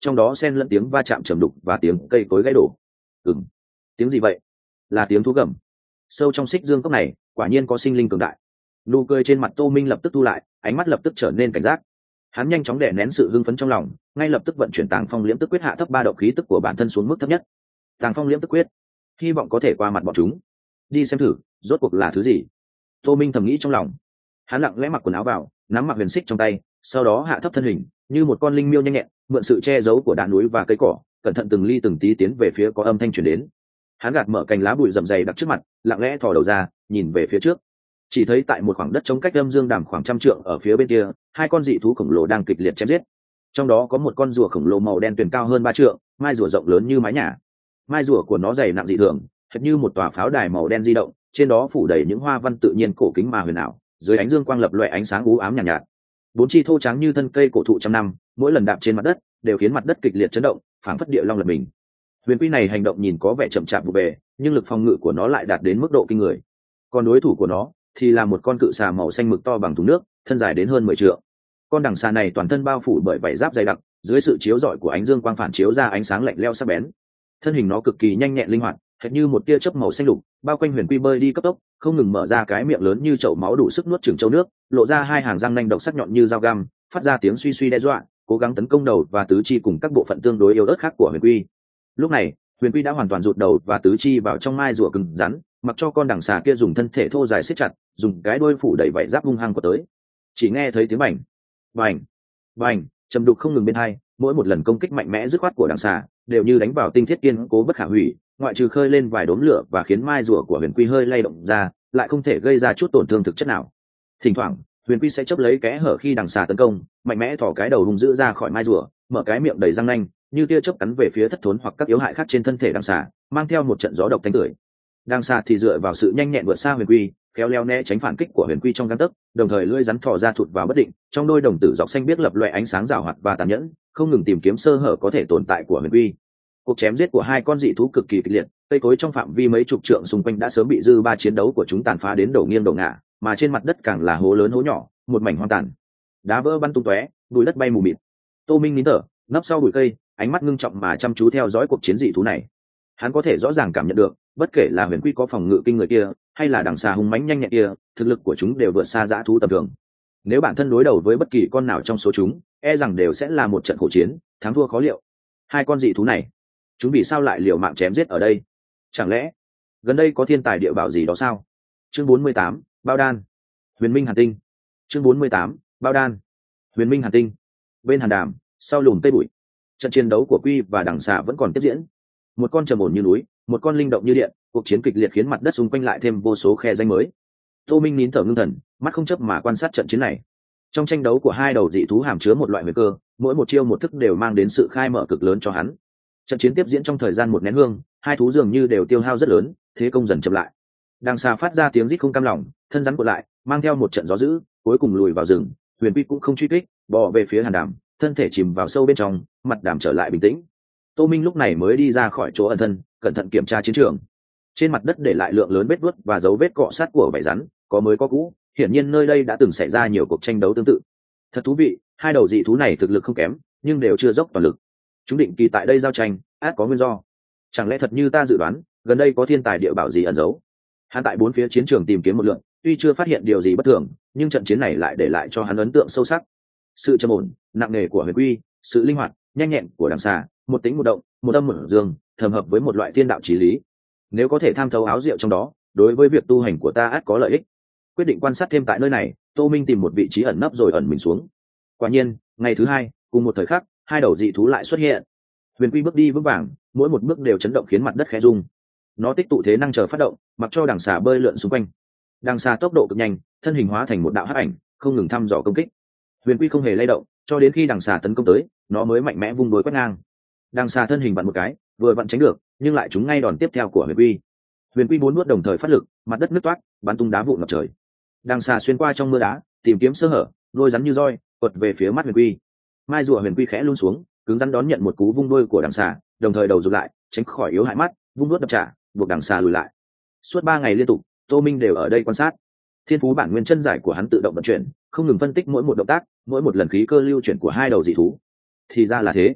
trong đó xen lẫn tiếng va chạm trầm đục và tiếng cây cối gãy đổ. Ừm, tiếng gì vậy? Là tiếng thú gầm. Sâu trong xích dương cốc này quả nhiên có sinh linh cường đại. Nụ cười trên mặt Tô Minh lập tức thu lại, ánh mắt lập tức trở nên cảnh giác. Hắn nhanh chóng đè nén sự hưng phấn trong lòng, ngay lập tức vận chuyển Tàng Phong Liễm Tức Quyết hạ thấp ba động khí tức của bản thân xuống mức thấp nhất. Tàng Phong Liễm Tức Quyết, hy vọng có thể qua mặt bọn chúng. Đi xem thử, rốt cuộc là thứ gì. Tô Minh thầm nghĩ trong lòng. Hắn lặng lẽ mặc quần áo vào, nắm mặc huyền xích trong tay, sau đó hạ thấp thân hình, như một con linh miêu nhanh nhẹn, mượn sự che giấu của đá núi và cây cỏ, cẩn thận từng ly từng tí tiến về phía có âm thanh truyền đến. Hắn gạt mở cành lá bụi rậm rày đặt trước mặt, lặng lẽ thò đầu ra, nhìn về phía trước. Chỉ thấy tại một khoảng đất trống cách âm dương đàm khoảng trăm trượng ở phía bên kia, hai con dị thú khổng lồ đang kịch liệt chém giết. Trong đó có một con rùa khổng lồ màu đen tuyền cao hơn ba trượng, mai rùa rộng lớn như mái nhà. Mai rùa của nó dày nặng dị thường, hệt như một tòa pháo đài màu đen di động, trên đó phủ đầy những hoa văn tự nhiên cổ kính mà huyền ảo, dưới ánh dương quang lập loè ánh sáng u ám nhàn nhạt, nhạt. Bốn chi thô trắng như thân cây cổ thụ trăm năm, mỗi lần đạp trên mặt đất đều khiến mặt đất kịch liệt chấn động, phảng phất địa long lật mình. Huyền quy này hành động nhìn có vẻ chậm chạp vụ về, nhưng lực phòng ngự của nó lại đạt đến mức độ kinh người. Còn đối thủ của nó thì là một con cự xà màu xanh mực to bằng thùng nước, thân dài đến hơn mười trượng. Con đằng xà này toàn thân bao phủ bởi vảy giáp dày đặc, dưới sự chiếu rọi của ánh dương quang phản chiếu ra ánh sáng lạnh lẽo sắc bén. Thân hình nó cực kỳ nhanh nhẹn linh hoạt, hệt như một tia chớp màu xanh lục, bao quanh Huyền quy bơi đi cấp tốc, không ngừng mở ra cái miệng lớn như chậu máu đủ sức nuốt chửng châu nước, lộ ra hai hàng răng nanh độc sắc nhọn như dao găm, phát ra tiếng suy suy đe dọa, cố gắng tấn công đầu và tứ chi cùng các bộ phận tương đối yếu ớt khác của Huyền quy. Lúc này, Huyền quy đã hoàn toàn rụt đầu và tứ chi vào trong mai rùa cứng rắn, mặc cho con đằng xà kia dùng thân thể thô dài siết chặt, dùng cái đuôi phủ đầy vảy giáp hung hăng của tới. Chỉ nghe thấy tiếng bành, bành, bành, trầm đục không ngừng bên hai, mỗi một lần công kích mạnh mẽ dứt khoát của đằng xà đều như đánh vào tinh thiết kiên cố bất khả hủy, ngoại trừ khơi lên vài đốm lửa và khiến mai rùa của Huyền quy hơi lay động ra, lại không thể gây ra chút tổn thương thực chất nào. Thỉnh thoảng, Huyền quy sẽ chớp lấy kẽ hở khi đằng xà tấn công, mạnh mẽ thò cái đầu hung dữ ra khỏi mai rùa, mở cái miệng đầy răng nanh, như tia chớp cắn về phía thất thốn hoặc các yếu hại khác trên thân thể đằng xà, mang theo một trận gió độc thanh tưởi. Đằng xà thì dựa vào sự nhanh nhẹn vượt xa Huyền quy, khéo léo né tránh phản kích của Huyền quy trong gang tấc, đồng thời lưỡi rắn thò ra thụt vào bất định, trong đôi đồng tử dọc xanh biếc lập loè ánh sáng rào hoạt và tàn nhẫn, không ngừng tìm kiếm sơ hở có thể tồn tại của Huyền quy. Cuộc chém giết của hai con dị thú cực kỳ kịch liệt, cây cối trong phạm vi mấy chục trượng xung quanh đã sớm bị dư ba chiến đấu của chúng tàn phá đến đổ nghiêng đổ ngả, mà trên mặt đất càng là hố lớn hố nhỏ, một mảnh hoang tàn, đá vỡ bắn tung tóe, bụi đất bay mù mịt. Tô Minh nín thở, nấp sau bụi cây, ánh mắt ngưng trọng mà chăm chú theo dõi cuộc chiến dị thú này. Hắn có thể rõ ràng cảm nhận được, bất kể là Huyền quy có phòng ngự kinh người kia, hay là đằng xà hung mãnh nhanh nhẹn kia, thực lực của chúng đều vượt xa dã thú tầm thường. Nếu bản thân đối đầu với bất kỳ con nào trong số chúng, e rằng đều sẽ là một trận khổ chiến, thắng thua khó liệu. Hai con dị thú này, chúng vì sao lại liều mạng chém giết ở đây? Chẳng lẽ gần đây có thiên tài địa bảo gì đó sao? Chương bốn mươi tám, Bao Đan. Huyền Minh Hàn Tinh. Chương bốn mươi tám, Bao Đan. Huyền Minh Hàn Tinh. Bên hàn đàm, sau lùm cây bụi, trận chiến đấu của Quy và đằng xà vẫn còn tiếp diễn. Một con trầm ổn như núi, một con linh động như điện, cuộc chiến kịch liệt khiến mặt đất xung quanh lại thêm vô số khe rãnh mới. Tô Minh nín thở ngưng thần, mắt không chớp mà quan sát trận chiến này. Trong tranh đấu của hai đầu dị thú hàm chứa một loại huyền cơ, mỗi một chiêu một thức đều mang đến sự khai mở cực lớn cho hắn. Trận chiến tiếp diễn trong thời gian một nén hương, hai thú dường như đều tiêu hao rất lớn, thế công dần chậm lại. Đằng xà phát ra tiếng rít không cam lòng, thân rắn cuộn lại, mang theo một trận gió dữ, cuối cùng lùi vào rừng. Huyền Quy cũng không truy kích, bò về phía hàn đàm, thân thể chìm vào sâu bên trong, mặt đàm trở lại bình tĩnh. Tô Minh lúc này mới đi ra khỏi chỗ ẩn thân, cẩn thận kiểm tra chiến trường. Trên mặt đất để lại lượng lớn vết vuốt và dấu vết cọ sát của vảy rắn, có mới có cũ, hiển nhiên nơi đây đã từng xảy ra nhiều cuộc tranh đấu tương tự. Thật thú vị, hai đầu dị thú này thực lực không kém, nhưng đều chưa dốc toàn lực. Chúng định kỳ tại đây giao tranh, át có nguyên do. Chẳng lẽ thật như ta dự đoán, gần đây có thiên tài địa bảo gì ẩn giấu? Hắn tại bốn phía chiến trường tìm kiếm một lượt, tuy chưa phát hiện điều gì bất thường, nhưng trận chiến này lại để lại cho hắn ấn tượng sâu sắc. Sự trầm ổn, nặng nề của Huyền Quy, sự linh hoạt, nhanh nhẹn của đằng xà, một tính một động, một âm một dương, thầm hợp với một loại thiên đạo chí lý. Nếu có thể tham thấu áo diệu trong đó, đối với việc tu hành của ta ắt có lợi ích. Quyết định quan sát thêm tại nơi này, Tô Minh tìm một vị trí ẩn nấp rồi ẩn mình xuống. Quả nhiên, ngày thứ hai, cùng một thời khắc, hai đầu dị thú lại xuất hiện. Huyền Quy bước đi vững vàng, mỗi một bước đều chấn động khiến mặt đất khẽ rung. Nó tích tụ thế năng chờ phát động, mặc cho đằng xà bơi lượn xung quanh. Đằng xà tốc độ cực nhanh, thân hình hóa thành một đạo hắc ảnh, không ngừng thăm dò công kích. Huyền Quy không hề lay động, cho đến khi đằng xà tấn công tới, nó mới mạnh mẽ vung đuôi quét ngang. Đằng xà thân hình vặn một cái, vừa vặn tránh được, nhưng lại trúng ngay đòn tiếp theo của Huyền Quy. Huyền Quy bốn nuốt đồng thời phát lực, mặt đất nứt toát, bắn tung đá vụn ngập trời. Đằng xà xuyên qua trong mưa đá, tìm kiếm sơ hở, đôi rắn như roi, quật về phía mắt Huyền Quy. Mai rùa Huyền Quy khẽ luôn xuống, cứng rắn đón nhận một cú vung đuôi của đằng xà, đồng thời đầu rụt lại, tránh khỏi yếu hại mắt, vung nuốt đập trả, buộc đằng xà lùi lại. Suốt ba ngày liên tục, Tô Minh đều ở đây quan sát. Thiên phú bản nguyên chân giải của hắn tự động vận chuyển, không ngừng phân tích mỗi một động tác, mỗi một lần khí cơ lưu chuyển của hai đầu dị thú. Thì ra là thế.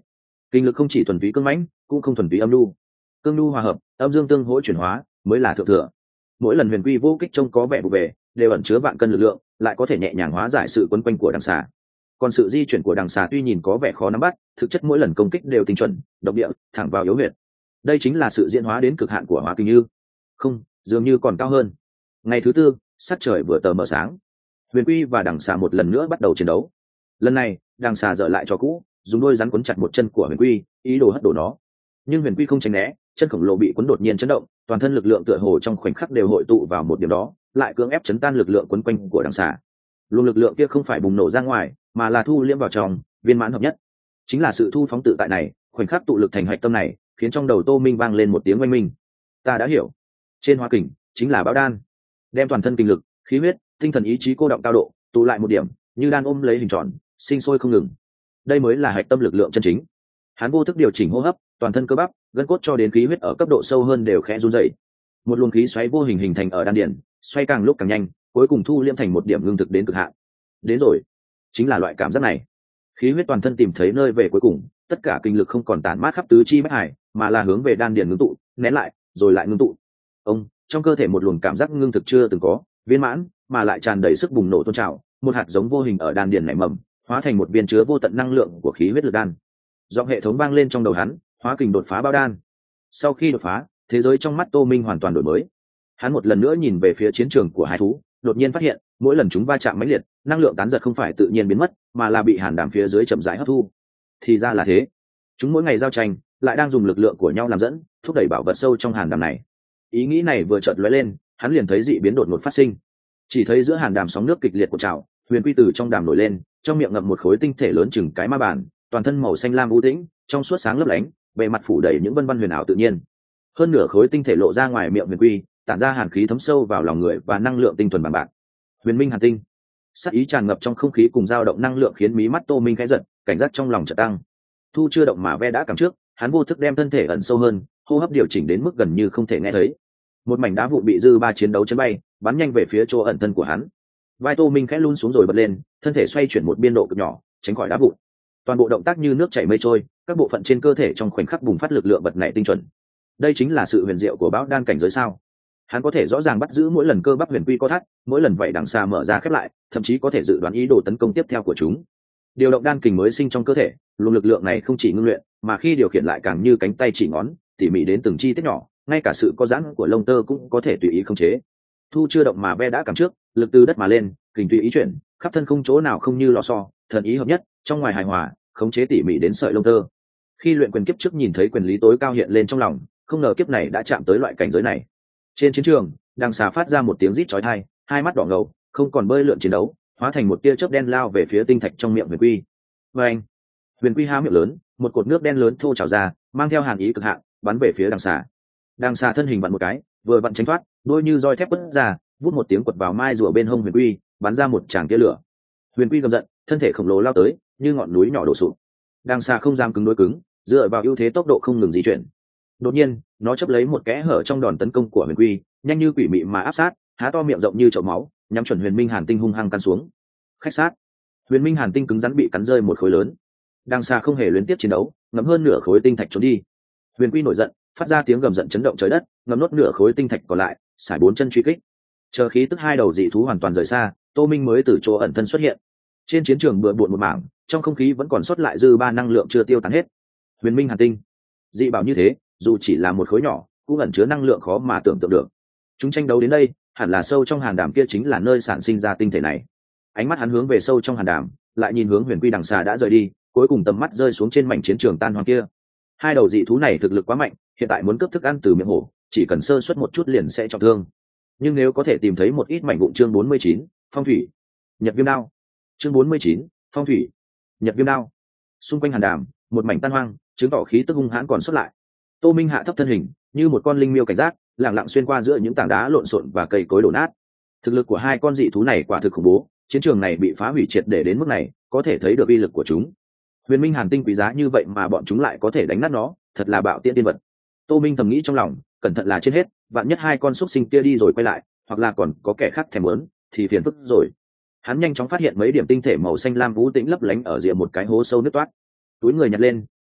Kinh lực không chỉ thuần túy cương mãnh, cũng không thuần túy âm lưu. Cương lưu hòa hợp, âm dương tương hỗ chuyển hóa mới là thượng thừa. Mỗi lần huyền quy vô kích trông có vẻ vụ về, đều ẩn chứa vạn cân lực lượng, lại có thể nhẹ nhàng hóa giải sự quấn quanh của đằng xà. Còn sự di chuyển của đằng xà tuy nhìn có vẻ khó nắm bắt, thực chất mỗi lần công kích đều tinh chuẩn, độc địa, thẳng vào yếu huyệt. Đây chính là sự diễn hóa đến cực hạn của hóa kinh như. Không, dường như còn cao hơn. Ngày thứ tư, sắc trời vừa tờ mờ sáng, huyền quy và đằng xà một lần nữa bắt đầu chiến đấu. Lần này đằng xà dở lại cho cũ, dùng đôi rắn quấn chặt một chân của huyền quy, ý đồ hất đổ nó. Nhưng huyền quy không tránh né, chân khổng lồ bị quấn đột nhiên chấn động, toàn thân lực lượng tựa hồ trong khoảnh khắc đều hội tụ vào một điểm đó, lại cưỡng ép chấn tan lực lượng quấn quanh của đằng xà. Luồng lực lượng kia không phải bùng nổ ra ngoài, mà là thu liễm vào trong, viên mãn hợp nhất. Chính là sự thu phóng tự tại này, khoảnh khắc tụ lực thành hạch tâm này, khiến trong đầu Tô Minh vang lên một tiếng oanh minh. Ta đã hiểu, trên hóa kình chính là bão đan, đem toàn thân kinh lực, khí huyết, tinh thần ý chí cô động cao độ, tụ lại một điểm, như đan ôm lấy hình tròn, sinh sôi không ngừng. Đây mới là hạch tâm lực lượng chân chính. Hắn vô thức điều chỉnh hô hấp, toàn thân cơ bắp, gân cốt cho đến khí huyết ở cấp độ sâu hơn đều khẽ run rẩy. Một luồng khí xoáy vô hình hình thành ở đan điền, xoay càng lúc càng nhanh, cuối cùng thu liễm thành một điểm ngưng thực đến cực hạn. Đến rồi, chính là loại cảm giác này. Khí huyết toàn thân tìm thấy nơi về cuối cùng, tất cả kinh lực không còn tản mát khắp tứ chi bách hải, mà là hướng về đan điền ngưng tụ, nén lại, rồi lại ngưng tụ. Ông, trong cơ thể một luồng cảm giác ngưng thực chưa từng có, viên mãn, mà lại tràn đầy sức bùng nổ tôn trào, một hạt giống vô hình ở đan điền nảy mầm, hóa thành một viên chứa vô tận năng lượng của khí huyết lực đan. Giọng hệ thống vang lên trong đầu hắn, hóa kình đột phá bao đan. Sau khi đột phá, thế giới trong mắt Tô Minh hoàn toàn đổi mới. Hắn một lần nữa nhìn về phía chiến trường của hai thú, đột nhiên phát hiện, mỗi lần chúng va chạm mãnh liệt, năng lượng tán giật không phải tự nhiên biến mất, mà là bị hàn đàm phía dưới chậm rãi hấp thu. Thì ra là thế, chúng mỗi ngày giao tranh, lại đang dùng lực lượng của nhau làm dẫn, thúc đẩy bảo vật sâu trong hàn đàm này. Ý nghĩ này vừa chợt lóe lên, hắn liền thấy dị biến đột ngột phát sinh. Chỉ thấy giữa hàn đàm sóng nước kịch liệt của trào, huyền quy từ trong đàm nổi lên, trong miệng ngậm một khối tinh thể lớn chừng cái ma bàn, toàn thân màu xanh lam u tĩnh, trong suốt sáng lấp lánh, bề mặt phủ đầy những vân vân huyền ảo tự nhiên. Hơn nửa khối tinh thể lộ ra ngoài miệng huyền quy, tản ra hàn khí thấm sâu vào lòng người và năng lượng tinh thuần bằng bạc. Huyền minh hàn tinh, sắc ý tràn ngập trong không khí cùng dao động năng lượng khiến mí mắt Tô Minh khẽ giật, cảnh giác trong lòng chợt tăng. Thu chưa động mà ve đã cảm trước, hắn vô thức đem thân thể ẩn sâu hơn, hô hấp điều chỉnh đến mức gần như không thể nghe thấy. Một mảnh đá vụn bị dư ba chiến đấu chấn bay, bắn nhanh về phía chỗ ẩn thân của hắn. Vai Tô Minh khẽ lún xuống rồi bật lên, thân thể xoay chuyển một biên độ cực nhỏ, tránh khỏi đá vụn. Toàn bộ động tác như nước chảy mây trôi, các bộ phận trên cơ thể trong khoảnh khắc bùng phát lực lượng bật nảy tinh chuẩn. Đây chính là sự huyền diệu của bão đan cảnh giới sao? Hắn có thể rõ ràng bắt giữ mỗi lần cơ bắp huyền quy co thắt, mỗi lần vậy đằng xa mở ra khép lại, thậm chí có thể dự đoán ý đồ tấn công tiếp theo của chúng. Điều động đan kình mới sinh trong cơ thể, luồng lực lượng này không chỉ ngưng luyện, mà khi điều khiển lại càng như cánh tay chỉ ngón, tỉ mỉ đến từng chi tiết nhỏ, ngay cả sự co giãn của lông tơ cũng có thể tùy ý khống chế. Thu chưa động mà ve đã cảm trước, lực từ đất mà lên, kình tùy ý chuyển, khắp thân không chỗ nào không như lò xo, thần ý hợp nhất, trong ngoài hài hòa, khống chế tỉ mỉ đến sợi lông tơ. Khi luyện quyền kiếp trước nhìn thấy quyền lý tối cao hiện lên trong lòng, không ngờ kiếp này đã chạm tới loại cảnh giới này. Trên chiến trường, đằng xà phát ra một tiếng rít chói tai, hai mắt đỏ ngầu, không còn bơi lượn chiến đấu, hóa thành một tia chớp đen lao về phía tinh thạch trong miệng huyền quy. Và anh, huyền quy há miệng lớn, một cột nước đen lớn thô trào ra, mang theo hàn ý cực hạn, bắn về phía đằng xà. Đằng xà thân hình vặn một cái, vừa vặn tránh thoát, đôi như roi thép bứt ra, vút một tiếng quật vào mai rùa bên hông huyền quy, bắn ra một tràng tia lửa. Huyền quy gầm giận, thân thể khổng lồ lao tới, như ngọn núi nhỏ đổ sụp. Đằng xà không dám cứng đối cứng, dựa vào ưu thế tốc độ không ngừng di chuyển. Đột nhiên, nó chấp lấy một kẽ hở trong đòn tấn công của huyền quy, nhanh như quỷ mị mà áp sát, há to miệng rộng như chậu máu, nhắm chuẩn huyền minh hàn tinh hung hăng căn xuống. Khách sát, huyền minh hàn tinh cứng rắn bị cắn rơi một khối lớn. Đằng xà không hề luyến tiếp chiến đấu, ngấm hơn nửa khối tinh thạch trốn đi. Huyền quy nổi giận, phát ra tiếng gầm giận chấn động trời đất, ngấm nuốt nửa khối tinh thạch còn lại, sải bốn chân truy kích. Chờ khí tức hai đầu dị thú hoàn toàn rời xa, Tô Minh mới từ chỗ ẩn thân xuất hiện. Trên chiến trường bừa bộn một mảng, trong không khí vẫn còn sót lại dư ba năng lượng chưa tiêu tán hết. Huyền minh hàn tinh, dị bảo như thế, dù chỉ là một khối nhỏ, cũng ẩn chứa năng lượng khó mà tưởng tượng được. Chúng tranh đấu đến đây, hẳn là sâu trong hàn đàm kia chính là nơi sản sinh ra tinh thể này. Ánh mắt hắn hướng về sâu trong hàn đàm, lại nhìn hướng huyền quy đằng xà đã rời đi, cuối cùng tầm mắt rơi xuống trên mảnh chiến trường tan hoang kia. Hai đầu dị thú này thực lực quá mạnh, hiện tại muốn cướp thức ăn từ miệng hổ, chỉ cần sơ suất một chút liền sẽ trọng thương. Nhưng nếu có thể tìm thấy một ít mảnh vụn, chương bốn mươi chín, phong thủy, nhật viêm đao. Chương bốn mươi chín, phong thủy, nhật viêm đao. Xung quanh hàn đàm, một mảnh tan hoang, chứng tỏ khí tức hung hãn còn sót lại. Tô Minh hạ thấp thân hình, như một con linh miêu cảnh giác, lặng lặng xuyên qua giữa những tảng đá lộn xộn và cây cối đổ nát. Thực lực của hai con dị thú này quả thực khủng bố, chiến trường này bị phá hủy triệt để đến mức này, có thể thấy được uy lực của chúng. Huyền minh hàn tinh quý giá như vậy mà bọn chúng lại có thể đánh nát nó, thật là bạo tiễn tiên vật. Tô Minh thầm nghĩ trong lòng, cẩn thận là trên hết, vạn nhất hai con xúc sinh kia đi rồi quay lại, hoặc là còn có kẻ khác thèm muốn, thì phiền phức rồi. Hắn nhanh chóng phát hiện mấy điểm tinh thể màu xanh lam vũ tĩnh lấp lánh ở rìa một cái hố sâu nứt toát. Túi người nhặt lên,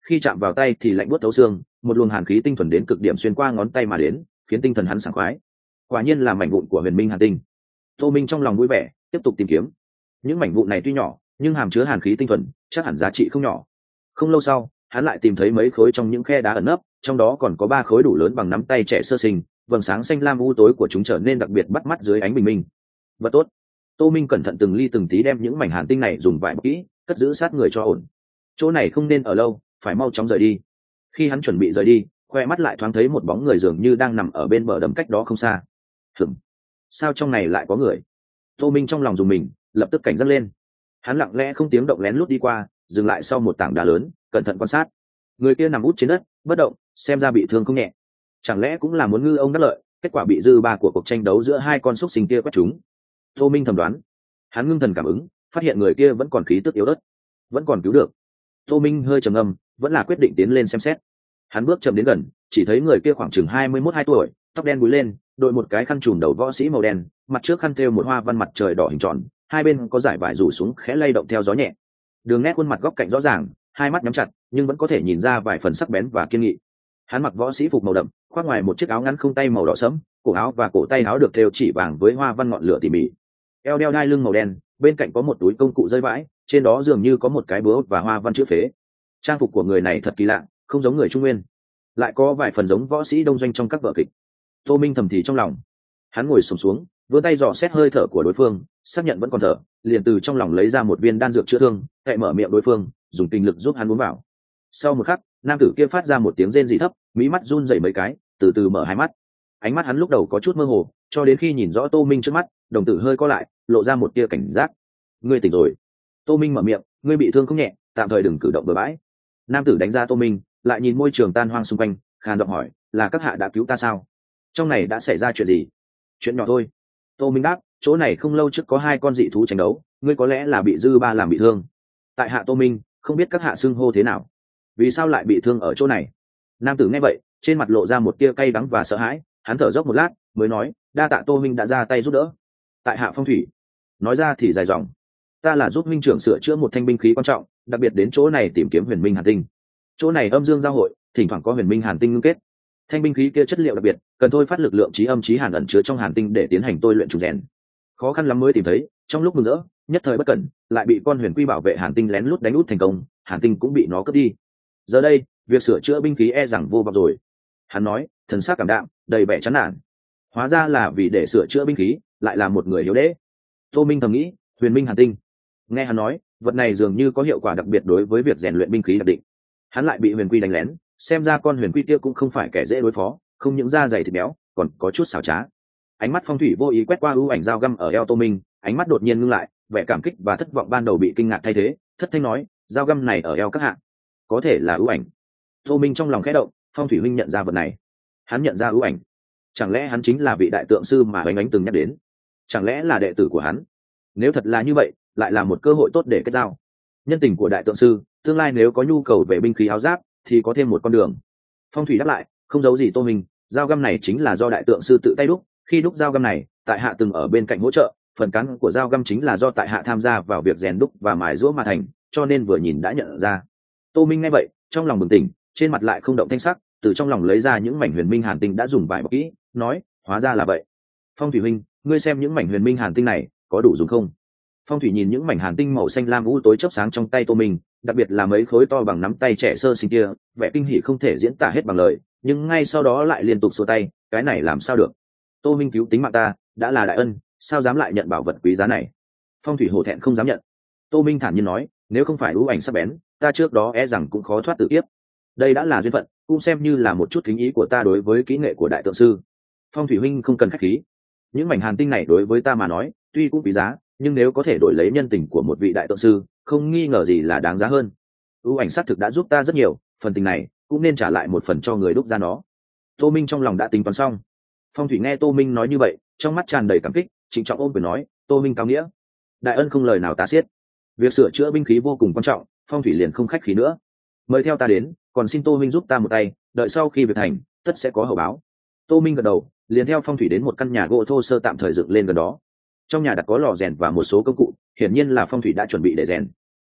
khi chạm vào tay thì lạnh buốt thấu xương, một luồng hàn khí tinh thuần đến cực điểm xuyên qua ngón tay mà đến, khiến tinh thần hắn sảng khoái. Quả nhiên là mảnh vụn của huyền minh hàn tinh. Tô Minh trong lòng vui vẻ, tiếp tục tìm kiếm. Những mảnh vụn này tuy nhỏ, nhưng hàm chứa hàn khí tinh thuần, chắc hẳn giá trị không nhỏ. Không lâu sau, hắn lại tìm thấy mấy khối trong những khe đá ẩn nấp, trong đó còn có ba khối đủ lớn bằng nắm tay trẻ sơ sinh, vầng sáng xanh lam u tối của chúng trở nên đặc biệt bắt mắt dưới ánh bình minh. Vật tốt. Tô Minh cẩn thận từng ly từng tí đem những mảnh hàn tinh này dùng vải bọc kỹ, cất giữ sát người cho ổn. Chỗ này không nên ở lâu, phải mau chóng rời đi. Khi hắn chuẩn bị rời đi, khoe mắt lại thoáng thấy một bóng người dường như đang nằm ở bên bờ đầm cách đó không xa. Hửm, sao trong này lại có người? Tô Minh trong lòng dùng mình, lập tức cảnh giác lên. Hắn lặng lẽ không tiếng động lén lút đi qua, dừng lại sau một tảng đá lớn, cẩn thận quan sát. Người kia nằm út trên đất, bất động, xem ra bị thương không nhẹ. Chẳng lẽ cũng là muốn ngư ông đắc lợi, kết quả bị dư ba của cuộc tranh đấu giữa hai con xúc sinh kia quét chúng. Tô Minh thầm đoán. Hắn ngưng thần cảm ứng, phát hiện người kia vẫn còn khí tức yếu ớt, vẫn còn cứu được. Tô Minh hơi trầm ngâm, vẫn là quyết định tiến lên xem xét. Hắn bước chậm đến gần, chỉ thấy người kia khoảng chừng hai mươi mốt hai tuổi, tóc đen búi lên, đội một cái khăn trùm đầu võ sĩ màu đen, mặt trước khăn thêu một hoa văn mặt trời đỏ hình tròn, hai bên có dải vải rủ xuống khẽ lay động theo gió nhẹ. Đường nét khuôn mặt góc cạnh rõ ràng, hai mắt nhắm chặt, nhưng vẫn có thể nhìn ra vài phần sắc bén và kiên nghị. Hắn mặc võ sĩ phục màu đậm, khoác ngoài một chiếc áo ngắn không tay màu đỏ sẫm, cổ áo và cổ tay áo được thêu chỉ vàng với hoa văn ngọn lửa tỉ mỉ. Eo đeo đai lưng màu đen, bên cạnh có một túi công cụ rơi vãi, trên đó dường như có một cái búa và hoa văn chữ phế. Trang phục của người này thật kỳ lạ, không giống người Trung Nguyên, lại có vài phần giống võ sĩ đông doanh trong các vở kịch. Tô Minh thầm thì trong lòng. Hắn ngồi xổm xuống, vươn tay dò xét hơi thở của đối phương, xác nhận vẫn còn thở, liền từ trong lòng lấy ra một viên đan dược chữa thương, cậy mở miệng đối phương, dùng kinh lực giúp hắn uống vào. Sau một khắc, nam tử kia phát ra một tiếng rên rỉ thấp, mí mắt run rẩy mấy cái, từ từ mở hai mắt. Ánh mắt hắn lúc đầu có chút mơ hồ, cho đến khi nhìn rõ Tô Minh trước mắt, đồng tử hơi co lại, lộ ra một tia cảnh giác. Ngươi tỉnh rồi. Tô Minh mở miệng, ngươi bị thương không nhẹ, tạm thời đừng cử động bừa bãi. Nam tử đánh ra Tô Minh, lại nhìn môi trường tan hoang xung quanh, khàn giọng hỏi, là các hạ đã cứu ta sao? Trong này đã xảy ra chuyện gì? Chuyện nhỏ thôi. Tô Minh đáp, chỗ này không lâu trước có hai con dị thú tranh đấu, ngươi có lẽ là bị dư ba làm bị thương. Tại hạ Tô Minh, không biết các hạ xưng hô thế nào, vì sao lại bị thương ở chỗ này? Nam tử nghe vậy, trên mặt lộ ra một tia cay đắng và sợ hãi, hắn thở dốc một lát, mới nói, đa tạ Tô Minh đã ra tay giúp đỡ. Tại hạ Phong Thủy. Nói ra thì dài dòng. Ta là giúp minh trưởng sửa chữa một thanh binh khí quan trọng, đặc biệt đến chỗ này tìm kiếm huyền minh hàn tinh. Chỗ này âm dương giao hội, thỉnh thoảng có huyền minh hàn tinh ngưng kết. Thanh binh khí kia chất liệu đặc biệt, cần thôi phát lực lượng trí âm trí hàn ẩn chứa trong hàn tinh để tiến hành tôi luyện trùng rèn. Khó khăn lắm mới tìm thấy, trong lúc mừng rỡ, nhất thời bất cẩn, lại bị con huyền quy bảo vệ hàn tinh lén lút đánh út thành công, hàn tinh cũng bị nó cướp đi. Giờ đây, việc sửa chữa binh khí e rằng vô vọng rồi. Hắn nói, thần sắc cảm đạm, đầy vẻ chán nản. Hóa ra là vì để sửa chữa binh khí, lại là một người yếu đế. Tô Minh thầm nghĩ, huyền minh hàn tinh. Nghe hắn nói, vật này dường như có hiệu quả đặc biệt đối với việc rèn luyện binh khí đặc định. Hắn lại bị huyền quy đánh lén, xem ra con huyền quy kia cũng không phải kẻ dễ đối phó, không những da dày thịt béo, còn có chút xảo trá. Ánh mắt Phong Thủy vô ý quét qua ưu ảnh dao găm ở eo Tô Minh, ánh mắt đột nhiên ngưng lại, vẻ cảm kích và thất vọng ban đầu bị kinh ngạc thay thế, thất thanh nói, dao găm này ở eo các hạ, có thể là ưu ảnh. Tô Minh trong lòng khẽ động, Phong Thủy huynh nhận ra vật này. Hắn nhận ra ưu ảnh, chẳng lẽ hắn chính là vị đại tượng sư mà Oánh Oánh từng nhắc đến? Chẳng lẽ là đệ tử của hắn? Nếu thật là như vậy, lại là một cơ hội tốt để kết giao. Nhân tình của đại tượng sư, tương lai nếu có nhu cầu về binh khí áo giáp, thì có thêm một con đường. Phong Thủy đáp lại, không giấu gì Tô Minh, dao găm này chính là do đại tượng sư tự tay đúc. Khi đúc dao găm này, tại hạ từng ở bên cạnh hỗ trợ, phần cán của dao găm chính là do tại hạ tham gia vào việc rèn đúc và mài giũa mà thành, cho nên vừa nhìn đã nhận ra. Tô Minh nghe vậy, trong lòng bừng tỉnh, trên mặt lại không động thanh sắc, từ trong lòng lấy ra những mảnh huyền minh hàn tinh đã dùng vải bọc kỹ, nói, hóa ra là vậy. Phong Thủy huynh, ngươi xem những mảnh huyền minh hàn tinh này có đủ dùng không? Phong Thủy nhìn những mảnh hàn tinh màu xanh lam u tối chớp sáng trong tay Tô Minh, đặc biệt là mấy khối to bằng nắm tay trẻ sơ sinh kia, vẻ kinh hỉ không thể diễn tả hết bằng lời, nhưng ngay sau đó lại liên tục xua tay, cái này làm sao được? Tô Minh cứu tính mạng ta, đã là đại ân, sao dám lại nhận bảo vật quý giá này? Phong Thủy hổ thẹn không dám nhận. Tô Minh thản nhiên nói, nếu không phải ưu ảnh sắc bén, ta trước đó e rằng cũng khó thoát tự tiếp. Đây đã là duyên phận, cũng xem như là một chút kính ý của ta đối với kỹ nghệ của đại tượng sư. Phong Thủy huynh không cần khách khí, những mảnh hàn tinh này đối với ta mà nói, tuy cũng quý giá, nhưng nếu có thể đổi lấy nhân tình của một vị đại tượng sư, không nghi ngờ gì là đáng giá hơn. Ưu ảnh sát thực đã giúp ta rất nhiều, phần tình này cũng nên trả lại một phần cho người đúc ra nó. Tô Minh trong lòng đã tính toán xong. Phong Thủy nghe Tô Minh nói như vậy, trong mắt tràn đầy cảm kích, trịnh trọng ôm quyền nói, Tô Minh cao nghĩa, đại ân không lời nào tá xiết. Việc sửa chữa binh khí vô cùng quan trọng, Phong Thủy liền không khách khí nữa, mời theo ta đến, còn xin Tô Minh giúp ta một tay, đợi sau khi việc thành, tất sẽ có hậu báo. Tô Minh gật đầu, liền theo Phong Thủy đến một căn nhà gỗ thô sơ tạm thời dựng lên gần đó. Trong nhà đặt có lò rèn và một số công cụ, hiển nhiên là Phong Thủy đã chuẩn bị để rèn.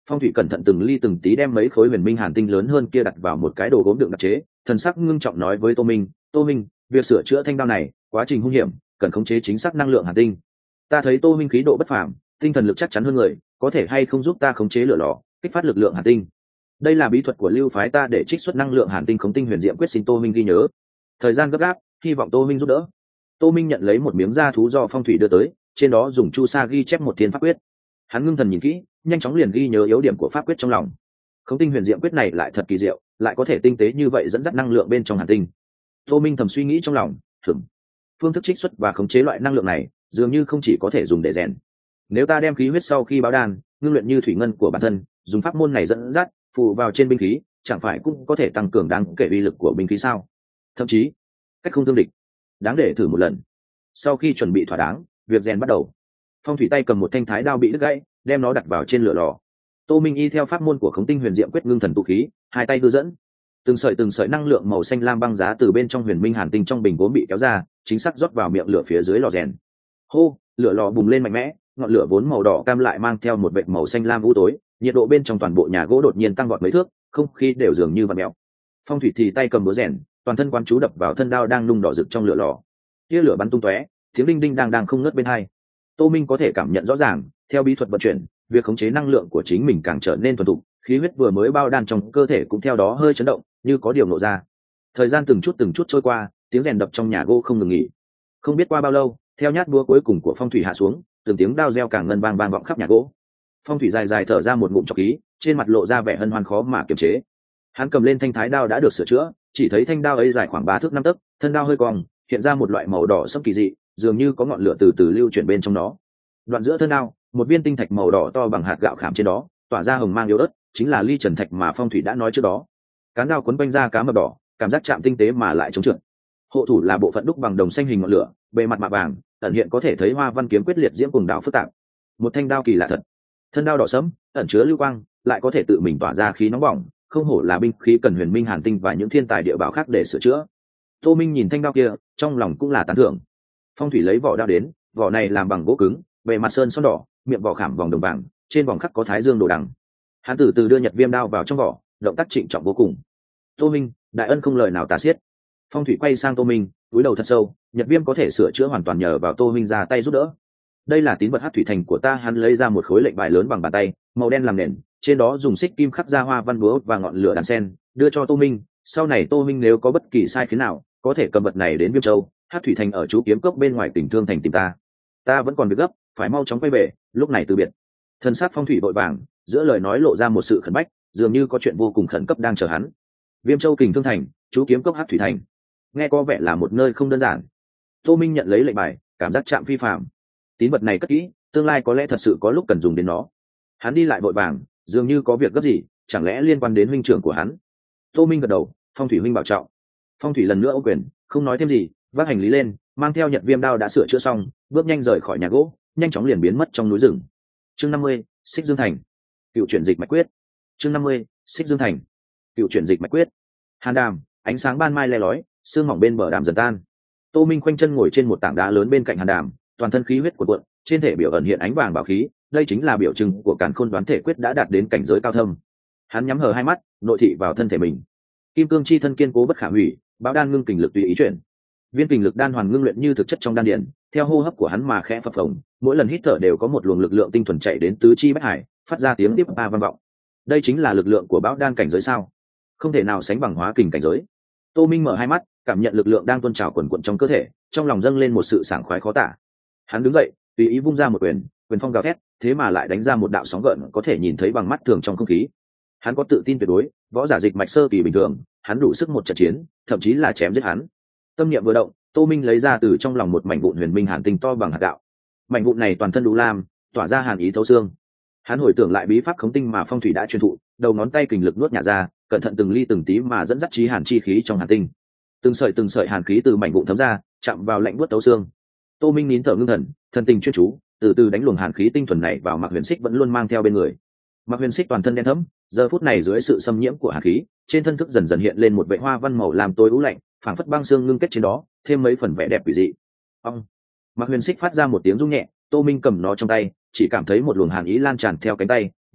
Phong thủy cẩn thận từng ly từng tí đem mấy khối huyền minh hàn tinh lớn hơn kia đặt vào một cái đồ gốm đựng đặc chế, thần sắc ngưng trọng nói với Tô Minh, Tô Minh, việc sửa chữa thanh đao này quá trình hung hiểm, cần khống chế chính xác năng lượng hàn tinh. Ta thấy Tô Minh khí độ bất phàm, tinh thần lực chắc chắn hơn người, có thể hay không giúp ta khống chế lửa lò, kích phát lực lượng hàn tinh. Đây là bí thuật của lưu phái ta để trích xuất năng lượng hàn tinh khống tinh huyền diệm quyết, xin Tô Minh ghi nhớ. Thời gian gấp gáp, hy vọng Tô Minh giúp đỡ. Tô Minh nhận lấy một miếng da thú do phong thủy đưa tới, trên đó dùng chu sa ghi chép một thiên pháp quyết. Hắn ngưng thần nhìn kỹ, nhanh chóng liền ghi nhớ yếu điểm của pháp quyết trong lòng. Khống tinh huyền diệm quyết này lại thật kỳ diệu, lại có thể tinh tế như vậy dẫn dắt năng lượng bên trong hàn tinh. Tô Minh thầm suy nghĩ trong lòng, thử phương thức trích xuất và khống chế loại năng lượng này dường như không chỉ có thể dùng để rèn. Nếu ta đem khí huyết sau khi báo đan ngưng luyện như thủy ngân của bản thân, dùng pháp môn này dẫn dắt phụ vào trên binh khí, chẳng phải cũng có thể tăng cường đáng kể uy lực của binh khí sao? Thậm chí cách không tương địch, đáng để thử một lần. Sau khi chuẩn bị thỏa đáng, việc rèn bắt đầu. Phong thủy tay cầm một thanh thái đao bị đứt gãy, đem nó đặt vào trên lửa lò. Tô Minh y theo pháp môn của khống tinh huyền diệm quyết ngưng thần tụ khí, hai tay đưa dẫn, từng sợi từng sợi năng lượng màu xanh lam băng giá từ bên trong huyền minh hàn tinh trong bình gốm bị kéo ra, chính xác rót vào miệng lửa phía dưới lò rèn. Hô, lửa lò bùng lên mạnh mẽ, ngọn lửa vốn màu đỏ cam lại mang theo một vệt màu xanh lam u tối, nhiệt độ bên trong toàn bộ nhà gỗ đột nhiên tăng vọt mấy thước, không khí đều dường như vặn mèo. Phong thủy thì tay cầm búa rèn, toàn thân quán chú đập vào thân đao đang nung đỏ rực trong lửa lò. Tia lửa bắn tung tóe, tiếng đinh đinh đang đang không ngớt bên hai. Tô Minh có thể cảm nhận rõ ràng, theo bí thuật vận chuyển, việc khống chế năng lượng của chính mình càng trở nên thuần thục, khí huyết vừa mới bao đan trong cơ thể cũng theo đó hơi chấn động, như có điều nộ ra. Thời gian từng chút từng chút trôi qua, tiếng rèn đập trong nhà gỗ không ngừng nghỉ. Không biết qua bao lâu, theo nhát búa cuối cùng của phong thủy hạ xuống, từng tiếng đao reo càng ngân vang vang vọng khắp nhà gỗ. Phong thủy dài dài thở ra một ngụm trọc khí, trên mặt lộ ra vẻ hân hoan khó mà kiềm chế. Hắn cầm lên thanh thái đao đã được sửa chữa, chỉ thấy thanh đao ấy dài khoảng ba thước năm tấc, thân đao hơi cong, hiện ra một loại màu đỏ sẫm kỳ dị, dường như có ngọn lửa từ từ lưu chuyển bên trong nó. Đoạn giữa thân đao, một viên tinh thạch màu đỏ to bằng hạt gạo khảm trên đó, tỏa ra hồng mang yếu ớt, chính là ly trần thạch mà phong thủy đã nói trước đó. Cán đao quấn quanh ra cá mập đỏ, cảm giác chạm tinh tế mà lại chống trượt. Hộ thủ là bộ phận đúc bằng đồng xanh hình ngọn lửa, bề mặt mạ vàng, ẩn hiện có thể thấy hoa văn kiếm quyết liệt diễm cùng đạo phức tạp. Một thanh đao kỳ lạ thật. Thân đao đỏ sẫm, ẩn chứa lưu quang, lại có thể tự mình tỏa ra khí nóng bỏng, không hổ là binh khí cần huyền minh hàn tinh và những thiên tài địa bảo khác để sửa chữa. Tô Minh nhìn thanh đao kia, trong lòng cũng là tán thưởng. Phong thủy lấy vỏ đao đến, vỏ này làm bằng gỗ cứng, bề mặt sơn son đỏ, miệng vỏ khảm vòng đồng vàng, trên vòng khắc có thái dương đồ đằng. Hắn từ từ đưa nhật viêm đao vào trong vỏ, động tác trịnh trọng vô cùng. Tô Minh, đại ân không lời nào tả xiết. Phong thủy quay sang Tô Minh, cúi đầu thật sâu, nhật viêm có thể sửa chữa hoàn toàn nhờ vào Tô Minh ra tay giúp đỡ. Đây là tín vật hắc thủy thành của ta. Hắn lấy ra một khối lệnh bài lớn bằng bàn tay, màu đen làm nền, trên đó dùng xích kim khắc ra hoa văn búa và ngọn lửa đàn sen, đưa cho Tô Minh. Sau này Tô Minh nếu có bất kỳ sai khiến nào, có thể cầm vật này đến Viêm Châu, hắc thủy thành ở chú kiếm cốc bên ngoài tỉnh Thương Thành tìm ta. Ta vẫn còn việc gấp, phải mau chóng quay về, lúc này từ biệt. Thần sắc phong thủy vội vàng, giữa lời nói lộ ra một sự khẩn bách, dường như có chuyện vô cùng khẩn cấp đang chờ hắn. Viêm Châu Kình Thương Thành, chú kiếm cốc hắc thủy thành, nghe có vẻ là một nơi không đơn giản. Tô Minh nhận lấy lệnh bài, cảm giác chạm phi phạm. Tín vật này cất kỹ, tương lai có lẽ thật sự có lúc cần dùng đến nó. Hắn đi lại vội vàng, dường như có việc gấp gì, chẳng lẽ liên quan đến huynh trưởng của hắn. Tô Minh gật đầu, phong thủy huynh bảo trọng. Phong thủy lần nữa ô quyền, không nói thêm gì, vác hành lý lên, mang theo nhật viêm đao đã sửa chữa xong, bước nhanh rời khỏi nhà gỗ, nhanh chóng liền biến mất trong núi rừng. Chương năm mươi, Xích Dương Thành. Cựu chuyển dịch mạch quyết. Chương năm mươi, Xích Dương Thành. Cựu chuyển dịch mạch quyết. Hàn đàm, ánh sáng ban mai le lói, sương mỏng bên bờ đàm dần tan. Tô Minh khoanh chân ngồi trên một tảng đá lớn bên cạnh hàn đàm, toàn thân khí huyết cuộn cuộn, trên thể biểu ẩn hiện ánh vàng bảo khí, đây chính là biểu trưng của Càn Khôn đoán thể quyết đã đạt đến cảnh giới cao thâm. Hắn nhắm hờ hai mắt, nội thị vào thân thể mình. Kim cương chi thân kiên cố bất khả hủy, báo đan ngưng kình lực tùy ý chuyển. Viên kình lực đan hoàn ngưng luyện như thực chất trong đan điền, theo hô hấp của hắn mà khẽ phập phồng, mỗi lần hít thở đều có một luồng lực lượng tinh thuần chạy đến tứ chi bách hải, phát ra tiếng tiếp ba vang vọng. Đây chính là lực lượng của báo đan cảnh giới sao? Không thể nào sánh bằng hóa kình cảnh giới. Tô Minh mở hai mắt, cảm nhận lực lượng đang tuôn trào quần quận trong cơ thể, trong lòng dâng lên một sự sảng khoái khó tả. Hắn đứng dậy, tùy ý vung ra một quyền, quyền phong gào thét, thế mà lại đánh ra một đạo sóng gợn có thể nhìn thấy bằng mắt thường trong không khí. Hắn có tự tin tuyệt đối, võ giả dịch mạch sơ kỳ bình thường, hắn đủ sức một trận chiến, thậm chí là chém giết hắn. Tâm niệm vừa động, Tô Minh lấy ra từ trong lòng một mảnh vụn huyền minh hàn tinh to bằng hạt gạo. Mảnh vụn này toàn thân đủ lam, tỏa ra hàn ý thấu xương. Hắn hồi tưởng lại bí pháp khống tinh mà phong thủy đã truyền thụ, đầu ngón tay kình lực nuốt nhả ra, cẩn thận từng ly từng tí mà dẫn dắt chí hàn chi khí trong hàn tinh. Từng sợi từng sợi hàn khí từ mảnh vụn thấm ra, chạm vào lạnh buốt thấu xương. Tô Minh nín thở ngưng thần, thần tình chuyên chú, từ từ đánh luồng hàn khí tinh thuần này vào Mạc Huyền Xích vẫn luôn mang theo bên người. Mạc Huyền Xích toàn thân đen thẫm, giờ phút này dưới sự xâm nhiễm của hàn khí, trên thân thức dần dần hiện lên một vệt hoa văn màu làm tối u lạnh, phảng phất băng xương ngưng kết trên đó, thêm mấy phần vẻ đẹp quỷ dị. Ông, Mạc Huyền Xích phát ra một tiếng rung nhẹ, Tô Minh cầm nó trong tay, chỉ cảm thấy một luồng hàn ý lan tràn theo cánh tay,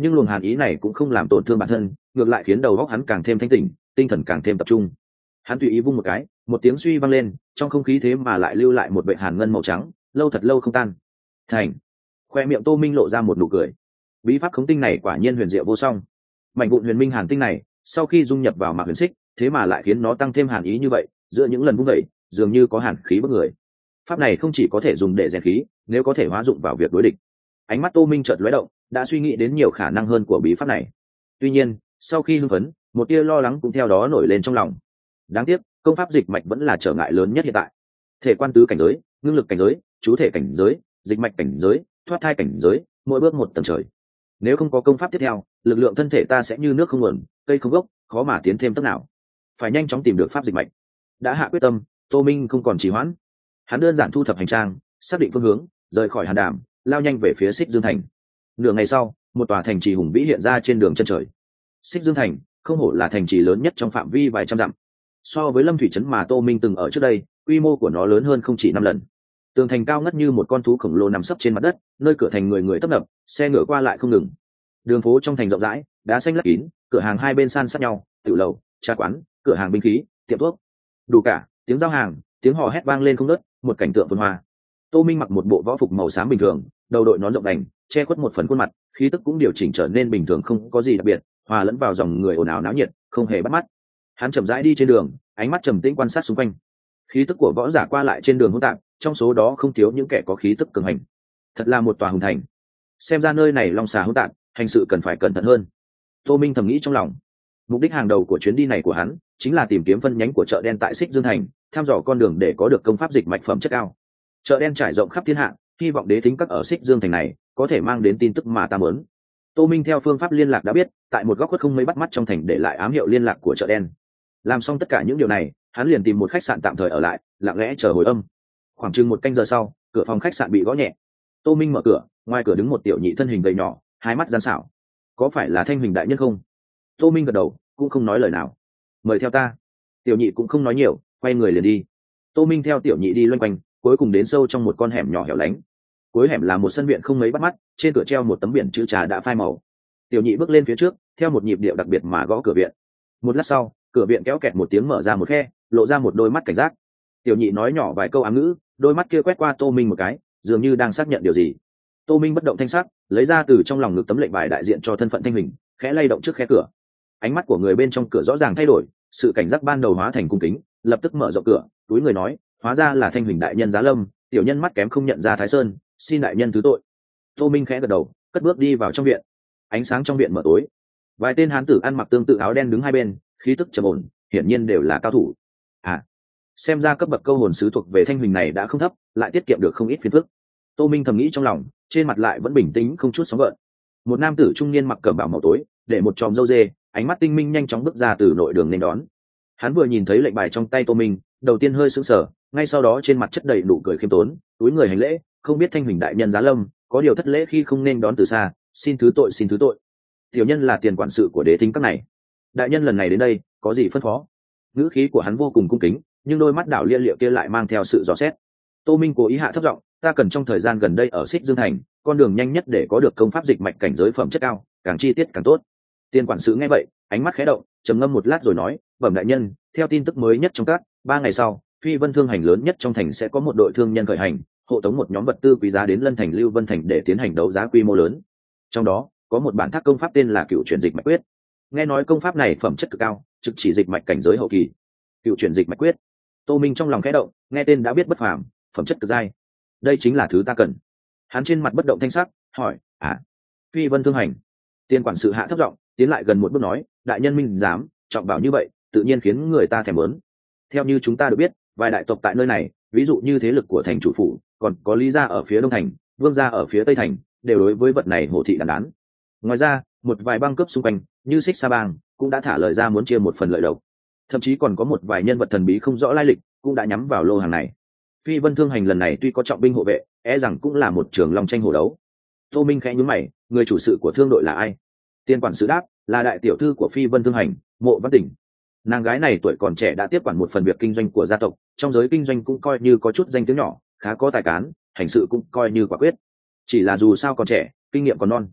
nhưng luồng hàn ý này cũng không làm tổn thương bản thân, ngược lại khiến đầu óc hắn càng thêm thanh tỉnh, tinh thần càng thêm tập trung. Hắn tùy ý vung một cái, một tiếng suy vang lên, trong không khí thế mà lại lưu lại một vệt hàn ngân màu trắng, lâu thật lâu không tan. Thành. Khoe miệng Tô Minh lộ ra một nụ cười. Bí pháp khống tinh này quả nhiên huyền diệu vô song. Mảnh vụn huyền minh hàn tinh này, sau khi dung nhập vào mạc huyền xích, thế mà lại khiến nó tăng thêm hàn ý như vậy, giữa những lần vung vẩy, dường như có hàn khí bức người. Pháp này không chỉ có thể dùng để rèn khí, nếu có thể hóa dụng vào việc đối địch. Ánh mắt Tô Minh chợt lóe động, đã suy nghĩ đến nhiều khả năng hơn của bí pháp này. Tuy nhiên, sau khi hưng phấn, một tia lo lắng cũng theo đó nổi lên trong lòng. Đáng tiếc, công pháp dịch mạch vẫn là trở ngại lớn nhất hiện tại. Thể quan tứ cảnh giới, ngưng lực cảnh giới, chú thể cảnh giới, dịch mạch cảnh giới, thoát thai cảnh giới, mỗi bước một tầng trời. Nếu không có công pháp tiếp theo, lực lượng thân thể ta sẽ như nước không nguồn, cây không gốc, khó mà tiến thêm tấc nào. Phải nhanh chóng tìm được pháp dịch mạch. Đã hạ quyết tâm, Tô Minh không còn trì hoãn. Hắn đơn giản thu thập hành trang, xác định phương hướng, rời khỏi Hàn Đàm, lao nhanh về phía Xích Dương Thành. Nửa ngày sau, một tòa thành trì hùng vĩ hiện ra trên đường chân trời. Xích Dương Thành không hổ là thành trì lớn nhất trong phạm vi vài trăm dặm. So với Lâm Thủy trấn mà Tô Minh từng ở trước đây, quy mô của nó lớn hơn không chỉ năm lần. Tường thành cao ngất như một con thú khổng lồ nằm sấp trên mặt đất, nơi cửa thành người người tấp nập, xe ngựa qua lại không ngừng. Đường phố trong thành rộng rãi, đá xanh lấp kín, cửa hàng hai bên san sát nhau, tiểu lầu, trà quán, cửa hàng binh khí, tiệm thuốc, đủ cả, tiếng giao hàng, tiếng hò hét vang lên không ngớt, một cảnh tượng phồn hoa. Tô Minh mặc một bộ võ phục màu xám bình thường, đầu đội nón rộng đành, che khuất một phần khuôn mặt, khí tức cũng điều chỉnh trở nên bình thường, không có gì đặc biệt, hòa lẫn vào dòng người ồn ào náo nhiệt, không hề bắt mắt. Hắn chậm rãi đi trên đường, ánh mắt trầm tĩnh quan sát xung quanh. Khí tức của võ giả qua lại trên đường hỗn tạp, trong số đó không thiếu những kẻ có khí tức cường hành. Thật là một tòa hùng thành. Xem ra nơi này long xà hỗn tạp, hành sự cần phải cẩn thận hơn. Tô Minh thầm nghĩ trong lòng. Mục đích hàng đầu của chuyến đi này của hắn chính là tìm kiếm phân nhánh của chợ đen tại Xích Dương Thành, thăm dò con đường để có được công pháp dịch mạch phẩm chất cao. Chợ đen trải rộng khắp thiên hạ, hy vọng đế thính các ở Xích Dương Thành này có thể mang đến tin tức mà ta muốn. Tô Minh theo phương pháp liên lạc đã biết, tại một góc khuất không mấy bắt mắt trong thành để lại ám hiệu liên lạc của chợ đen. Làm xong tất cả những điều này, hắn liền tìm một khách sạn tạm thời ở lại, lặng lẽ chờ hồi âm. Khoảng chừng một canh giờ sau, cửa phòng khách sạn bị gõ nhẹ. Tô Minh mở cửa, ngoài cửa đứng một tiểu nhị thân hình gầy nhỏ, hai mắt gian xảo. Có phải là Thanh Huỳnh đại nhân không? Tô Minh gật đầu, cũng không nói lời nào. Mời theo ta. Tiểu nhị cũng không nói nhiều, quay người liền đi. Tô Minh theo tiểu nhị đi loanh quanh, cuối cùng đến sâu trong một con hẻm nhỏ hẻo lánh. Cuối hẻm là một sân viện không mấy bắt mắt, trên cửa treo một tấm biển chữ trà đã phai màu. Tiểu nhị bước lên phía trước, theo một nhịp điệu đặc biệt mà gõ cửa viện. Một lát sau, cửa viện kéo kẹt một tiếng mở ra một khe, lộ ra một đôi mắt cảnh giác. Tiểu nhị nói nhỏ vài câu ám ngữ, đôi mắt kia quét qua Tô Minh một cái, dường như đang xác nhận điều gì. Tô Minh bất động thanh sắc, lấy ra từ trong lòng ngực tấm lệnh bài đại diện cho thân phận Thanh Huỳnh, khẽ lay động trước khe cửa. Ánh mắt của người bên trong cửa rõ ràng thay đổi, sự cảnh giác ban đầu hóa thành cung kính, lập tức mở rộng cửa, túi người nói, hóa ra là Thanh Huỳnh đại nhân giá lâm, tiểu nhân mắt kém không nhận ra Thái Sơn, xin đại nhân thứ tội. Tô Minh khẽ gật đầu, cất bước đi vào trong viện. Ánh sáng trong viện mở tối, vài tên hán tử ăn mặc tương tự áo đen đứng hai bên, khí tức trầm ổn, hiển nhiên đều là cao thủ. À, xem ra cấp bậc câu hồn sứ thuộc về Thanh Huỳnh này đã không thấp, lại tiết kiệm được không ít phiền phức. Tô Minh thầm nghĩ trong lòng, trên mặt lại vẫn bình tĩnh không chút sóng gợn. Một nam tử trung niên mặc cẩm bào màu tối, để một tròm râu dê, ánh mắt tinh minh nhanh chóng bước ra từ nội đường nên đón. Hắn vừa nhìn thấy lệnh bài trong tay Tô Minh, đầu tiên hơi sững sờ, ngay sau đó trên mặt chất đầy nụ cười khiêm tốn, túi người hành lễ, không biết Thanh Huỳnh đại nhân giá lâm, có điều thất lễ khi không nên đón từ xa, xin thứ tội xin thứ tội. Tiểu nhân là tiền quản sự của đế thính các này, đại nhân lần này đến đây có gì phân phó? Ngữ khí của hắn vô cùng cung kính, nhưng đôi mắt đảo lia liệu kia lại mang theo sự dò xét. Tô Minh cố ý hạ thấp giọng, ta cần trong thời gian gần đây ở Xích Dương Thành, con đường nhanh nhất để có được công pháp dịch mạch cảnh giới phẩm chất cao, càng chi tiết càng tốt. Tiền quản sự nghe vậy, ánh mắt khẽ động, trầm ngâm một lát rồi nói, bẩm đại nhân, theo tin tức mới nhất trong các, ba ngày sau, Phi Vân thương hành lớn nhất trong thành sẽ có một đội thương nhân khởi hành, hộ tống một nhóm vật tư quý giá đến Lân Thành Lưu Vân Thành để tiến hành đấu giá quy mô lớn. Trong đó, có một bản thác công pháp tên là Cựu Chuyển Dịch Mạch Quyết. Nghe nói công pháp này phẩm chất cực cao, trực chỉ dịch mạch cảnh giới hậu kỳ. Cựu Chuyển Dịch Mạch Quyết. Tô Minh trong lòng khẽ động, nghe tên đã biết bất phàm, phẩm chất cực giai. Đây chính là thứ ta cần. Hắn trên mặt bất động thanh sắc, hỏi, à, Phi Vân thương hành. Tiên quản sự hạ thấp giọng, tiến lại gần một bước nói, đại nhân minh dám trọng bảo như vậy, tự nhiên khiến người ta thèm muốn. Theo như chúng ta được biết, vài đại tộc tại nơi này, ví dụ như thế lực của thành chủ phủ, còn có Lý gia ở phía đông thành, Vương gia ở phía tây thành, đều đối với vật này hổ thị đàn đán. Ngoài ra, một vài bang cướp xung quanh, như Xích Sa bang, cũng đã thả lời ra muốn chia một phần lợi lộc. Thậm chí còn có một vài nhân vật thần bí không rõ lai lịch, cũng đã nhắm vào lô hàng này. Phi Vân thương hành lần này tuy có trọng binh hộ vệ, e rằng cũng là một trường long tranh hổ đấu. Tô Minh khẽ nhướng mày, người chủ sự của thương đội là ai? Tiên quản sự đáp, là đại tiểu thư của Phi Vân thương hành, Mộ Văn Tỉnh. Nàng gái này tuổi còn trẻ đã tiếp quản một phần việc kinh doanh của gia tộc, trong giới kinh doanh cũng coi như có chút danh tiếng nhỏ, khá có tài cán, hành sự cũng coi như quả quyết. Chỉ là dù sao còn trẻ, kinh nghiệm còn non.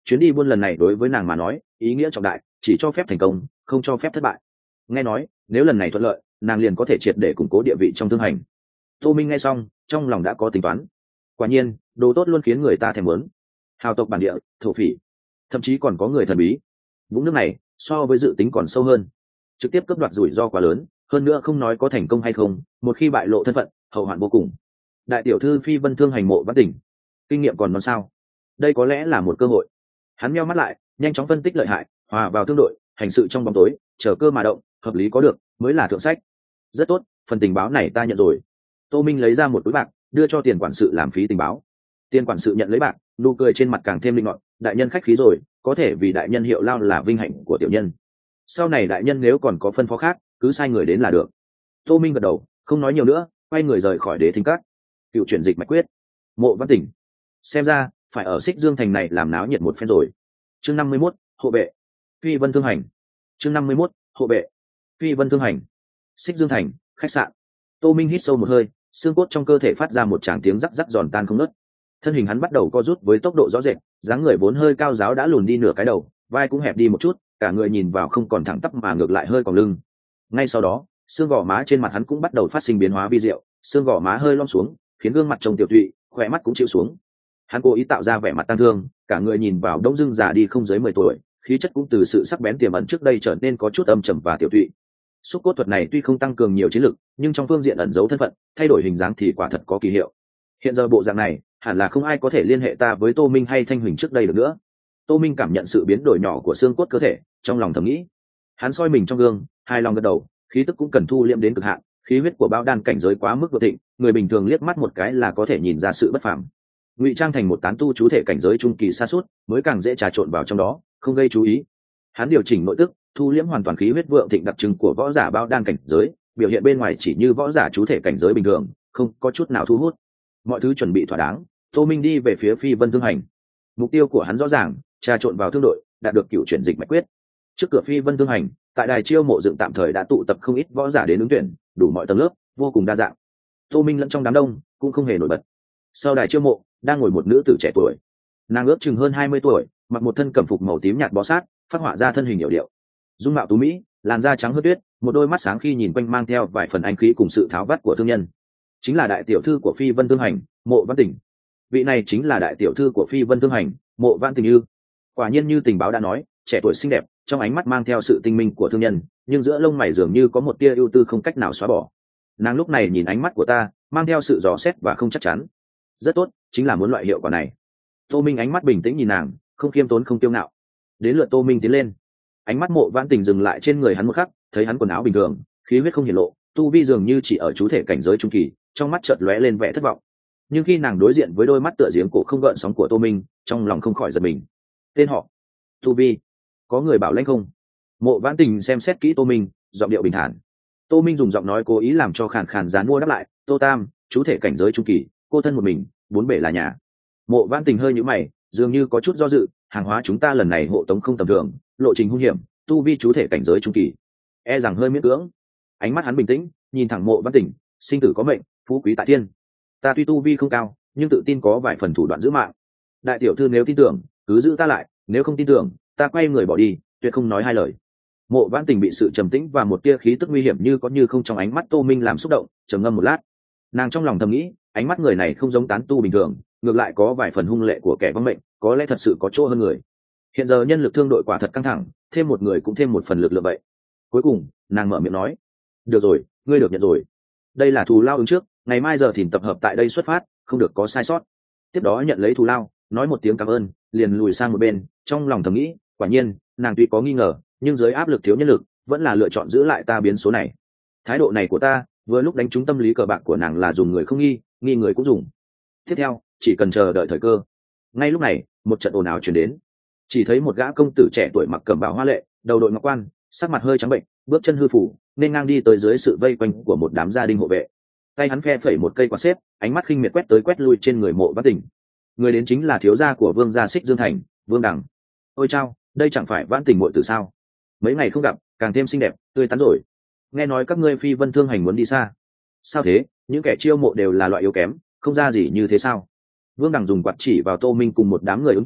chuyến đi buôn lần này đối với nàng mà nói ý nghĩa trọng đại, chỉ cho phép thành công không cho phép thất bại. Nghe nói nếu lần này thuận lợi, nàng liền có thể triệt để củng cố địa vị trong thương hành. Tô Minh nghe xong trong lòng đã có tính toán. Quả nhiên đồ tốt luôn khiến người ta thèm muốn. Hào tộc bản địa, thổ phỉ, thậm chí còn có người thần bí. Vũng nước này so với dự tính còn sâu hơn, trực tiếp cướp đoạt rủi ro quá lớn, hơn nữa không nói có thành công hay không, một khi bại lộ thân phận hậu hoạn vô cùng. Đại tiểu thư Phi Vân Thương hành Mộ Văn Tỉnh, kinh nghiệm còn non sao? Đây có lẽ là một cơ hội. Hắn meo mắt lại, nhanh chóng phân tích lợi hại, hòa vào thương đội, hành sự trong bóng tối, chờ cơ mà động, hợp lý có được mới là thượng sách. Rất tốt, phần tình báo này ta nhận rồi. Tô Minh lấy ra một túi bạc đưa cho tiền quản sự làm phí tình báo. Tiền quản sự nhận lấy bạc, nụ cười trên mặt càng thêm linh ngọt. Đại nhân khách khí rồi, có thể vì đại nhân hiệu lao là vinh hạnh của tiểu nhân. Sau này đại nhân nếu còn có phân phó khác, cứ sai người đến là được. Tô Minh gật đầu, không nói nhiều nữa, quay người rời khỏi Đế Thính Các. Cựu chuyển dịch mạch quyết, Mộ Văn Tỉnh, xem ra phải ở Xích Dương thành này làm náo nhiệt một phen rồi. Chương năm mươi mốt, hộ vệ Phi Vân Thương hành. Chương năm mươi mốt, hộ vệ Phi Vân Thương hành. Xích Dương thành, khách sạn. Tô Minh hít sâu một hơi, xương cốt trong cơ thể phát ra một tràng tiếng rắc rắc giòn tan không ngớt. Thân hình hắn bắt đầu co rút với tốc độ rõ rệt, dáng người vốn hơi cao ráo đã lùn đi nửa cái đầu, vai cũng hẹp đi một chút, cả người nhìn vào không còn thẳng tắp mà ngược lại hơi còng lưng. Ngay sau đó, xương gò má trên mặt hắn cũng bắt đầu phát sinh biến hóa vi diệu, xương gò má hơi lom xuống, khiến gương mặt trông tiểu tụy, khỏe mắt cũng chịu xuống. Hắn cố ý tạo ra vẻ mặt tăng thương, cả người nhìn vào đông dưng già đi không dưới mười tuổi, khí chất cũng từ sự sắc bén tiềm ẩn trước đây trở nên có chút âm trầm và tiểu tụy. Xúc cốt thuật này tuy không tăng cường nhiều chiến lực, nhưng trong phương diện ẩn giấu thân phận, thay đổi hình dáng thì quả thật có kỳ hiệu. Hiện giờ bộ dạng này, hẳn là không ai có thể liên hệ ta với Tô Minh hay Thanh Huỳnh trước đây được nữa. Tô Minh cảm nhận sự biến đổi nhỏ của xương cốt cơ thể, trong lòng thầm nghĩ. Hắn soi mình trong gương, hài lòng gật đầu, khí tức cũng cần thu liệm đến cực hạn, khí huyết của bao đan cảnh giới quá mức độ thịnh, người bình thường liếc mắt một cái là có thể nhìn ra sự bất phàm. Ngụy trang thành một tán tu chú thể cảnh giới trung kỳ sa sút, mới càng dễ trà trộn vào trong đó, không gây chú ý. Hắn điều chỉnh nội tức, thu liễm hoàn toàn khí huyết vượng thịnh đặc trưng của võ giả bao đan cảnh giới, biểu hiện bên ngoài chỉ như võ giả chú thể cảnh giới bình thường, không có chút nào thu hút. Mọi thứ chuẩn bị thỏa đáng, Tô Minh đi về phía Phi Vân Thương hành. Mục tiêu của hắn rõ ràng, trà trộn vào thương đội, đạt được cựu chuyển dịch mạch quyết. Trước cửa Phi Vân Thương hành, tại đài chiêu mộ dựng tạm thời đã tụ tập không ít võ giả đến ứng tuyển, đủ mọi tầng lớp, vô cùng đa dạng. Tô Minh lẫn trong đám đông cũng không hề nổi bật. Sau đài chiêu mộ đang ngồi một nữ tử trẻ tuổi, nàng ước chừng hơn hai mươi tuổi, mặc một thân cẩm phục màu tím nhạt bó sát, phát họa ra thân hình hiệu điệu, dung mạo tú mỹ, làn da trắng hơn tuyết, một đôi mắt sáng khi nhìn quanh mang theo vài phần anh khí cùng sự tháo vát của thương nhân. Chính là đại tiểu thư của Phi Vân Thương hành, Mộ Văn Tỉnh. Vị này chính là đại tiểu thư của Phi Vân Thương hành, Mộ Văn Tỉnh ư? Quả nhiên như tình báo đã nói, trẻ tuổi xinh đẹp, trong ánh mắt mang theo sự tinh minh của thương nhân, nhưng giữa lông mày dường như có một tia ưu tư không cách nào xóa bỏ. Nàng lúc này nhìn ánh mắt của ta, mang theo sự dò xét và không chắc chắn. Rất tốt, chính là muốn loại hiệu quả này. Tô Minh ánh mắt bình tĩnh nhìn nàng, không khiêm tốn không kiêu ngạo. Đến lượt Tô Minh tiến lên, ánh mắt Mộ Vãn Tình dừng lại trên người hắn một khắc, thấy hắn quần áo bình thường, khí huyết không hiển lộ, tu vi dường như chỉ ở chú thể cảnh giới trung kỳ, trong mắt chợt lóe lên vẻ thất vọng. Nhưng khi nàng đối diện với đôi mắt tựa giếng cổ không gợn sóng của Tô Minh, trong lòng không khỏi giật mình. Tên họ, tu vi, có người bảo lãnh không? Mộ Vãn Tình xem xét kỹ Tô Minh, giọng điệu bình thản. Tô Minh dùng giọng nói cố ý làm cho khàn khàn dán mua đáp lại. Tô Tam, chú thể cảnh giới trung kỳ, cô thân một mình, bốn bể là nhà. Mộ Vãn Tình hơi nhíu mày, dường như có chút do dự. Hàng hóa chúng ta lần này hộ tống không tầm thường, lộ trình hung hiểm, tu vi chú thể cảnh giới trung kỳ, e rằng hơi miễn cưỡng. Ánh mắt hắn bình tĩnh, nhìn thẳng Mộ Vãn Tình, sinh tử có mệnh, phú quý tại thiên. Ta tuy tu vi không cao, nhưng tự tin có vài phần thủ đoạn giữ mạng. Đại tiểu thư nếu tin tưởng, cứ giữ ta lại, nếu không tin tưởng, ta quay người bỏ đi, tuyệt không nói hai lời. Mộ Vãn Tình bị sự trầm tĩnh và một tia khí tức nguy hiểm như có như không trong ánh mắt Tô Minh làm xúc động, trầm ngâm một lát. Nàng trong lòng thầm nghĩ, ánh mắt người này không giống tán tu bình thường, ngược lại có vài phần hung lệ của kẻ vong mệnh, có lẽ thật sự có chỗ hơn người. Hiện giờ nhân lực thương đội quả thật căng thẳng, thêm một người cũng thêm một phần lực lượng vậy. Cuối cùng, nàng mở miệng nói: "Được rồi, ngươi được nhận rồi. Đây là thù lao ứng trước, ngày mai giờ thìn tập hợp tại đây xuất phát, không được có sai sót." Tiếp đó nhận lấy thù lao, nói một tiếng cảm ơn, liền lùi sang một bên, trong lòng thầm nghĩ, quả nhiên, nàng tuy có nghi ngờ, nhưng dưới áp lực thiếu nhân lực, vẫn là lựa chọn giữ lại ta biến số này. Thái độ này của ta, vừa lúc đánh trúng tâm lý cờ bạc của nàng là dùng người không nghi, nghi người cũng dùng. Tiếp theo, chỉ cần chờ đợi thời cơ. Ngay lúc này, một trận ồn ào truyền đến. Chỉ thấy một gã công tử trẻ tuổi mặc cẩm bào hoa lệ, đầu đội ngọc quan, sắc mặt hơi trắng bệnh, bước chân hư phủ, nên ngang đi tới dưới sự vây quanh của một đám gia đình hộ vệ. Tay hắn phe phẩy một cây quạt xếp, ánh mắt khinh miệt quét tới quét lui trên người Mộ Vãn Tình. Người đến chính là thiếu gia của Vương gia Xích Dương thành, Vương Đằng. Ôi chao, đây chẳng phải Vãn Tình muội tử sao? Mấy ngày không gặp, càng thêm xinh đẹp, tươi tắn rồi. Nghe nói các ngươi Phi Vân Thương hành muốn đi xa. Sao thế, những kẻ chiêu mộ đều là loại yếu kém, không ra gì như thế sao? Vương Đằng dùng quạt chỉ vào Tô Minh cùng một đám người ứng tuyển,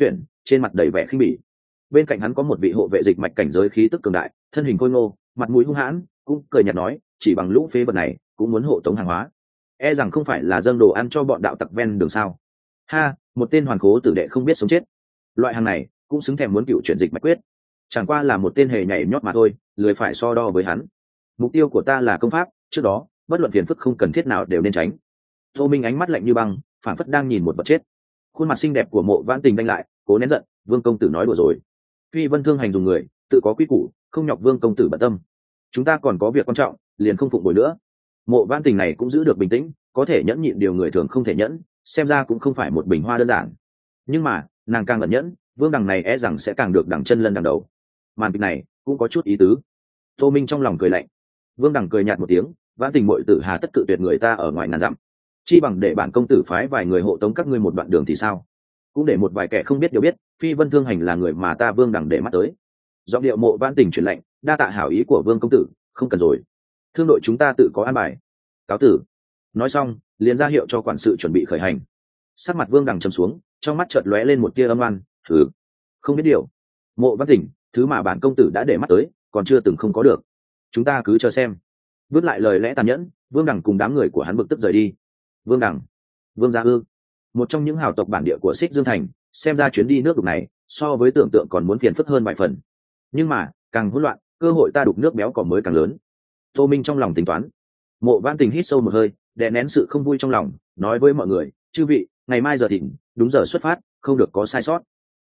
trên mặt đầy vẻ khinh bỉ. Bên cạnh hắn có một vị hộ vệ dịch mạch cảnh giới khí tức cường đại, thân hình khôi ngô, mặt mũi hung hãn, cũng cười nhạt nói, chỉ bằng lũ phế vật này cũng muốn hộ tống hàng hóa, e rằng không phải là dâng đồ ăn cho bọn đạo tặc ven đường sao? Ha, một tên hoàn khố tử đệ không biết sống chết, loại hàng này cũng xứng thèm muốn cựu chuyển dịch mạch quyết. Chẳng qua là một tên hề nhảy nhót mà thôi, lười phải so đo với hắn. Mục tiêu của ta là công pháp, trước đó bất luận phiền phức không cần thiết nào đều nên tránh. Tô Minh ánh mắt lạnh như băng, phản phất đang nhìn một vật chết. Khuôn mặt xinh đẹp của Mộ Vãn Tình đanh lại, cố nén giận, Vương công tử nói đùa rồi. Phi Vân Thương hành dùng người, tự có quy củ, không nhọc Vương công tử bận tâm. Chúng ta còn có việc quan trọng, liền không phụng bồi nữa. Mộ Vãn Tình này cũng giữ được bình tĩnh, có thể nhẫn nhịn điều người thường không thể nhẫn, xem ra cũng không phải một bình hoa đơn giản. Nhưng mà, nàng càng ẩn nhẫn, Vương đằng này e rằng sẽ càng được đằng chân lân đằng đầu. Màn kịch này cũng có chút ý tứ. Tô Minh trong lòng cười lạnh. Vương đằng cười nhạt một tiếng, Vãn Tình muội tử hà tất cự tuyệt người ta ở ngoài ngàn dặm, chi bằng để bản công tử phái vài người hộ tống các ngươi một đoạn đường thì sao? Cũng để một vài kẻ không biết điều biết, Phi Vân Thương hành là người mà ta Vương đằng để mắt tới. Giọng điệu Mộ Vãn Tình truyền lệnh, đa tạ hảo ý của Vương công tử, không cần rồi. Thương đội chúng ta tự có an bài. Cáo tử. Nói xong, liền ra hiệu cho quản sự chuẩn bị khởi hành. Sắc mặt Vương đằng trầm xuống, trong mắt chợt lóe lên một tia âm oan, thử, không biết điều. Mộ Vãn Tình, thứ mà bản công tử đã để mắt tới, còn chưa từng không có được. Chúng ta cứ chờ xem. Vứt lại lời lẽ tàn nhẫn, Vương đằng cùng đám người của hắn bực tức rời đi. Vương đằng, Vương Gia Ư, một trong những hào tộc bản địa của Xích Dương Thành, xem ra chuyến đi nước đục này so với tưởng tượng còn muốn phiền phức hơn vài phần. Nhưng mà càng hỗn loạn, cơ hội ta đục nước béo cò mới càng lớn. Tô Minh trong lòng tính toán. Mộ Vãn Tình hít sâu một hơi, đè nén sự không vui trong lòng, nói với mọi người, chư vị, ngày mai giờ thịnh, đúng giờ xuất phát, không được có sai sót.